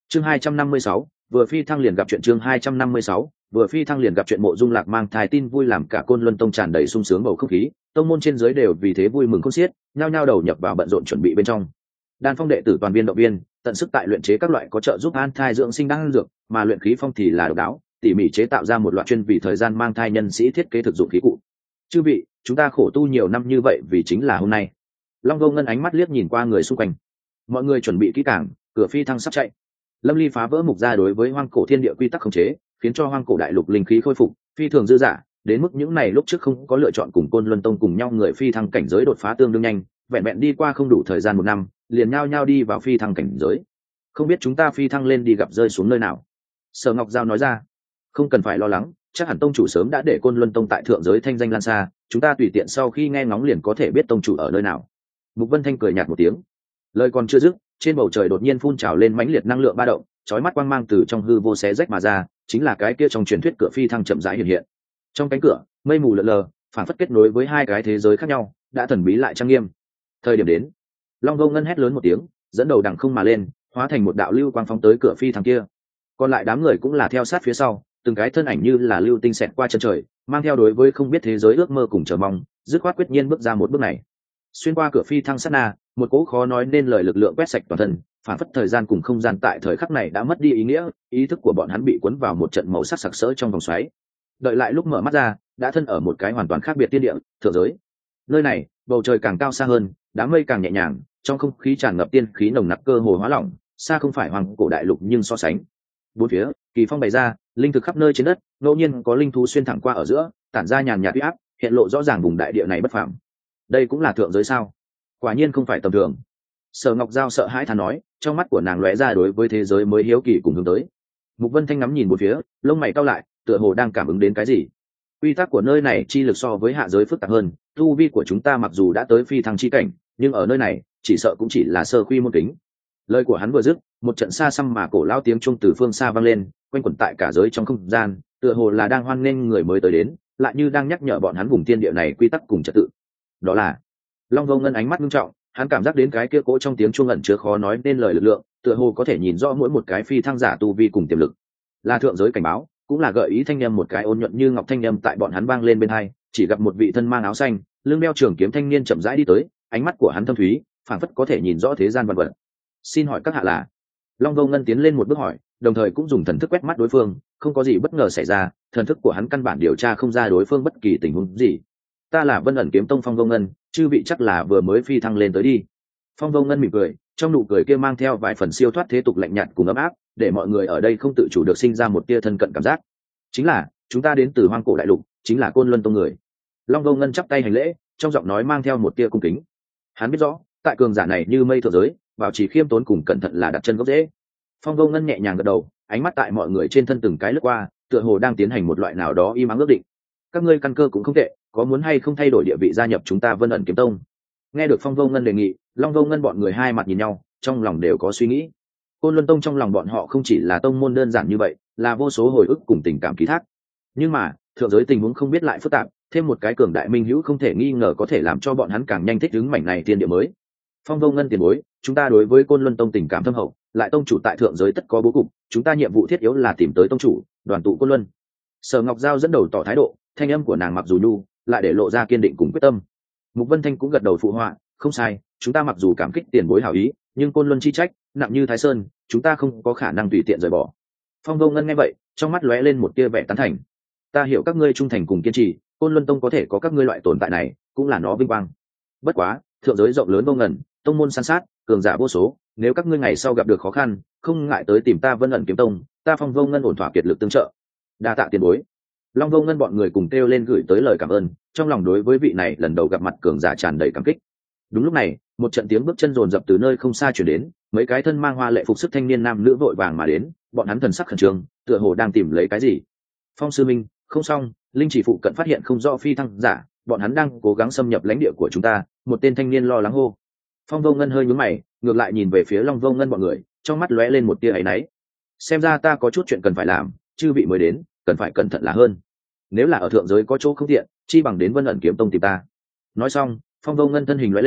Chương 256, vừa phi thăng liền gặp chuyện. Chương 256, vừa phi thăng liền gặp chuyện. Mộ Dung Lạc mang thai tin vui làm cả Côn Luân Tông tràn đầy sung sướng bầu không khí, tông môn trên dưới đều vì thế vui mừng khôn xiết, nhao nhao đầu nhập vào bận rộn chuẩn bị bên trong. Đan Phong đệ tử toàn viên động viên, tận sức tại luyện chế các loại có trợ giúp an thai dưỡng sinh đan dược, mà luyện khí phong thì là độc đáo, tỉ mỉ chế tạo ra một loạt chuyên vì thời gian mang thai nhân sĩ thiết kế thực dụng khí cụ. Chư vị, chúng ta khổ tu nhiều năm như vậy vì chính là hôm nay. Long Vô Ngân ánh mắt liếc nhìn qua người xung quanh. Mọi người chuẩn bị kỹ càng, cửa phi thăng sắp chạy. Lâm Ly phá vỡ mục ra đối với hoang cổ thiên địa quy tắc khống chế, khiến cho hoang cổ đại lục linh khí khôi phục phi thường dư dả, đến mức những này lúc trước không có lựa chọn cùng Côn Luân Tông cùng nhau người phi thăng cảnh giới đột phá tương đương nhanh, vẹn vẹn đi qua không đủ thời gian 1 năm, liền nhao nhao đi vào phi thăng cảnh giới. Không biết chúng ta phi thăng lên đi gặp rơi xuống nơi nào? Sở Ngọc Giao nói ra. Không cần phải lo lắng, chắc hẳn tông chủ sớm đã để Côn Luân Tông tại thượng giới thanh danh lan xa, chúng ta tùy tiện sau khi nghe ngóng liền có thể biết tông chủ ở nơi nào. Mục Vân Thanh cười nhạt một tiếng. Lời còn chưa dứt, trên bầu trời đột nhiên phun trào lên mãnh liệt năng lượng ba động, chói mắt quang mang từ trong hư vô xé rách mà ra, chính là cái kia trong truyền thuyết cửa phi thăng chậm rãi hiện hiện. Trong cánh cửa, mây mù lờ lờ, phản phất kết nối với hai cái thế giới khác nhau, đã thần bí lại trang nghiêm. Thời điểm đến, Long Vô Ngân hét lớn một tiếng, dẫn đầu đằng không mà lên, hóa thành một đạo lưu quang phóng tới cửa phi thăng kia. Còn lại đám người cũng là theo sát phía sau, từng cái thân ảnh như là lưu tinh xẹt qua chân trời, mang theo đối với không biết thế giới ước mơ cùng chờ mong, dứt khoát quyết nhiên bước ra một bước này. Xuyên qua cửa phi thăng sát na, một cỗ khó nói nên lời lực lượng quét sạch toàn thân, phản phất thời gian cùng không gian tại thời khắc này đã mất đi ý nghĩa, ý thức của bọn hắn bị cuốn vào một trận màu sắc sặc sỡ trong vòng xoáy. Đợi lại lúc mở mắt ra, đã thân ở một cái hoàn toàn khác biệt thiên địa, thượng giới. Nơi này, bầu trời càng cao xa hơn, đám mây càng nhẹ nhàng, trong không khí tràn ngập tiên khí nồng nặc cơ hồ hóa lỏng, xa không phải hoàng cổ đại lục nhưng so sánh. Bốn phía, kỳ phong bày ra, linh thực khắp nơi trên đất, ngẫu nhiên có linh thú xuyên thẳng qua ở giữa, tản ra nhàn nhạt uy áp, hiện lộ rõ ràng vùng đại địa này bất phàm. Đây cũng là thượng giới sao? Quả nhiên không phải tầm thường. Sở Ngọc Giao sợ hãi thán nói, trong mắt của nàng lóe ra đối với thế giới mới hiếu kỳ cùng hướng tới. Mục Vân Thanh ngắm nhìn một phía, lông mày cau lại, tựa hồ đang cảm ứng đến cái gì. Quy tắc của nơi này chi lực so với hạ giới phức tạp hơn, tu vi của chúng ta mặc dù đã tới phi thăng chi cảnh, nhưng ở nơi này, chỉ sợ cũng chỉ là sơ quy môn kính. Lời của hắn vừa dứt, một trận xa xăm mà cổ lao tiếng trung từ phương xa vang lên, quanh quẩn tại cả giới trong không gian, tựa hồ là đang hoan nghênh người mới tới đến, lại như đang nhắc nhở bọn hắn vùng thiên địa này quy tắc cùng trật tự. Đó là Long Vô Ngân ánh mắt nghiêm trọng, hắn cảm giác đến cái kia cỗ trong tiếng chuông ẩn chứa khó nói nên lời lực lượng, tựa hồ có thể nhìn rõ mỗi một cái phi thăng giả tu vi cùng tiềm lực. Là thượng giới cảnh báo, cũng là gợi ý thanh âm một cái ôn nhuận như ngọc thanh âm tại bọn hắn vang lên bên hai, chỉ gặp một vị thân mang áo xanh, lưng đeo trường kiếm thanh niên chậm rãi đi tới, ánh mắt của hắn thâm thúy, phảng phất có thể nhìn rõ thế gian vạn vật. Xin hỏi các hạ là? Long Vô Ngân tiến lên một bước hỏi, đồng thời cũng dùng thần thức quét mắt đối phương, không có gì bất ngờ xảy ra, thần thức của hắn căn bản điều tra không ra đối phương bất kỳ tình huống gì. Ta là Vân Ẩn Kiếm Tông Phong Vô Ngân, chư vị chắc là vừa mới phi thăng lên tới đi. Phong Vô Ngân mỉm cười, trong nụ cười kia mang theo vài phần siêu thoát thế tục lạnh nhạt cùng ấm áp, để mọi người ở đây không tự chủ được sinh ra một tia thân cận cảm giác. Chính là, chúng ta đến từ hoang cổ đại lục, chính là Côn Luân Tông người. Long Vô Ngân chắp tay hành lễ, trong giọng nói mang theo một tia cung kính. Hắn biết rõ, tại cường giả này như mây thượng giới, bảo trì khiêm tốn cùng cẩn thận là đặt chân gốc rễ. Phong Vô Ngân nhẹ nhàng gật đầu, ánh mắt tại mọi người trên thân từng cái lướt qua, tựa hồ đang tiến hành một loại nào đó im ắng ước định. Các ngươi căn cơ cũng không tệ, có muốn hay không thay đổi địa vị gia nhập chúng ta Vân Ẩn Kiếm Tông? Nghe được Phong Vô Ngân đề nghị, Long Vô Ngân bọn người hai mặt nhìn nhau, trong lòng đều có suy nghĩ. Côn Luân Tông trong lòng bọn họ không chỉ là tông môn đơn giản như vậy, là vô số hồi ức cùng tình cảm ký thác. Nhưng mà, thượng giới tình huống không biết lại phức tạp, thêm một cái cường đại minh hữu không thể nghi ngờ có thể làm cho bọn hắn càng nhanh thích ứng mảnh này thiên địa mới. Phong Vô Ngân tiền bối, chúng ta đối với Côn Luân Tông tình cảm thâm hậu, lại tông chủ tại thượng giới tất có bố cục, chúng ta nhiệm vụ thiết yếu là tìm tới tông chủ, đoàn tụ Côn Luân. Sở Ngọc Giao dẫn đầu tỏ thái độ, thanh âm của nàng mặc dù nhu, lại để lộ ra kiên định cùng quyết tâm. Mục Vân Thanh cũng gật đầu phụ họa, không sai, chúng ta mặc dù cảm kích tiền bối hảo ý, nhưng Côn Luân chi trách nặng như Thái Sơn, chúng ta không có khả năng tùy tiện rời bỏ. Phong Vô Ngân nghe vậy, trong mắt lóe lên một tia vẻ tán thành. Ta hiểu các ngươi trung thành cùng kiên trì, Côn Luân Tông có thể có các ngươi loại tồn tại này, cũng là nó vinh quang. Bất quá, thượng giới rộng lớn vô ngần, tông môn san sát, cường giả vô số, nếu các ngươi ngày sau gặp được khó khăn, không ngại tới tìm ta Vân Ẩn Kiếm Tông, ta Phong Vô Ngân ổn thỏa kiệt lực tương trợ. Đa tạ tiền bối. Long Vô Ngân bọn người cùng kêu lên gửi tới lời cảm ơn, trong lòng đối với vị này lần đầu gặp mặt cường giả tràn đầy cảm kích. Đúng lúc này, một trận tiếng bước chân rồn rập từ nơi không xa chuyển đến, mấy cái thân mang hoa lệ phục sức thanh niên nam nữ vội vàng mà đến, bọn hắn thần sắc khẩn trương, tựa hồ đang tìm lấy cái gì. Phong sư minh, không xong, linh chỉ phụ cận phát hiện không rõ phi thăng giả, bọn hắn đang cố gắng xâm nhập lãnh địa của chúng ta. Một tên thanh niên lo lắng hô. Phong Vô Ngân hơi nhướng mày, ngược lại nhìn về phía Long Vô Ngân bọn người, trong mắt lóe lên một tia áy náy. Xem ra ta có chút chuyện cần phải làm, chư vị mới đến, cần phải cẩn thận là hơn. Nếu là ở thượng giới có chỗ không tiện, chi bằng đến Vân Ẩn Kiếm Tông tìm ta. Nói xong, Phong Vô Ngân thân hình lóe lên,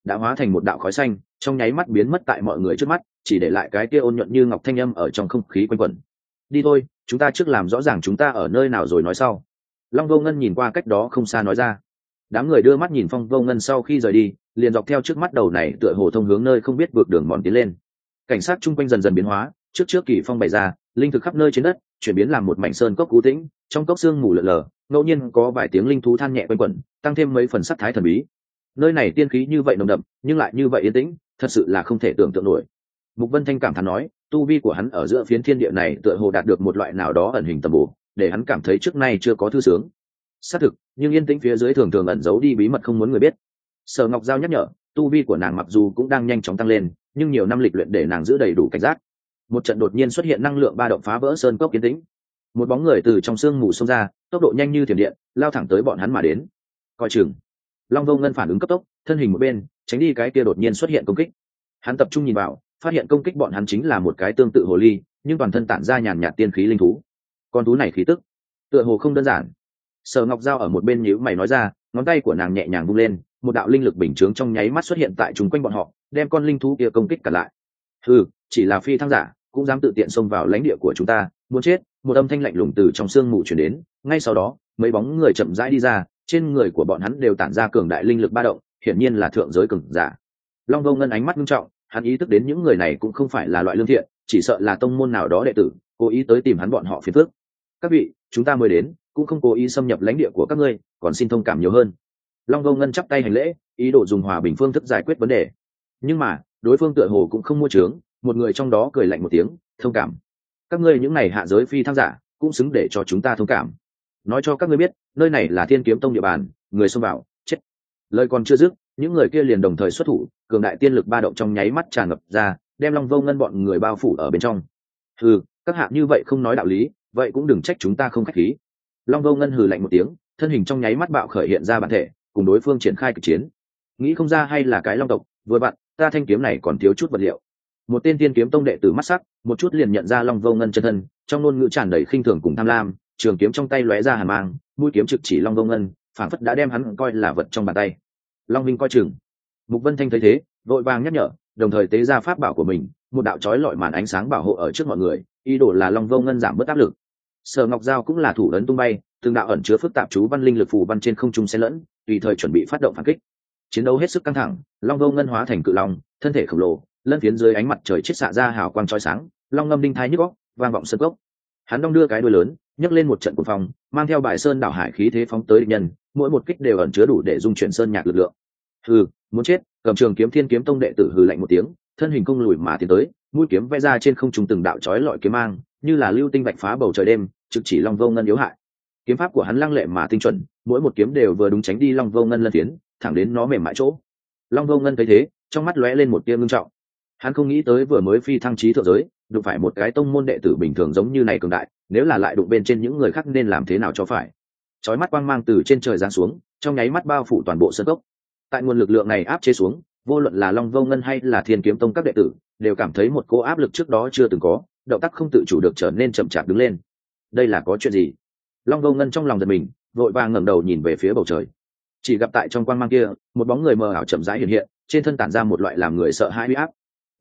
đã hóa thành một đạo khói xanh, trong nháy mắt biến mất tại mọi người trước mắt, chỉ để lại cái kia ôn nhuận như ngọc thanh âm ở trong không khí quanh quẩn. Đi thôi, chúng ta trước làm rõ ràng chúng ta ở nơi nào rồi nói sau. Long Vô Ngân nhìn qua cách đó không xa nói ra. Đám người đưa mắt nhìn Phong Vô Ngân sau khi rời đi, liền dọc theo trước mắt đầu này tựa hồ thông hướng nơi không biết vượt đường mòn tiến lên. Cảnh sát chung quanh dần dần biến hóa, trước kỳ phong bày ra, linh thực khắp nơi trên đất, chuyển biến làm một mảnh sơn cốc cú tĩnh, trong cốc xương mù lờ lờ, ngẫu nhiên có vài tiếng linh thú than nhẹ quanh quẩn, tăng thêm mấy phần sắc thái thần bí. Nơi này tiên khí như vậy nồng đậm, nhưng lại như vậy yên tĩnh, thật sự là không thể tưởng tượng nổi. Mục Vân Thanh cảm thán nói, tu vi của hắn ở giữa phiến thiên địa này tựa hồ đạt được một loại nào đó ẩn hình tầm bổ, để hắn cảm thấy trước nay chưa có thư sướng. Xác thực, nhưng yên tĩnh phía dưới thường thường ẩn giấu đi bí mật không muốn người biết. Sở Ngọc Giao nhắc nhở, tu vi của nàng mặc dù cũng đang nhanh chóng tăng lên, nhưng nhiều năm lịch luyện để nàng giữ đầy đủ cảnh giác. Một trận đột nhiên xuất hiện năng lượng ba động phá vỡ sơn cốc yên tĩnh. Một bóng người từ trong sương mù xông ra, tốc độ nhanh như thiểm điện, lao thẳng tới bọn hắn mà đến. Coi chừng. Long Vô Ngân phản ứng cấp tốc, thân hình một bên, tránh đi cái kia đột nhiên xuất hiện công kích. Hắn tập trung nhìn vào, phát hiện công kích bọn hắn chính là một cái tương tự hồ ly, nhưng toàn thân tản ra nhàn nhạt tiên khí linh thú. Con thú này khí tức, tựa hồ không đơn giản. Sở Ngọc Giao ở một bên nhíu mày nói ra, ngón tay của nàng nhẹ nhàng vung lên, một đạo linh lực bình chướng trong nháy mắt xuất hiện tại chúng quanh bọn họ, đem con linh thú kia công kích cả lại. Chỉ là phi thăng giả, cũng dám tự tiện xông vào lãnh địa của chúng ta, muốn chết. Một âm thanh lạnh lùng từ trong sương mù truyền đến, ngay sau đó, mấy bóng người chậm rãi đi ra, trên người của bọn hắn đều tản ra cường đại linh lực ba động, hiển nhiên là thượng giới cường giả. Long Vô Ngân ánh mắt nghiêm trọng, hắn ý thức đến những người này cũng không phải là loại lương thiện, chỉ sợ là tông môn nào đó đệ tử, cố ý tới tìm hắn bọn họ phiền phức. Các vị, chúng ta mới đến, cũng không cố ý xâm nhập lãnh địa của các ngươi, còn xin thông cảm nhiều hơn. Long Vô Ngân chắp tay hành lễ, ý đồ dùng hòa bình phương thức giải quyết vấn đề. Nhưng mà, đối phương tựa hồ cũng không mua trướng, một người trong đó cười lạnh một tiếng, thông cảm. Các ngươi những này hạ giới phi thăng giả, cũng xứng để cho chúng ta thông cảm. Nói cho các ngươi biết, nơi này là Thiên Kiếm Tông địa bàn, người xông vào, chết. Lời còn chưa dứt, những người kia liền đồng thời xuất thủ, cường đại tiên lực ba động trong nháy mắt tràn ngập ra, đem Long Vô Ngân bọn người bao phủ ở bên trong. Các hạ như vậy không nói đạo lý, vậy cũng đừng trách chúng ta không khách khí. Long Vô Ngân hừ lạnh một tiếng, thân hình trong nháy mắt bạo khởi hiện ra bản thể, cùng đối phương triển khai kịch chiến. Nghĩ không ra hay là cái long tộc, vừa vặn, ta thanh kiếm này còn thiếu chút vật liệu. Một tên Tiên Kiếm Tông đệ tử mắt sắc, một chút liền nhận ra Long Vô Ngân chân thân, trong ngôn ngữ tràn đầy khinh thường cùng tham lam, trường kiếm trong tay lóe ra hàn mang, mũi kiếm trực chỉ Long Vô Ngân, phảng phất đã đem hắn coi là vật trong bàn tay. Long Minh coi chừng. Mục Vân Thanh thấy thế, vội vàng nhắc nhở, đồng thời tế ra pháp bảo của mình, một đạo chói lọi màn ánh sáng bảo hộ ở trước mọi người, ý đồ là Long Vô Ngân giảm bớt áp lực. Sở Ngọc Giao cũng là thủ ấn tung bay, từng đạo ẩn chứa phức tạp chú văn linh lực phù văn trên không trung xen lẫn, tùy thời chuẩn bị phát động phản kích. Chiến đấu hết sức căng thẳng, Long Vô Ngân hóa thành cự long, thân thể khổng lồ, lân phiến dưới ánh mặt trời chiết xạ ra hào quang chói sáng, long ngâm đinh thái nhức óc, vang vọng sân cốc. Hắn đong đưa cái đuôi lớn, nhấc lên một trận cuồng phong, mang theo bài sơn đảo hải khí thế phóng tới địch nhân, mỗi một kích đều ẩn chứa đủ để dung chuyển sơn nhạc lực lượng. Muốn chết! Cầm trường kiếm Thiên Kiếm Tông đệ tử hừ lạnh một tiếng, thân hình không lùi mà tiến tới, mũi kiếm vẽ ra trên không trung từng đạo chói lọi kiếm mang, như là lưu tinh vạch phá bầu trời đêm, trực chỉ Long Vô Ngân yếu hại. Kiếm pháp của hắn lăng lệ mà tinh chuẩn, mỗi một kiếm đều vừa đúng tránh đi Long Vô Ngân lân phiến, thẳng đến nó mềm mại chỗ. Long Vô Ngân thấy thế, trong mắt lóe lên một tia ngưng trọng. Hắn không nghĩ tới vừa mới phi thăng chí thượng giới, đụng phải một cái tông môn đệ tử bình thường giống như này cường đại, nếu là lại đụng bên trên những người khác nên làm thế nào cho phải. Chói mắt quang mang từ trên trời giáng xuống, trong nháy mắt bao phủ toàn bộ sân cốc. Tại nguồn lực lượng này áp chế xuống, vô luận là Long Vô Ngân hay là Thiên Kiếm Tông các đệ tử, đều cảm thấy một cỗ áp lực trước đó chưa từng có, động tác không tự chủ được trở nên chậm chạp đứng lên. Đây là có chuyện gì? Long Vô Ngân trong lòng giật mình, vội vàng ngẩng đầu nhìn về phía bầu trời. Chỉ gặp tại trong quang mang kia, một bóng người mờ ảo chậm rãi hiện hiện, trên thân tản ra một loại làm người sợ hãi uy áp.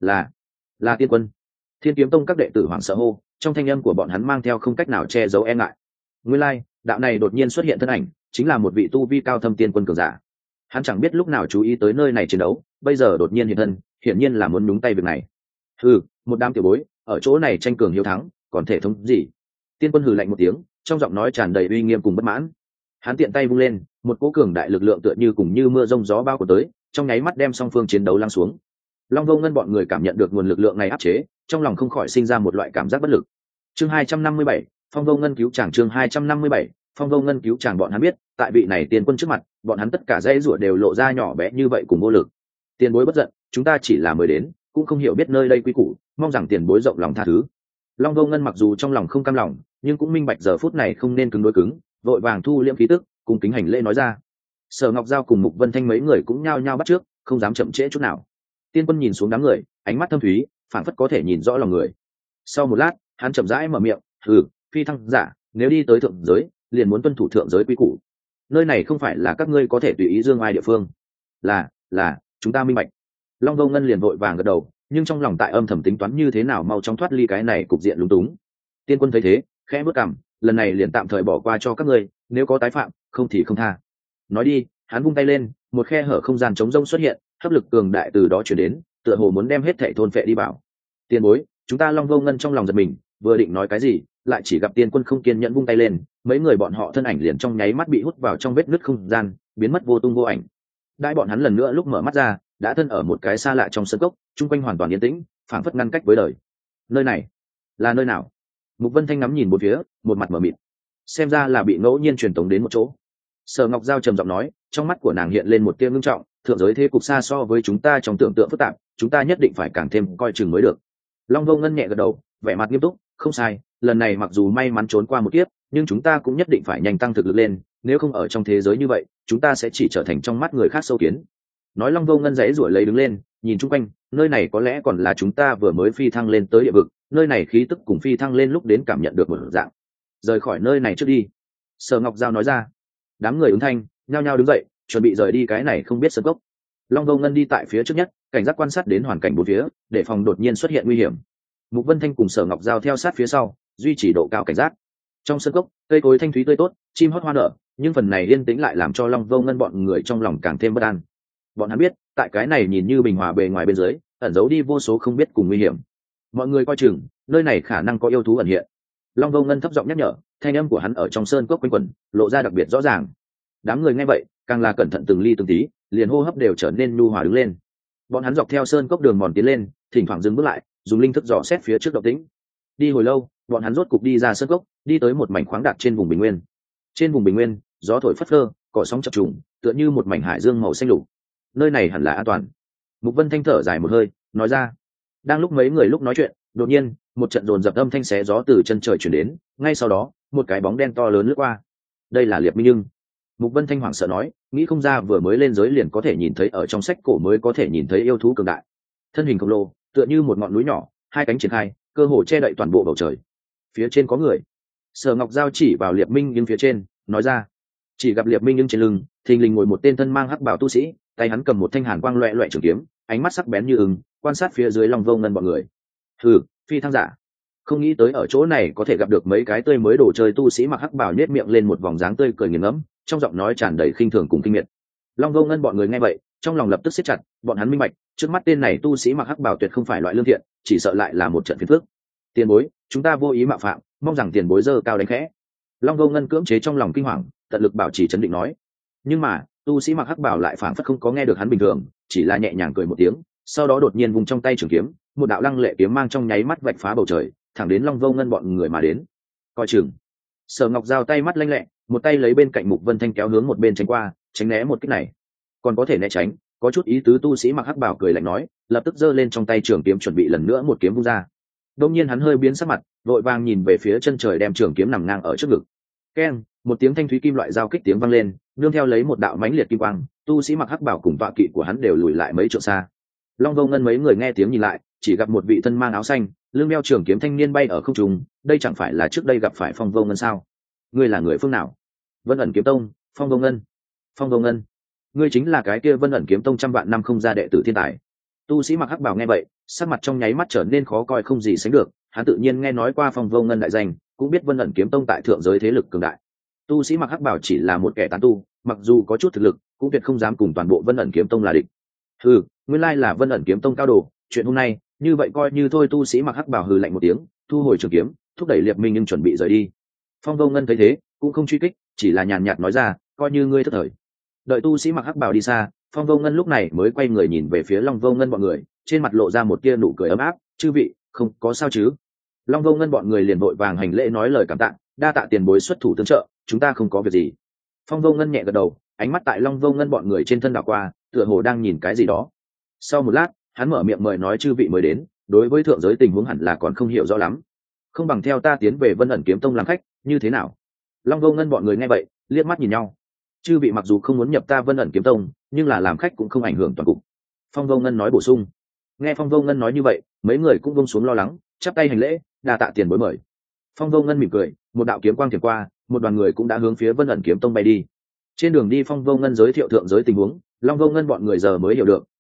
Là Tiên Quân. Thiên Kiếm Tông các đệ tử hoảng sợ hô, trong thanh âm của bọn hắn mang theo không cách nào che giấu e ngại. Nguyên lai, đạo này đột nhiên xuất hiện thân ảnh, chính là một vị tu vi cao thâm Tiên Quân cường giả. Hắn chẳng biết lúc nào chú ý tới nơi này chiến đấu, bây giờ đột nhiên hiện thân, hiển nhiên là muốn nhúng tay việc này. Một đám tiểu bối, ở chỗ này tranh cường hiếu thắng, còn thể thống gì? Tiên Quân hừ lạnh một tiếng, trong giọng nói tràn đầy uy nghiêm cùng bất mãn. Hắn tiện tay vung lên, một cỗ cường đại lực lượng tựa như cùng như mưa rông gió bao của tới, trong nháy mắt đem song phương chiến đấu lăng xuống. Long Vô Ngân bọn người cảm nhận được nguồn lực lượng này áp chế, trong lòng không khỏi sinh ra một loại cảm giác bất lực. Chương 257, Phong Vô Ngân cứu chàng. Chương 257, Phong Vô Ngân cứu chàng. Bọn hắn biết, tại vị này Tiên Quân trước mặt, bọn hắn tất cả dãy rủa đều lộ ra nhỏ bé như vậy cùng vô lực. Tiền bối bất giận, chúng ta chỉ là mới đến, cũng không hiểu biết nơi đây quy củ, mong rằng tiền bối rộng lòng tha thứ. Long Vô Ngân mặc dù trong lòng không cam lòng, nhưng cũng minh bạch giờ phút này không nên cứng đối cứng, vội vàng thu liễm khí tức, cùng kính hành lễ nói ra. Sở Ngọc Giao cùng Mục Vân Thanh mấy người cũng nhao nhao bắt trước, không dám chậm trễ chút nào. Tiên Quân nhìn xuống đám người, ánh mắt thâm thúy, phảng phất có thể nhìn rõ lòng người. Sau một lát, hắn chậm rãi mở miệng, phi thăng giả, nếu đi tới thượng giới, liền muốn tuân thủ thượng giới quy củ. Nơi này không phải là các ngươi có thể tùy ý dương ai địa phương. Là, chúng ta minh bạch. Long vô ngân liền vội vàng gật đầu, nhưng trong lòng tại âm thầm tính toán như thế nào mau chóng thoát ly cái này cục diện lúng túng. Tiên quân thấy thế khẽ bước cằm, lần này liền tạm thời bỏ qua cho các ngươi, nếu có tái phạm không thì không tha. Nói đi, hắn vung tay lên, một khe hở không gian trống rông xuất hiện, hấp lực cường đại từ đó chuyển đến, tựa hồ muốn đem hết thảy thôn phệ đi bảo. Tiền bối, chúng ta Long vô ngân trong lòng giật mình, vừa định nói cái gì, lại chỉ gặp tiên quân không kiên nhẫn vung tay lên, mấy người bọn họ thân ảnh liền trong nháy mắt bị hút vào trong vết nứt không gian, biến mất vô tung vô ảnh. Đại bọn hắn lần nữa lúc mở mắt ra, đã thân ở một cái xa lạ trong sân cốc, chung quanh hoàn toàn yên tĩnh, phảng phất ngăn cách với đời. Nơi này là nơi nào? Mục Vân Thanh ngắm nhìn một phía, một mặt mở mịt. Xem ra là bị ngẫu nhiên truyền tống đến một chỗ. Sở Ngọc Giao trầm giọng nói, trong mắt của nàng hiện lên một tia ngưng trọng, thượng giới thế cục xa so với chúng ta trong tưởng tượng phức tạp, chúng ta nhất định phải càng thêm coi chừng mới được. Long Vô Ngân nhẹ gật đầu, vẻ mặt nghiêm túc, không sai, lần này mặc dù may mắn trốn qua một kiếp, nhưng chúng ta cũng nhất định phải nhanh tăng thực lực lên, nếu không ở trong thế giới như vậy, chúng ta sẽ chỉ trở thành trong mắt người khác sâu kiến. Nói Long Vô Ngân giãy giụa lấy đứng lên, nhìn chung quanh, nơi này có lẽ còn là chúng ta vừa mới phi thăng lên tới địa vực, nơi này khí tức cùng phi thăng lên lúc đến cảm nhận được một dạng. Rời khỏi nơi này trước đi. Sở Ngọc Giao nói ra. Đám người ứng thanh, nhao nhao đứng dậy, chuẩn bị rời đi cái này không biết sân gốc. Long Vô Ngân đi tại phía trước nhất, cảnh giác quan sát đến hoàn cảnh bốn phía, để phòng đột nhiên xuất hiện nguy hiểm. Mục Vân Thanh cùng Sở Ngọc Giao theo sát phía sau, duy trì độ cao cảnh giác. Trong sân gốc, cây cối thanh thúy tươi tốt, chim hót hoa nở, nhưng phần này yên tĩnh lại làm cho Long Vô Ngân bọn người trong lòng càng thêm bất an. Bọn hắn biết, tại cái này nhìn như bình hòa bề ngoài bên dưới, ẩn giấu đi vô số không biết cùng nguy hiểm. Mọi người coi chừng, nơi này khả năng có yêu thú ẩn hiện. Long Vô Ngân thấp giọng nhắc nhở, thanh âm của hắn ở trong sơn cốc quanh quẩn, lộ ra đặc biệt rõ ràng. Đám người nghe vậy, càng là cẩn thận từng ly từng tí, liền hô hấp đều trở nên nhu hòa đứng lên. Bọn hắn dọc theo sơn cốc đường mòn tiến lên, thỉnh thoảng dừng bước lại, dùng linh thức dò xét phía trước động tĩnh. Đi hồi lâu, bọn hắn rốt cục đi ra sơn cốc, đi tới một mảnh khoáng đạt trên vùng bình nguyên. Trên vùng bình nguyên, gió thổi phất phơ, cỏ sóng chập trùng, tựa như một mảnh hải dương màu xanh lục. Nơi này hẳn là an toàn. Mục Vân Thanh thở dài một hơi, nói ra. Đang lúc mấy người lúc nói chuyện, đột nhiên, một trận dồn dập âm thanh xé gió từ chân trời chuyển đến, ngay sau đó, một cái bóng đen to lớn lướt qua. Đây là Liệp Minh Nhưng. Mục Vân Thanh hoảng sợ nói, nghĩ không ra vừa mới lên giới liền có thể nhìn thấy ở trong sách cổ mới có thể nhìn thấy yêu thú cường đại. Thân hình khổng lồ, tựa như một ngọn núi nhỏ, hai cánh triển khai, cơ hồ che đậy toàn bộ bầu trời. Phía trên có người. Sở Ngọc Giao chỉ vào Liệp Minh Nhưng phía trên, nói ra. Chỉ gặp Liệp Minh Nhưng trên lưng, thình lình ngồi một tên thân mang hắc bào tu sĩ, tay hắn cầm một thanh hàn quang loẹt loẹt trường kiếm, ánh mắt sắc bén như ưng, quan sát phía dưới Long Vô Ngân bọn người. Hừ, phi thăng giả. Không nghĩ tới ở chỗ này có thể gặp được mấy cái tươi mới đồ chơi tu sĩ mặc hắc bào nhếch miệng lên một vòng dáng tươi cười nghiền ngẫm, trong giọng nói tràn đầy khinh thường cùng kinh miệt. Long Vô Ngân bọn người nghe vậy, trong lòng lập tức siết chặt, bọn hắn minh bạch, trước mắt tên này tu sĩ mặc hắc bào tuyệt không phải loại lương thiện, chỉ sợ lại là một trận phiền phức. Tiền bối, chúng ta vô ý mạo phạm, mong rằng tiền bối giơ cao đánh khẽ. Long Vô Ngân cưỡng chế trong lòng kinh hoàng, tận lực bảo trì trấn định nói. Nhưng mà, tu sĩ mặc hắc bào lại phảng phất không có nghe được hắn bình thường, chỉ là nhẹ nhàng cười một tiếng, sau đó đột nhiên vung trong tay trường kiếm, một đạo lăng lệ kiếm mang trong nháy mắt vạch phá bầu trời, thẳng đến Long Vô Ngân bọn người mà đến. Coi chừng. Sở Ngọc Giao tay mắt lanh lẹ, một tay lấy bên cạnh Mục Vân Thanh kéo hướng một bên tránh qua, tránh né một kích này. Còn có thể né tránh, có chút ý tứ tu sĩ mặc hắc bào cười lạnh nói, lập tức giơ lên trong tay trường kiếm chuẩn bị lần nữa một kiếm vung ra. Đột nhiên hắn hơi biến sắc mặt, vội vàng nhìn về phía chân trời đem trường kiếm nằm ngang ở trước ngực. Keng, một tiếng thanh thúy kim loại giao kích tiếng vang lên, nương theo lấy một đạo mãnh liệt kim quang, tu sĩ mặc hắc bào cùng tọa kỵ của hắn đều lùi lại mấy trượng xa. Long Vô Ngân mấy người nghe tiếng nhìn lại, chỉ gặp một vị thân mang áo xanh, lưng đeo trường kiếm thanh niên bay ở không trung, đây chẳng phải là trước đây gặp phải Phong Vô Ngân sao? Ngươi là người phương nào? Vân Ẩn Kiếm Tông, Phong Vô Ngân. Phong Vô Ngân, ngươi chính là cái kia Vân Ẩn Kiếm Tông trăm vạn năm không ra đệ tử thiên tài. Tu sĩ mặc hắc bào nghe vậy, sắc mặt trong nháy mắt trở nên khó coi không gì sánh được, hắn tự nhiên nghe nói qua Phong Vô Ngân đại danh, cũng biết Vân Ẩn Kiếm Tông tại thượng giới thế lực cường đại. Tu sĩ mặc hắc bào chỉ là một kẻ tán tu, mặc dù có chút thực lực, cũng tuyệt không dám cùng toàn bộ Vân Ẩn Kiếm Tông là địch. Hừ, nguyên lai là Vân Ẩn Kiếm Tông cao đồ, chuyện hôm nay, như vậy coi như thôi. Tu sĩ mặc hắc bào hừ lạnh một tiếng, thu hồi trường kiếm, thúc đẩy Liệp Minh Nhưng chuẩn bị rời đi. Phong Vô Ngân thấy thế, cũng không truy kích, chỉ là nhàn nhạt nói ra, coi như ngươi thất thời. Đợi tu sĩ mặc hắc bào đi xa, Phong Vô Ngân lúc này mới quay người nhìn về phía Long Vô Ngân bọn người, trên mặt lộ ra một tia nụ cười ấm áp, chư vị, không có sao chứ? Long Vô Ngân bọn người liền vội vàng hành lễ nói lời cảm tạ, đa tạ tiền bối xuất thủ tương trợ, chúng ta không có việc gì. Phong Vô Ngân nhẹ gật đầu, ánh mắt tại Long Vô Ngân bọn người trên thân đảo qua, tựa hồ đang nhìn cái gì đó. Sau một lát, hắn mở miệng mời nói, chư vị mới đến, đối với thượng giới tình huống hẳn là còn không hiểu rõ lắm, không bằng theo ta tiến về Vân Ẩn Kiếm Tông làm khách, như thế nào? Long Vô Ngân bọn người nghe vậy, liếc mắt nhìn nhau. Chư vị mặc dù không muốn nhập ta Vân Ẩn Kiếm Tông, nhưng là làm khách cũng không ảnh hưởng toàn cục. Phong Vô Ngân nói bổ sung. Nghe Phong Vô Ngân nói như vậy, mấy người cũng buông xuống lo lắng, chắp tay hành lễ, đa tạ tiền bối mời. Phong Vô Ngân mỉm cười, một đạo kiếm quang thiểm qua, một đoàn người cũng đã hướng phía Vân Ẩn Kiếm Tông bay đi. Trên đường đi Phong Vô Ngân giới thiệu thượng giới tình huống, Long Vô Ngân bọn người giờ mới hiểu được,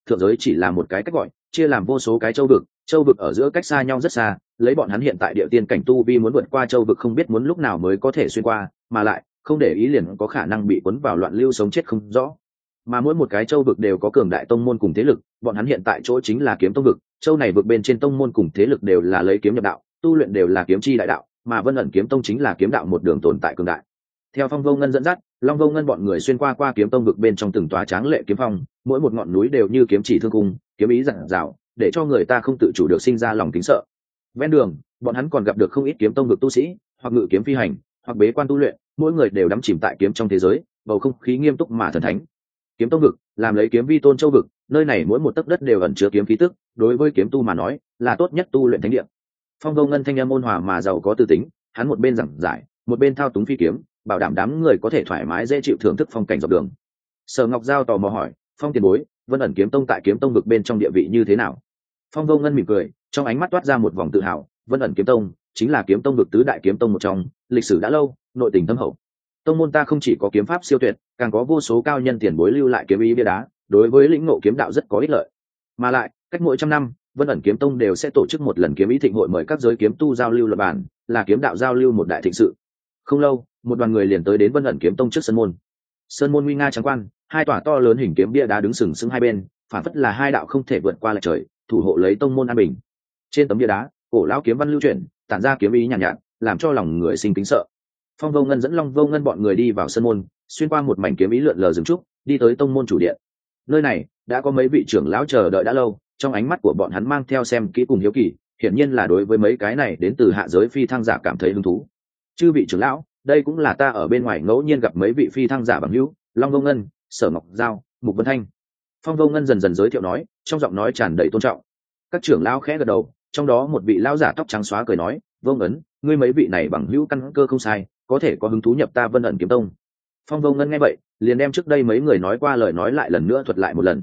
thượng giới chỉ là một cái cách gọi, chia làm vô số cái châu vực ở giữa cách xa nhau rất xa, lấy bọn hắn hiện tại địa tiên cảnh tu vi muốn vượt qua châu vực không biết muốn lúc nào mới có thể xuyên qua, mà lại không để ý liền có khả năng bị cuốn vào loạn lưu sống chết không rõ. Mà mỗi một cái châu vực đều có cường đại tông môn cùng thế lực, bọn hắn hiện tại chỗ chính là kiếm tông vực, châu này vực bên trên tông môn cùng thế lực đều là lấy kiếm nhập đạo, tu luyện đều là kiếm chi đại đạo, mà Vân ẩn kiếm tông chính là kiếm đạo một đường tồn tại cường đại. Theo Phong Vô Ngân dẫn dắt, Long Vô Ngân bọn người xuyên qua kiếm tông vực bên trong từng tòa tráng lệ kiếm phong, mỗi một ngọn núi đều như kiếm chỉ thương cung, kiếm ý rạng rào, để cho người ta không tự chủ được sinh ra lòng kính sợ. Ven đường, bọn hắn còn gặp được không ít kiếm tông vực tu sĩ, hoặc ngự kiếm phi hành, hoặc bế quan tu luyện, mỗi người đều đắm chìm tại kiếm trong thế giới, bầu không khí nghiêm túc mà thần thánh. Kiếm tông vực, làm lấy kiếm vi tôn châu vực, nơi này mỗi một tấc đất đều ẩn chứa kiếm khí tức, đối với kiếm tu mà nói, là tốt nhất tu luyện thánh địa. Phong Vô Ngân thanh âm ôn hòa mà giàu có tư tính, hắn một bên giảng giải, một bên thao túng phi kiếm, bảo đảm đám người có thể thoải mái dễ chịu thưởng thức phong cảnh dọc đường. Sở Ngọc Giao tò mò hỏi, Phong tiền bối, Vân ẩn kiếm tông tại kiếm tông vực bên trong địa vị như thế nào? Phong Vô Ngân mỉm cười, trong ánh mắt toát ra một vòng tự hào, Vân ẩn kiếm tông chính là kiếm tông vực tứ đại kiếm tông một trong, lịch sử đã lâu, nội tình thâm hậu. Tông môn ta không chỉ có kiếm pháp siêu tuyệt, càng có vô số cao nhân tiền bối lưu lại kiếm ý bia đá, đối với lĩnh ngộ kiếm đạo rất có ích lợi. Mà lại, cách mỗi trăm năm, Vân ẩn kiếm tông đều sẽ tổ chức một lần kiếm ý thịnh hội mời các giới kiếm tu giao lưu luận bàn, là kiếm đạo giao lưu một đại thịnh sự. Không lâu, một đoàn người liền tới đến Vân ẩn kiếm tông trước sân môn. Sơn môn nguy nga trắng quan, hai tòa to lớn hình kiếm bia đá đứng sừng sững hai bên, phản phất là hai đạo không thể vượt qua lại trời, thủ hộ lấy tông môn an bình. Trên tấm bia đá, cổ lão kiếm văn lưu chuyển, tản ra kiếm ý nhàn nhạt, làm cho lòng người sinh kính sợ. Phong Vô Ngân dẫn Long Vô Ngân bọn người đi vào sân môn, xuyên qua một mảnh kiếm ý lượn lờ rừng trúc, đi tới tông môn chủ điện. Nơi này đã có mấy vị trưởng lão chờ đợi đã lâu, trong ánh mắt của bọn hắn mang theo xem kỹ cùng hiếu kỳ, hiển nhiên là đối với mấy cái này đến từ hạ giới phi thăng giả cảm thấy hứng thú. Chư vị trưởng lão, đây cũng là ta ở bên ngoài ngẫu nhiên gặp mấy vị phi thăng giả bằng hữu, Long Vô Ngân, Sở Ngọc Giao, Mục Vân Thanh. Phong Vô Ngân dần dần giới thiệu nói, trong giọng nói tràn đầy tôn trọng. Các trưởng lão khẽ gật đầu, trong đó một vị lão giả tóc trắng xóa cười nói, Vô Ngân, ngươi mấy vị này bằng hữu căn cơ không sai, có thể có hứng thú nhập ta Vân ẩn kiếm tông. Phong Vô Ngân nghe vậy, liền đem trước đây mấy người nói qua lời nói lại lần nữa thuật lại một lần.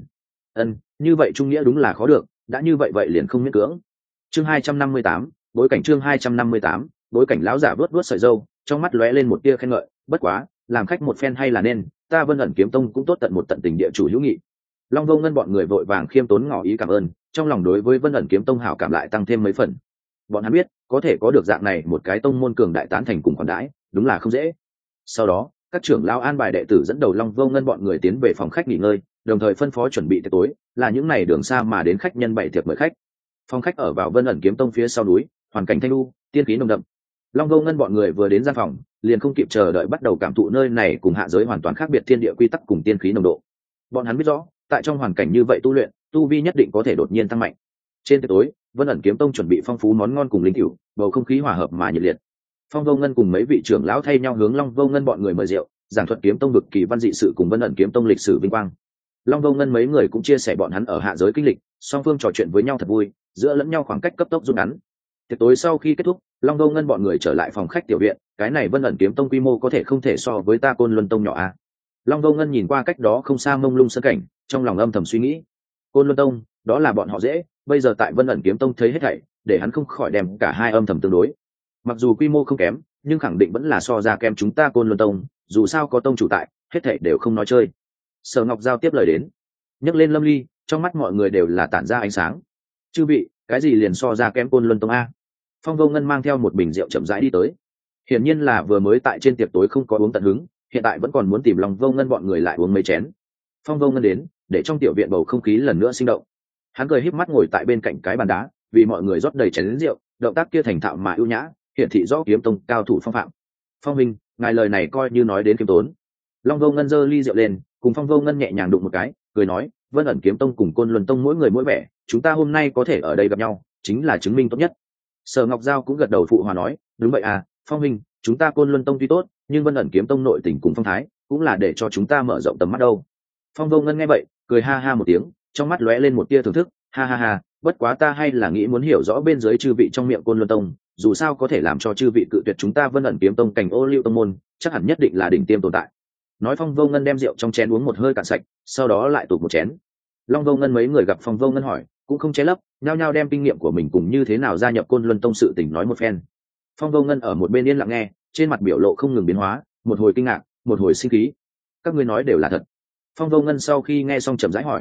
Như vậy trung nghĩa đúng là khó được, đã như vậy vậy liền không miễn cưỡng. Chương 258, bối cảnh chương 258, bối cảnh lão giả vớt sợi râu, trong mắt lóe lên một tia khen ngợi, bất quá, làm khách một phen hay là nên, ta Vân ẩn kiếm tông cũng tốt tận một tận tình địa chủ hữu nghị. Long Vô Ngân bọn người vội vàng khiêm tốn ngỏ ý cảm ơn, trong lòng đối với Vân ẩn kiếm tông hảo cảm lại tăng thêm mấy phần. Bọn hắn biết, có thể có được dạng này một cái tông môn cường đại tán thành cùng khoản đãi, đúng là không dễ. Sau đó, các trưởng lão an bài đệ tử dẫn đầu Long Vô Ngân bọn người tiến về phòng khách nghỉ ngơi, đồng thời phân phó chuẩn bị tiệc tối, là những này đường xa mà đến khách nhân bày tiệc mời khách. Phòng khách ở vào Vân ẩn kiếm tông phía sau núi, hoàn cảnh thanh lưu, tiên khí nồng đậm. Long Vô Ngân bọn người vừa đến gian phòng, liền không kịp chờ đợi bắt đầu cảm thụ nơi này cùng hạ giới hoàn toàn khác biệt thiên địa quy tắc cùng tiên khí nồng độ. Bọn hắn biết rõ, tại trong hoàn cảnh như vậy tu luyện, tu vi nhất định có thể đột nhiên tăng mạnh. Trên tiệc tối, Vân ẩn kiếm tông chuẩn bị phong phú món ngon cùng linh cửu, bầu không khí hòa hợp mà nhiệt liệt. Phong Vô Ngân cùng mấy vị trưởng lão thay nhau hướng Long Vô Ngân bọn người mời rượu, giảng thuật kiếm tông vực kỳ văn dị sự cùng Vân ẩn kiếm tông lịch sử vinh quang. Long Vô Ngân mấy người cũng chia sẻ bọn hắn ở hạ giới kinh lịch, song phương trò chuyện với nhau thật vui, giữa lẫn nhau khoảng cách cấp tốc rút ngắn. Tiệc tối sau khi kết thúc, Long Vô Ngân bọn người trở lại phòng khách tiểu viện, cái này Vân ẩn kiếm tông quy mô có thể không thể so với ta Côn Luân tông nhỏ a. Long Vô Ngân nhìn qua cách đó không xa mông lung sơn cảnh, trong lòng âm thầm suy nghĩ. Côn Luân tông, đó là bọn họ dễ, bây giờ tại Vân ẩn kiếm tông thấy hết thảy, để hắn không khỏi đem cả hai âm thầm tương đối. Mặc dù quy mô không kém, nhưng khẳng định vẫn là so ra kém chúng ta Côn Luân tông, dù sao có tông chủ tại, hết thảy đều không nói chơi. Sở Ngọc Giao tiếp lời đến, nhấc lên lâm ly, trong mắt mọi người đều là tản ra ánh sáng. Chư vị, cái gì liền so ra kém Côn Luân tông a? Phong Vô Ngân mang theo một bình rượu chậm rãi đi tới. Hiển nhiên là vừa mới tại trên tiệc tối không có uống tận hứng, hiện tại vẫn còn muốn tìm Long Vô Ngân bọn người lại uống mấy chén. Phong Vô Ngân đến, để trong tiểu viện bầu không khí lần nữa sinh động. Hắn cười híp mắt ngồi tại bên cạnh cái bàn đá, vì mọi người rót đầy chén rượu, động tác kia thành thạo mà ưu nhã, hiển thị rõ kiếm tông cao thủ phong phạm. Phong huynh, ngài lời này coi như nói đến kiếm tốn. Long Vô Ngân giơ ly rượu lên, cùng Phong Vô Ngân nhẹ nhàng đụng một cái, cười nói, Vân ẩn kiếm tông cùng Côn Luân tông mỗi người mỗi vẻ, chúng ta hôm nay có thể ở đây gặp nhau, chính là chứng minh tốt nhất. Sở Ngọc Giao cũng gật đầu phụ hòa nói, đúng vậy à, Phong huynh, chúng ta Côn Luân tông tuy tốt, nhưng Vân ẩn kiếm tông nội tình cùng phong thái, cũng là để cho chúng ta mở rộng tầm mắt đâu. Phong Vô Ngân nghe vậy, cười ha ha một tiếng, trong mắt lóe lên một tia thưởng thức, ha ha ha, bất quá ta hay là nghĩ muốn hiểu rõ bên dưới chư vị trong miệng Côn Luân tông, dù sao có thể làm cho chư vị cự tuyệt chúng ta Vân ẩn kiếm tông cảnh ô liu tông môn, chắc hẳn nhất định là đỉnh tiêm tồn tại. Nói Phong Vô Ngân đem rượu trong chén uống một hơi cạn sạch, sau đó lại tụt một chén. Long Vô Ngân mấy người gặp Phong Vô Ngân hỏi, cũng không che lấp, nhao nhao đem kinh nghiệm của mình cùng như thế nào gia nhập Côn Luân tông sự tình nói một phen. Phong Vô Ngân ở một bên yên lặng nghe, trên mặt biểu lộ không ngừng biến hóa, một hồi kinh ngạc, một hồi sinh khí. Các ngươi nói đều là thật. Phong Vô Ngân sau khi nghe xong chậm rãi hỏi,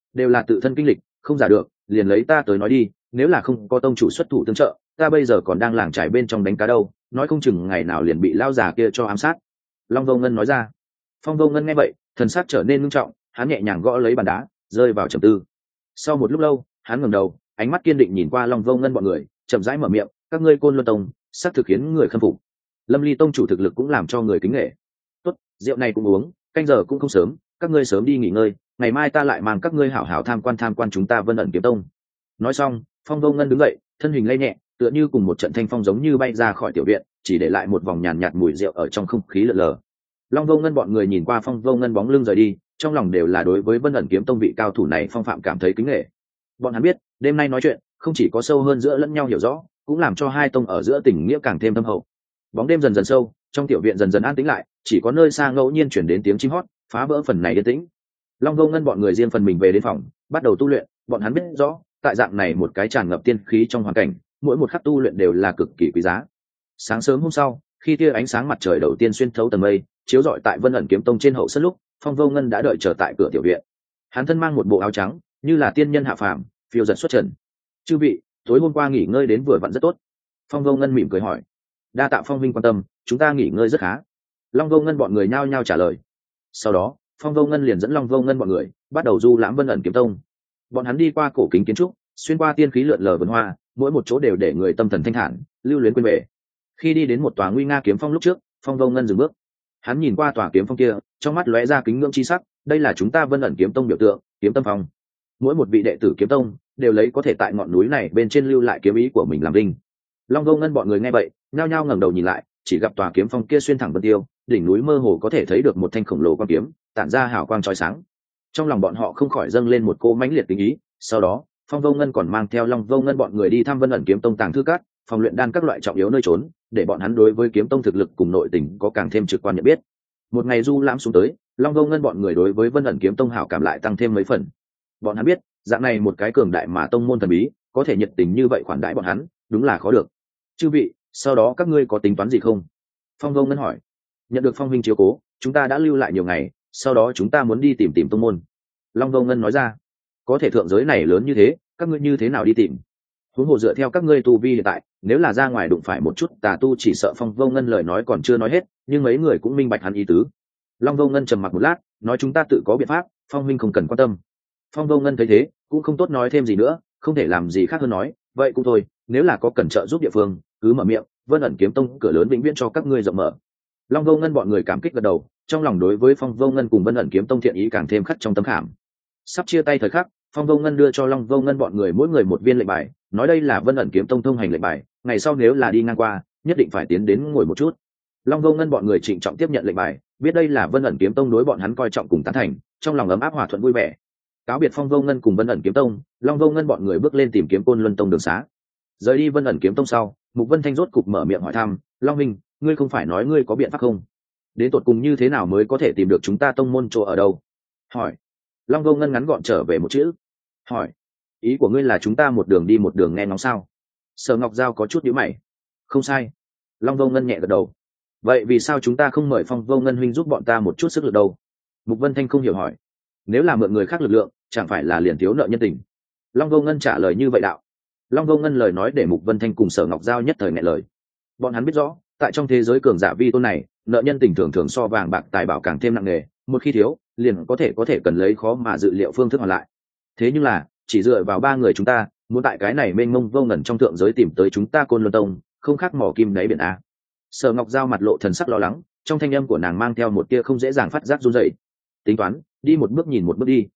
đều là tự thân kinh lịch, không giả được, liền lấy ta tới nói đi, nếu là không có tông chủ xuất thủ tương trợ, ta bây giờ còn đang làng trải bên trong đánh cá đâu, nói không chừng ngày nào liền bị lao già kia cho ám sát. Long Vô Ngân nói ra. Phong Vô Ngân nghe vậy, thần sắc trở nên nghiêm trọng, hắn nhẹ nhàng gõ lấy bàn đá, rơi vào trầm tư. Sau một lúc lâu, hắn ngẩng đầu, ánh mắt kiên định nhìn qua Long Vô Ngân bọn người, chậm rãi mở miệng, các ngươi Côn Luân Tông, xác thực khiến người khâm phục. Lâm Ly tông chủ thực lực cũng làm cho người kính nể. Tốt, rượu này cũng uống, canh giờ cũng không sớm, các ngươi sớm đi nghỉ ngơi, ngày mai ta lại mang các ngươi hảo hảo tham quan chúng ta Vân ẩn kiếm tông. Nói xong, Phong Vô Ngân đứng dậy, thân hình lay nhẹ, tựa như cùng một trận thanh phong giống như bay ra khỏi tiểu viện, chỉ để lại một vòng nhàn nhạt mùi rượu ở trong không khí lờ lờ. Long Vô Ngân bọn người nhìn qua Phong Vô Ngân bóng lưng rời đi, trong lòng đều là đối với Vân ẩn kiếm tông vị cao thủ này phong phạm cảm thấy kính nể. Bọn hắn biết, đêm nay nói chuyện, không chỉ có sâu hơn giữa lẫn nhau hiểu rõ, cũng làm cho hai tông ở giữa tình nghĩa càng thêm thâm hậu. Bóng đêm dần dần sâu, trong tiểu viện dần dần an tĩnh lại, chỉ có nơi xa ngẫu nhiên chuyển đến tiếng chim hót, phá vỡ phần này yên tĩnh. Long Vô Ngân bọn người riêng phần mình về đến phòng, bắt đầu tu luyện. Bọn hắn biết rõ, tại dạng này một cái tràn ngập tiên khí trong hoàn cảnh, mỗi một khắc tu luyện đều là cực kỳ quý giá. Sáng sớm hôm sau, khi tia ánh sáng mặt trời đầu tiên xuyên thấu tầng mây, chiếu rọi tại Vân ẩn kiếm tông trên hậu sân lúc, Phong Vô Ngân đã đợi chờ tại cửa tiểu viện. Hắn thân mang một bộ áo trắng, như là tiên nhân hạ phàm, phiêu dật xuất trần. Chư vị, tối hôm qua nghỉ ngơi đến vừa vặn rất tốt. Phong Vô Ngân mỉm cười hỏi. Đa tạ Phong huynh quan tâm, chúng ta nghỉ ngơi rất khá. Long Vô Ngân bọn người nhao nhao trả lời. Sau đó, Phong Vô Ngân liền dẫn Long Vô Ngân bọn người bắt đầu du lãm Vân ẩn kiếm tông. Bọn hắn đi qua cổ kính kiến trúc, xuyên qua tiên khí lượn lờ vườn hoa, mỗi một chỗ đều để người tâm thần thanh thản, lưu luyến quên về. Khi đi đến một tòa nguy nga kiếm phong lúc trước, Phong Vô Ngân dừng bước. Hắn nhìn qua tòa kiếm phong kia, trong mắt lóe ra kính ngưỡng chi sắc, đây là chúng ta Vân ẩn kiếm tông biểu tượng, Kiếm Tâm Phong. Mỗi một vị đệ tử kiếm tông đều lấy có thể tại ngọn núi này bên trên lưu lại kiếm ý của mình làm linh. Long Vô Ngân bọn người nghe vậy, nhao nhao ngẩng đầu nhìn lại, chỉ gặp tòa kiếm phong kia xuyên thẳng vân tiêu, đỉnh núi mơ hồ có thể thấy được một thanh khổng lồ quan kiếm, tản ra hào quang chói sáng. Trong lòng bọn họ không khỏi dâng lên một cỗ mãnh liệt tình ý. Sau đó, Phong Vô Ngân còn mang theo Long Vô Ngân bọn người đi thăm Vân ẩn kiếm tông tàng thư cát, phòng luyện đan các loại trọng yếu nơi trốn, để bọn hắn đối với kiếm tông thực lực cùng nội tình có càng thêm trực quan nhận biết. Một ngày du lãm xuống tới, Long Vô Ngân bọn người đối với Vân ẩn kiếm tông hảo cảm lại tăng thêm mấy phần. Bọn hắn biết, dạng này một cái cường đại mà tông môn thần bí, có thể nhiệt tình như vậy khoản đãi bọn hắn, đúng là khó được. Chư vị, sau đó các ngươi có tính toán gì không? Phong Vô Ngân hỏi. Nhận được Phong huynh chiếu cố, chúng ta đã lưu lại nhiều ngày, sau đó chúng ta muốn đi tìm tông môn. Long Vô Ngân nói ra. Có thể thượng giới này lớn như thế, các ngươi như thế nào đi tìm? Huống hồ dựa theo các ngươi tu vi hiện tại, nếu là ra ngoài đụng phải một chút tà tu, chỉ sợ Phong Vô Ngân lời nói còn chưa nói hết, nhưng mấy người cũng minh bạch hắn ý tứ. Long Vô Ngân trầm mặc một lát, nói chúng ta tự có biện pháp, Phong huynh không cần quan tâm. Phong Vô Ngân thấy thế, cũng không tốt nói thêm gì nữa, không thể làm gì khác hơn nói, vậy cũng thôi, nếu là có cần trợ giúp địa phương, cứ mở miệng, Vân ẩn kiếm tông cửa lớn vĩnh viễn cho các ngươi rộng mở. Long Vô Ngân bọn người cảm kích gật đầu, trong lòng đối với Phong Vô Ngân cùng Vân ẩn kiếm tông thiện ý càng thêm khắc trong tâm khảm. Sắp chia tay thời khắc, Phong Vô Ngân đưa cho Long Vô Ngân bọn người mỗi người một viên lệnh bài, nói đây là Vân ẩn kiếm tông thông hành lệnh bài, ngày sau nếu là đi ngang qua, nhất định phải tiến đến ngồi một chút. Long Vô Ngân bọn người trịnh trọng tiếp nhận lệnh bài, biết đây là Vân ẩn kiếm tông đối bọn hắn coi trọng cùng tán thành, trong lòng ấm áp hòa thuận vui vẻ. Cáo biệt Phong Vô Ngân cùng Vân ẩn kiếm tông, Long Vô Ngân bọn người bước lên tìm kiếm Côn Luân tông đường xá. Rời đi Vân ẩn kiếm tông sau, Mục Vân Thanh rốt cục mở miệng hỏi thăm, Long huynh, ngươi không phải nói ngươi có biện pháp không? Đến tột cùng như thế nào mới có thể tìm được chúng ta tông môn chỗ ở đâu? Hỏi. Long Vô Ngân ngắn gọn trở về một chữ. Hỏi. Ý của ngươi là chúng ta một đường đi một đường nghe ngóng sao? Sở Ngọc Giao có chút nhíu mày. Không sai. Long Vô Ngân nhẹ gật đầu. Vậy vì sao chúng ta không mời Phong Vô Ngân huynh giúp bọn ta một chút sức lực đâu? Mục Vân Thanh không hiểu hỏi. Nếu là mượn người khác lực lượng, chẳng phải là liền thiếu nợ nhân tình? Long Vô Ngân trả lời như vậy đạo. Long Vô Ngân lời nói để Mục Vân Thanh cùng Sở Ngọc Giao nhất thời nghẹn lời. Bọn hắn biết rõ, tại trong thế giới cường giả vi tôn này, nợ nhân tình thường thường so vàng bạc tài bảo càng thêm nặng nề, một khi thiếu, liền có thể cần lấy khó mà dự liệu phương thức hoàn lại. Thế nhưng là, chỉ dựa vào ba người chúng ta, muốn tại cái này mênh mông vô ngần trong thượng giới tìm tới chúng ta Côn Luân tông, không khác mỏ kim đáy biển a. Sở Ngọc Giao mặt lộ thần sắc lo lắng, trong thanh âm của nàng mang theo một tia không dễ dàng phát giác run rẩy. Tính toán, đi một bước nhìn một bước đi.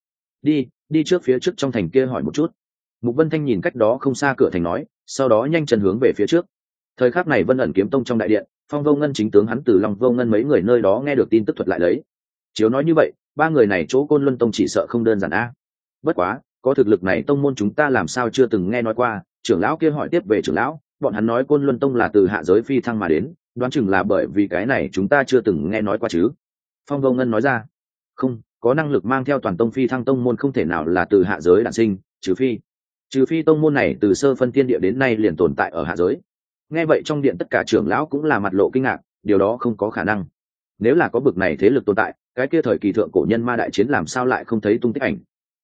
Đi trước phía trước trong thành kia hỏi một chút. Mục Vân Thanh nhìn cách đó không xa cửa thành nói, sau đó nhanh chân hướng về phía trước. Thời khắc này Vân ẩn kiếm tông trong đại điện, Phong Vô Ngân chính tướng hắn từ Long Vô Ngân mấy người nơi đó nghe được tin tức thuật lại lấy. Chiếu nói như vậy, ba người này chỗ Côn Luân tông chỉ sợ không đơn giản a. Bất quá, có thực lực này tông môn chúng ta làm sao chưa từng nghe nói qua. Trưởng lão kia hỏi tiếp về trưởng lão, bọn hắn nói Côn Luân tông là từ hạ giới phi thăng mà đến, đoán chừng là bởi vì cái này chúng ta chưa từng nghe nói qua chứ. Phong Vô Ngân nói ra. Không, có năng lực mang theo toàn tông phi thăng tông môn không thể nào là từ hạ giới đản sinh, trừ phi tông môn này từ sơ phân thiên địa đến nay liền tồn tại ở hạ giới. Nghe vậy trong điện tất cả trưởng lão cũng là mặt lộ kinh ngạc, điều đó không có khả năng. Nếu là có bực này thế lực tồn tại, cái kia thời kỳ thượng cổ nhân ma đại chiến làm sao lại không thấy tung tích ảnh?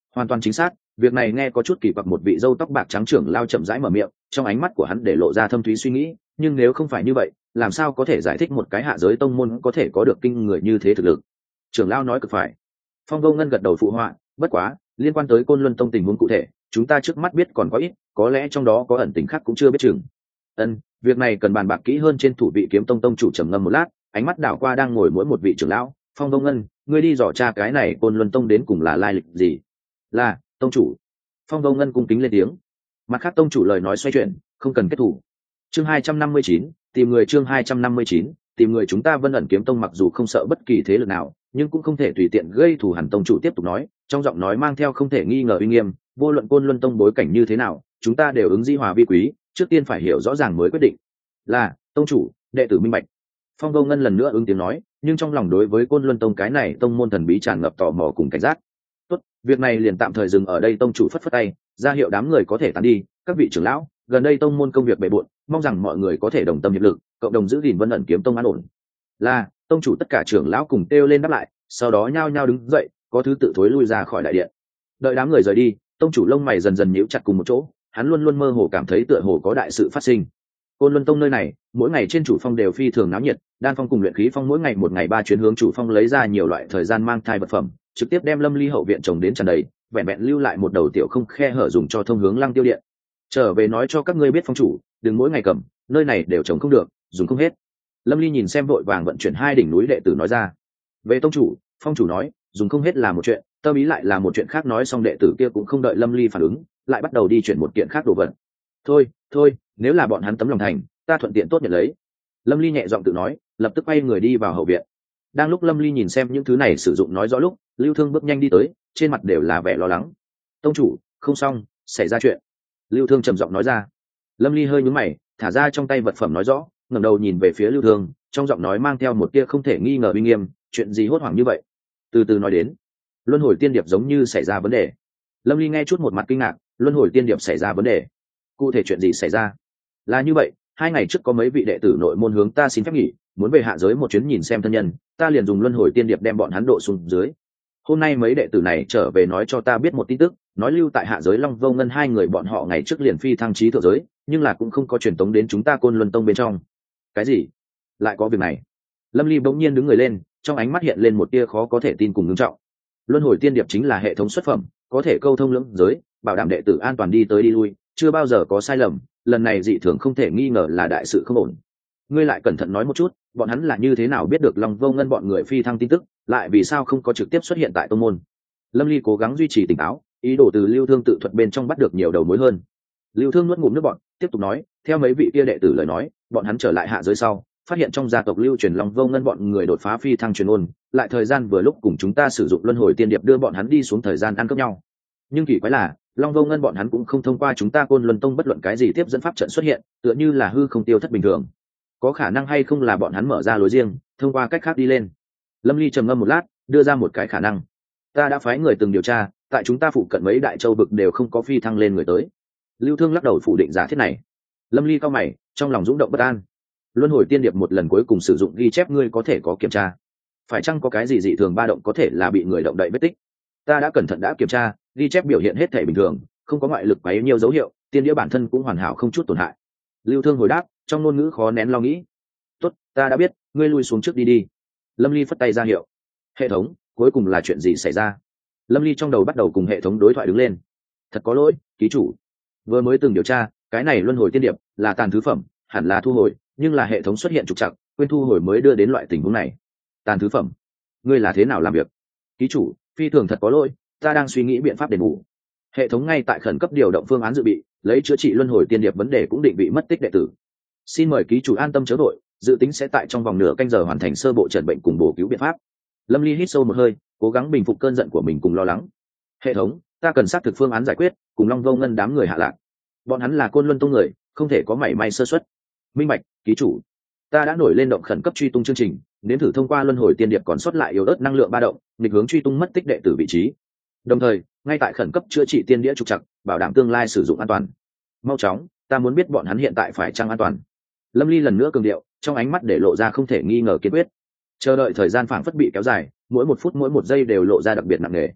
Hoàn toàn chính xác, việc này nghe có chút kỳ quặc. Một vị râu tóc bạc trắng trưởng lao chậm rãi mở miệng, trong ánh mắt của hắn để lộ ra thâm thúy suy nghĩ. Nhưng nếu không phải như vậy, làm sao có thể giải thích một cái hạ giới tông môn có thể có được kinh người như thế thực lực? Trưởng lao nói cực phải. Phong Vô Ngân gật đầu phụ họa. Bất quá, liên quan tới Côn Luân Tông tình huống cụ thể, chúng ta trước mắt biết còn có ít, có lẽ trong đó có ẩn tình khác cũng chưa biết chừng. Việc này cần bàn bạc kỹ hơn. Trên thủ vị kiếm tông tông chủ trầm ngâm một lát, ánh mắt đảo qua đang ngồi mỗi một vị trưởng lão. Phong Vô Ngân, ngươi đi dò tra cái này Côn Luân Tông đến cùng là lai lịch gì? Là tông chủ. Phong Vô Ngân cung kính lên tiếng. Mặt khác tông chủ lời nói xoay chuyển, không cần kết thủ. Chương 259, tìm người. Chương 259, tìm người. Chúng ta Vân ẩn kiếm tông mặc dù không sợ bất kỳ thế lực nào, nhưng cũng không thể tùy tiện gây thù hằn. Tông chủ tiếp tục nói, trong giọng nói mang theo không thể nghi ngờ uy nghiêm. Vô luận Côn Luân Tông bối cảnh như thế nào, chúng ta đều ứng dĩ hòa vi quý, trước tiên phải hiểu rõ ràng mới quyết định. Là tông chủ, đệ tử minh bạch. Phong Vô Ngân lần nữa ứng tiếng nói, nhưng trong lòng đối với Côn Luân Tông cái này tông môn thần bí tràn ngập tò mò cùng cảnh giác. Tốt, việc này liền tạm thời dừng ở đây. Tông chủ phất phất tay, ra hiệu đám người có thể tán đi. Các vị trưởng lão, gần đây tông môn công việc bề bộn, mong rằng mọi người có thể đồng tâm hiệp lực, cộng đồng giữ gìn Vân ẩn kiếm tông an ổn. Là tông chủ. Tất cả trưởng lão cùng kêu lên đáp lại, sau đó nhao nhao đứng dậy, có thứ tự thối lui ra khỏi đại điện. Đợi đám người rời đi, tông chủ lông mày dần dần nhíu chặt cùng một chỗ, hắn luôn luôn mơ hồ cảm thấy tựa hồ có đại sự phát sinh. Côn Luân Tông nơi này, mỗi ngày trên chủ phong đều phi thường náo nhiệt, đan phong cùng luyện khí phong mỗi ngày một ngày ba chuyến hướng chủ phong lấy ra nhiều loại thời gian mang thai vật phẩm, trực tiếp đem Lâm Ly hậu viện trồng đến tràn đầy, vẹn vẹn lưu lại một đầu tiểu không khe hở dùng cho thông hướng Lăng Tiêu điện. Trở về nói cho các ngươi biết phong chủ, đừng mỗi ngày cầm, nơi này đều trồng không được, dùng không hết. Lâm Ly nhìn xem vội vàng vận chuyển hai đỉnh núi đệ tử nói ra. Về tông chủ, phong chủ nói, dùng không hết là một chuyện, tâm ý lại là một chuyện khác. Nói xong đệ tử kia cũng không đợi Lâm Ly phản ứng, lại bắt đầu đi chuyển một kiện khác đồ vật. Thôi, nếu là bọn hắn tấm lòng thành, ta thuận tiện tốt nhận lấy. Lâm Ly nhẹ giọng tự nói, lập tức quay người đi vào hậu viện. Đang lúc Lâm Ly nhìn xem những thứ này sử dụng nói rõ lúc, Lưu Thương bước nhanh đi tới, trên mặt đều là vẻ lo lắng. Tông chủ, không xong, xảy ra chuyện. Lưu Thương trầm giọng nói ra. Lâm Ly hơi nhướng mày, thả ra trong tay vật phẩm nói rõ, ngẩng đầu nhìn về phía Lưu Thương, trong giọng nói mang theo một tia không thể nghi ngờ uy nghiêm. Chuyện gì hốt hoảng như vậy? Từ từ nói đến. Luân hồi tiên điệp giống như xảy ra vấn đề. Lâm Ly nghe chút một mặt kinh ngạc. Luân hồi tiên điệp xảy ra vấn đề? Cụ thể chuyện gì xảy ra? Là như vậy, 2 ngày trước có mấy vị đệ tử nội môn hướng ta xin phép nghỉ, muốn về hạ giới một chuyến nhìn xem thân nhân, ta liền dùng luân hồi tiên điệp đem bọn hắn độ xuống dưới. Hôm nay mấy đệ tử này trở về nói cho ta biết một tin tức, nói lưu tại hạ giới Long Vô Ngân 2 người bọn họ ngày trước liền phi thăng trí thượng giới, nhưng là cũng không có truyền tống đến chúng ta Côn Luân Tông bên trong. Cái gì? Lại có việc này? Lâm Ly bỗng nhiên đứng người lên, trong ánh mắt hiện lên một tia khó có thể tin cùng ngưng trọng. Luân hồi tiên điệp chính là hệ thống xuất phẩm, có thể câu thông lưỡng giới, bảo đảm đệ tử an toàn đi tới đi lui, chưa bao giờ có sai lầm. Lần này dị thường không thể nghi ngờ là đại sự không ổn. Ngươi lại cẩn thận nói một chút, bọn hắn là như thế nào biết được Long Vô Ngân bọn người phi thăng tin tức, lại vì sao không có trực tiếp xuất hiện tại tông môn? Lâm Ly cố gắng duy trì tỉnh táo, ý đồ từ Lưu Thương tự thuật bên trong bắt được nhiều đầu mối hơn. Lưu Thương nuốt ngụm nước bọt, tiếp tục nói, theo mấy vị kia đệ tử lời nói, bọn hắn trở lại hạ giới sau, phát hiện trong gia tộc lưu truyền Long Vô Ngân bọn người đột phá phi thăng truyền ôn, lại thời gian vừa lúc cùng chúng ta sử dụng luân hồi tiên điệp đưa bọn hắn đi xuống thời gian ăn cướp nhau. Nhưng kỳ quái là, Long Vô Ngân bọn hắn cũng không thông qua chúng ta Côn Luân Tông bất luận cái gì tiếp dẫn pháp trận xuất hiện, tựa như là hư không tiêu thất bình thường. Có khả năng hay không là bọn hắn mở ra lối riêng, thông qua cách khác đi lên? Lâm Ly trầm ngâm một lát, đưa ra một cái khả năng. Ta đã phái người từng điều tra, tại chúng ta phụ cận mấy đại châu vực đều không có phi thăng lên người tới. Lưu Thương lắc đầu phủ định giả thiết này. Lâm Ly cau mày, trong lòng rung động bất an. Luân hồi tiên điệp một lần cuối cùng sử dụng ghi chép, ngươi có thể có kiểm tra, phải chăng có cái gì dị thường ba động, có thể là bị người động đậy vết tích? Ta đã cẩn thận đã kiểm tra, ghi chép biểu hiện hết thể bình thường, không có ngoại lực quấy nhiều dấu hiệu, tiên đĩa bản thân cũng hoàn hảo không chút tổn hại. Lưu Thương hồi đáp, trong ngôn ngữ khó nén lo nghĩ. Tốt, ta đã biết, ngươi lui xuống trước đi đi. Lâm Ly phất tay ra hiệu. Hệ thống, cuối cùng là chuyện gì xảy ra? Lâm Ly trong đầu bắt đầu cùng hệ thống đối thoại đứng lên. Thật có lỗi, ký chủ, vừa mới từng điều tra, cái này luân hồi tiên điệp là tàn thứ phẩm, hẳn là thu hồi, nhưng là hệ thống xuất hiện trục trặc, quên thu hồi mới đưa đến loại tình huống này. Tàn thứ phẩm? Ngươi là thế nào làm việc? Ký chủ, phi thường thật có lỗi, ta đang suy nghĩ biện pháp đền bù. Hệ thống ngay tại khẩn cấp điều động phương án dự bị, lấy chữa trị luân hồi tiên điệp vấn đề cũng định vị mất tích đệ tử. Xin mời ký chủ an tâm chớ vội, dự tính sẽ tại trong vòng nửa canh giờ hoàn thành sơ bộ chẩn bệnh cùng bổ cứu biện pháp. Lâm Ly hít sâu một hơi, cố gắng bình phục cơn giận của mình cùng lo lắng. Hệ thống, ta cần xác thực phương án giải quyết, cùng Long Vô Ngân đám người hạ lạc. Bọn hắn là Côn Luân Tông người, không thể có mảy may sơ suất. Minh bạch, ký chủ. Ta đã nổi lên động khẩn cấp truy tung chương trình, nếm thử thông qua luân hồi tiên điệp còn sót lại yếu ớt năng lượng ba động, nghịch hướng truy tung mất tích đệ tử vị trí. Đồng thời, ngay tại khẩn cấp chữa trị tiên đĩa trục trặc, bảo đảm tương lai sử dụng an toàn. Mau chóng, ta muốn biết bọn hắn hiện tại phải chăng an toàn. Lâm Ly lần nữa cường điệu, trong ánh mắt để lộ ra không thể nghi ngờ kiên quyết. Chờ đợi thời gian phảng phất bị kéo dài, mỗi một phút mỗi một giây đều lộ ra đặc biệt nặng nề.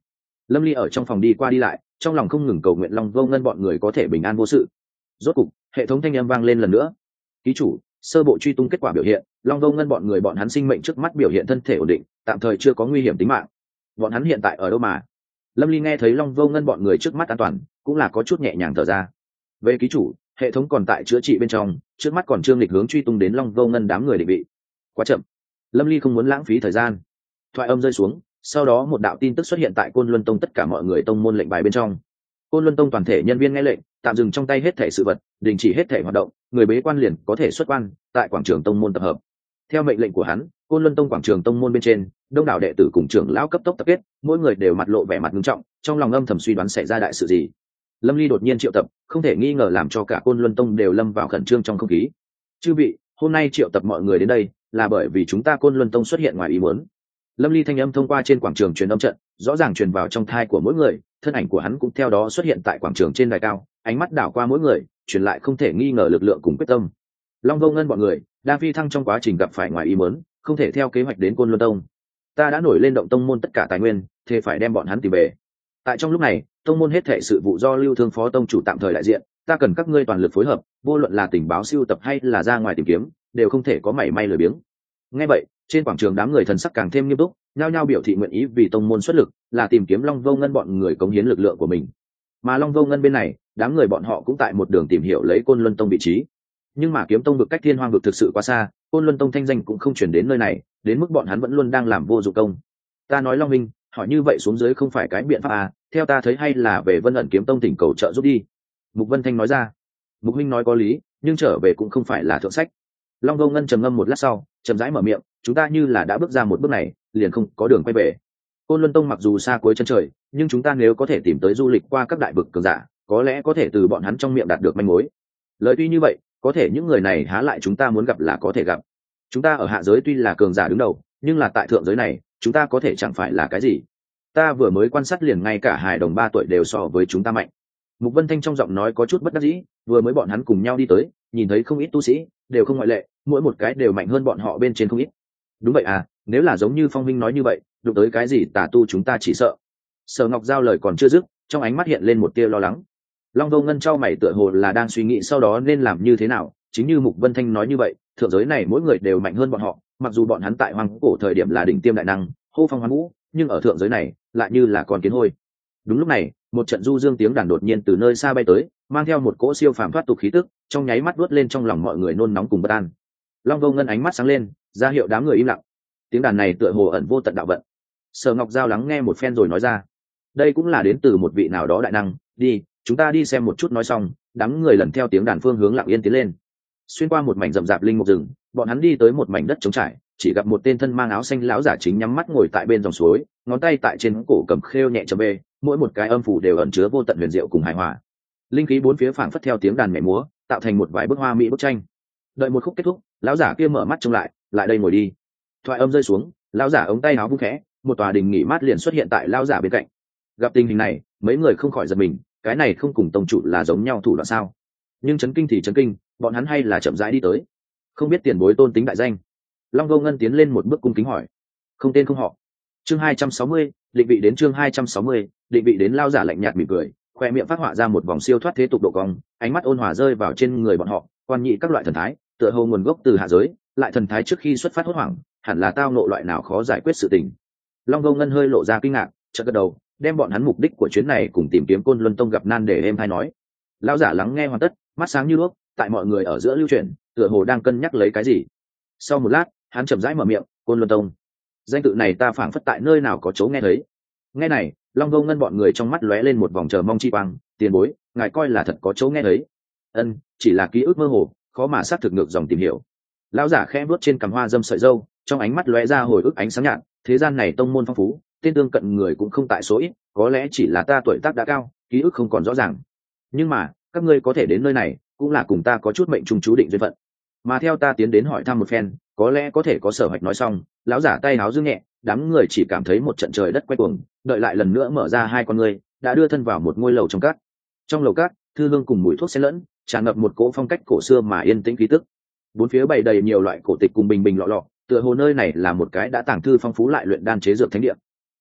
Lâm Ly ở trong phòng đi qua đi lại, trong lòng không ngừng cầu nguyện Long Vô Ngân bọn người có thể bình an vô sự. Rốt cục hệ thống thanh âm vang lên lần nữa. Ký chủ, sơ bộ truy tung kết quả biểu hiện, Long Vô Ngân bọn người bọn hắn sinh mệnh trước mắt biểu hiện thân thể ổn định, tạm thời chưa có nguy hiểm tính mạng. Bọn hắn hiện tại ở đâu mà? Lâm Ly nghe thấy Long Vô Ngân bọn người trước mắt an toàn, cũng là có chút nhẹ nhàng thở ra. Về ký chủ, hệ thống còn tại chữa trị bên trong, trước mắt còn chưa nghịch hướng truy tung đến Long Vô Ngân đám người định vị. Quá chậm. Lâm Ly không muốn lãng phí thời gian. Thoại âm rơi xuống, sau đó một đạo tin tức xuất hiện tại Côn Luân Tông tất cả mọi người tông môn lệnh bài bên trong. Côn Luân Tông toàn thể nhân viên nghe lệnh, tạm dừng trong tay hết thể sự vật, đình chỉ hết thể hoạt động, người bế quan liền có thể xuất quan, tại quảng trường tông môn tập hợp. Theo mệnh lệnh của hắn, Côn Luân Tông quảng trường tông môn bên trên, đông đảo đệ tử cùng trưởng lão cấp tốc tập kết, mỗi người đều mặt lộ vẻ mặt nghiêm trọng, trong lòng âm thầm suy đoán xảy ra đại sự gì. Lâm Ly đột nhiên triệu tập, không thể nghi ngờ làm cho cả Côn Luân Tông đều lâm vào khẩn trương trong không khí. Chư vị, hôm nay triệu tập mọi người đến đây, là bởi vì chúng ta Côn Luân Tông xuất hiện ngoài ý muốn. Lâm Ly thanh âm thông qua trên quảng trường truyền âm trận, rõ ràng truyền vào trong thai của mỗi người, thân ảnh của hắn cũng theo đó xuất hiện tại quảng trường trên đài cao, ánh mắt đảo qua mỗi người, truyền lại không thể nghi ngờ lực lượng cùng quyết tâm. Long Vô Ngân bọn người đang phi thăng trong quá trình gặp phải ngoài ý muốn, không thể theo kế hoạch đến Côn Luân Tông. Ta đã nổi lên động tông môn tất cả tài nguyên, thế phải đem bọn hắn tìm về. Tại trong lúc này, tông môn hết thảy sự vụ do Lưu Thương phó tông chủ tạm thời đại diện, ta cần các ngươi toàn lực phối hợp, vô luận là tình báo siêu tập hay là ra ngoài tìm kiếm, đều không thể có mảy may lười biếng. Nghe vậy, trên quảng trường đám người thần sắc càng thêm nghiêm túc, nhao nhao biểu thị nguyện ý vì tông môn xuất lực, là tìm kiếm Long Vô Ngân bọn người cống hiến lực lượng của mình. Mà Long Vô Ngân bên này, đám người bọn họ cũng tại một đường tìm hiểu lấy Côn Luân Tông vị trí. Nhưng mà Kiếm Tông vực cách Thiên Hoang vực thực sự quá xa, Côn Luân Tông thanh danh cũng không chuyển đến nơi này, đến mức bọn hắn vẫn luôn đang làm vô dụng công. Ta nói Long Minh, hỏi như vậy xuống dưới không phải cái biện pháp à? Theo ta thấy hay là về Vân ẩn Kiếm Tông tỉnh cầu trợ giúp đi. Mục Vân Thanh nói ra. Mục Minh nói có lý, nhưng trở về cũng không phải là thượng sách. Long Vô Ngân trầm ngâm một lát sau, chậm rãi mở miệng, chúng ta như là đã bước ra một bước này, liền không có đường quay về. Côn Luân Tông mặc dù xa cuối chân trời, nhưng chúng ta nếu có thể tìm tới du lịch qua các đại vực cường giả, có lẽ có thể từ bọn hắn trong miệng đạt được manh mối. Lời tuy như vậy, có thể những người này há lại chúng ta muốn gặp là có thể gặp. Chúng ta ở hạ giới tuy là cường giả đứng đầu, nhưng là tại thượng giới này, chúng ta có thể chẳng phải là cái gì. Ta vừa mới quan sát liền ngay cả hài đồng 3 tuổi đều so với chúng ta mạnh. Mục Vân Thanh trong giọng nói có chút bất đắc dĩ, vừa mới bọn hắn cùng nhau đi tới, nhìn thấy không ít tu sĩ, đều không ngoại lệ, mỗi một cái đều mạnh hơn bọn họ bên trên không ít. Đúng vậy à, nếu là giống như Phong Minh nói như vậy, đụng tới cái gì tà tu chúng ta chỉ sợ. Sở Ngọc Giao lời còn chưa dứt, trong ánh mắt hiện lên một tia lo lắng. Long Vô Ngân trao mày tựa hồ là đang suy nghĩ sau đó nên làm như thế nào, chính như Mục Vân Thanh nói như vậy, thượng giới này mỗi người đều mạnh hơn bọn họ, mặc dù bọn hắn tại hoang cổ thời điểm là đỉnh tiêm đại năng, hô phong hoán vũ, nhưng ở thượng giới này lại như là con kiến hôi. Đúng lúc này, một trận du dương tiếng đàn đột nhiên từ nơi xa bay tới, mang theo một cỗ siêu phàm thoát tục khí tức, trong nháy mắt đuốt lên trong lòng mọi người nôn nóng cùng bất an. Long Vô Ngân ánh mắt sáng lên, ra hiệu đám người im lặng. Tiếng đàn này tựa hồ ẩn vô tận đạo vận. Sở Ngọc Giao lắng nghe một phen rồi nói ra, đây cũng là đến từ một vị nào đó đại năng, đi, chúng ta đi xem một chút. Nói xong, đám người lần theo tiếng đàn phương hướng lặng yên tiến lên. Xuyên qua một mảnh rậm rạp linh mục rừng, bọn hắn đi tới một mảnh đất trống trải, chỉ gặp một tên thân mang áo xanh lão giả chính nhắm mắt ngồi tại bên dòng suối, ngón tay tại trên cổ cầm khêu nhẹ chầm bê, mỗi một cái âm phủ đều ẩn chứa vô tận huyền diệu cùng hài hòa. Linh khí bốn phía phảng phất theo tiếng đàn nhảy múa, tạo thành một vài bức hoa mỹ bức tranh. Đợi một khúc kết thúc, lão giả kia mở mắt trông lại, lại đây ngồi đi. Thoại âm rơi xuống, lão giả ống tay áo vung khẽ, một tòa đình nghỉ mát liền xuất hiện tại lão giả bên cạnh. Gặp tình hình này, mấy người không khỏi giật mình, cái này không cùng tông chủ là giống nhau thủ đoạn sao? Nhưng chấn kinh thì chấn kinh, bọn hắn hay là chậm rãi đi tới. Không biết tiền bối tôn tính đại danh. Long Vô Ngân tiến lên một bước cung kính hỏi. Không tên không họ. Chương 260, định vị đến chương 260, định vị đến. Lão giả lạnh nhạt mỉm cười, khoe miệng phát họa ra một vòng siêu thoát thế tục độ cong, ánh mắt ôn hòa rơi vào trên người bọn họ, quan nhị các loại thần thái, tựa hồ nguồn gốc từ hạ giới, lại thần thái trước khi xuất phát hốt hoảng, hẳn là tao nộ loại nào khó giải quyết sự tình. Long Vô Ngân hơi lộ ra kinh ngạc, chợt gật đầu, đem bọn hắn mục đích của chuyến này cùng tìm kiếm Côn Luân Tông gặp nan để êm hay nói. Lão giả lắng nghe hoàn tất, mắt sáng như đuốc, tại mọi người ở giữa lưu chuyển, tựa hồ đang cân nhắc lấy cái gì. Sau một lát, hắn chậm rãi mở miệng, Côn Luân Tông, danh tự này ta phảng phất tại nơi nào có chỗ nghe thấy. Nghe này, Long Vô Ngân bọn người trong mắt lóe lên một vòng chờ mong chi quang, tiền bối, ngài coi là thật có chỗ nghe thấy. Ân, chỉ là ký ức mơ hồ, khó mà xác thực ngược dòng tìm hiểu. Lão giả khẽ vuốt trên cằm hoa dâm sợi râu, trong ánh mắt lóe ra hồi ức ánh sáng nhạt, thế gian này tông môn phong phú, tên tương cận người cũng không tại số ít, có lẽ chỉ là ta tuổi tác đã cao, ký ức không còn rõ ràng. Nhưng mà, các ngươi có thể đến nơi này, cũng là cùng ta có chút mệnh trùng chú định duyên phận. Mà theo ta tiến đến hỏi thăm một phen, có lẽ có thể có sở hoạch. Nói xong, lão giả tay áo dương nhẹ, đám người chỉ cảm thấy một trận trời đất quay cuồng, đợi lại lần nữa mở ra hai con ngươi, đã đưa thân vào một ngôi lầu trong cát. Trong lầu cát, thư hương cùng mùi thuốc xen lẫn, tràn ngập một cỗ phong cách cổ xưa mà yên tĩnh khí tức. Bốn phía bày đầy nhiều loại cổ tịch cùng bình bình lọ lọ, tựa hồ nơi này là một cái đã tàng thư phong phú lại luyện đan chế dược thánh địa.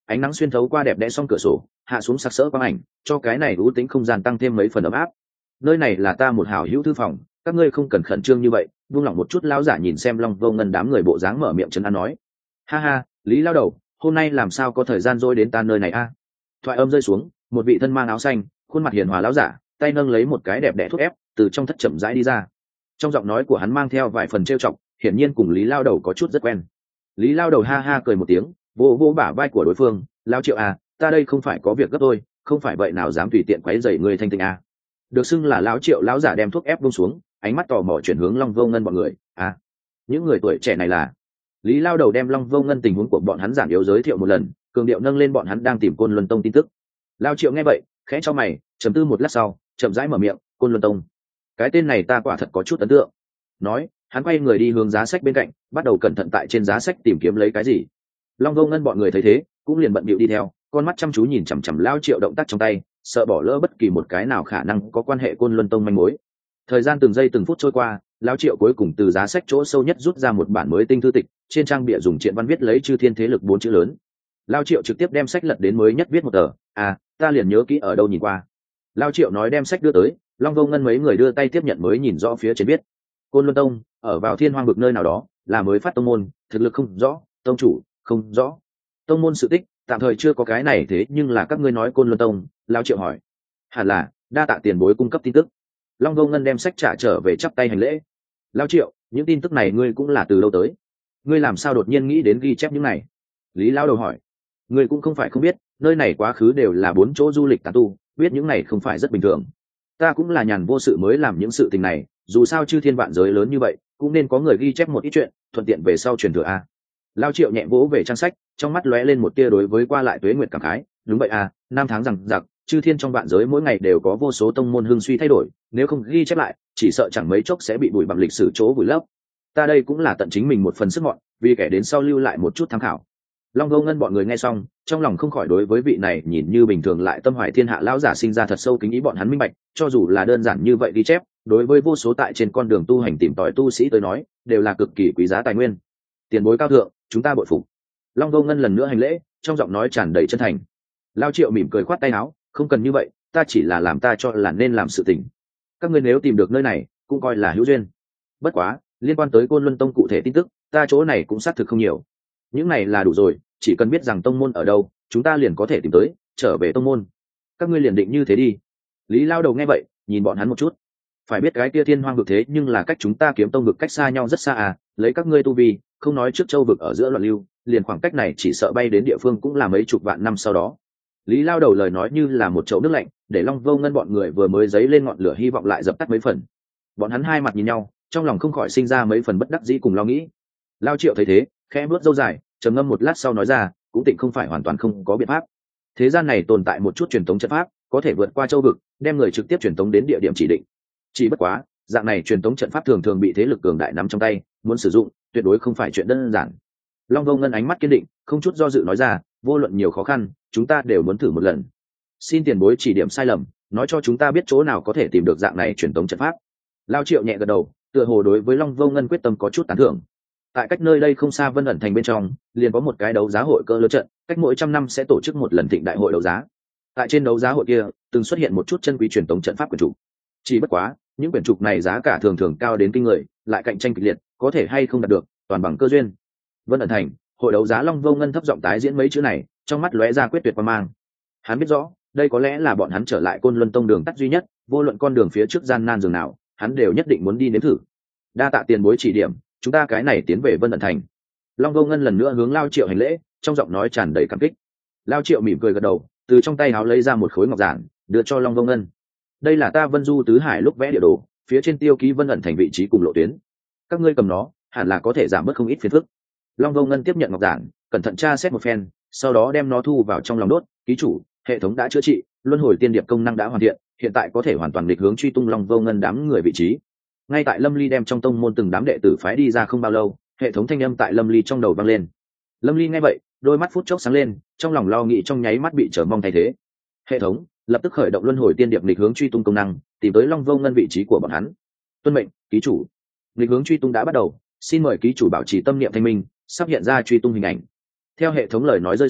ánh nắng xuyên thấu qua đẹp đẽ song cửa sổ hạ xuống sặc sỡ quang ảnh, cho cái này u tĩnh không gian tăng thêm mấy phần ấm áp. Nơi này là ta một hảo hữu thư phòng, các ngươi không cần khẩn trương như vậy, buông lỏng một chút. Lão giả nhìn xem Long Vô Ngân đám người bộ dáng mở miệng trấn an nói. Ha ha, Lý lao đầu, hôm nay làm sao có thời gian dỗi đến ta nơi này a? Thoại âm rơi xuống, một vị thân mang áo xanh, khuôn mặt hiền hòa lão giả, tay nâng lấy một cái đẹp đẽ thuốc ép, từ trong thất chậm rãi đi ra. Trong giọng nói của hắn mang theo vài phần trêu chọc, hiển nhiên cùng Lý lao đầu có chút rất quen. Lý lao đầu ha ha cười một tiếng, vỗ vỗ bả vai của đối phương. Lão Triệu à, ta đây không phải có việc gấp thôi, không phải vậy nào dám tùy tiện quấy rầy người thanh tịnh à. Được xưng là lão Triệu lão giả đem thuốc ép buông xuống, ánh mắt tò mò chuyển hướng Long Vô Ngân bọn người. À, những người tuổi trẻ này là? Lý lao đầu đem Long Vô Ngân tình huống của bọn hắn giản yếu giới thiệu một lần, cường điệu nâng lên bọn hắn đang tìm Côn Luân Tông tin tức. Lão Triệu nghe vậy, khẽ cho mày, trầm tư một lát sau, chậm rãi mở miệng. Côn Luân Tông, cái tên này ta quả thật có chút ấn tượng. Nói, hắn quay người đi hướng giá sách bên cạnh, bắt đầu cẩn thận tại trên giá sách tìm kiếm lấy cái gì. Long Vô Ngân bọn người thấy thế, cũng liền bận bịu đi theo, con mắt chăm chú nhìn chằm chằm Lão Triệu động tác trong tay, sợ bỏ lỡ bất kỳ một cái nào khả năng có quan hệ Côn Luân Tông manh mối. Thời gian từng giây từng phút trôi qua, Lão Triệu cuối cùng từ giá sách chỗ sâu nhất rút ra một bản mới tinh thư tịch, trên trang bìa dùng triện văn viết lấy Chư Thiên thế lực 4 chữ lớn. Lão Triệu trực tiếp đem sách lật đến mới nhất viết một tờ. À, ta liền nhớ kỹ ở đâu nhìn qua. Lão Triệu nói đem sách đưa tới, Long Vô Ngân mấy người đưa tay tiếp nhận mới nhìn rõ phía trên viết. Côn Luân Tông ở vào Thiên Hoang vực nơi nào đó, là mới phát tông môn, thực lực không rõ, tông chủ không rõ, tông môn sự tích tạm thời chưa có cái này. Thế nhưng là các ngươi nói Côn Luân Tông? Lão Triệu hỏi. Hẳn là, đa tạ tiền bối cung cấp tin tức. Long Vô Ngân đem sách trả trở về chắp tay hành lễ. Lão Triệu, những tin tức này ngươi cũng là từ lâu tới, ngươi làm sao đột nhiên nghĩ đến ghi chép những này? Lý lão đầu hỏi. Ngươi cũng không phải không biết, nơi này quá khứ đều là 4 chỗ du lịch tán tu, biết những này không phải rất bình thường. Ta cũng là nhàn vô sự mới làm những sự tình này, dù sao Chư Thiên vạn giới lớn như vậy, cũng nên có người ghi chép một ít chuyện, thuận tiện về sau truyền thừa a. Lão Triệu nhẹ vỗ về trang sách, trong mắt lóe lên một tia đối với qua lại tuế nguyệt cảm khái. Đúng vậy à, năm tháng rằng giặc, Chư Thiên trong vạn giới mỗi ngày đều có vô số tông môn hưng suy thay đổi, nếu không ghi chép lại, chỉ sợ chẳng mấy chốc sẽ bị bụi bặm lịch sử chỗ vùi lấp. Ta đây cũng là tận chính mình một phần sức mọn, vì kẻ đến sau lưu lại một chút tham khảo. Long Vô Ngân bọn người nghe xong, trong lòng không khỏi đối với vị này nhìn như bình thường lại tâm hoài thiên hạ lão giả sinh ra thật sâu kính ý. Bọn hắn minh bạch, cho dù là đơn giản như vậy ghi chép, đối với vô số tại trên con đường tu hành tìm tòi tu sĩ tới nói, đều là cực kỳ quý giá tài nguyên. Tiền bối cao thượng, chúng ta bội phục. Long Vô Ngân lần nữa hành lễ, trong giọng nói tràn đầy chân thành. Lão Triệu mỉm cười khoát tay áo, không cần như vậy, ta chỉ là làm ta cho là nên làm sự tình. Các ngươi nếu tìm được nơi này, cũng coi là hữu duyên. Bất quá, liên quan tới Côn Luân Tông cụ thể tin tức, ta chỗ này cũng xác thực không nhiều. Những này là đủ rồi, chỉ cần biết rằng tông môn ở đâu, chúng ta liền có thể tìm tới, trở về tông môn. Các ngươi liền định như thế đi. Lý lao đầu nghe vậy, nhìn bọn hắn một chút. Phải biết cái kia Thiên Hoang vực thế nhưng là cách chúng ta Kiếm Tông vực cách xa nhau rất xa à, lấy các ngươi tu vi, không nói trước châu vực ở giữa loạn lưu, liền khoảng cách này chỉ sợ bay đến địa phương cũng là mấy chục vạn năm sau đó. Lý lao đầu lời nói như là một chậu nước lạnh, để Long Vô Ngân bọn người vừa mới dấy lên ngọn lửa hy vọng lại dập tắt mấy phần. Bọn hắn hai mặt nhìn nhau, trong lòng không khỏi sinh ra mấy phần bất đắc dĩ cùng lo nghĩ. Lao Triệu thấy thế, khẽ bước râu dài, trầm ngâm một lát sau nói ra, cũng tịnh không phải hoàn toàn không có biện pháp. Thế gian này tồn tại một chút truyền thống trận pháp, có thể vượt qua châu vực, đem người trực tiếp truyền thống đến địa điểm chỉ định. Chỉ bất quá, dạng này truyền thống trận pháp thường thường bị thế lực cường đại nắm trong tay, muốn sử dụng, tuyệt đối không phải chuyện đơn giản. Long Vô Ngân ánh mắt kiên định, không chút do dự nói ra, vô luận nhiều khó khăn, chúng ta đều muốn thử một lần. Xin tiền bối chỉ điểm sai lầm, nói cho chúng ta biết chỗ nào có thể tìm được dạng này truyền thống trận pháp. Lao Triệu nhẹ gật đầu, tựa hồ đối với Long Vô Ngân quyết tâm có chút tán thưởng. Tại cách nơi đây không xa Vân ẩn thành bên trong, liền có một cái đấu giá hội cỡ lớn trận, cách mỗi 100 năm sẽ tổ chức một lần thịnh đại hội đấu giá. Tại trên đấu giá hội kia, từng xuất hiện một chút chân quý truyền thống trận pháp quyển trục. Chỉ bất quá, những quyển trục này giá cả thường thường cao đến kinh người, lại cạnh tranh kịch liệt, có thể hay không đạt được, toàn bằng cơ duyên. Vân ẩn thành, hội đấu giá. Long Vô Ngân thấp giọng tái diễn mấy chữ này, trong mắt lóe ra quyết tuyệt quan mang. Hắn biết rõ, đây có lẽ là bọn hắn trở lại Côn Luân Tông đường tắt duy nhất, vô luận con đường phía trước gian nan dường nào, hắn đều nhất định muốn đi nếm thử. Đa tạ tiền bối chỉ điểm, chúng ta cái này tiến về Vân ẩn thành. Long Vô Ngân lần nữa hướng Lao Triệu hành lễ, trong giọng nói tràn đầy cảm kích. Lao Triệu mỉm cười gật đầu, từ trong tay áo lấy ra một khối ngọc giản, đưa cho Long Vô Ngân. Đây là ta Vân Du tứ hải lúc vẽ địa đồ, phía trên tiêu ký Vân ẩn thành vị trí cùng lộ tuyến. Các ngươi cầm nó, hẳn là có thể giảm bớt không ít phiền phức. Long Vô Ngân tiếp nhận ngọc giản, cẩn thận tra xét một phen, sau đó đem nó thu vào trong lòng đốt. Ký chủ, hệ thống đã chữa trị, luân hồi tiên điệp công năng đã hoàn thiện, hiện tại có thể hoàn toàn địch hướng truy tung Long Vô Ngân đám người vị trí. Ngay tại Lâm Ly đem trong tông môn từng đám đệ tử phái đi ra không bao lâu, hệ thống thanh âm tại Lâm Ly trong đầu vang lên. Lâm Ly nghe vậy, đôi mắt phút chốc sáng lên, trong lòng lo nghĩ trong nháy mắt bị chờ mong thay thế. Hệ thống lập tức khởi động luân hồi tiên điệp nghịch hướng truy tung công năng, tìm tới Long Vô Ngân vị trí của bọn hắn. Tuân mệnh, ký chủ. Nghịch hướng truy tung đã bắt đầu, xin mời ký chủ bảo trì tâm niệm thanh minh, sắp hiện ra truy tung hình ảnh. Theo hệ thống lời nói rơi xuống,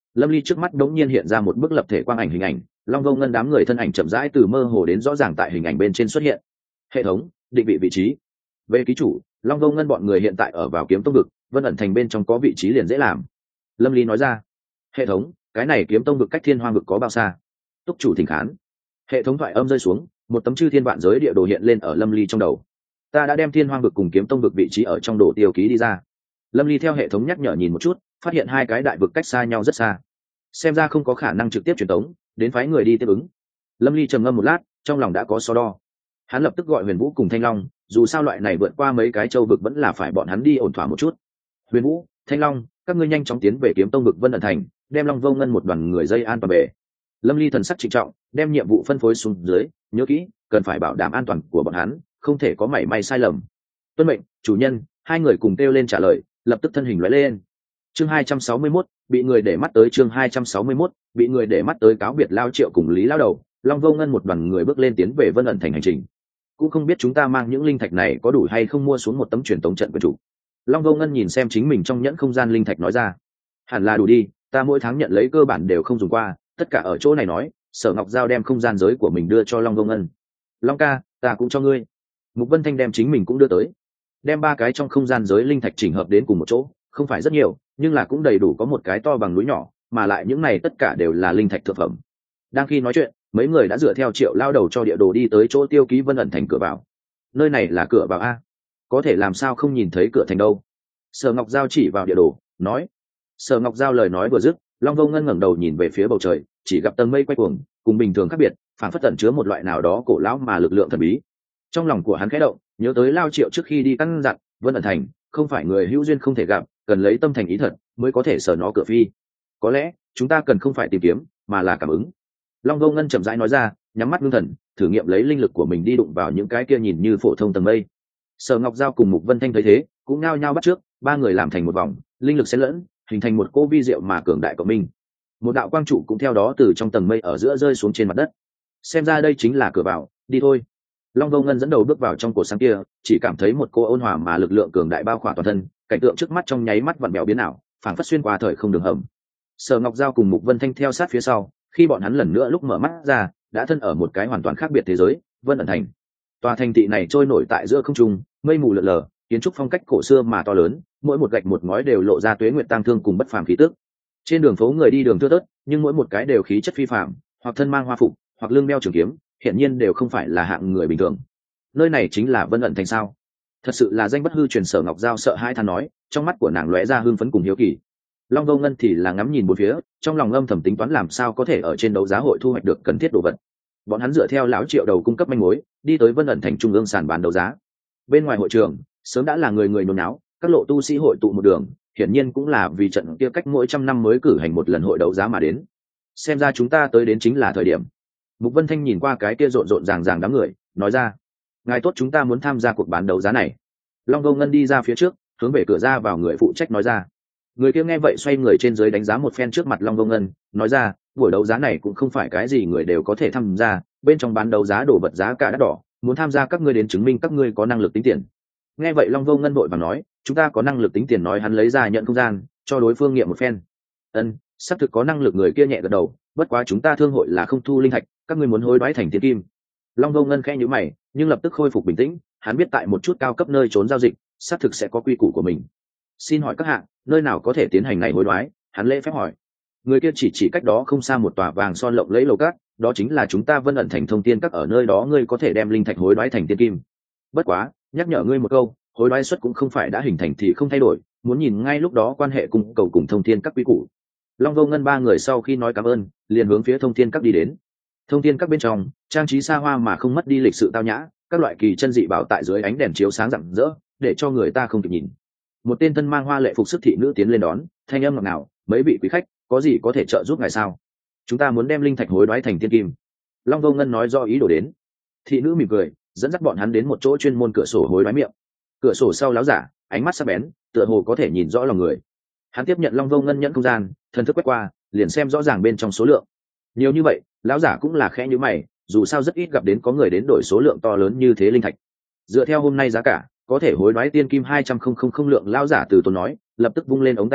Lâm Ly trước mắt đống nhiên hiện ra một bức lập thể quang ảnh hình ảnh, Long Vô Ngân đám người thân ảnh chậm rãi từ mơ hồ đến rõ ràng tại hình ảnh bên trên xuất hiện. Hệ thống định vị vị trí. Về ký chủ, Long Vô Ngân bọn người hiện tại ở vào Kiếm Tông vực, Vân ẩn thành bên trong có vị trí liền dễ làm. Lâm Ly nói ra. Hệ thống, cái này Kiếm Tông vực cách Thiên Hoang vực có bao xa? Túc chủ thỉnh khán. Hệ thống thoại âm rơi xuống, một tấm chư thiên vạn giới địa đồ hiện lên ở Lâm Ly trong đầu. Ta đã đem Thiên Hoang vực cùng Kiếm Tông vực vị trí ở trong đồ tiêu ký đi ra. Lâm Ly theo hệ thống nhắc nhở nhìn một chút, phát hiện hai cái đại vực cách xa nhau rất xa, xem ra không có khả năng trực tiếp truyền tống đến phái người đi tiếp ứng. Lâm Ly trầm ngâm một lát, trong lòng đã có so đo. Hắn lập tức gọi Huyền Vũ cùng Thanh Long, dù sao loại này vượt qua mấy cái châu vực vẫn là phải bọn hắn đi ổn thỏa một chút. Huyền Vũ, Thanh Long, các ngươi nhanh chóng tiến về Kiếm Tông vực Vân ẩn thành, đem Long Vô Ngân một đoàn người dây an toàn về. Lâm Ly thần sắc trịnh trọng, đem nhiệm vụ phân phối xuống dưới, nhớ kỹ, cần phải bảo đảm an toàn của bọn hắn, không thể có mảy may sai lầm. Tuân mệnh, chủ nhân. Hai người cùng kêu lên trả lời, lập tức thân hình lóe lên. Chương 261, bị người để mắt tới. Chương 261, bị người để mắt tới. Cáo biệt Lao Triệu cùng Lý Lao Đầu, Long Vô Ngân một đoàn người bước lên tiến về Vân ẩn thành hành trình. Cũng không biết chúng ta mang những linh thạch này có đủ hay không mua xuống một tấm truyền tống trận của chủ. Long Vô Ngân nhìn xem chính mình trong nhẫn không gian linh thạch nói ra. Hẳn là đủ đi, ta mỗi tháng nhận lấy cơ bản đều không dùng qua, tất cả ở chỗ này nói. Sở Ngọc Giao đem không gian giới của mình đưa cho Long Vô Ngân. Long ca, ta cũng cho ngươi. Mục Vân Thanh đem chính mình cũng đưa tới, đem ba cái trong không gian giới linh thạch chỉnh hợp đến cùng một chỗ, không phải rất nhiều, nhưng là cũng đầy đủ có một cái to bằng núi nhỏ, mà lại những này tất cả đều là linh thạch thượng phẩm. Đang khi nói chuyện, mấy người đã dựa theo Triệu Lao Đầu cho địa đồ đi tới chỗ tiêu ký Vân ẩn thành cửa vào. Nơi này là cửa vào a? Có thể làm sao không nhìn thấy cửa thành đâu? Sở Ngọc Giao chỉ vào địa đồ, nói. Sở Ngọc Giao lời nói vừa dứt, Long Vô Ngân ngẩng đầu nhìn về phía bầu trời, chỉ gặp tầng mây quay cuồng, cùng bình thường khác biệt, phản phất tẩn chứa một loại nào đó cổ lão mà lực lượng thần bí. Trong lòng của hắn khẽ động, nhớ tới Lao Triệu trước khi đi căn dặn, Vân ẩn thành không phải người hữu duyên không thể gặp, cần lấy tâm thành ý thật mới có thể sở nó cửa phi. Có lẽ chúng ta cần không phải tìm kiếm, mà là cảm ứng. Long Vô Ngân chậm rãi nói ra, nhắm mắt ngưng thần, thử nghiệm lấy linh lực của mình đi đụng vào những cái kia nhìn như phổ thông tầng mây. Sở Ngọc Giao cùng Mục Vân Thanh thấy thế, cũng nhao nhao bắt trước, ba người làm thành một vòng, linh lực xen lẫn, hình thành một cô vi diệu mà cường đại của mình. Một đạo quang trụ cũng theo đó từ trong tầng mây ở giữa rơi xuống trên mặt đất. Xem ra đây chính là cửa vào, đi thôi. Long Vô Ngân dẫn đầu bước vào trong cổ sáng kia, chỉ cảm thấy một cô ôn hòa mà lực lượng cường đại bao khỏa toàn thân, cảnh tượng trước mắt trong nháy mắt vặn vẹo biến ảo, phảng phất xuyên qua thời không đường hầm. Sở Ngọc Giao cùng Mục Vân Thanh theo sát phía sau, khi bọn hắn lần nữa lúc mở mắt ra, đã thân ở một cái hoàn toàn khác biệt thế giới, Vân ẩn thành. Tòa thành thị này trôi nổi tại giữa không trung, mây mù lượn lờ, kiến trúc phong cách cổ xưa mà to lớn, mỗi một gạch một ngói đều lộ ra tuế nguyệt tang thương cùng bất phàm khí tức. Trên đường phố người đi đường thưa thớt, nhưng mỗi một cái đều khí chất phi phàm, hoặc thân mang hoa phục, hoặc lưng đeo trường kiếm, hiển nhiên đều không phải là hạng người bình thường. Nơi này chính là Vân ẩn thành sao? Thật sự là danh bất hư truyền. Sở Ngọc Giao sợ hai than nói, trong mắt của nàng lóe ra hưng phấn cùng hiếu kỳ. Long Vô Ngân thì là ngắm nhìn bốn phía, trong lòng âm thầm tính toán làm sao có thể ở trên đấu giá hội thu hoạch được cần thiết đồ vật. Bọn hắn dựa theo lão Triệu Đầu cung cấp manh mối, đi tới Vân ẩn thành trung ương sàn bán đấu giá. Bên ngoài hội trường sớm đã là người người nôn náo, các lộ tu sĩ hội tụ một đường, hiển nhiên cũng là vì trận kia cách mỗi trăm năm mới cử hành một lần hội đấu giá mà đến. Xem ra chúng ta tới đến chính là thời điểm. Mục Vân Thanh nhìn qua cái kia rộn rộn ràng ràng đám người, nói ra. Ngài tốt, chúng ta muốn tham gia cuộc bán đấu giá này. Long Vô Ngân đi ra phía trước, hướng về cửa ra vào người phụ trách nói ra. Người kia nghe vậy xoay người trên dưới đánh giá một phen trước mặt Long Vô Ngân, nói ra, buổi đấu giá này cũng không phải cái gì người đều có thể tham gia, bên trong bán đấu giá đồ vật giá cả đắt đỏ, muốn tham gia các ngươi đến chứng minh các ngươi có năng lực tính tiền. Nghe vậy Long Vô Ngân vội vàng nói, chúng ta có năng lực tính tiền. Nói hắn lấy ra nhận không gian, cho đối phương nghiệm một phen. Ân, xác thực có năng lực. Người kia nhẹ gật đầu, bất quá chúng ta thương hội là không thu linh thạch, các ngươi muốn hối đoái thành tiền kim. Long Vô Ngân khẽ nhíu mày, nhưng lập tức khôi phục bình tĩnh, hắn biết tại một chút cao cấp nơi trốn giao dịch, xác thực sẽ có quy củ của mình. Xin hỏi các hạng, nơi nào có thể tiến hành này hối đoái? Hắn lễ phép hỏi. Người kia chỉ cách đó không xa một tòa vàng son lộng lẫy lầu cát, đó chính là chúng ta Vân ẩn thành Thông Thiên Các, ở nơi đó ngươi có thể đem linh thạch hối đoái thành tiền kim. Bất quá, nhắc nhở ngươi một câu, hối đoái suất cũng không phải đã hình thành thì không thay đổi, muốn nhìn ngay lúc đó quan hệ cùng cầu cùng Thông Thiên Các quy củ. Long Vô Ngân ba người sau khi nói cảm ơn, liền hướng phía Thông Thiên Các đi đến. Thông Thiên Các bên trong, trang trí xa hoa mà không mất đi lịch sự tao nhã, các loại kỳ chân dị bảo tại dưới ánh đèn chiếu sáng rạng rỡ, để cho người ta không kịp nhìn. Một tên thân mang hoa lệ phục sức thị nữ tiến lên đón, thanh âm ngọt ngào, mấy vị quý khách, có gì có thể trợ giúp ngài sao? Chúng ta muốn đem linh thạch hối đoái thành tiên kim. Long Vô Ngân nói do ý đồ đến. Thị nữ mỉm cười, dẫn dắt bọn hắn đến một chỗ chuyên môn cửa sổ hối đoái miệng. Cửa sổ sau láo giả, ánh mắt sắc bén, tựa hồ có thể nhìn rõ lòng người. Hắn tiếp nhận Long Vô Ngân nhẫn không gian, thần thức quét qua, liền xem rõ ràng bên trong số lượng. Nhiều như vậy, lão giả cũng là khẽ như mày, dù sao rất ít gặp đến có người đến đổi số lượng to lớn như thế linh thạch. Dựa theo hôm nay giá cả, có thể hối đoái tiên kim 200,000 lượng. Lão giả từ tốn nói, lập tức vung lên ống tay áo,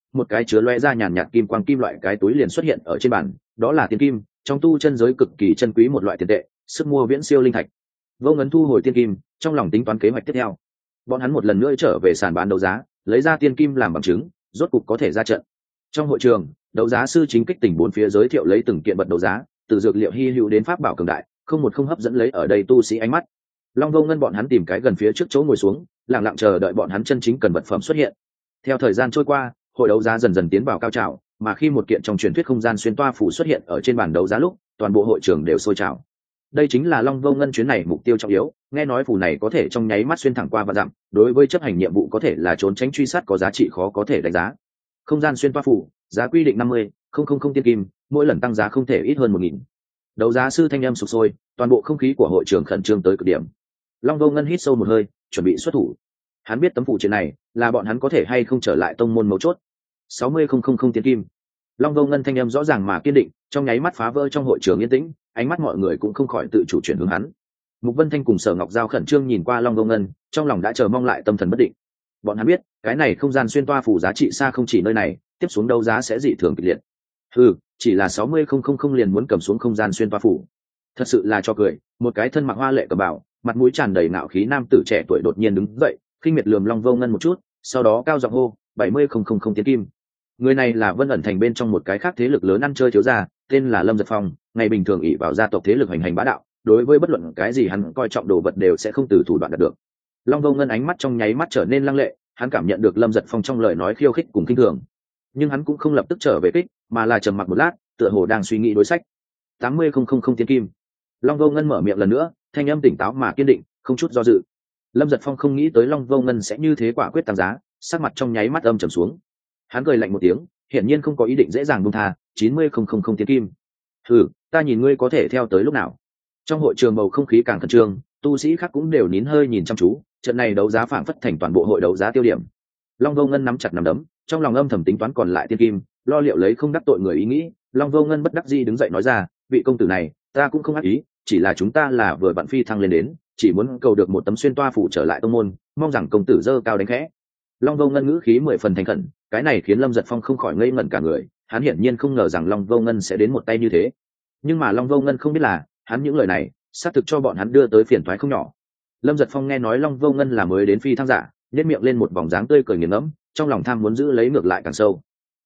một cái chứa loe ra nhàn nhạt kim quang kim loại cái túi liền xuất hiện ở trên bàn, đó là tiên kim, trong tu chân giới cực kỳ chân quý một loại tiền tệ, sức mua viễn siêu linh thạch. Vô Ngân thu hồi tiên kim, trong lòng tính toán kế hoạch tiếp theo. Bọn hắn một lần nữa trở về sàn bán đấu giá, lấy ra tiên kim làm bằng chứng, rốt cục có thể ra trận. Trong hội trường, đấu giá sư chính kích tỉnh bốn phía giới thiệu lấy từng kiện vật đấu giá, từ dược liệu hy hữu đến pháp bảo cường đại, không một không hấp dẫn lấy ở đây tu sĩ ánh mắt. Long Vô Ngân bọn hắn tìm cái gần phía trước chỗ ngồi xuống, lặng lặng chờ đợi bọn hắn chân chính cần vật phẩm xuất hiện. Theo thời gian trôi qua, hội đấu giá dần dần tiến vào cao trào, mà khi một kiện trong truyền thuyết không gian xuyên toa phủ xuất hiện ở trên bàn đấu giá lúc, toàn bộ hội trường đều sôi trào. Đây chính là Long Vô Ngân chuyến này mục tiêu trọng yếu, nghe nói phủ này có thể trong nháy mắt xuyên thẳng qua và dặm, đối với chấp hành nhiệm vụ có thể là trốn tránh truy sát có giá trị khó có thể đánh giá. Không gian xuyên toa phủ, giá quy định 50.000 tiên kim, mỗi lần tăng giá không thể ít hơn 1.000. Đấu giá sư thanh âm sục sôi, toàn bộ không khí của hội trường khẩn trương tới cực điểm. Long Vô Ngân hít sâu một hơi, chuẩn bị xuất thủ. Hắn biết tấm phụ triện này là bọn hắn có thể hay không trở lại tông môn mấu chốt. 60.000 tiên kim. Long Vô Ngân thanh âm rõ ràng mà kiên định, trong nháy mắt phá vỡ trong hội trường yên tĩnh, ánh mắt mọi người cũng không khỏi tự chủ chuyển hướng hắn. Mục Vân Thanh cùng Sở Ngọc Giao khẩn trương nhìn qua Long Vô Ngân, trong lòng đã chờ mong lại tâm thần bất định. Bọn hắn biết, cái này không gian xuyên toa phủ giá trị xa không chỉ nơi này, tiếp xuống đấu giá sẽ dị thường kịch liệt. Chỉ là 60.000 liền muốn cầm xuống không gian xuyên toa phủ. Thật sự là cho cười, một cái thân mặc hoa lệ cẩm bào, mặt mũi tràn đầy ngạo khí nam tử trẻ tuổi đột nhiên đứng dậy, khinh miệt lườm Long Vô Ngân một chút, sau đó cao giọng hô, 70.000 tiền kim. Người này là Vân ẩn thành bên trong một cái khác thế lực lớn ăn chơi thiếu gia, tên là Lâm Giật Phong, ngày bình thường ỷ vào gia tộc thế lực hành hành bá đạo, đối với bất luận cái gì hắn coi trọng đồ vật đều sẽ không từ thủ đoạn đạt được. Long Vô Ngân ánh mắt trong nháy mắt trở nên lăng lệ, hắn cảm nhận được Lâm Giật Phong trong lời nói khiêu khích cùng khinh thường, nhưng hắn cũng không lập tức trở về kích, mà là trầm mặc một lát, tựa hồ đang suy nghĩ đối sách. 80.000 tiền kim. Long Vô Ngân mở miệng lần nữa, thanh âm tỉnh táo mà kiên định, không chút do dự. Lâm Giật Phong không nghĩ tới Long Vô Ngân sẽ như thế quả quyết tăng giá, sắc mặt trong nháy mắt âm trầm xuống. Hắn cười lạnh một tiếng, hiển nhiên không có ý định dễ dàng buông tha. 90.000 tiền kim. Ta nhìn ngươi có thể theo tới lúc nào. Trong hội trường bầu không khí càng khẩn trương, tu sĩ khác cũng đều nín hơi nhìn chăm chú, trận này đấu giá phảng phất thành toàn bộ hội đấu giá tiêu điểm. Long Vô Ngân nắm chặt nắm đấm, trong lòng âm thầm tính toán còn lại tiên kim, lo liệu lấy không đắc tội người ý nghĩ. Long Vô Ngân bất đắc dĩ đứng dậy nói ra, vị công tử này, ta cũng không ác ý, chỉ là chúng ta là vừa vặn phi thăng lên đến, chỉ muốn cầu được một tấm xuyên toa phủ trở lại tông môn, mong rằng công tử dơ cao đánh khẽ. Long Vô Ngân ngữ khí 10 phần thành khẩn, cái này khiến Lâm Giật Phong không khỏi ngây ngẩn cả người, hắn hiển nhiên không ngờ rằng Long Vô Ngân sẽ đến một tay như thế. Nhưng mà Long Vô Ngân không biết là, hắn những lời này xác thực cho bọn hắn đưa tới phiền toái không nhỏ. Lâm Giật Phong nghe nói Long Vô Ngân là mới đến phi thăng giả, nhếch miệng lên một vòng dáng tươi cười nghiền ngẫm, trong lòng tham muốn giữ lấy ngược lại càng sâu.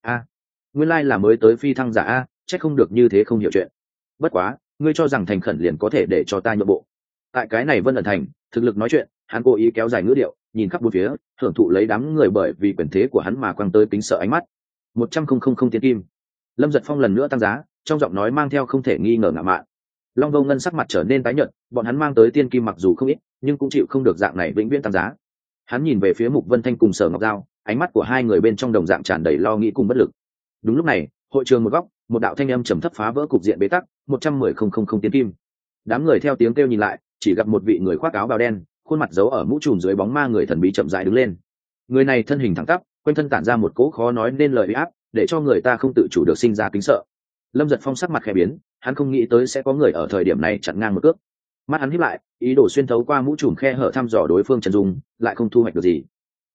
Nguyên lai là mới tới phi thăng giả chắc không được như thế không hiểu chuyện. Bất quá, ngươi cho rằng thành khẩn liền có thể để cho ta nhượng bộ? Tại cái này Vân ẩn thành, thực lực nói chuyện, hắn cố ý kéo dài ngữ điệu, nhìn khắp bốn phía, hưởng thụ lấy đám người bởi vì quyền thế của hắn mà quăng tới kính sợ ánh mắt. 100.000 tiền kim. Lâm Giật Phong lần nữa tăng giá, trong giọng nói mang theo không thể nghi ngờ ngạo mạn. Long Vô Ngân sắc mặt trở nên tái nhợt, bọn hắn mang tới tiên kim mặc dù không ít, nhưng cũng chịu không được dạng này vĩnh viễn tăng giá. Hắn nhìn về phía Mục Vân Thanh cùng Sở Ngọc Giao, ánh mắt của hai người bên trong đồng dạng tràn đầy lo nghĩ cùng bất lực. Đúng lúc này, hội trường một góc, một đạo thanh âm trầm thấp phá vỡ cục diện bế tắc. 110.000 tiền kim. Đám người theo tiếng kêu nhìn lại, chỉ gặp một vị người khoác áo bào đen, khuôn mặt giấu ở mũ trùm dưới bóng ma người thần bí chậm rãi đứng lên. Người này thân hình thẳng tắp, quanh thân tản ra một cỗ khó nói nên lời uy áp, để cho người ta không tự chủ được sinh ra kính sợ. Lâm Giật Phong sắc mặt khẽ biến, hắn không nghĩ tới sẽ có người ở thời điểm này chặn ngang một cước. Mắt hắn híp lại, ý đồ xuyên thấu qua mũ trùm khe hở thăm dò đối phương chân dung, lại không thu hoạch được gì.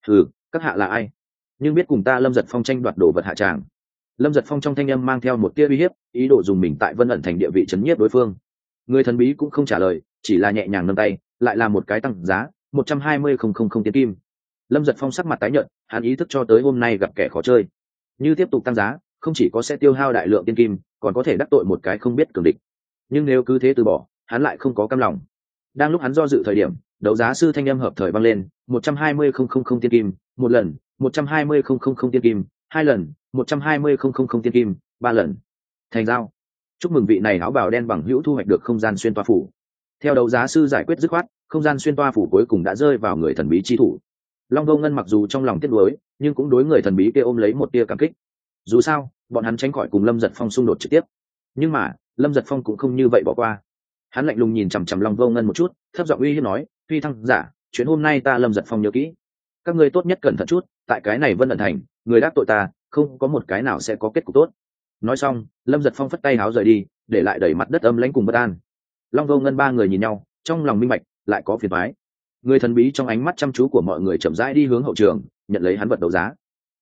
Các hạ là ai? Nhưng biết cùng ta Lâm Giật Phong tranh đoạt đồ vật hạ tràng. Lâm Giật Phong trong thanh âm mang theo một tia uy hiếp, ý đồ dùng mình tại Vân ẩn thành địa vị chấn nhiếp đối phương. Người thần bí cũng không trả lời, chỉ là nhẹ nhàng nâng tay, lại là một cái tăng giá, 120.000 tiền kim. Lâm Giật Phong sắc mặt tái nhợt, hắn ý thức cho tới hôm nay gặp kẻ khó chơi. Như tiếp tục tăng giá, không chỉ có sẽ tiêu hao đại lượng tiên kim, còn có thể đắc tội một cái không biết cường địch. Nhưng nếu cứ thế từ bỏ, hắn lại không có cam lòng. Đang lúc hắn do dự thời điểm, đấu giá sư thanh âm hợp thời vang lên, 120.000 tiên kim, một lần, 120.000 tiên kim, hai lần, 120.000 tiên kim, ba lần. Thành giao. Chúc mừng vị này áo bào đen bằng hữu thu hoạch được không gian xuyên toa phủ. Theo đấu giá sư giải quyết dứt khoát, không gian xuyên toa phủ cuối cùng đã rơi vào người thần bí chi thủ. Long Vô Ngân mặc dù trong lòng tiếc nuối, nhưng cũng đối người thần bí kia ôm lấy một tia cảm kích. Dù sao, bọn hắn tránh khỏi cùng Lâm Giật Phong xung đột trực tiếp. Nhưng mà, Lâm Giật Phong cũng không như vậy bỏ qua. Hắn lạnh lùng nhìn chằm chằm Long Vô Ngân một chút, thấp giọng uy hiếp nói, phi thăng giả, chuyện hôm nay ta Lâm Giật Phong nhớ kỹ. Các ngươi tốt nhất cẩn thận chút, tại cái này Vân ẩn thành, người đắc tội ta, không có một cái nào sẽ có kết cục tốt. Nói xong, Lâm Giật Phong phất tay áo rời đi, để lại đầy mặt đất âm lãnh cùng bất an. Long Vô Ngân ba người nhìn nhau, trong lòng minh bạch, lại có phiền toái. Người thần bí trong ánh mắt chăm chú của mọi người chậm rãi đi hướng hậu trường, nhận lấy hắn vật đấu giá.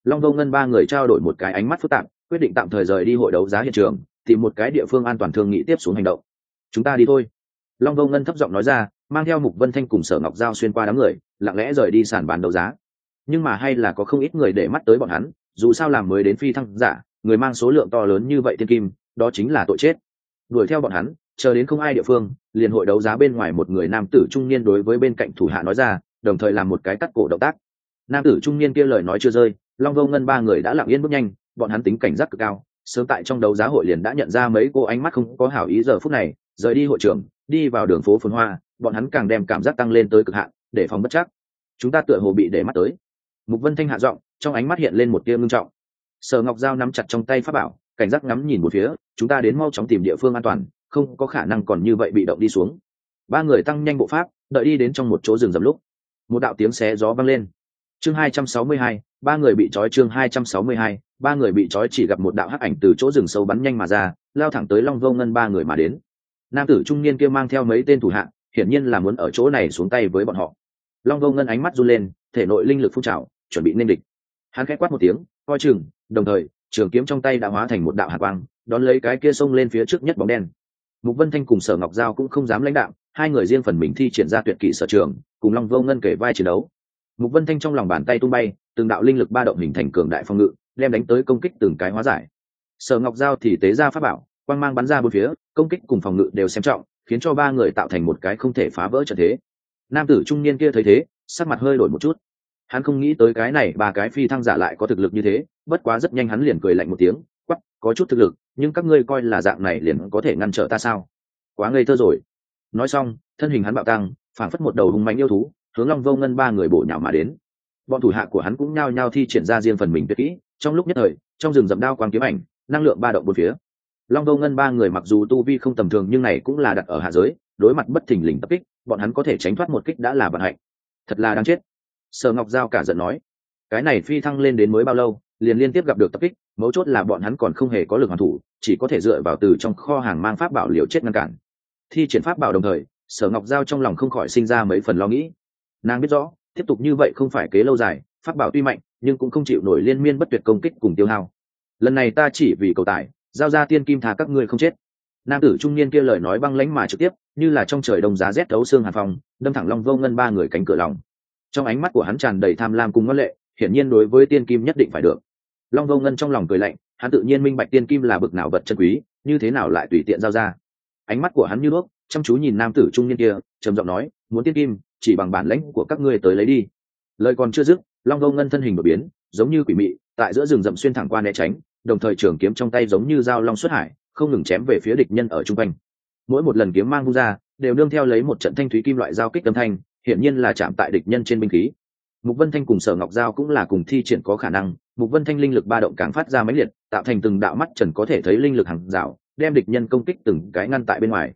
Long Vô Ngân ba người trao đổi một cái ánh mắt phức tạp, quyết định tạm thời rời đi hội đấu giá hiện trường, tìm một cái địa phương an toàn thương nghị tiếp xuống hành động. Chúng ta đi thôi. Long Vô Ngân thấp giọng nói ra, mang theo Mục Vân Thanh cùng Sở Ngọc Giao xuyên qua đám người, lặng lẽ rời đi sàn bán đấu giá. Nhưng mà hay là có không ít người để mắt tới bọn hắn, dù sao làm mới đến phi thăng giả, người mang số lượng to lớn như vậy thiên kim, đó chính là tội chết. Đuổi theo bọn hắn, chờ đến không ai địa phương, liền hội đấu giá bên ngoài một người nam tử trung niên đối với bên cạnh thủ hạ nói ra, đồng thời làm một cái cắt cổ động tác. Nam tử trung niên kia lời nói chưa rơi, Long Vô Ngân ba người đã lặng yên bước nhanh, bọn hắn tính cảnh giác cực cao, sớm tại trong đấu giá hội liền đã nhận ra mấy cô ánh mắt không có hảo ý giờ phút này, rời đi hội trường, đi vào đường phố phồn hoa, bọn hắn càng đem cảm giác tăng lên tới cực hạn, để phòng bất chắc. Chúng ta tựa hồ bị để mắt tới. Mục Vân Thanh hạ giọng, trong ánh mắt hiện lên một tia ngưng trọng. Sở Ngọc Giao nắm chặt trong tay pháp bảo, cảnh giác ngắm nhìn một phía, chúng ta đến mau chóng tìm địa phương an toàn, không có khả năng còn như vậy bị động đi xuống. Ba người tăng nhanh bộ pháp, đợi đi đến trong một chỗ rừng rậm lúc, một đạo tiếng xé gió vang lên. Chương 262, ba người bị trói. Chương 262, ba người bị trói. Chỉ gặp một đạo hắc ảnh từ chỗ rừng sâu bắn nhanh mà ra, lao thẳng tới Long Vô Ngân ba người mà đến. Nam tử trung niên kia mang theo mấy tên thủ hạ, hiển nhiên là muốn ở chỗ này xuống tay với bọn họ. Long Vô Ngân ánh mắt run lên, thể nội linh lực phun trào, chuẩn bị nên địch. Hắn khẽ quát một tiếng, coi chừng, đồng thời, trường kiếm trong tay đã hóa thành một đạo hàn quang, đón lấy cái kia xông lên phía trước nhất bóng đen. Mục Vân Thanh cùng Sở Ngọc Giao cũng không dám lãnh đạo, hai người riêng phần mình thi triển ra tuyệt kỹ sở trường, cùng Long Vô Ngân kể vai chiến đấu. Mục Vân Thanh trong lòng bàn tay tung bay, từng đạo linh lực ba động hình thành cường đại phòng ngự, đem đánh tới công kích từng cái hóa giải. Sở Ngọc Giao thì tế ra pháp bảo, quang mang bắn ra bốn phía, công kích cùng phòng ngự đều xem trọng, khiến cho ba người tạo thành một cái không thể phá vỡ trận thế. Nam tử trung niên kia thấy thế, sắc mặt hơi đổi một chút. Hắn không nghĩ tới cái này ba cái phi thăng giả lại có thực lực như thế, bất quá rất nhanh hắn liền cười lạnh một tiếng, quắc, có chút thực lực, nhưng các ngươi coi là dạng này liền có thể ngăn trở ta sao? Quá ngây thơ rồi. Nói xong, thân hình hắn bạo tăng, phảng phất một đầu hung mãnh yêu thú, hướng Long Vô Ngân ba người bổ nhào mà đến. Bọn thủ hạ của hắn cũng nhao nhao thi triển ra riêng phần mình tuyệt kỹ, trong lúc nhất thời, trong rừng rậm đao quang kiếm ảnh, năng lượng ba động bốn phía. Long Vô Ngân ba người mặc dù tu vi không tầm thường nhưng này cũng là đặt ở hạ giới, đối mặt bất thình lình tập kích, bọn hắn có thể tránh thoát một kích đã là vận hạnh. Thật là đáng chết. Sở Ngọc Giao cả giận nói, cái này phi thăng lên đến mới bao lâu, liền liên tiếp gặp được tập kích, mấu chốt là bọn hắn còn không hề có lực hoàn thủ, chỉ có thể dựa vào từ trong kho hàng mang pháp bảo liều chết ngăn cản. Thi triển pháp bảo đồng thời, Sở Ngọc Giao trong lòng không khỏi sinh ra mấy phần lo nghĩ. Nàng biết rõ, tiếp tục như vậy không phải kế lâu dài, pháp bảo tuy mạnh, nhưng cũng không chịu nổi liên miên bất tuyệt công kích cùng tiêu hao. Lần này ta chỉ vì cầu tài, giao ra tiên kim thà các ngươi không chết. Nam tử trung niên kia lời nói băng lãnh mà trực tiếp, như là trong trời đông giá rét thấu xương hàn phong, đâm thẳng Long Vô Ngân ba người cánh cửa lòng. Trong ánh mắt của hắn tràn đầy tham lam cùng ngoan lệ, hiển nhiên đối với tiên kim nhất định phải được. Long Vô Ngân trong lòng cười lạnh, hắn tự nhiên minh bạch tiên kim là bực nào vật chân quý, như thế nào lại tùy tiện giao ra. Ánh mắt của hắn như đuốc, chăm chú nhìn nam tử trung niên kia, trầm giọng nói, muốn tiên kim, chỉ bằng bản lãnh của các ngươi tới lấy đi. Lời còn chưa dứt, Long Vô Ngân thân hình đột biến, giống như quỷ mị, tại giữa rừng rậm xuyên thẳng qua né tránh, đồng thời trường kiếm trong tay giống như dao long xuất hải, không ngừng chém về phía địch nhân ở trung quanh. Mỗi một lần kiếm mang vung ra, đều nương theo lấy một trận thanh thúy kim loại giao kích âm thanh, hiển nhiên là chạm tại địch nhân trên binh khí. Mục Vân Thanh cùng Sở Ngọc Giao cũng là cùng thi triển có khả năng, Mục Vân Thanh linh lực ba động càng phát ra mãnh liệt, tạo thành từng đạo mắt trần có thể thấy linh lực hàng rào, đem địch nhân công kích từng cái ngăn tại bên ngoài.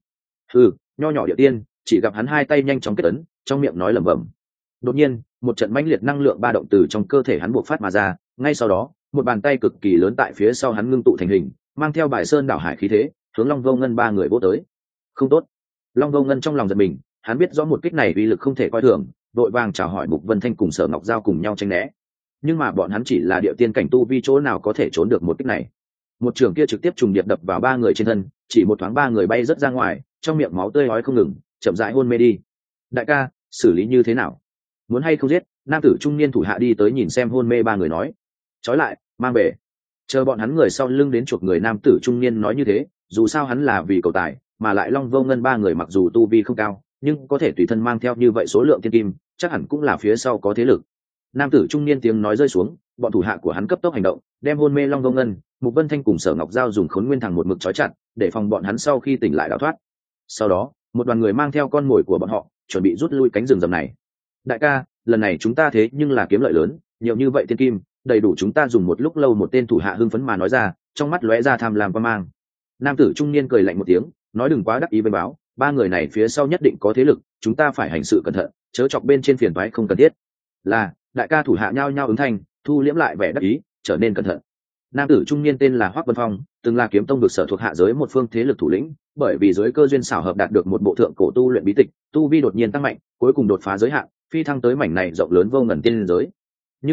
Nho nhỏ địa tiên, chỉ gặp hắn hai tay nhanh chóng kết ấn, trong miệng nói lẩm bẩm. Đột nhiên, một trận mãnh liệt năng lượng ba động từ trong cơ thể hắn bộc phát mà ra, ngay sau đó, một bàn tay cực kỳ lớn tại phía sau hắn ngưng tụ thành hình, mang theo bài sơn đảo hải khí thế, hướng Long Vô Ngân ba người vỗ tới. Không tốt. Long Vô Ngân trong lòng giật mình, hắn biết rõ một kích này uy lực không thể coi thường, vội vàng chào hỏi Mục Vân Thanh cùng Sở Ngọc Giao cùng nhau tránh né. Nhưng mà bọn hắn chỉ là địa tiên cảnh tu vi, chỗ nào có thể trốn được một kích này. Một trường kia trực tiếp trùng điệp đập vào ba người trên thân, chỉ một thoáng ba người bay rất ra ngoài, trong miệng máu tươi ói không ngừng, chậm rãi hôn mê đi. Đại ca, xử lý như thế nào? Muốn hay không giết? Nam tử trung niên thủ hạ đi tới nhìn xem hôn mê ba người nói. Trói lại, mang về. Chờ bọn hắn người sau lưng đến chuộc người. Nam tử trung niên nói như thế, dù sao hắn là vì cầu tài, mà lại Long Vô Ngân ba người mặc dù tu vi không cao, nhưng có thể tùy thân mang theo như vậy số lượng tiên kim, chắc hẳn cũng là phía sau có thế lực. Nam tử trung niên tiếng nói rơi xuống, bọn thủ hạ của hắn cấp tốc hành động, đem hôn mê Long Vô Ngân, Mục Vân Thanh cùng Sở Ngọc Giao dùng khốn nguyên thẳng một mực trói chặt, để phòng bọn hắn sau khi tỉnh lại đào thoát. Sau đó, một đoàn người mang theo con mồi của bọn họ, chuẩn bị rút lui cánh rừng rậm này. Đại ca, lần này chúng ta thế nhưng là kiếm lợi lớn, nhiều như vậy tiên kim, đầy đủ chúng ta dùng một lúc lâu. Một tên thủ hạ hưng phấn mà nói ra, trong mắt lóe ra tham lam quan mang. Nam tử trung niên cười lạnh một tiếng, nói đừng quá đắc ý với báo, ba người này phía sau nhất định có thế lực, chúng ta phải hành sự cẩn thận, chớ chọc bên trên phiền toái không cần thiết. Là, đại ca. Thủ hạ nhao nhao ứng thanh, thu liễm lại vẻ đắc ý, trở nên cẩn thận. Nam tử trung niên tên là Hoắc Vân Phong, từng là kiếm tông vực sở thuộc hạ giới một phương thế lực thủ lĩnh, bởi vì dưới cơ duyên xảo hợp đạt được một bộ thượng cổ tu luyện bí tịch, tu vi đột nhiên tăng mạnh, cuối cùng đột phá giới hạn, phi thăng tới mảnh này rộng lớn vô ngần tiên giới. Nhưng mà,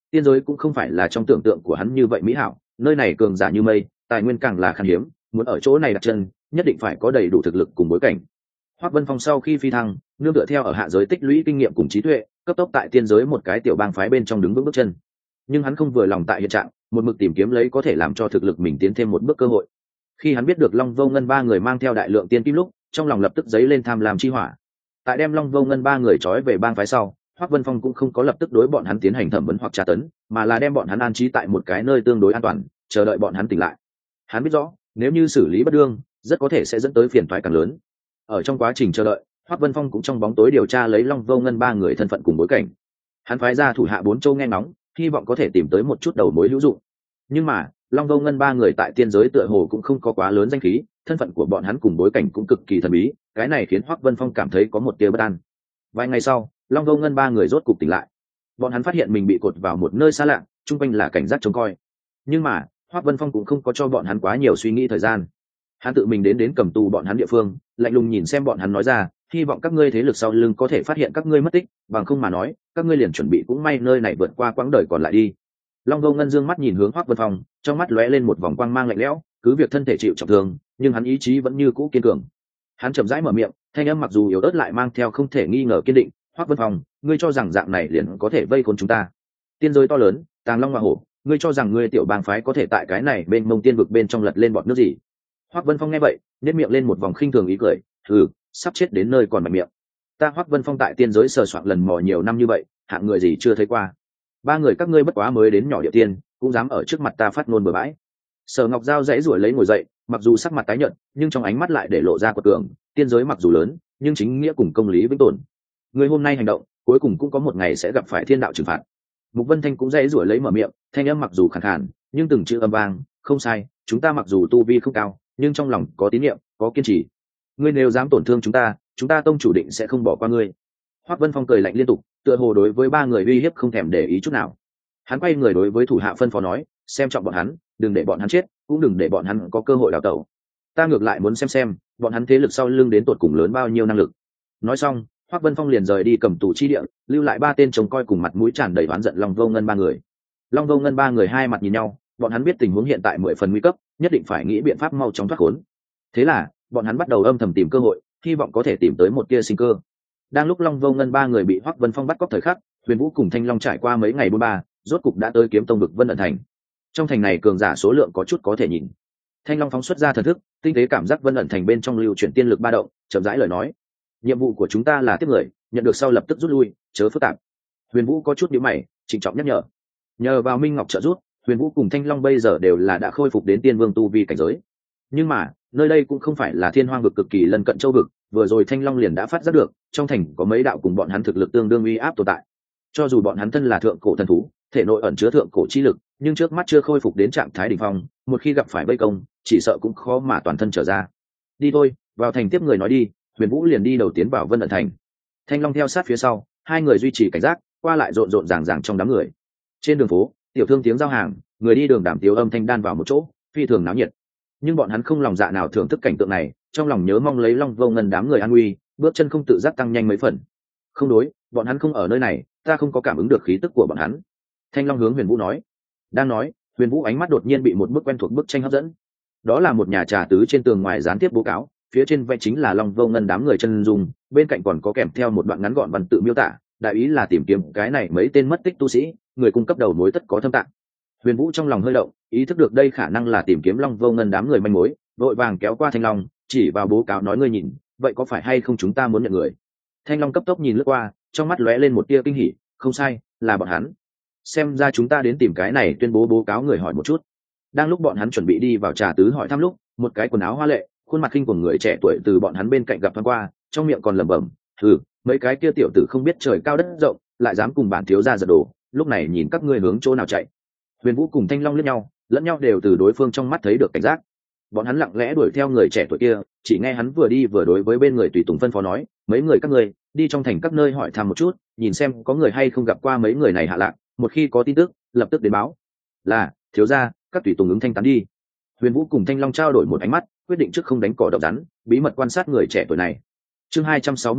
tiên giới cũng không phải là trong tưởng tượng của hắn như vậy mỹ hảo, nơi này cường giả như mây, tài nguyên càng là khan hiếm, muốn ở chỗ này đặt chân nhất định phải có đầy đủ thực lực cùng bối cảnh. Hoắc Vân Phong sau khi phi thăng, nương tựa theo ở hạ giới tích lũy kinh nghiệm cùng trí tuệ, cấp tốc tại tiên giới một cái tiểu bang phái bên trong đứng vững bước chân. Nhưng hắn không vừa lòng tại hiện trạng, một mực tìm kiếm lấy có thể làm cho thực lực mình tiến thêm một bước cơ hội. Khi hắn biết được Long Vô Ngân ba người mang theo đại lượng tiên kim lúc, trong lòng lập tức dấy lên tham lam chi hỏa. Tại đem Long Vô Ngân ba người trói về bang phái sau, Hoắc Vân Phong cũng không có lập tức đối bọn hắn tiến hành thẩm vấn hoặc tra tấn, mà là đem bọn hắn an trí tại một cái nơi tương đối an toàn, chờ đợi bọn hắn tỉnh lại. Hắn biết rõ, nếu như xử lý bất đương, rất có thể sẽ dẫn tới phiền toái càng lớn. Ở trong quá trình chờ đợi, Hoắc Vân Phong cũng trong bóng tối điều tra lấy Long Vô Ngân ba người thân phận cùng bối cảnh. Hắn phái ra thủ hạ 4 châu nghe ngóng, hy vọng có thể tìm tới một chút đầu mối hữu dụng. Nhưng mà, Long Vô Ngân ba người tại tiên giới tựa hồ cũng không có quá lớn danh khí, thân phận của bọn hắn cùng bối cảnh cũng cực kỳ thần bí, cái này khiến Hoắc Vân Phong cảm thấy có một tia bất an. Vài ngày sau, Long Vô Ngân ba người rốt cục tỉnh lại. Bọn hắn phát hiện mình bị cột vào một nơi xa lạ, chung quanh là cảnh giác trông coi. Nhưng mà, Hoắc Vân Phong cũng không có cho bọn hắn quá nhiều suy nghĩ thời gian. Hắn tự mình đến cầm tù bọn hắn địa phương, lạnh lùng nhìn xem bọn hắn nói ra, hy vọng các ngươi thế lực sau lưng có thể phát hiện các ngươi mất tích, bằng không mà nói, các ngươi liền chuẩn bị cũng may nơi này vượt qua quãng đời còn lại đi. Long Vô Ngân dương mắt nhìn hướng Hoắc Vân Phong, trong mắt lóe lên một vòng quang mang lạnh lẽo, cứ việc thân thể chịu trọng thương, nhưng hắn ý chí vẫn như cũ kiên cường. Hắn chậm rãi mở miệng, thanh âm mặc dù yếu ớt lại mang theo không thể nghi ngờ kiên định, "Hoắc Vân Phong, ngươi cho rằng dạng này liền có thể vây khốn chúng ta? Tiên giới to lớn, tàng long hoa hổ, ngươi cho rằng ngươi tiểu bang phái có thể tại cái này bên mông tiên vực bên trong lật lên bọt nước gì?" Hoắc Vân Phong nghe vậy, nhếch miệng lên một vòng khinh thường ý cười, sắp chết đến nơi còn mạnh miệng. Ta Hoắc Vân Phong tại tiên giới sờ soạn lần mò nhiều năm như vậy, hạng người gì chưa thấy qua. Ba người các ngươi bất quá mới đến nhỏ địa tiên, cũng dám ở trước mặt ta phát ngôn bừa bãi. Sở Ngọc Giao dãy rủi lấy ngồi dậy, mặc dù sắc mặt tái nhợt, nhưng trong ánh mắt lại để lộ ra quật cường, tiên giới mặc dù lớn, nhưng chính nghĩa cùng công lý vĩnh tồn. Người hôm nay hành động, cuối cùng cũng có một ngày sẽ gặp phải thiên đạo trừng phạt. Mục Vân Thanh cũng dãy rủi lấy mở miệng, thanh âm mặc dù khàn khàn, nhưng từng chữ âm vang, không sai, chúng ta mặc dù tu vi không cao, nhưng trong lòng có tín niệm, có kiên trì. Ngươi nếu dám tổn thương chúng ta tông chủ định sẽ không bỏ qua ngươi. Hoắc Vân Phong cười lạnh liên tục, tựa hồ đối với ba người uy hiếp không thèm để ý chút nào. Hắn quay người đối với thủ hạ phân phó nói, xem trọng bọn hắn, đừng để bọn hắn chết, cũng đừng để bọn hắn có cơ hội đào tẩu. Ta ngược lại muốn xem bọn hắn thế lực sau lưng đến tột cùng lớn bao nhiêu năng lực. Nói xong, Hoắc Vân Phong liền rời đi cầm tù chi địa, lưu lại 3 tên trông coi cùng mặt mũi tràn đầy oán giận Long Vô Ngân ba người. Long Vô Ngân ba người hai mặt nhìn nhau, bọn hắn biết tình huống hiện tại 10 phần nguy cấp, nhất định phải nghĩ biện pháp mau chóng thoát khốn. Thế là, bọn hắn bắt đầu âm thầm tìm cơ hội, hy vọng có thể tìm tới một tia sinh cơ. Đang lúc Long Vô Ngân ba người bị Hoắc Vân Phong bắt cóc thời khắc, Huyền Vũ cùng Thanh Long trải qua mấy ngày bôn ba, rốt cục đã tới Kiếm Tông vực Vân ẩn thành. Trong thành này cường giả số lượng có chút có thể nhìn. Thanh Long phóng xuất ra thần thức, tinh tế cảm giác Vân ẩn thành bên trong lưu chuyển tiên lực ba động, chậm rãi lời nói: "Nhiệm vụ của chúng ta là tiếp người, nhận được sau lập tức rút lui, chớ phức tạp." Huyền Vũ có chút nhíu mày, trịnh trọng nhắc nhở. Nhờ vào Minh Ngọc trợ giúp, Huyền Vũ cùng Thanh Long bây giờ đều là đã khôi phục đến tiên vương tu vi cảnh giới. Nhưng mà, nơi đây cũng không phải là Thiên Hoang vực cực kỳ lân cận châu vực, vừa rồi Thanh Long liền đã phát giác được, trong thành có mấy đạo cùng bọn hắn thực lực tương đương uy áp tồn tại. Cho dù bọn hắn thân là thượng cổ thần thú, thể nội ẩn chứa thượng cổ chi lực, nhưng trước mắt chưa khôi phục đến trạng thái đỉnh phong, một khi gặp phải vây công, chỉ sợ cũng khó mà toàn thân trở ra. Đi thôi, vào thành tiếp người nói đi. Huyền Vũ liền đi đầu tiến vào Vân ẩn thành. Thanh Long theo sát phía sau, hai người duy trì cảnh giác, qua lại rộn rộn ràng ràng trong đám người. Trên đường phố, tiểu thương tiếng giao hàng, người đi đường đàm tiếu âm thanh đan vào một chỗ, phi thường náo nhiệt. Nhưng bọn hắn không lòng dạ nào thưởng thức cảnh tượng này, trong lòng nhớ mong lấy Long Vô Ngân đám người an nguy, bước chân không tự giác tăng nhanh mấy phần. Không đối, bọn hắn không ở nơi này, ta không có cảm ứng được khí tức của bọn hắn. Thanh Long hướng Huyền Vũ nói. Đang nói, Huyền Vũ ánh mắt đột nhiên bị một bức quen thuộc bức tranh hấp dẫn. Đó là một nhà trà tứ trên tường ngoài gián tiếp bố cáo, phía trên vẽ chính là Long Vô Ngân đám người chân dung, bên cạnh còn có kèm theo một đoạn ngắn gọn văn tự miêu tả, đại ý là tìm kiếm cái này mấy tên mất tích tu sĩ, người cung cấp đầu mối tất có thâm tạng. Huyền Vũ trong lòng hơi động, ý thức được đây khả năng là tìm kiếm Long Vô Ngân đám người manh mối, vội vàng kéo qua Thanh Long, chỉ vào bố cáo nói: ngươi nhìn, vậy có phải hay không chúng ta muốn nhận người? Thanh Long cấp tốc nhìn lướt qua, trong mắt lóe lên một tia kinh hỉ, không sai, là bọn hắn. Xem ra chúng ta đến tìm cái này tuyên bố bố cáo người hỏi một chút. Đang lúc bọn hắn chuẩn bị đi vào trà tứ hỏi thăm lúc, một cái quần áo hoa lệ, khuôn mặt khinh của người trẻ tuổi từ bọn hắn bên cạnh gặp thoáng qua, trong miệng còn lẩm bẩm: mấy cái kia tiểu tử không biết trời cao đất rộng, lại dám cùng bản thiếu gia giật đồ, lúc này nhìn các ngươi hướng chỗ nào chạy. Huyền Vũ cùng Thanh Long liếc nhau, lẫn nhau đều từ đối phương trong mắt thấy được cảnh giác. Bọn hắn lặng lẽ đuổi theo người trẻ tuổi kia, chỉ nghe hắn vừa đi vừa đối với bên người tùy tùng phân phó nói: mấy người các ngươi đi trong thành các nơi hỏi thăm một chút, nhìn xem có người hay không gặp qua mấy người này hạ lạc, một khi có tin tức lập tức đến báo. Là thiếu gia. Các tùy tùng ứng thanh tán đi. Huyền Vũ cùng Thanh Long trao đổi một ánh mắt, quyết định trước không đánh cỏ độc rắn, bí mật quan sát người trẻ tuổi này. Chương 263,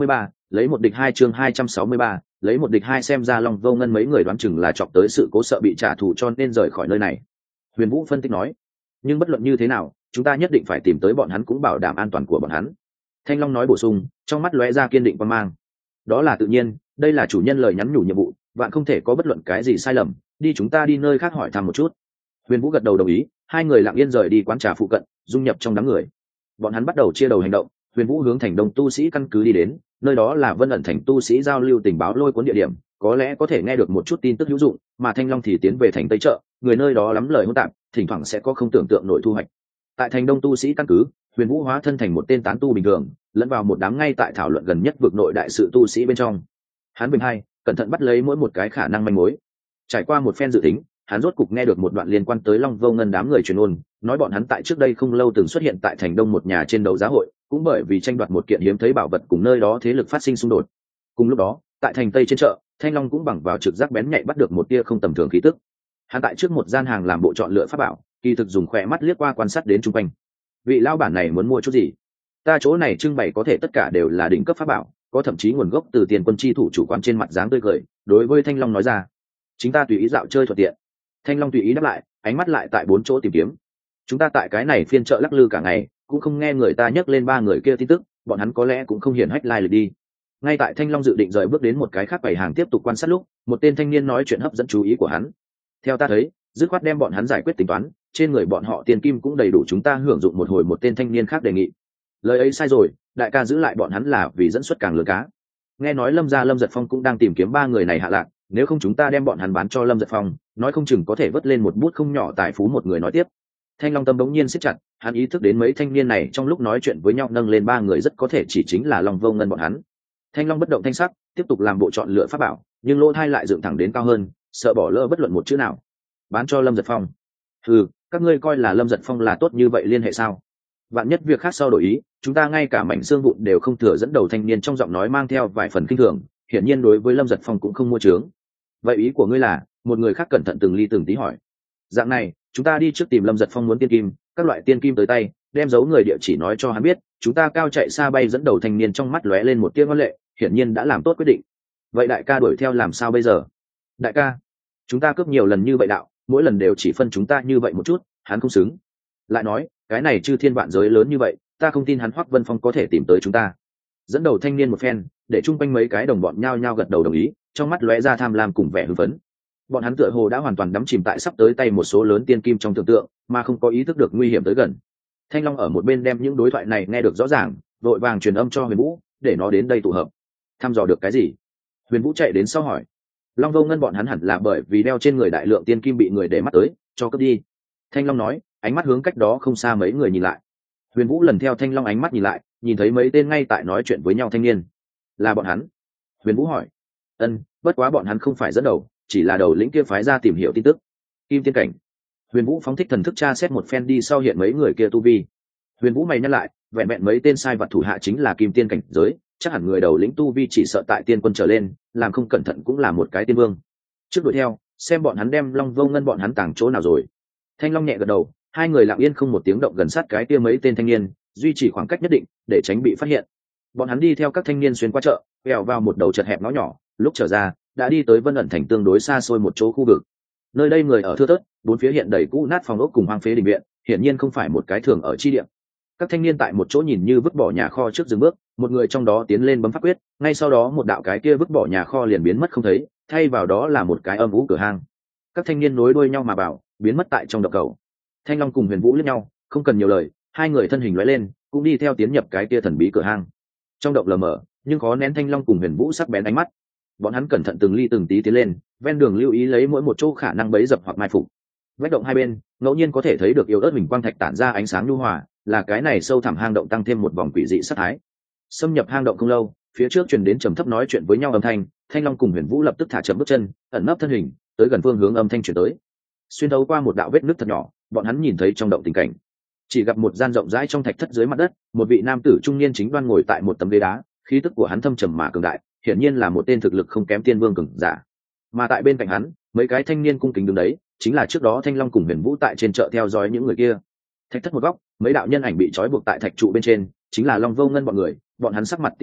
Lấy một địch hai chương 263, lấy một địch hai xem ra Long Vô Ngân mấy người đoán chừng là chọc tới sự cố sợ bị trả thù cho nên rời khỏi nơi này. Huyền Vũ phân tích nói, nhưng bất luận như thế nào, chúng ta nhất định phải tìm tới bọn hắn cũng bảo đảm an toàn của bọn hắn. Thanh Long nói bổ sung, trong mắt lóe ra kiên định quan mang. Đó là tự nhiên, đây là chủ nhân lời nhắn nhủ nhiệm vụ, bạn không thể có bất luận cái gì sai lầm, đi chúng ta đi nơi khác hỏi thăm một chút. Huyền Vũ gật đầu đồng ý, hai người lặng yên rời đi quán trà phụ cận, dung nhập trong đám người. Bọn hắn bắt đầu chia đầu hành động, Huyền Vũ hướng thành Đông tu sĩ căn cứ đi đến, nơi đó là Vân ẩn thành tu sĩ giao lưu tình báo lôi cuốn địa điểm, có lẽ có thể nghe được một chút tin tức hữu dụng, mà Thanh Long thì tiến về thành Tây chợ, người nơi đó lắm lời hỗn tạp, thỉnh thoảng sẽ có không tưởng tượng nổi thu hoạch. Tại thành Đông tu sĩ căn cứ, Huyền Vũ hóa thân thành một tên tán tu bình thường, lẫn vào một đám ngay tại thảo luận gần nhất vực nội đại sự tu sĩ bên trong. Hắn bình hai, cẩn thận bắt lấy mỗi một cái khả năng manh mối. Trải qua một phen dự tính, hắn rốt cục nghe được một đoạn liên quan tới Long Vô Ngân đám người truyền ôn, nói bọn hắn tại trước đây không lâu từng xuất hiện tại thành Đông một nhà trên đấu giá hội, cũng bởi vì tranh đoạt một kiện hiếm thấy bảo vật cùng nơi đó thế lực phát sinh xung đột. Cùng lúc đó, tại thành Tây trên chợ, Thanh Long cũng bằng vào trực giác bén nhạy bắt được một tia không tầm thường khí tức. Hắn tại trước một gian hàng làm bộ chọn lựa pháp bảo, kỳ thực dùng khỏe mắt liếc qua quan sát đến chung quanh. Vị lão bản này muốn mua chút gì? Ta chỗ này trưng bày có thể tất cả đều là đỉnh cấp pháp bảo, có thậm chí nguồn gốc từ tiền quân chi thủ chủ quán trên mặt dáng tươi cười, đối với Thanh Long nói ra. Chính ta tùy ý dạo chơi thuận tiện. Thanh Long tùy ý đáp lại, ánh mắt lại tại bốn chỗ tìm kiếm. Chúng ta tại cái này phiên chợ lắc lư cả ngày, cũng không nghe người ta nhắc lên ba người kia tin tức, bọn hắn có lẽ cũng không hiển hách lai lịch đi. Ngay tại Thanh Long dự định rời bước đến một cái khác bày hàng tiếp tục quan sát lúc, một tên thanh niên nói chuyện hấp dẫn chú ý của hắn. Theo ta thấy, dứt khoát đem bọn hắn giải quyết tính toán, trên người bọn họ tiền kim cũng đầy đủ chúng ta hưởng dụng một hồi. Một tên thanh niên khác đề nghị. Lời ấy sai rồi, đại ca giữ lại bọn hắn là vì dẫn xuất càng lớn cá. Nghe nói Lâm gia Lâm Giật Phong cũng đang tìm kiếm ba người này hạ lạc, nếu không chúng ta đem bọn hắn bán cho Lâm Giật Phong, nói không chừng có thể vớt lên một bút không nhỏ tài phú. Một người nói tiếp. Thanh Long tâm đống nhiên siết chặt, hắn ý thức đến mấy thanh niên này trong lúc nói chuyện với nhau nâng lên ba người rất có thể chỉ chính là Long Vô Ngân bọn hắn. Thanh Long bất động thanh sắc, tiếp tục làm bộ chọn lựa pháp bảo, nhưng lỗ thai lại dựng thẳng đến cao hơn, sợ bỏ lỡ bất luận một chữ nào. Bán cho Lâm Giật Phong? Ừ, các ngươi coi là Lâm Giật Phong là tốt như vậy liên hệ sao? Vạn nhất việc khác sau đổi ý, chúng ta ngay cả mảnh xương vụn đều không thừa. Dẫn đầu thanh niên trong giọng nói mang theo vài phần kinh thường, hiển nhiên đối với Lâm Giật Phong cũng không mua trướng. Vậy ý của ngươi là? Một người khác cẩn thận từng ly từng tí hỏi. Dạng này, chúng ta đi trước tìm Lâm Giật Phong muốn tiên kim, các loại tiên kim tới tay, đem giấu người địa chỉ nói cho hắn biết, chúng ta cao chạy xa bay. Dẫn đầu thanh niên trong mắt lóe lên một tia ngoan lệ, hiển nhiên đã làm tốt quyết định. Vậy đại ca đuổi theo làm sao bây giờ? Đại ca, chúng ta cướp nhiều lần như vậy đạo, mỗi lần đều chỉ phân chúng ta như vậy một chút, hắn không xứng. Lại nói, cái này chư thiên vạn giới lớn như vậy, ta không tin hắn Hoắc Vân Phong có thể tìm tới chúng ta. Dẫn đầu thanh niên một phen, để chung quanh mấy cái đồng bọn nhao nhao gật đầu đồng ý, trong mắt lóe ra tham lam cùng vẻ hưng phấn. Bọn hắn tựa hồ đã hoàn toàn đắm chìm tại sắp tới tay một số lớn tiên kim trong tưởng tượng, mà không có ý thức được nguy hiểm tới gần. Thanh Long ở một bên đem những đối thoại này nghe được rõ ràng, vội vàng truyền âm cho Huyền Vũ, để nó đến đây tụ hợp. Thăm dò được cái gì? Huyền Vũ chạy đến sau hỏi. Long Vô Ngân bọn hắn hẳn là bởi vì đeo trên người đại lượng tiên kim bị người để mắt tới, cho cướp đi. Thanh Long nói, ánh mắt hướng cách đó không xa mấy người nhìn lại. Huyền Vũ lần theo Thanh Long ánh mắt nhìn lại, nhìn thấy mấy tên ngay tại nói chuyện với nhau thanh niên. Là bọn hắn? Huyền Vũ hỏi. Ân, bất quá bọn hắn không phải dẫn đầu, chỉ là đầu lĩnh kia phái ra tìm hiểu tin tức. Kim tiên cảnh. Huyền Vũ phóng thích thần thức tra xét một phen đi sau hiện mấy người kia tu vi. Huyền Vũ mày nhắc lại, vẹn vẹn mấy tên sai vật thủ hạ chính là kim tiên cảnh giới, chắc hẳn người đầu lĩnh tu vi chỉ sợ tại tiên quân trở lên, làm không cẩn thận cũng là một cái tiên vương. Trước đuổi theo, xem bọn hắn đem Long Vô Ngân bọn hắn tàng chỗ nào rồi. Thanh Long nhẹ gật đầu, hai người lặng yên không một tiếng động gần sát cái kia mấy tên thanh niên, duy trì khoảng cách nhất định để tránh bị phát hiện. Bọn hắn đi theo các thanh niên xuyên qua chợ, quẹo vào một đầu chật hẹp ngõ nhỏ, lúc trở ra đã đi tới Vân ẩn thành tương đối xa xôi một chỗ khu vực. Nơi đây người ở thưa thớt, bốn phía hiện đầy cũ nát phòng ốc cùng hoang phế đình viện, hiển nhiên không phải một cái thường ở chi địa. Các thanh niên tại một chỗ nhìn như vứt bỏ nhà kho trước dừng bước, một người trong đó tiến lên bấm pháp quyết, ngay sau đó một đạo cái kia vứt bỏ nhà kho liền biến mất không thấy, thay vào đó là một cái âm u cửa hang. Các thanh niên nối đuôi nhau mà vào, biến mất tại trong động cầu. Thanh Long cùng Huyền Vũ liếc nhau, không cần nhiều lời, hai người thân hình lóe lên, cũng đi theo tiến nhập cái kia thần bí cửa hang. Trong động lờ mờ, nhưng khó nén Thanh Long cùng Huyền Vũ sắc bén ánh mắt. Bọn hắn cẩn thận từng ly từng tí tiến lên, ven đường lưu ý lấy mỗi một chỗ khả năng bẫy dập hoặc mai phục. Vách động hai bên, ngẫu nhiên có thể thấy được yếu ớt hình quang thạch tản ra ánh sáng nhu hòa, là cái này sâu thẳm hang động tăng thêm một vòng quỷ dị sát thái. Xâm nhập hang động không lâu, phía trước truyền đến trầm thấp nói chuyện với nhau âm thanh, Thanh Long cùng Huyền Vũ lập tức thả chậm bước chân, ẩn nấp thân hình, tới gần phương hướng âm thanh truyền tới. Xuyên thấu qua một đạo vết nứt thật nhỏ, bọn hắn nhìn thấy trong động tình cảnh. Chỉ gặp một gian rộng rãi trong thạch thất dưới mặt đất, một vị nam tử trung niên chính đoan ngồi tại một tấm ghế đá, khí tức của hắn thâm trầm mà cường đại, hiển nhiên là một tên thực lực không kém tiên vương cường giả. Mà tại bên cạnh hắn, mấy cái thanh niên cung kính đứng đấy, chính là trước đó Thanh Long cùng Huyền Vũ tại trên chợ theo dõi những người kia. Thạch thất một góc, mấy đạo nhân ảnh bị trói buộc tại thạch trụ bên trên, chính là Long Vô Ngân bọn người, bọn hắn sắc mặt tiểu tụy,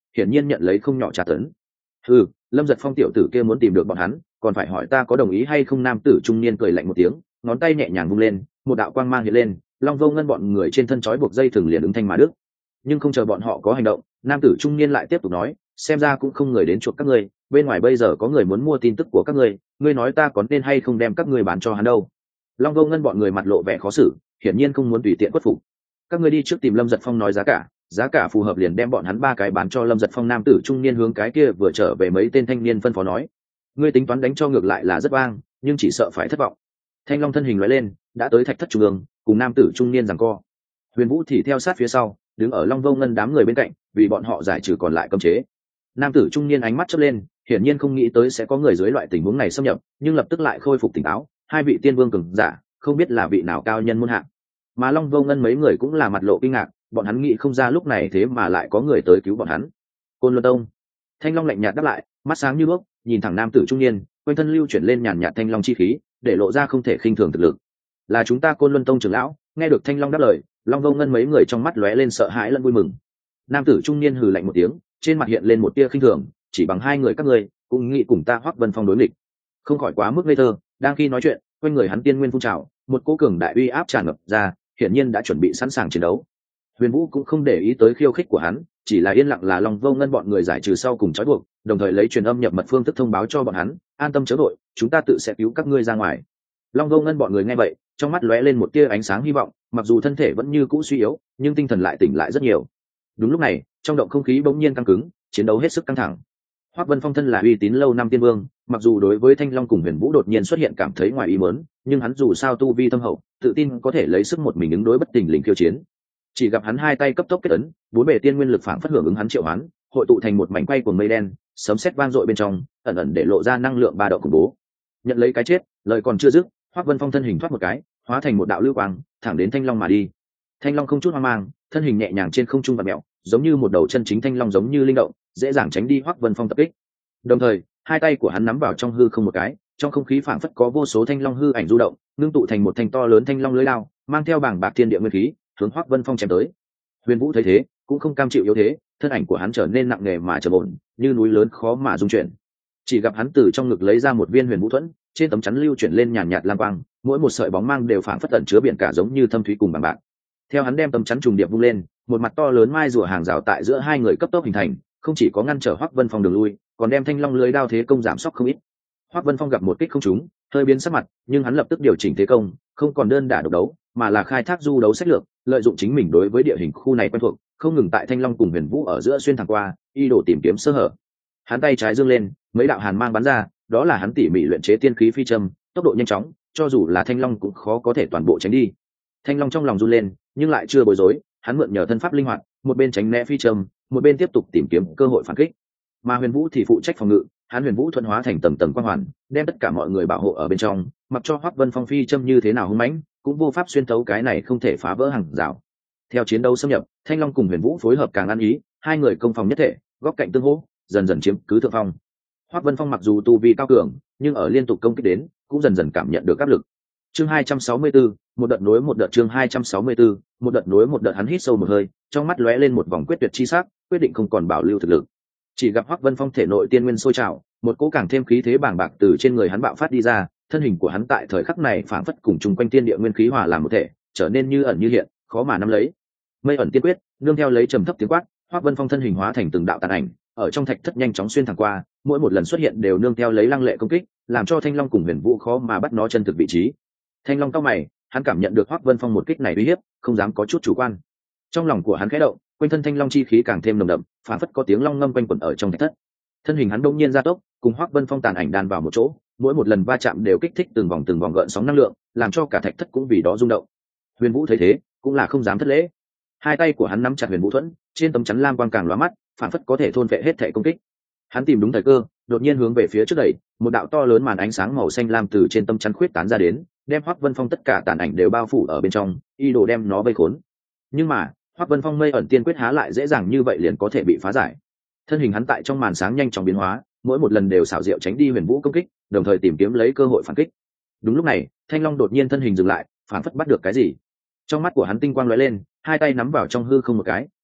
hiển nhiên nhận lấy không nhỏ tra tấn. Lâm Giật Phong tiểu tử kia muốn tìm được bọn hắn, còn phải hỏi ta có đồng ý hay không. Nam tử trung niên cười lạnh một tiếng, ngón tay nhẹ nhàng vung lên, một đạo quang mang hiện lên, Long Vô Ngân bọn người trên thân trói buộc dây thừng liền ứng thanh mà đứt. Nhưng không chờ bọn họ có hành động, nam tử trung niên lại tiếp tục nói, xem ra cũng không người đến chuộc các ngươi, bên ngoài bây giờ có người muốn mua tin tức của các ngươi, ngươi nói ta có nên hay không đem các ngươi bán cho hắn đâu. Long Vô Ngân bọn người mặt lộ vẻ khó xử, hiển nhiên không muốn tùy tiện khuất phục. Các ngươi đi trước tìm Lâm Giật Phong nói giá cả phù hợp liền đem bọn hắn 3 cái bán cho Lâm Giật Phong. Nam tử trung niên hướng cái kia vừa trở về mấy tên thanh niên phân phó nói, ngươi tính toán đánh cho ngược lại là rất vang, nhưng chỉ sợ phải thất vọng. Thanh long thân hình lóe lên, đã tới thạch thất trung ương, cùng nam tử trung niên giằng co. Huyền Vũ thì theo sát phía sau, đứng ở Long Vô Ngân đám người bên cạnh, vì bọn họ giải trừ còn lại cấm chế. Nam tử trung niên ánh mắt chớp lên, hiển nhiên không nghĩ tới sẽ có người dưới loại tình huống này xâm nhập, nhưng lập tức lại khôi phục tỉnh táo. 2 vị tiên vương cường giả, không biết là vị nào cao nhân muôn hạng. Mà Long Vô Ngân mấy người cũng là mặt lộ kinh ngạc, bọn hắn nghĩ không ra lúc này thế mà lại có người tới cứu bọn hắn. Côn Luân Tông. Thanh long lạnh nhạt đáp lại, mắt sáng như đuốc, nhìn thẳng nam tử trung niên, quanh thân lưu chuyển lên nhàn nhạt thanh long chi khí, để lộ ra không thể khinh thường thực lực. Là chúng ta Côn Luân Tông trưởng lão. Nghe được Thanh long đáp lời, Long Vô Ngân mấy người trong mắt lóe lên sợ hãi lẫn vui mừng. Nam tử trung niên hừ lạnh một tiếng, trên mặt hiện lên một tia khinh thường, chỉ bằng 2 người các ngươi cũng nghĩ cùng ta Hoắc Vân Phong đối nghịch, không khỏi quá mức ngây thơ. Đang khi nói chuyện, quanh người hắn tiên nguyên phun trào, một cỗ cường đại uy áp tràn ngập ra, hiển nhiên đã chuẩn bị sẵn sàng chiến đấu. Huyền Vũ cũng không để ý tới khiêu khích của hắn, chỉ là yên lặng là Long Vô Ngân bọn người giải trừ sau cùng trói buộc, đồng thời lấy truyền âm nhập mật phương thức thông báo cho bọn hắn, an tâm chớ vội, chúng ta tự sẽ cứu các ngươi ra ngoài. Long Vô Ngân bọn người nghe vậy, trong mắt lóe lên một tia ánh sáng hy vọng, mặc dù thân thể vẫn như cũ suy yếu, nhưng tinh thần lại tỉnh lại rất nhiều. Đúng lúc này, trong động không khí bỗng nhiên căng cứng, chiến đấu hết sức căng thẳng. Hoắc Vân Phong thân là uy tín lâu năm tiên vương, mặc dù đối với Thanh Long cùng Huyền Vũ đột nhiên xuất hiện cảm thấy ngoài ý muốn, nhưng hắn dù sao tu vi thâm hậu, tự tin có thể lấy sức một mình ứng đối bất tình lình khiêu chiến. Chỉ gặp hắn 2 tay cấp tốc kết ấn, 4 bề tiên nguyên lực phảng phất hưởng ứng hắn triệu hoán, hội tụ thành một mảnh quay của mây đen, sấm sét vang dội bên trong, ẩn ẩn để lộ ra năng lượng ba động khủng bố. Nhận lấy cái chết, lời còn chưa dứt, Hoắc Vân Phong thân hình thoát một cái, hóa thành một đạo lưu quang, thẳng đến Thanh Long mà đi. Thanh Long không chút hoang mang, thân hình nhẹ nhàng trên không trung vặn mèo, giống như một đầu chân chính thanh long giống như linh động, dễ dàng tránh đi Hoắc Vân Phong tập kích. Đồng thời, 2 tay của hắn nắm vào trong hư không một cái, trong không khí phảng phất có vô số thanh long hư ảnh du động, ngưng tụ thành một thanh to lớn thanh long lưỡi đao, mang theo bảng bạc thiên địa nguyên khí, hướng Hoắc Vân Phong chém tới. Huyền Vũ thấy thế, cũng không cam chịu yếu thế, thân ảnh của hắn trở nên nặng nề mà trầm ổn, như núi lớn khó mà dung chuyển. Chỉ gặp hắn từ trong ngực lấy ra một viên Huyền Vũ thuẫn, trên tấm chắn lưu chuyển lên nhàn nhạt lam quang, mỗi một sợi bóng mang đều phảng phất tẩn chứa biển cả giống như thâm thúy cùng bằng bạc. Theo hắn đem tấm chắn trùng điệp vung lên, một mặt to lớn mai rùa hàng rào tại giữa 2 người cấp tốc hình thành, không chỉ có ngăn trở Hoắc Vân Phong đường lui, còn đem thanh long lưới đao thế công giảm sốc không ít. Hoắc Vân Phong gặp một kích không trúng, hơi biến sắc mặt, nhưng hắn lập tức điều chỉnh thế công, không còn đơn đả độc đấu, mà là khai thác du đấu sách lược, lợi dụng chính mình đối với địa hình khu này quen thuộc, không ngừng tại thanh long cùng Huyền Vũ ở giữa xuyên thẳng qua, ý đồ tìm kiếm sơ hở. Hắn tay trái giương lên, mấy đạo hàn mang bắn ra, đó là hắn tỉ mỉ luyện chế tiên khí phi châm, tốc độ nhanh chóng, cho dù là thanh long cũng khó có thể toàn bộ tránh đi. Thanh long trong lòng run lên, nhưng lại chưa bối rối, hắn mượn nhờ thân pháp linh hoạt, một bên tránh né phi châm, một bên tiếp tục tìm kiếm cơ hội phản kích. Mà Huyền Vũ thì phụ trách phòng ngự, hắn Huyền Vũ thuận hóa thành tầng tầng quang hoàn, đem tất cả mọi người bảo hộ ở bên trong, mặc cho Hoắc Vân Phong phi châm như thế nào hung mãnh, cũng vô pháp xuyên thấu cái này không thể phá vỡ hàng rào. Theo chiến đấu xâm nhập, Thanh Long cùng Huyền Vũ phối hợp càng ăn ý, 2 người công phòng nhất thể, góc cạnh tương hỗ, dần dần chiếm cứ thượng phong. Hoắc Vân Phong mặc dù tu vi cao cường, nhưng ở liên tục công kích đến, cũng dần dần cảm nhận được áp lực. Chương 264, một đợt nối một đợt. Chương 264, một đợt nối một đợt. Hắn hít sâu một hơi, trong mắt lóe lên một vòng quyết tuyệt chi sắc, quyết định không còn bảo lưu thực lực. Chỉ gặp Hoắc Vân Phong thể nội tiên nguyên sôi trào, một cỗ càng thêm khí thế bàng bạc từ trên người hắn bạo phát đi ra, thân hình của hắn tại thời khắc này phảng phất cùng chung quanh tiên địa nguyên khí hòa làm một thể, trở nên như ẩn như hiện, khó mà nắm lấy. Mây ẩn tiên quyết, nương theo lấy trầm thấp tiếng quát, Hoắc Vân Phong thân hình hóa thành từng đạo tàn ảnh, ở trong thạch thất nhanh chóng xuyên thẳng qua, mỗi một lần xuất hiện đều nương theo lấy lăng lệ công kích, làm cho Thanh Long cùng Huyền Vũ khó mà bắt nó chân thực vị trí. Thanh Long cau mày, hắn cảm nhận được Hoắc Vân Phong một kích này uy hiếp, không dám có chút chủ quan. Trong lòng của hắn khẽ động, quanh thân Thanh Long chi khí càng thêm nồng đậm, phảng phất có tiếng long ngâm quanh quẩn ở trong thạch thất. Thân hình hắn đột nhiên gia tốc, cùng Hoắc Vân Phong tàn ảnh đan vào một chỗ, mỗi một lần va chạm đều kích thích từng vòng gợn sóng năng lượng, làm cho cả thạch thất cũng vì đó rung động. Huyền Vũ thấy thế, cũng là không dám thất lễ. 2 tay của hắn nắm chặt Huyền Vũ thuẫn, trên tấm chắn lam quang càng lóa mắt, phảng phất có thể thôn phệ hết thể công kích. Hắn tìm đúng thời cơ, đột nhiên hướng về phía trước đẩy, một đạo to lớn màn ánh sáng màu xanh lam từ trên tấm chắn khuyết tán ra đến, đem Hoắc Vân Phong tất cả tàn ảnh đều bao phủ ở bên trong, ý đồ đem nó vây khốn. Nhưng mà, Hoắc Vân Phong mây ẩn tiên quyết há lại dễ dàng như vậy liền có thể bị phá giải. Thân hình hắn tại trong màn sáng nhanh chóng biến hóa, mỗi một lần đều xảo diệu tránh đi Huyền Vũ công kích, đồng thời tìm kiếm lấy cơ hội phản kích. Đúng lúc này, Thanh Long đột nhiên thân hình dừng lại, phản phất bắt được cái gì. Trong mắt của hắn tinh quang lóe lên, 2 tay nắm vào trong hư không một cái,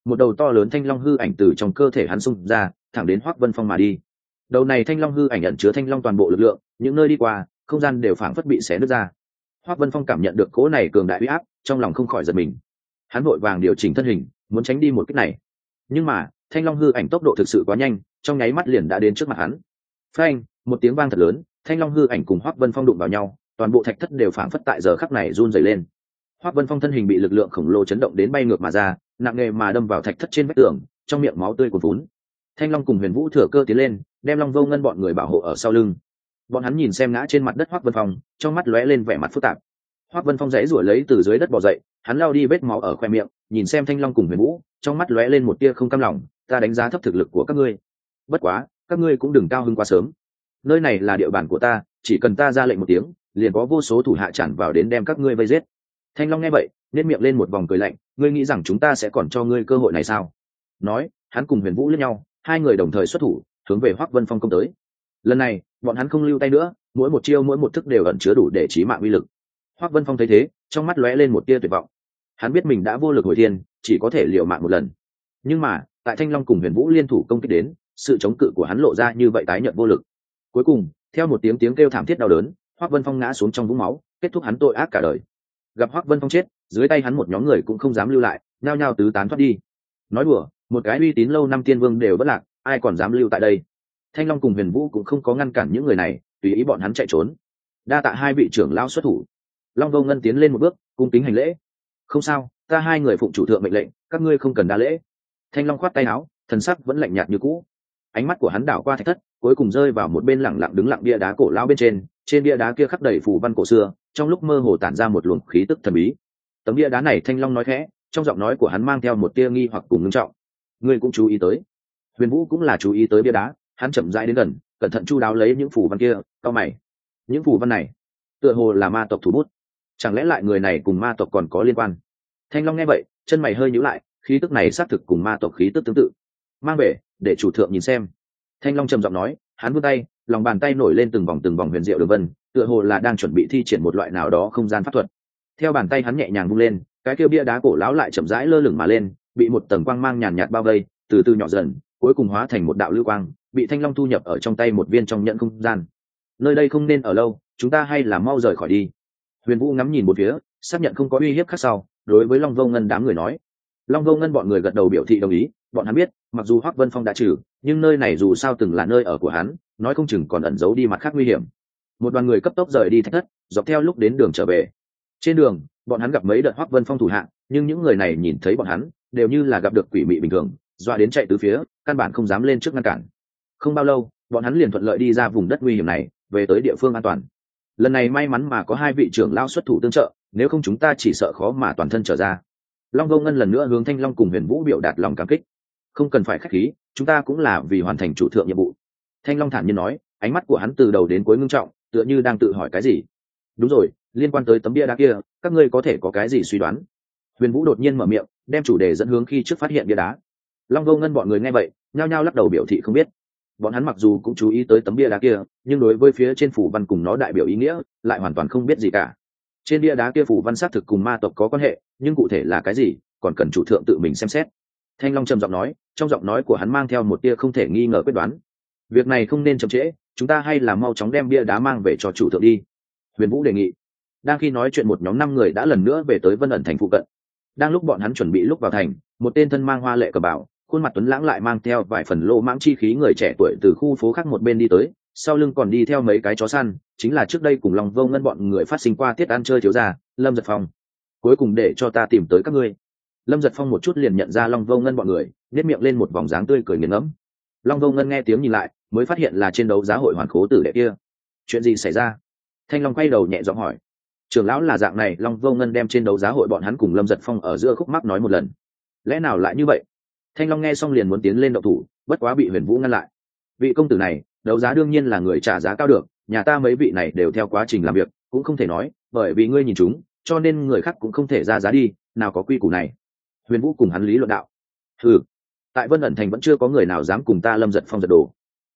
một đầu to lớn thanh long hư ảnh từ trong cơ thể hắn xung ra, thẳng đến Hoắc Vân Phong mà đi. Đầu này thanh long hư ảnh ẩn chứa thanh long toàn bộ lực lượng, những nơi đi qua, không gian đều phảng phất bị xé nứt ra. Hoắc Vân Phong cảm nhận được cỗ này cường đại uy áp, trong lòng không khỏi giật mình. Hắn vội vàng điều chỉnh thân hình, muốn tránh đi một kích này. Nhưng mà, thanh long hư ảnh tốc độ thực sự quá nhanh, trong nháy mắt liền đã đến trước mặt hắn. Phanh, một tiếng vang thật lớn, thanh long hư ảnh cùng Hoắc Vân Phong đụng vào nhau, toàn bộ thạch thất đều phảng phất tại giờ khắc này run rẩy lên. Hoắc Vân Phong thân hình bị lực lượng khổng lồ chấn động đến bay ngược mà ra, nặng nề mà đâm vào thạch thất trên vách tường, trong miệng máu tươi cuồn vún. Thanh long cùng Huyền Vũ thừa cơ tiến lên, đem Long Vô Ngân bọn người bảo hộ ở sau lưng. Bọn hắn nhìn xem ngã trên mặt đất Hoắc Vân Phong, trong mắt lóe lên vẻ mặt phức tạp. Hoắc Vân Phong giãy giụa lấy từ dưới đất bò dậy, hắn lao đi vết máu ở khoe miệng, nhìn xem Thanh long cùng Huyền Vũ, trong mắt lóe lên một tia không cam lòng. Ta đánh giá thấp thực lực của các ngươi, bất quá các ngươi cũng đừng cao hứng quá sớm. Nơi này là địa bàn của ta, chỉ cần ta ra lệnh một tiếng, liền có vô số thủ hạ tràn vào đến đem các ngươi vây giết. Thanh long nghe vậy, nét miệng lên một vòng cười lạnh, ngươi nghĩ rằng chúng ta sẽ còn cho ngươi cơ hội này sao? Nói, hắn cùng Huyền Vũ liếc nhau, hai người đồng thời xuất thủ, hướng về Hoắc Vân Phong công tới. Lần này, bọn hắn không lưu tay nữa, mỗi một chiêu mỗi một thức đều ẩn chứa đủ để chí mạng uy lực. Hoắc Vân Phong thấy thế, trong mắt lóe lên một tia tuyệt vọng. Hắn biết mình đã vô lực hồi thiên, chỉ có thể liều mạng một lần. Nhưng mà, tại Thanh long cùng Huyền Vũ liên thủ công kích đến, sự chống cự của hắn lộ ra như vậy tái nhợt vô lực. Cuối cùng, theo một tiếng kêu thảm thiết đau đớn, Hoắc Vân Phong ngã xuống trong vũng máu, kết thúc hắn tội ác cả đời. Gặp Hoắc Vân Phong chết, dưới tay hắn một nhóm người cũng không dám lưu lại, nhao nhao tứ tán thoát đi. Nói đùa, một cái uy tín lâu năm tiên vương đều bất lạc, ai còn dám lưu tại đây? Thanh long cùng Huyền Vũ cũng không có ngăn cản những người này, tùy ý bọn hắn chạy trốn. Đa tạ hai vị trưởng lão xuất thủ. Long Vô Ngân tiến lên một bước, cung kính hành lễ. Không sao, ta hai người phụng chủ thượng mệnh lệnh, các ngươi không cần đa lễ. Thanh long khoát tay áo, thần sắc vẫn lạnh nhạt như cũ. Ánh mắt của hắn đảo qua thạch thất, cuối cùng rơi vào một bên lặng lặng đứng lặng bia đá cổ lão bên trên bia đá kia khắc đầy phù văn cổ xưa, trong lúc mơ hồ tản ra một luồng khí tức thần bí. Tấm bia đá này Thanh long nói khẽ, trong giọng nói của hắn mang theo một tia nghi hoặc cùng ngưng trọng. Ngươi cũng chú ý tới? Huyền Vũ cũng là chú ý tới bia đá, hắn chậm rãi đến gần, cẩn thận chu đáo lấy những phù văn kia, cau mày. Những phù văn này, tựa hồ là ma tộc thủ bút, chẳng lẽ lại người này cùng ma tộc còn có liên quan? Thanh long nghe vậy, chân mày hơi nhíu lại, khí tức này xác thực cùng ma tộc khí tức tương tự. Mang về, để chủ thượng nhìn xem. Thanh long trầm giọng nói, hắn vươn tay, lòng bàn tay nổi lên từng vòng huyền diệu đường vân, tựa hồ là đang chuẩn bị thi triển một loại nào đó không gian pháp thuật. Theo bàn tay hắn nhẹ nhàng vung lên, cái kia bia đá cổ lão lại chậm rãi lơ lửng mà lên, bị một tầng quang mang nhàn nhạt bao vây, từ từ nhỏ dần, cuối cùng hóa thành một đạo lưu quang, bị Thanh long thu nhập ở trong tay một viên trong nhẫn không gian. Nơi đây không nên ở lâu, chúng ta hay là mau rời khỏi đi. Huyền Vũ ngắm nhìn một phía, xác nhận không có uy hiếp khác sau, đối với Long Vô Ngân đám người nói. Long Vô Ngân bọn người gật đầu biểu thị đồng ý, bọn hắn biết, mặc dù Hoắc Vân Phong đã trừ, nhưng nơi này dù sao từng là nơi ở của hắn, nói không chừng còn ẩn giấu đi mặt khác nguy hiểm. Một đoàn người cấp tốc rời đi thạch thất, dọc theo lúc đến đường trở về. Trên đường, bọn hắn gặp mấy đợt Hoắc Vân Phong thủ hạ, nhưng những người này nhìn thấy bọn hắn, đều như là gặp được quỷ mị bình thường, dọa đến chạy tứ phía, căn bản không dám lên trước ngăn cản. Không bao lâu, bọn hắn liền thuận lợi đi ra vùng đất nguy hiểm này, về tới địa phương an toàn. Lần này may mắn mà có hai vị trưởng lão xuất thủ tương trợ, nếu không chúng ta chỉ sợ khó mà toàn thân trở ra. Long Vô Ngân lần nữa hướng Thanh long cùng Huyền Vũ biểu đạt lòng cảm kích. Không cần phải khách khí, chúng ta cũng là vì hoàn thành chủ thượng nhiệm vụ. Thanh long thản nhiên nói, ánh mắt của hắn từ đầu đến cuối ngưng trọng, tựa như đang tự hỏi cái gì. Đúng rồi, liên quan tới tấm bia đá kia, các ngươi có thể có cái gì suy đoán? Huyền Vũ đột nhiên mở miệng, đem chủ đề dẫn hướng khi trước phát hiện bia đá. Long Vô Ngân bọn người nghe vậy, nhao nhao lắc đầu biểu thị không biết. Bọn hắn mặc dù cũng chú ý tới tấm bia đá kia, nhưng đối với phía trên phủ văn cùng nó đại biểu ý nghĩa, lại hoàn toàn không biết gì cả. Trên bia đá kia phủ văn xác thực cùng ma tộc có quan hệ, nhưng cụ thể là cái gì, còn cần chủ thượng tự mình xem xét. Thanh long trầm giọng nói, trong giọng nói của hắn mang theo một tia không thể nghi ngờ quyết đoán. Việc này không nên chậm trễ, chúng ta hay là mau chóng đem bia đá mang về cho chủ thượng đi. Huyền Vũ đề nghị. Đang khi nói chuyện, một nhóm 5 người đã lần nữa về tới Vân ẩn thành phụ cận. Đang lúc bọn hắn chuẩn bị lúc vào thành, một tên thân mang hoa lệ cờ bảo, khuôn mặt tuấn lãng lại mang theo vài phần lô mãng chi khí người trẻ tuổi từ khu phố khác một bên đi tới, sau lưng còn đi theo mấy cái chó săn, chính là trước đây cùng Long Vô Ngân bọn người phát sinh qua tiết ăn chơi thiếu gia, Lâm Giật Phong. Cuối cùng để cho ta tìm tới các ngươi. Lâm Giật Phong một chút liền nhận ra Long Vô Ngân bọn người, nhếch miệng lên một vòng dáng tươi cười nghiền ngẫm. Long Vô Ngân nghe tiếng nhìn lại, mới phát hiện là trên đấu giá hội Hoàn Khố tử đệ kia. Chuyện gì xảy ra? Thanh Long quay đầu nhẹ giọng hỏi. Trưởng lão là dạng này, Long Vô Ngân đem trên đấu giá hội bọn hắn cùng Lâm Giật Phong ở giữa khúc mắc nói một lần. Lẽ nào lại như vậy? Thanh Long nghe xong liền muốn tiến lên động thủ, bất quá bị Huyền Vũ ngăn lại. Vị công tử này, đấu giá đương nhiên là người trả giá cao được, nhà ta mấy vị này đều theo quá trình làm việc, cũng không thể nói, bởi vì ngươi nhìn chúng, cho nên người khác cũng không thể ra giá đi, nào có quy củ này. Huyền Vũ cùng hắn lý luận đạo. Ừ, tại Vân ẩn thành vẫn chưa có người nào dám cùng ta Lâm Giật Phong giật đồ.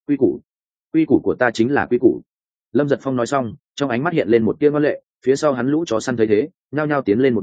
Quy củ của ta chính là quy củ. Lâm Giật Phong nói xong, trong ánh mắt hiện lên một tia ngoan lệ, phía sau hắn lũ chó săn thấy thế, nhao nhao tiến lên một bước,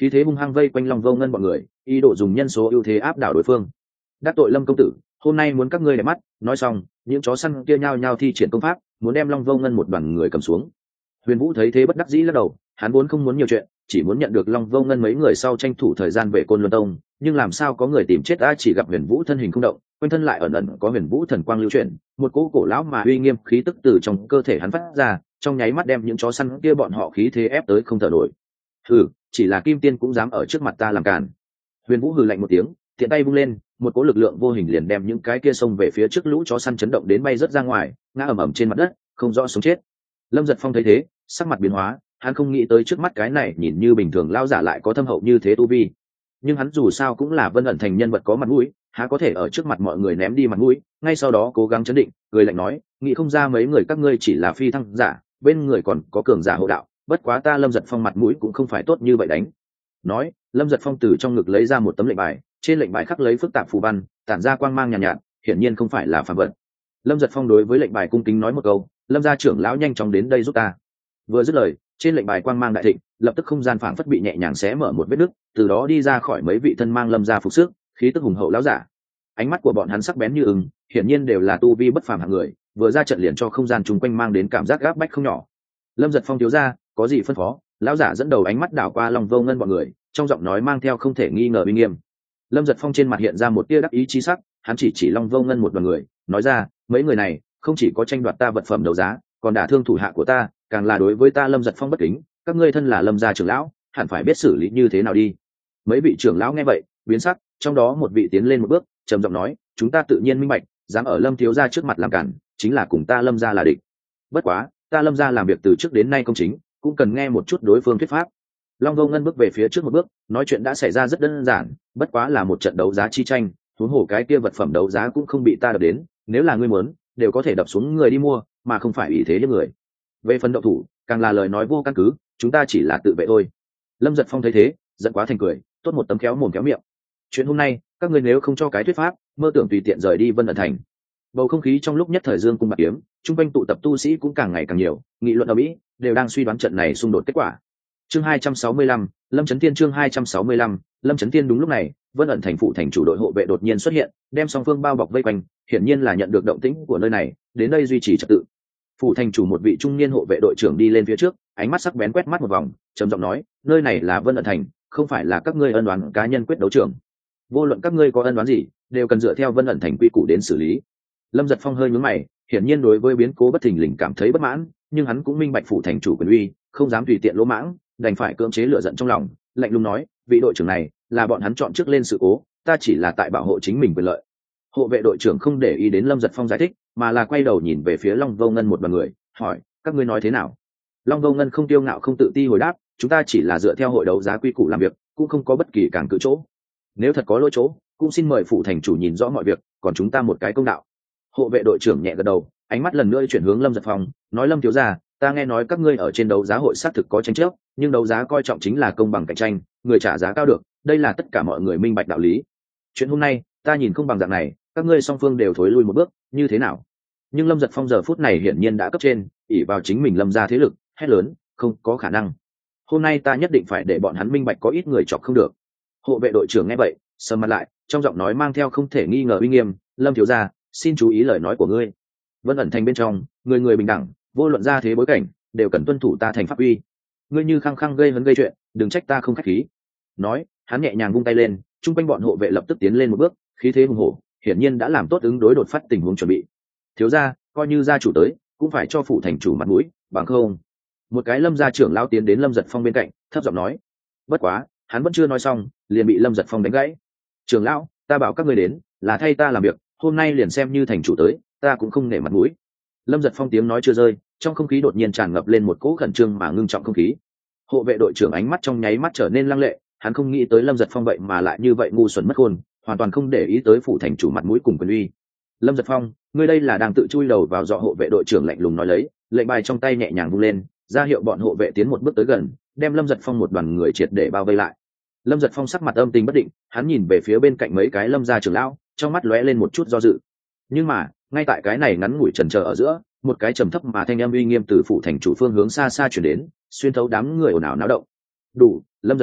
khí thế hung hăng vây quanh Long Vô Ngân bọn người, ý đồ dùng nhân số ưu thế áp đảo đối phương. Đắc tội Lâm công tử, hôm nay muốn các ngươi để mắt. Nói xong, những chó săn kia nhao nhao thi triển công pháp, muốn đem Long Vô Ngân một đoàn người cầm xuống. Huyền Vũ thấy thế bất đắc dĩ lắc đầu, hắn vốn không muốn nhiều chuyện, chỉ muốn nhận được Long Vô Ngân mấy người sau tranh thủ thời gian về Côn Luân Tông, nhưng làm sao có người tìm chết a, chỉ gặp Huyền Vũ thân hình không động, quanh thân lại ẩn ẩn có Huyền Vũ thần quang lưu chuyển, một cỗ cổ lão mà uy nghiêm khí tức từ trong cơ thể hắn phát ra, trong nháy mắt đem những chó săn kia bọn họ khí thế ép tới không thở nổi. Hừ, chỉ là Kim Tiên cũng dám ở trước mặt ta làm càn. Huyền Vũ hừ lạnh một tiếng, thiện tay vung lên, một cỗ lực lượng vô hình liền đem những cái kia xông về phía trước lũ chó săn chấn động đến bay rớt ra ngoài, ngã ầm ầm trên mặt đất, không rõ sống chết. Lâm Giật Phong thấy thế, sắc mặt biến hóa, hắn không nghĩ tới trước mắt cái này nhìn như bình thường lao giả lại có thâm hậu như thế tu vi. Nhưng hắn dù sao cũng là Vân ẩn thành nhân vật có mặt mũi, há có thể ở trước mặt mọi người ném đi mặt mũi, ngay sau đó cố gắng chấn định, cười lạnh nói, nghĩ không ra mấy người các ngươi chỉ là phi thăng giả, bên người còn có cường giả hộ đạo, bất quá ta Lâm Giật Phong mặt mũi cũng không phải tốt như vậy đánh. Nói, Lâm Giật Phong từ trong ngực lấy ra một tấm lệnh bài, trên lệnh bài khắc lấy phức tạp phù văn, tản ra quang mang nhàn nhạt, hiển nhiên không phải là phàm vật. Lâm Giật Phong đối với lệnh bài cung kính nói một câu, Lâm gia trưởng lão nhanh chóng đến đây giúp ta. Vừa dứt lời, trên lệnh bài quang mang đại thịnh, lập tức không gian phảng phất bị nhẹ nhàng xé mở một vết nứt, từ đó đi ra khỏi mấy vị thân mang Lâm gia phục sức, khí tức hùng hậu lão giả. Ánh mắt của bọn hắn sắc bén như ưng, hiển nhiên đều là tu vi bất phàm hạng người, vừa ra trận liền cho không gian chung quanh mang đến cảm giác gáp bách không nhỏ. Lâm Giật Phong thiếu gia, có gì phân phó? Lão giả dẫn đầu ánh mắt đảo qua Long Vô Ngân bọn người, trong giọng nói mang theo không thể nghi ngờ uy nghiêm. Lâm Giật Phong trên mặt hiện ra một tia đắc ý chí sắc, hắn chỉ Long Vô Ngân một đoàn người, nói ra, mấy người này không chỉ có tranh đoạt ta vật phẩm đấu giá, còn đả thương thủ hạ của ta, càng là đối với ta Lâm Giật Phong bất kính, các ngươi thân là Lâm gia trưởng lão, hẳn phải biết xử lý như thế nào đi. Mấy vị trưởng lão nghe vậy, biến sắc, trong đó một vị tiến lên một bước, trầm giọng nói, chúng ta tự nhiên minh bạch, dám ở Lâm thiếu gia trước mặt làm cản, chính là cùng ta Lâm gia là địch. Bất quá, ta Lâm gia làm việc từ trước đến nay công chính, cũng cần nghe một chút đối phương thuyết pháp. Long Vô Ngân bước về phía trước một bước, nói chuyện đã xảy ra rất đơn giản, bất quá là một trận đấu giá chi tranh, huống hồ cái kia vật phẩm đấu giá cũng không bị ta đập đến, nếu là ngươi muốn, đều có thể đập xuống người đi mua, mà không phải ý thế những người. Về phần động thủ, càng là lời nói vô căn cứ, chúng ta chỉ là tự vệ thôi. Lâm Giật Phong thấy thế, giận quá thành cười, tốt một tấm khéo mồm khéo miệng. Chuyện hôm nay, các ngươi nếu không cho cái thuyết pháp, mơ tưởng tùy tiện rời đi Vân ẩn thành. Bầu không khí trong lúc nhất thời dương cung bạc kiếm, chung quanh tụ tập tu sĩ cũng càng ngày càng nhiều, nghị luận ở mỹ đều đang suy đoán trận này xung đột kết quả. Chương 265, Lâm Chấn Thiên. Chương 265, Lâm Chấn Thiên. Đúng lúc này, Vân ẩn thành phụ thành chủ đội hộ vệ đột nhiên xuất hiện, đem song phương bao bọc vây quanh, hiển nhiên là nhận được động tĩnh của nơi này, đến đây duy trì trật tự. Phụ thành chủ một vị trung niên hộ vệ đội trưởng đi lên phía trước, ánh mắt sắc bén quét mắt một vòng, trầm giọng nói, nơi này là Vân ẩn thành, không phải là các ngươi ân oán cá nhân quyết đấu trường. Vô luận các ngươi có ân oán gì, đều cần dựa theo Vân ẩn thành quy củ đến xử lý. Lâm Giật Phong hơi nhướng mày, hiển nhiên đối với biến cố bất thình lình cảm thấy bất mãn, nhưng hắn cũng minh bạch phụ thành chủ quyền uy, không dám tùy tiện lỗ mãng, đành phải cưỡng chế lửa giận trong lòng, lạnh lùng nói, vị đội trưởng này là bọn hắn chọn trước lên sự cố, ta chỉ là tại bảo hộ chính mình quyền lợi. Hộ vệ đội trưởng không để ý đến Lâm Giật Phong giải thích, mà là quay đầu nhìn về phía Long Vô Ngân một đoàn người, hỏi, các ngươi nói thế nào? Long Vô Ngân không tiêu ngạo không tự ti hồi đáp, chúng ta chỉ là dựa theo hội đấu giá quy củ làm việc, cũng không có bất kỳ cản cự chỗ. Nếu thật có lỗi chỗ, cũng xin mời phụ thành chủ nhìn rõ mọi việc, còn chúng ta một cái công đạo. Hộ vệ đội trưởng nhẹ gật đầu, ánh mắt lần nữa chuyển hướng Lâm Giật Phong, nói, Lâm thiếu gia, ta nghe nói các ngươi ở trên đấu giá hội xác thực có tranh chấp, nhưng đấu giá coi trọng chính là công bằng cạnh tranh, người trả giá cao được, đây là tất cả mọi người minh bạch đạo lý. Chuyện hôm nay, ta nhìn không bằng dạng này, các ngươi song phương đều thối lui một bước, như thế nào? Nhưng Lâm Giật Phong giờ phút này hiển nhiên đã cấp trên, ỷ vào chính mình Lâm ra thế lực, hét lớn, không có khả năng. Hôm nay ta nhất định phải để bọn hắn minh bạch có ít người chọc không được. Hộ vệ đội trưởng nghe vậy, sầm mặt lại, trong giọng nói mang theo không thể nghi ngờ uy nghiêm, Lâm thiếu gia, xin chú ý lời nói của ngươi. Vân ẩn thành bên trong, người người bình đẳng, vô luận ra thế bối cảnh, đều cần tuân thủ ta thành pháp uy. Ngươi như khăng khăng gây hấn gây chuyện, đừng trách ta không khách khí. Nói, hắn nhẹ nhàng vung tay lên, chung quanh bọn hộ vệ lập tức tiến lên một bước, khí thế hùng hổ, hiển nhiên đã làm tốt ứng đối đột phát tình huống chuẩn bị. Thiếu gia, coi như gia chủ tới, cũng phải cho phụ thành chủ mặt mũi, bằng không. Một cái Lâm gia trưởng lão tiến đến Lâm Giật Phong bên cạnh, thấp giọng nói. Bất quá, hắn vẫn chưa nói xong, liền bị Lâm Giật Phong đánh gãy. Trưởng lão, ta bảo các ngươi đến, là thay ta làm việc, hôm nay liền xem như thành chủ tới, ta cũng không nể mặt mũi. Lâm Giật Phong tiếng nói chưa rơi, trong không khí đột nhiên tràn ngập lên một cỗ khẩn trương mà ngưng trọng không khí. Hộ vệ đội trưởng ánh mắt trong nháy mắt trở nên lăng lệ, hắn không nghĩ tới Lâm Giật Phong vậy mà lại như vậy ngu xuẩn mất khôn, hoàn toàn không để ý tới phụ thành chủ mặt mũi cùng quyền uy. Lâm Giật Phong, ngươi đây là đang tự chui đầu vào dọ. Hộ vệ đội trưởng lạnh lùng nói lấy, lệnh bài trong tay nhẹ nhàng vung lên, ra hiệu bọn hộ vệ tiến một bước tới gần, đem Lâm Giật Phong một đoàn người triệt để bao vây lại. Lâm Giật Phong sắc mặt âm tình bất định, hắn nhìn về phía bên cạnh mấy cái Lâm gia trưởng lão, trong mắt lóe lên một chút do dự. Nhưng mà, ngay tại cái này ngắn ngủi chần chờ ở giữa, một cái trầm thấp mà thanh âm uy nghiêm từ phụ thành chủ phương hướng xa xa chuyển đến, xuyên thấu đám người ồn ào náo động. Đủ, Lâm Giật Phong,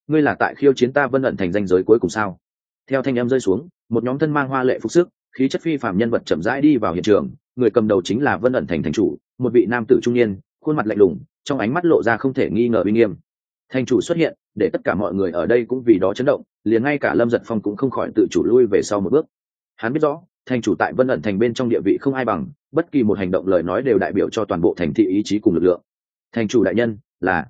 ngươi là tại khiêu chiến ta Vân ẩn thành danh giới cuối cùng sao? Theo thanh âm rơi xuống, một nhóm thân mang hoa lệ phục sức, khí chất phi phàm nhân vật chậm rãi đi vào hiện trường. Người cầm đầu chính là Vân ẩn thành thành chủ, một vị nam tử trung niên, khuôn mặt lạnh lùng, trong ánh mắt lộ ra không thể nghi ngờ uy nghiêm. Thành chủ xuất hiện, để tất cả mọi người ở đây cũng vì đó chấn động, liền ngay cả Lâm Giật Phong cũng không khỏi tự chủ lui về sau một bước. Hắn biết rõ, thành chủ tại Vân ẩn thành bên trong địa vị không ai bằng, bất kỳ một hành động lời nói đều đại biểu cho toàn bộ thành thị ý chí cùng lực lượng. Thành chủ đại nhân,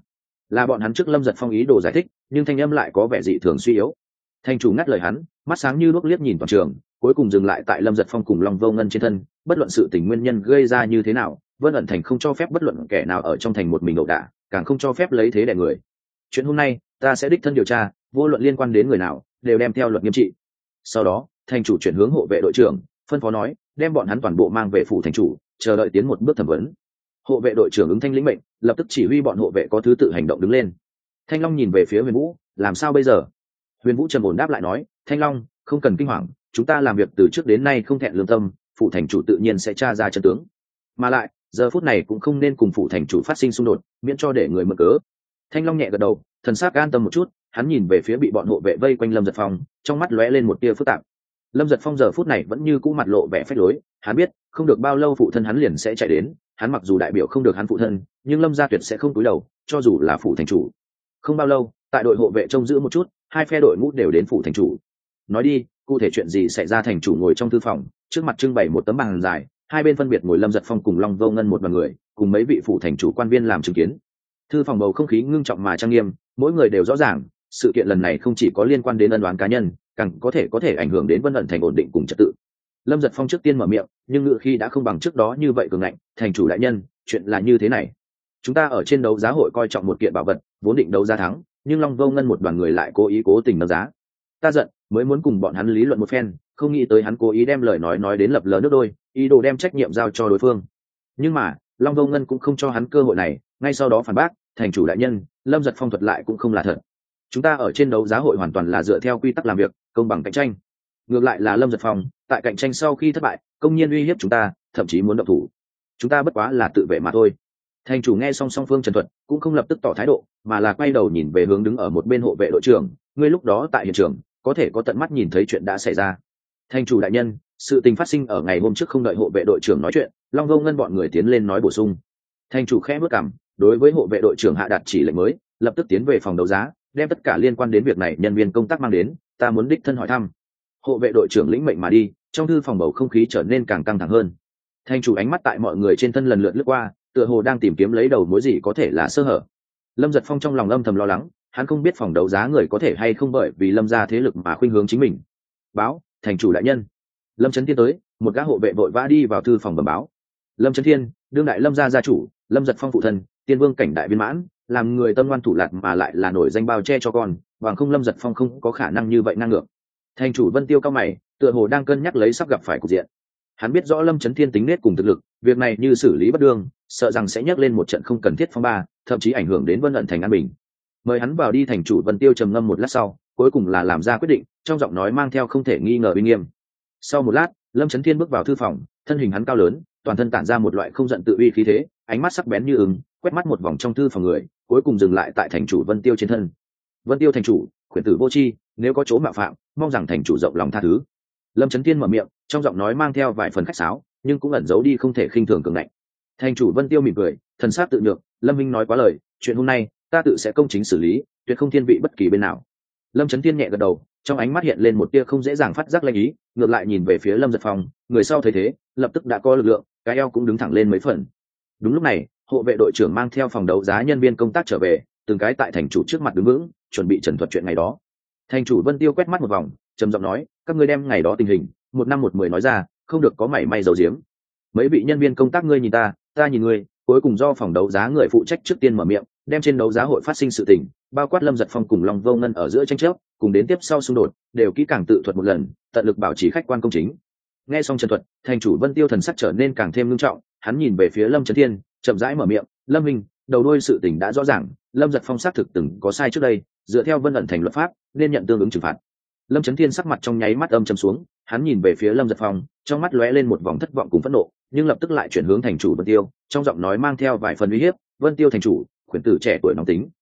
là bọn hắn trước Lâm Giật Phong ý đồ giải thích, nhưng thanh âm lại có vẻ dị thường suy yếu. Thành chủ ngắt lời hắn, mắt sáng như đuốc liếc nhìn toàn trường, cuối cùng dừng lại tại Lâm Giật Phong cùng Long Vô Ngân trên thân. Bất luận sự tình nguyên nhân gây ra như thế nào, Vân ẩn thành không cho phép bất luận kẻ nào ở trong thành một mình ẩu đả, càng không cho phép lấy thế đè người. Chuyện hôm nay ta sẽ đích thân điều tra, vô luận liên quan đến người nào đều đem theo luật nghiêm trị. Sau đó thành chủ chuyển hướng hộ vệ đội trưởng, phân phó nói, đem bọn hắn toàn bộ mang về phủ thành chủ, chờ đợi tiến một bước thẩm vấn. Hộ vệ đội trưởng ứng thanh lĩnh mệnh, lập tức chỉ huy bọn hộ vệ có thứ tự hành động đứng lên. Thanh Long nhìn về phía Huyền Vũ, làm sao bây giờ? Huyền Vũ trầm ổn đáp lại nói, Thanh Long, không cần kinh hoàng, chúng ta làm việc từ trước đến nay không thẹn lương tâm, phủ thành chủ tự nhiên sẽ tra ra chân tướng. Mà lại, giờ phút này cũng không nên cùng phủ thành chủ phát sinh xung đột, miễn cho để người mượn cớ. Thanh Long nhẹ gật đầu, thần sắc an tâm một chút, hắn nhìn về phía bị bọn hộ vệ vây quanh Lâm Giật Phong, trong mắt lóe lên một tia phức tạp. Lâm Giật Phong giờ phút này vẫn như cũ mặt lộ vẻ phách lối, hắn biết, không được bao lâu phụ thân hắn liền sẽ chạy đến, hắn mặc dù đại biểu không được hắn phụ thân, nhưng Lâm gia tuyệt sẽ không cúi đầu, cho dù là phủ thành chủ. Không bao lâu, tại đội hộ vệ trông giữ một chút, hai phe đội ngũ đều đến phủ thành chủ. Nói đi, cụ thể chuyện gì xảy ra? Thành chủ ngồi trong thư phòng, trước mặt trưng bày một tấm bàn dài, hai bên phân biệt ngồi Lâm Giật Phong cùng Long Vô Ngân một đoàn người, cùng mấy vị phủ thành chủ quan viên làm chứng kiến. Thư phòng bầu không khí ngưng trọng mà trang nghiêm, mỗi người đều rõ ràng, sự kiện lần này không chỉ có liên quan đến ân oán cá nhân, càng có thể ảnh hưởng đến Vân ẩn thành ổn định cùng trật tự. Lâm Giật Phong trước tiên mở miệng, nhưng ngữ khí đã không bằng trước đó như vậy cường ngạnh. Thành chủ đại nhân, chuyện là như thế này, chúng ta ở trên đấu giá hội coi trọng một kiện bảo vật, vốn định đấu giá thắng, nhưng Long Vô Ngân một đoàn người lại cố tình nâng giá. Ta giận, mới muốn cùng bọn hắn lý luận một phen, không nghĩ tới hắn cố ý đem lời nói đến lập lờ nước đôi, ý đồ đem trách nhiệm giao cho đối phương. Nhưng mà Long Vô Ngân cũng không cho hắn cơ hội này, ngay sau đó phản bác, thành chủ đại nhân, Lâm Giật Phong thuật lại cũng không là thật. Chúng ta ở trên đấu giá hội hoàn toàn là dựa theo quy tắc làm việc, công bằng cạnh tranh. Ngược lại là Lâm Giật Phong tại cạnh tranh sau khi thất bại, công nhiên uy hiếp chúng ta, thậm chí muốn động thủ. Chúng ta bất quá là tự vệ mà thôi. Thành chủ nghe xong song phương trần thuật, cũng không lập tức tỏ thái độ, mà là quay đầu nhìn về hướng đứng ở một bên hộ vệ đội trưởng, ngươi lúc đó tại hiện trường có thể có tận mắt nhìn thấy chuyện đã xảy ra. Thành chủ đại nhân, sự tình phát sinh ở ngày hôm trước, không đợi hộ vệ đội trưởng nói chuyện, Long Vô Ngân bọn người tiến lên nói bổ sung. Thành chủ khẽ bước cằm, đối với hộ vệ đội trưởng hạ đạt chỉ lệnh mới, lập tức tiến về phòng đấu giá, đem tất cả liên quan đến việc này nhân viên công tác mang đến, ta muốn đích thân hỏi thăm. Hộ vệ đội trưởng lĩnh mệnh mà đi, trong thư phòng bầu không khí trở nên càng căng thẳng hơn. Thành chủ ánh mắt tại mọi người trên thân lần lượt lướt qua, tựa hồ đang tìm kiếm lấy đầu mối gì có thể là sơ hở. Lâm Giật Phong trong lòng âm thầm lo lắng, hắn không biết phòng đấu giá người có thể hay không bởi vì Lâm gia thế lực mà khuynh hướng chính mình. Báo, thành chủ đại nhân. Lâm Chấn Thiên tới, một gã hộ vệ vội vã đi vào thư phòng bẩm báo. Lâm Chấn Thiên, đương đại Lâm gia gia chủ, Lâm Giật Phong phụ thân, tiên vương cảnh đại viên mãn, làm người tâm ngoan thủ lạt mà lại là nổi danh bao che cho con, bằng không Lâm Giật Phong không có khả năng như vậy ngang ngược. Thành chủ Vân Tiêu cao mày, tựa hồ đang cân nhắc lấy sắp gặp phải cục diện. Hắn biết rõ Lâm Chấn Thiên tính nết cùng thực lực, việc này như xử lý bất đương, sợ rằng sẽ nhắc lên một trận không cần thiết phong ba, thậm chí ảnh hưởng đến Vân ẩn thành an bình. Mời hắn vào đi. Thành chủ Vân Tiêu trầm ngâm một lát sau, cuối cùng là làm ra quyết định, trong giọng nói mang theo không thể nghi ngờ uy nghiêm. Sau một lát, Lâm Chấn Thiên bước vào thư phòng, thân hình hắn cao lớn, toàn thân tản ra một loại không giận tự uy khí thế, ánh mắt sắc bén như ưng, quét mắt một vòng trong thư phòng người, cuối cùng dừng lại tại thành chủ Vân Tiêu trên thân. Vân Tiêu thành chủ, khuyển tử vô tri, nếu có chỗ mạo phạm, mong rằng thành chủ rộng lòng tha thứ. Lâm Chấn Thiên mở miệng, trong giọng nói mang theo vài phần khách sáo, nhưng cũng ẩn giấu đi không thể khinh thường cường ngạnh. Thành chủ Vân Tiêu mỉm cười, thần sắc tự nhượng, Lâm minh nói quá lời, chuyện hôm nay ta tự sẽ công chính xử lý, tuyệt không thiên vị bất kỳ bên nào. Lâm Chấn Thiên nhẹ gật đầu, trong ánh mắt hiện lên một tia không dễ dàng phát giác lanh ý, ngược lại nhìn về phía Lâm Giật Phong, người sau thấy thế, lập tức đã có lực lượng, cái eo cũng đứng thẳng lên mấy phần. Đúng lúc này, hộ vệ đội trưởng mang theo phòng đấu giá nhân viên công tác trở về, từng cái tại thành chủ trước mặt đứng vững, chuẩn bị trần thuật chuyện ngày đó. Thành chủ Vân Tiêu quét mắt một vòng, trầm giọng nói, các ngươi đem ngày đó tình hình, 1/1/10 nói ra, không được có mảy may giấu giếm. Mấy vị nhân viên công tác, ngươi nhìn ta nhìn ngươi, cuối cùng do phòng đấu giá người phụ trách trước tiên mở miệng, đem trên đấu giá hội phát sinh sự tình, bao quát Lâm Giật Phong cùng Long Vô Ngân ở giữa tranh chấp, cùng đến tiếp sau xung đột, đều kỹ càng tự thuật một lần, tận lực bảo trì khách quan công chính. Nghe xong trần thuật, thành chủ Vân Tiêu thần sắc trở nên càng thêm nghiêm trọng, hắn nhìn về phía Lâm Chấn Thiên, chậm rãi mở miệng, Lâm minh, đầu đuôi sự tình đã rõ ràng, Lâm Giật Phong xác thực từng có sai trước đây, dựa theo Vân ẩn thành luật pháp, nên nhận tương ứng trừng phạt. Lâm Chấn Thiên sắc mặt trong nháy mắt âm trầm xuống, hắn nhìn về phía Lâm Giật Phong, trong mắt lóe lên một vòng thất vọng cùng phẫn nộ, nhưng lập tức lại chuyển hướng thành chủ Vân Tiêu, trong giọng nói mang theo vài phần uy hiếp, Vân Tiêu thành chủ, khuyển tử trẻ tuổi nóng tính,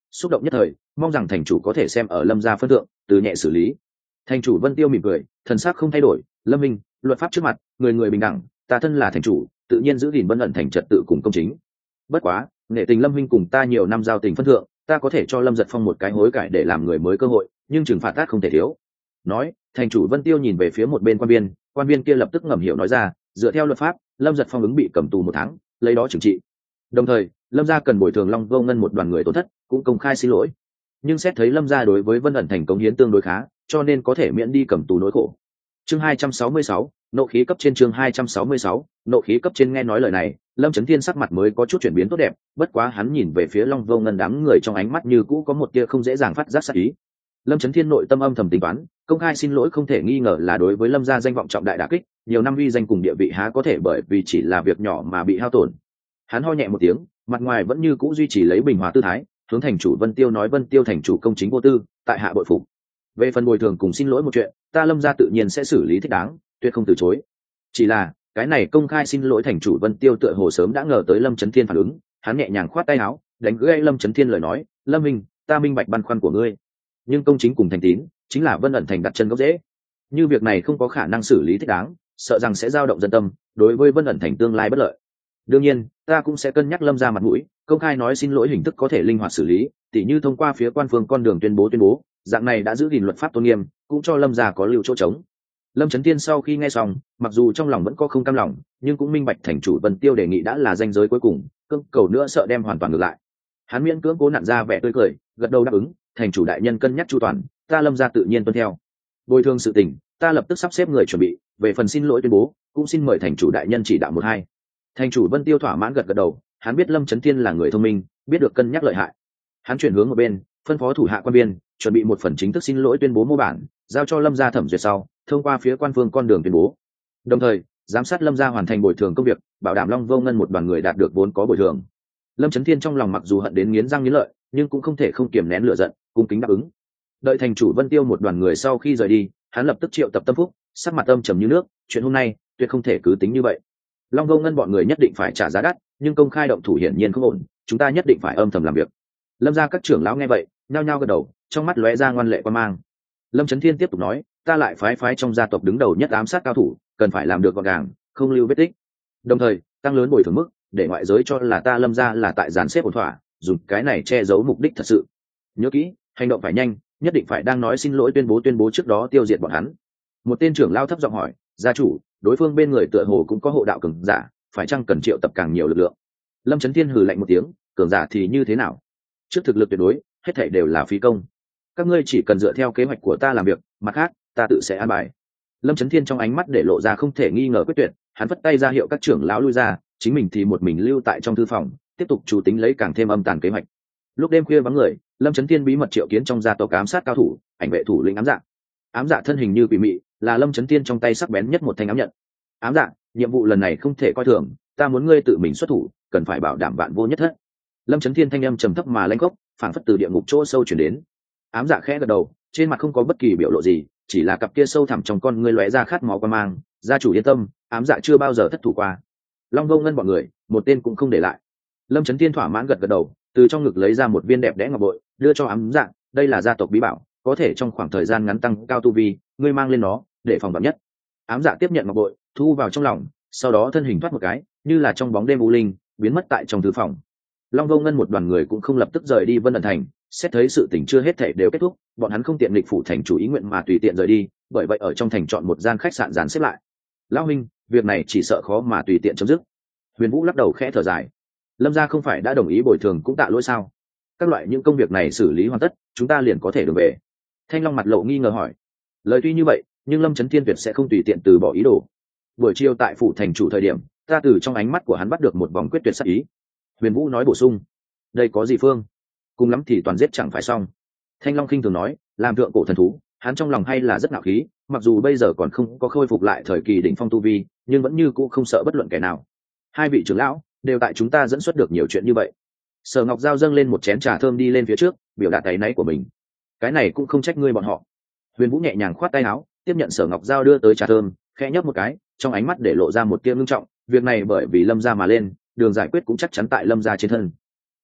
xúc động nhất thời, mong rằng thành chủ có thể xem ở lâm gia phân thượng, từ nhẹ xử lý. Thành chủ Vân Tiêu mỉm cười, thần sắc không thay đổi. Lâm Minh, luật pháp trước mặt, người người bình đẳng, ta thân là thành chủ, tự nhiên giữ gìn Vân ẩn thành trật tự cùng công chính. Bất quá, nghệ tình Lâm Minh cùng ta nhiều năm giao tình phân thượng, ta có thể cho Lâm Giật Phong một cái hối cải để làm người mới cơ hội, nhưng trừng phạt không thể thiếu. Nói, thành chủ Vân Tiêu nhìn về phía một bên quan viên kia lập tức ngầm hiểu nói ra, dựa theo luật pháp, Lâm Giật Phong ứng bị cầm tù 1 tháng, lấy đó trừng trị. Đồng thời, Lâm gia cần bồi thường Long Vô Ngân một đoàn người tổn thất, cũng công khai xin lỗi. Nhưng xét thấy Lâm gia đối với Vân ẩn thành cống hiến tương đối khá, cho nên có thể miễn đi cầm tù nỗi khổ. Chương 266, nộ khí cấp trên. Chương 266, nộ khí cấp trên. Nghe nói lời này, Lâm Chấn Thiên sắc mặt mới có chút chuyển biến tốt đẹp, bất quá hắn nhìn về phía Long Vô Ngân đám người trong ánh mắt như cũ có một tia không dễ dàng phát giác sát ý. Lâm Chấn Thiên nội tâm âm thầm tính toán, công khai xin lỗi không thể nghi ngờ là đối với Lâm gia danh vọng trọng đại đả kích, nhiều năm uy danh cùng địa vị há có thể bởi vì chỉ là việc nhỏ mà bị hao tổn. Hắn ho nhẹ một tiếng, mặt ngoài vẫn như cũ duy trì lấy bình hòa tư thái, hướng thành chủ Vân Tiêu nói: Vân Tiêu thành chủ công chính vô tư, tại hạ bội phục. Về phần bồi thường cùng xin lỗi một chuyện, ta Lâm gia tự nhiên sẽ xử lý thích đáng, tuyệt không từ chối. Chỉ là cái này công khai xin lỗi thành chủ Vân Tiêu tựa hồ sớm đã ngờ tới Lâm Chấn Thiên phản ứng, hắn nhẹ nhàng khoát tay áo, đánh gãy Lâm Chấn Thiên lời nói: Lâm Minh, ta minh bạch băn khoăn của ngươi, nhưng công chính cùng thành tín chính là Vân ẩn thành đặt chân gốc rễ. Như việc này không có khả năng xử lý thích đáng, sợ rằng sẽ dao động dân tâm, đối với Vân ẩn thành tương lai bất lợi. Đương nhiên, ta cũng sẽ cân nhắc Lâm gia mặt mũi, công khai nói xin lỗi hình thức có thể linh hoạt xử lý, tỉ như thông qua phía quan phương con đường tuyên bố, dạng này đã giữ gìn luật pháp tôn nghiêm, cũng cho Lâm gia có lưu chỗ trống. Lâm Chấn Thiên sau khi nghe xong, mặc dù trong lòng vẫn có không cam lòng, nhưng cũng minh bạch thành chủ Vân Tiêu đề nghị đã là ranh giới cuối cùng, cưỡng cầu nữa sợ đem hoàn toàn ngược lại. Hắn miễn cưỡng cố nặn ra vẻ tươi cười, gật đầu đáp ứng: thành chủ đại nhân cân nhắc chu toàn, ta Lâm gia tự nhiên tuân theo. Bồi thường sự tình, ta lập tức sắp xếp người chuẩn bị, về phần xin lỗi tuyên bố, cũng xin mời thành chủ đại nhân chỉ đạo 1-2. Thành chủ Vân Tiêu thỏa mãn gật đầu, hắn biết Lâm Chấn Thiên là người thông minh, biết được cân nhắc lợi hại. Hắn chuyển hướng một bên, phân phó thủ hạ quan viên chuẩn bị một phần chính thức xin lỗi tuyên bố mô bản, giao cho Lâm gia thẩm duyệt sau, thông qua phía quan phương con đường tuyên bố. Đồng thời, giám sát Lâm gia hoàn thành bồi thường công việc, bảo đảm Long Vô Ngân một đoàn người đạt được vốn có bồi thường. Lâm Chấn Thiên trong lòng mặc dù hận đến nghiến răng nghiến lợi, nhưng cũng không thể không kiềm nén lửa giận, cung kính đáp ứng. Đợi thành chủ Vân Tiêu một đoàn người sau khi rời đi, hắn lập tức triệu tập Tâm Phúc, sắc mặt âm trầm như nước: chuyện hôm nay tuyệt không thể cứ tính như vậy. Long Vô Ngân bọn người nhất định phải trả giá đắt, nhưng công khai động thủ hiển nhiên không ổn, chúng ta nhất định phải âm thầm làm việc. Lâm gia các trưởng lão nghe vậy, nhao nhao gật đầu, trong mắt lóe ra ngoan lệ quan mang. Lâm Chấn Thiên tiếp tục nói: ta lại phái trong gia tộc đứng đầu nhất ám sát cao thủ, cần phải làm được gọn gàng, không lưu vết tích. Đồng thời, tăng lớn bồi thường mức, để ngoại giới cho là ta Lâm gia là tại dàn xếp ổn thỏa, dùng cái này che giấu mục đích thật sự. Nhớ kỹ, hành động phải nhanh, nhất định phải đang nói xin lỗi tuyên bố trước đó tiêu diệt bọn hắn. Một tên trưởng lão thấp giọng hỏi: gia chủ, đối phương bên người tựa hồ cũng có hộ đạo cường giả, phải chăng cần triệu tập càng nhiều lực lượng? Lâm Chấn Thiên hừ lạnh một tiếng: cường giả thì như thế nào? Trước thực lực tuyệt đối, hết thảy đều là phí công. Các ngươi chỉ cần dựa theo kế hoạch của ta làm việc, mặt khác ta tự sẽ an bài. Lâm Chấn Thiên trong ánh mắt để lộ ra không thể nghi ngờ quyết tuyệt, hắn vất tay ra hiệu các trưởng lão lui ra, chính mình thì một mình lưu tại trong thư phòng, tiếp tục chủ tính lấy càng thêm âm tàn kế hoạch. Lúc đêm khuya vắng người, Lâm Chấn Thiên bí mật triệu kiến trong gia tộc ám sát cao thủ, ảnh vệ thủ lĩnh ám dạ. Ám dạ thân hình như quỷ mị, là Lâm Chấn Thiên trong tay sắc bén nhất một thanh ám nhận. Ám dạ, nhiệm vụ lần này không thể coi thường, ta muốn ngươi tự mình xuất thủ, cần phải bảo đảm vạn vô nhất thất. Lâm Chấn Thiên thanh âm trầm thấp mà lãnh gốc, phảng phất từ địa ngục chỗ sâu chuyển đến. Ám dạ khẽ gật đầu, trên mặt không có bất kỳ biểu lộ gì, chỉ là cặp kia sâu thẳm trong con ngươi lóe ra khát máu quan mang. Gia chủ yên tâm, ám dạ chưa bao giờ thất thủ qua. Long Vô Ngân bọn người, một tên cũng không để lại. Lâm Chấn Thiên thỏa mãn gật đầu, từ trong ngực lấy ra một viên đẹp đẽ ngọc bội, đưa cho ám dạ. Đây là gia tộc bí bảo, có thể trong khoảng thời gian ngắn tăng cao tu vi, ngươi mang lên nó, để phòng vạn nhất. Ám dạ tiếp nhận ngọc bội, thu vào trong lòng, sau đó thân hình thoát một cái, như là trong bóng đêm u linh, biến mất tại trong thư phòng. Long Vô Ngân một đoàn người cũng không lập tức rời đi Vân ẩn thành, xét thấy sự tình chưa hết thảy đều kết thúc, bọn hắn không tiện lịch phủ thành chủ ý nguyện mà tùy tiện rời đi, bởi vậy ở trong thành chọn một gian khách sạn dàn xếp lại. Lão huynh, việc này chỉ sợ khó mà tùy tiện chấm dứt. Huyền Vũ lắc đầu khẽ thở dài. Lâm gia không phải đã đồng ý bồi thường cũng tạ lỗi sao? Các loại những công việc này xử lý hoàn tất, chúng ta liền có thể đường về. Thanh Long mặt lộ nghi ngờ hỏi. Lời tuy như vậy, nhưng Lâm Chấn Thiên tuyệt sẽ không tùy tiện từ bỏ ý đồ. Buổi chiều tại phủ thành chủ thời điểm, ta từ trong ánh mắt của hắn bắt được một vòng quyết tuyệt sắc ý. Huyền Vũ nói bổ sung: đây có gì phương, cùng lắm thì toàn giết chẳng phải xong. Thanh Long khinh thường nói: làm thượng cổ thần thú, hắn trong lòng hay là rất ngạo khí, mặc dù bây giờ còn không có khôi phục lại thời kỳ đỉnh phong tu vi, nhưng vẫn như cũ không sợ bất luận kẻ nào. Hai vị trưởng lão đều tại chúng ta dẫn xuất được nhiều chuyện như vậy. Sở Ngọc Giao dâng lên một chén trà thơm đi lên phía trước, biểu đạt áy náy của mình. Cái này cũng không trách ngươi bọn họ. Huyền Vũ nhẹ nhàng khoát tay áo, tiếp nhận Sở Ngọc Giao đưa tới trà thơm, khẽ nhấp một cái, trong ánh mắt để lộ ra một tia ngưng trọng. Việc này bởi vì Lâm gia mà lên, đường giải quyết cũng chắc chắn tại Lâm gia trên thân.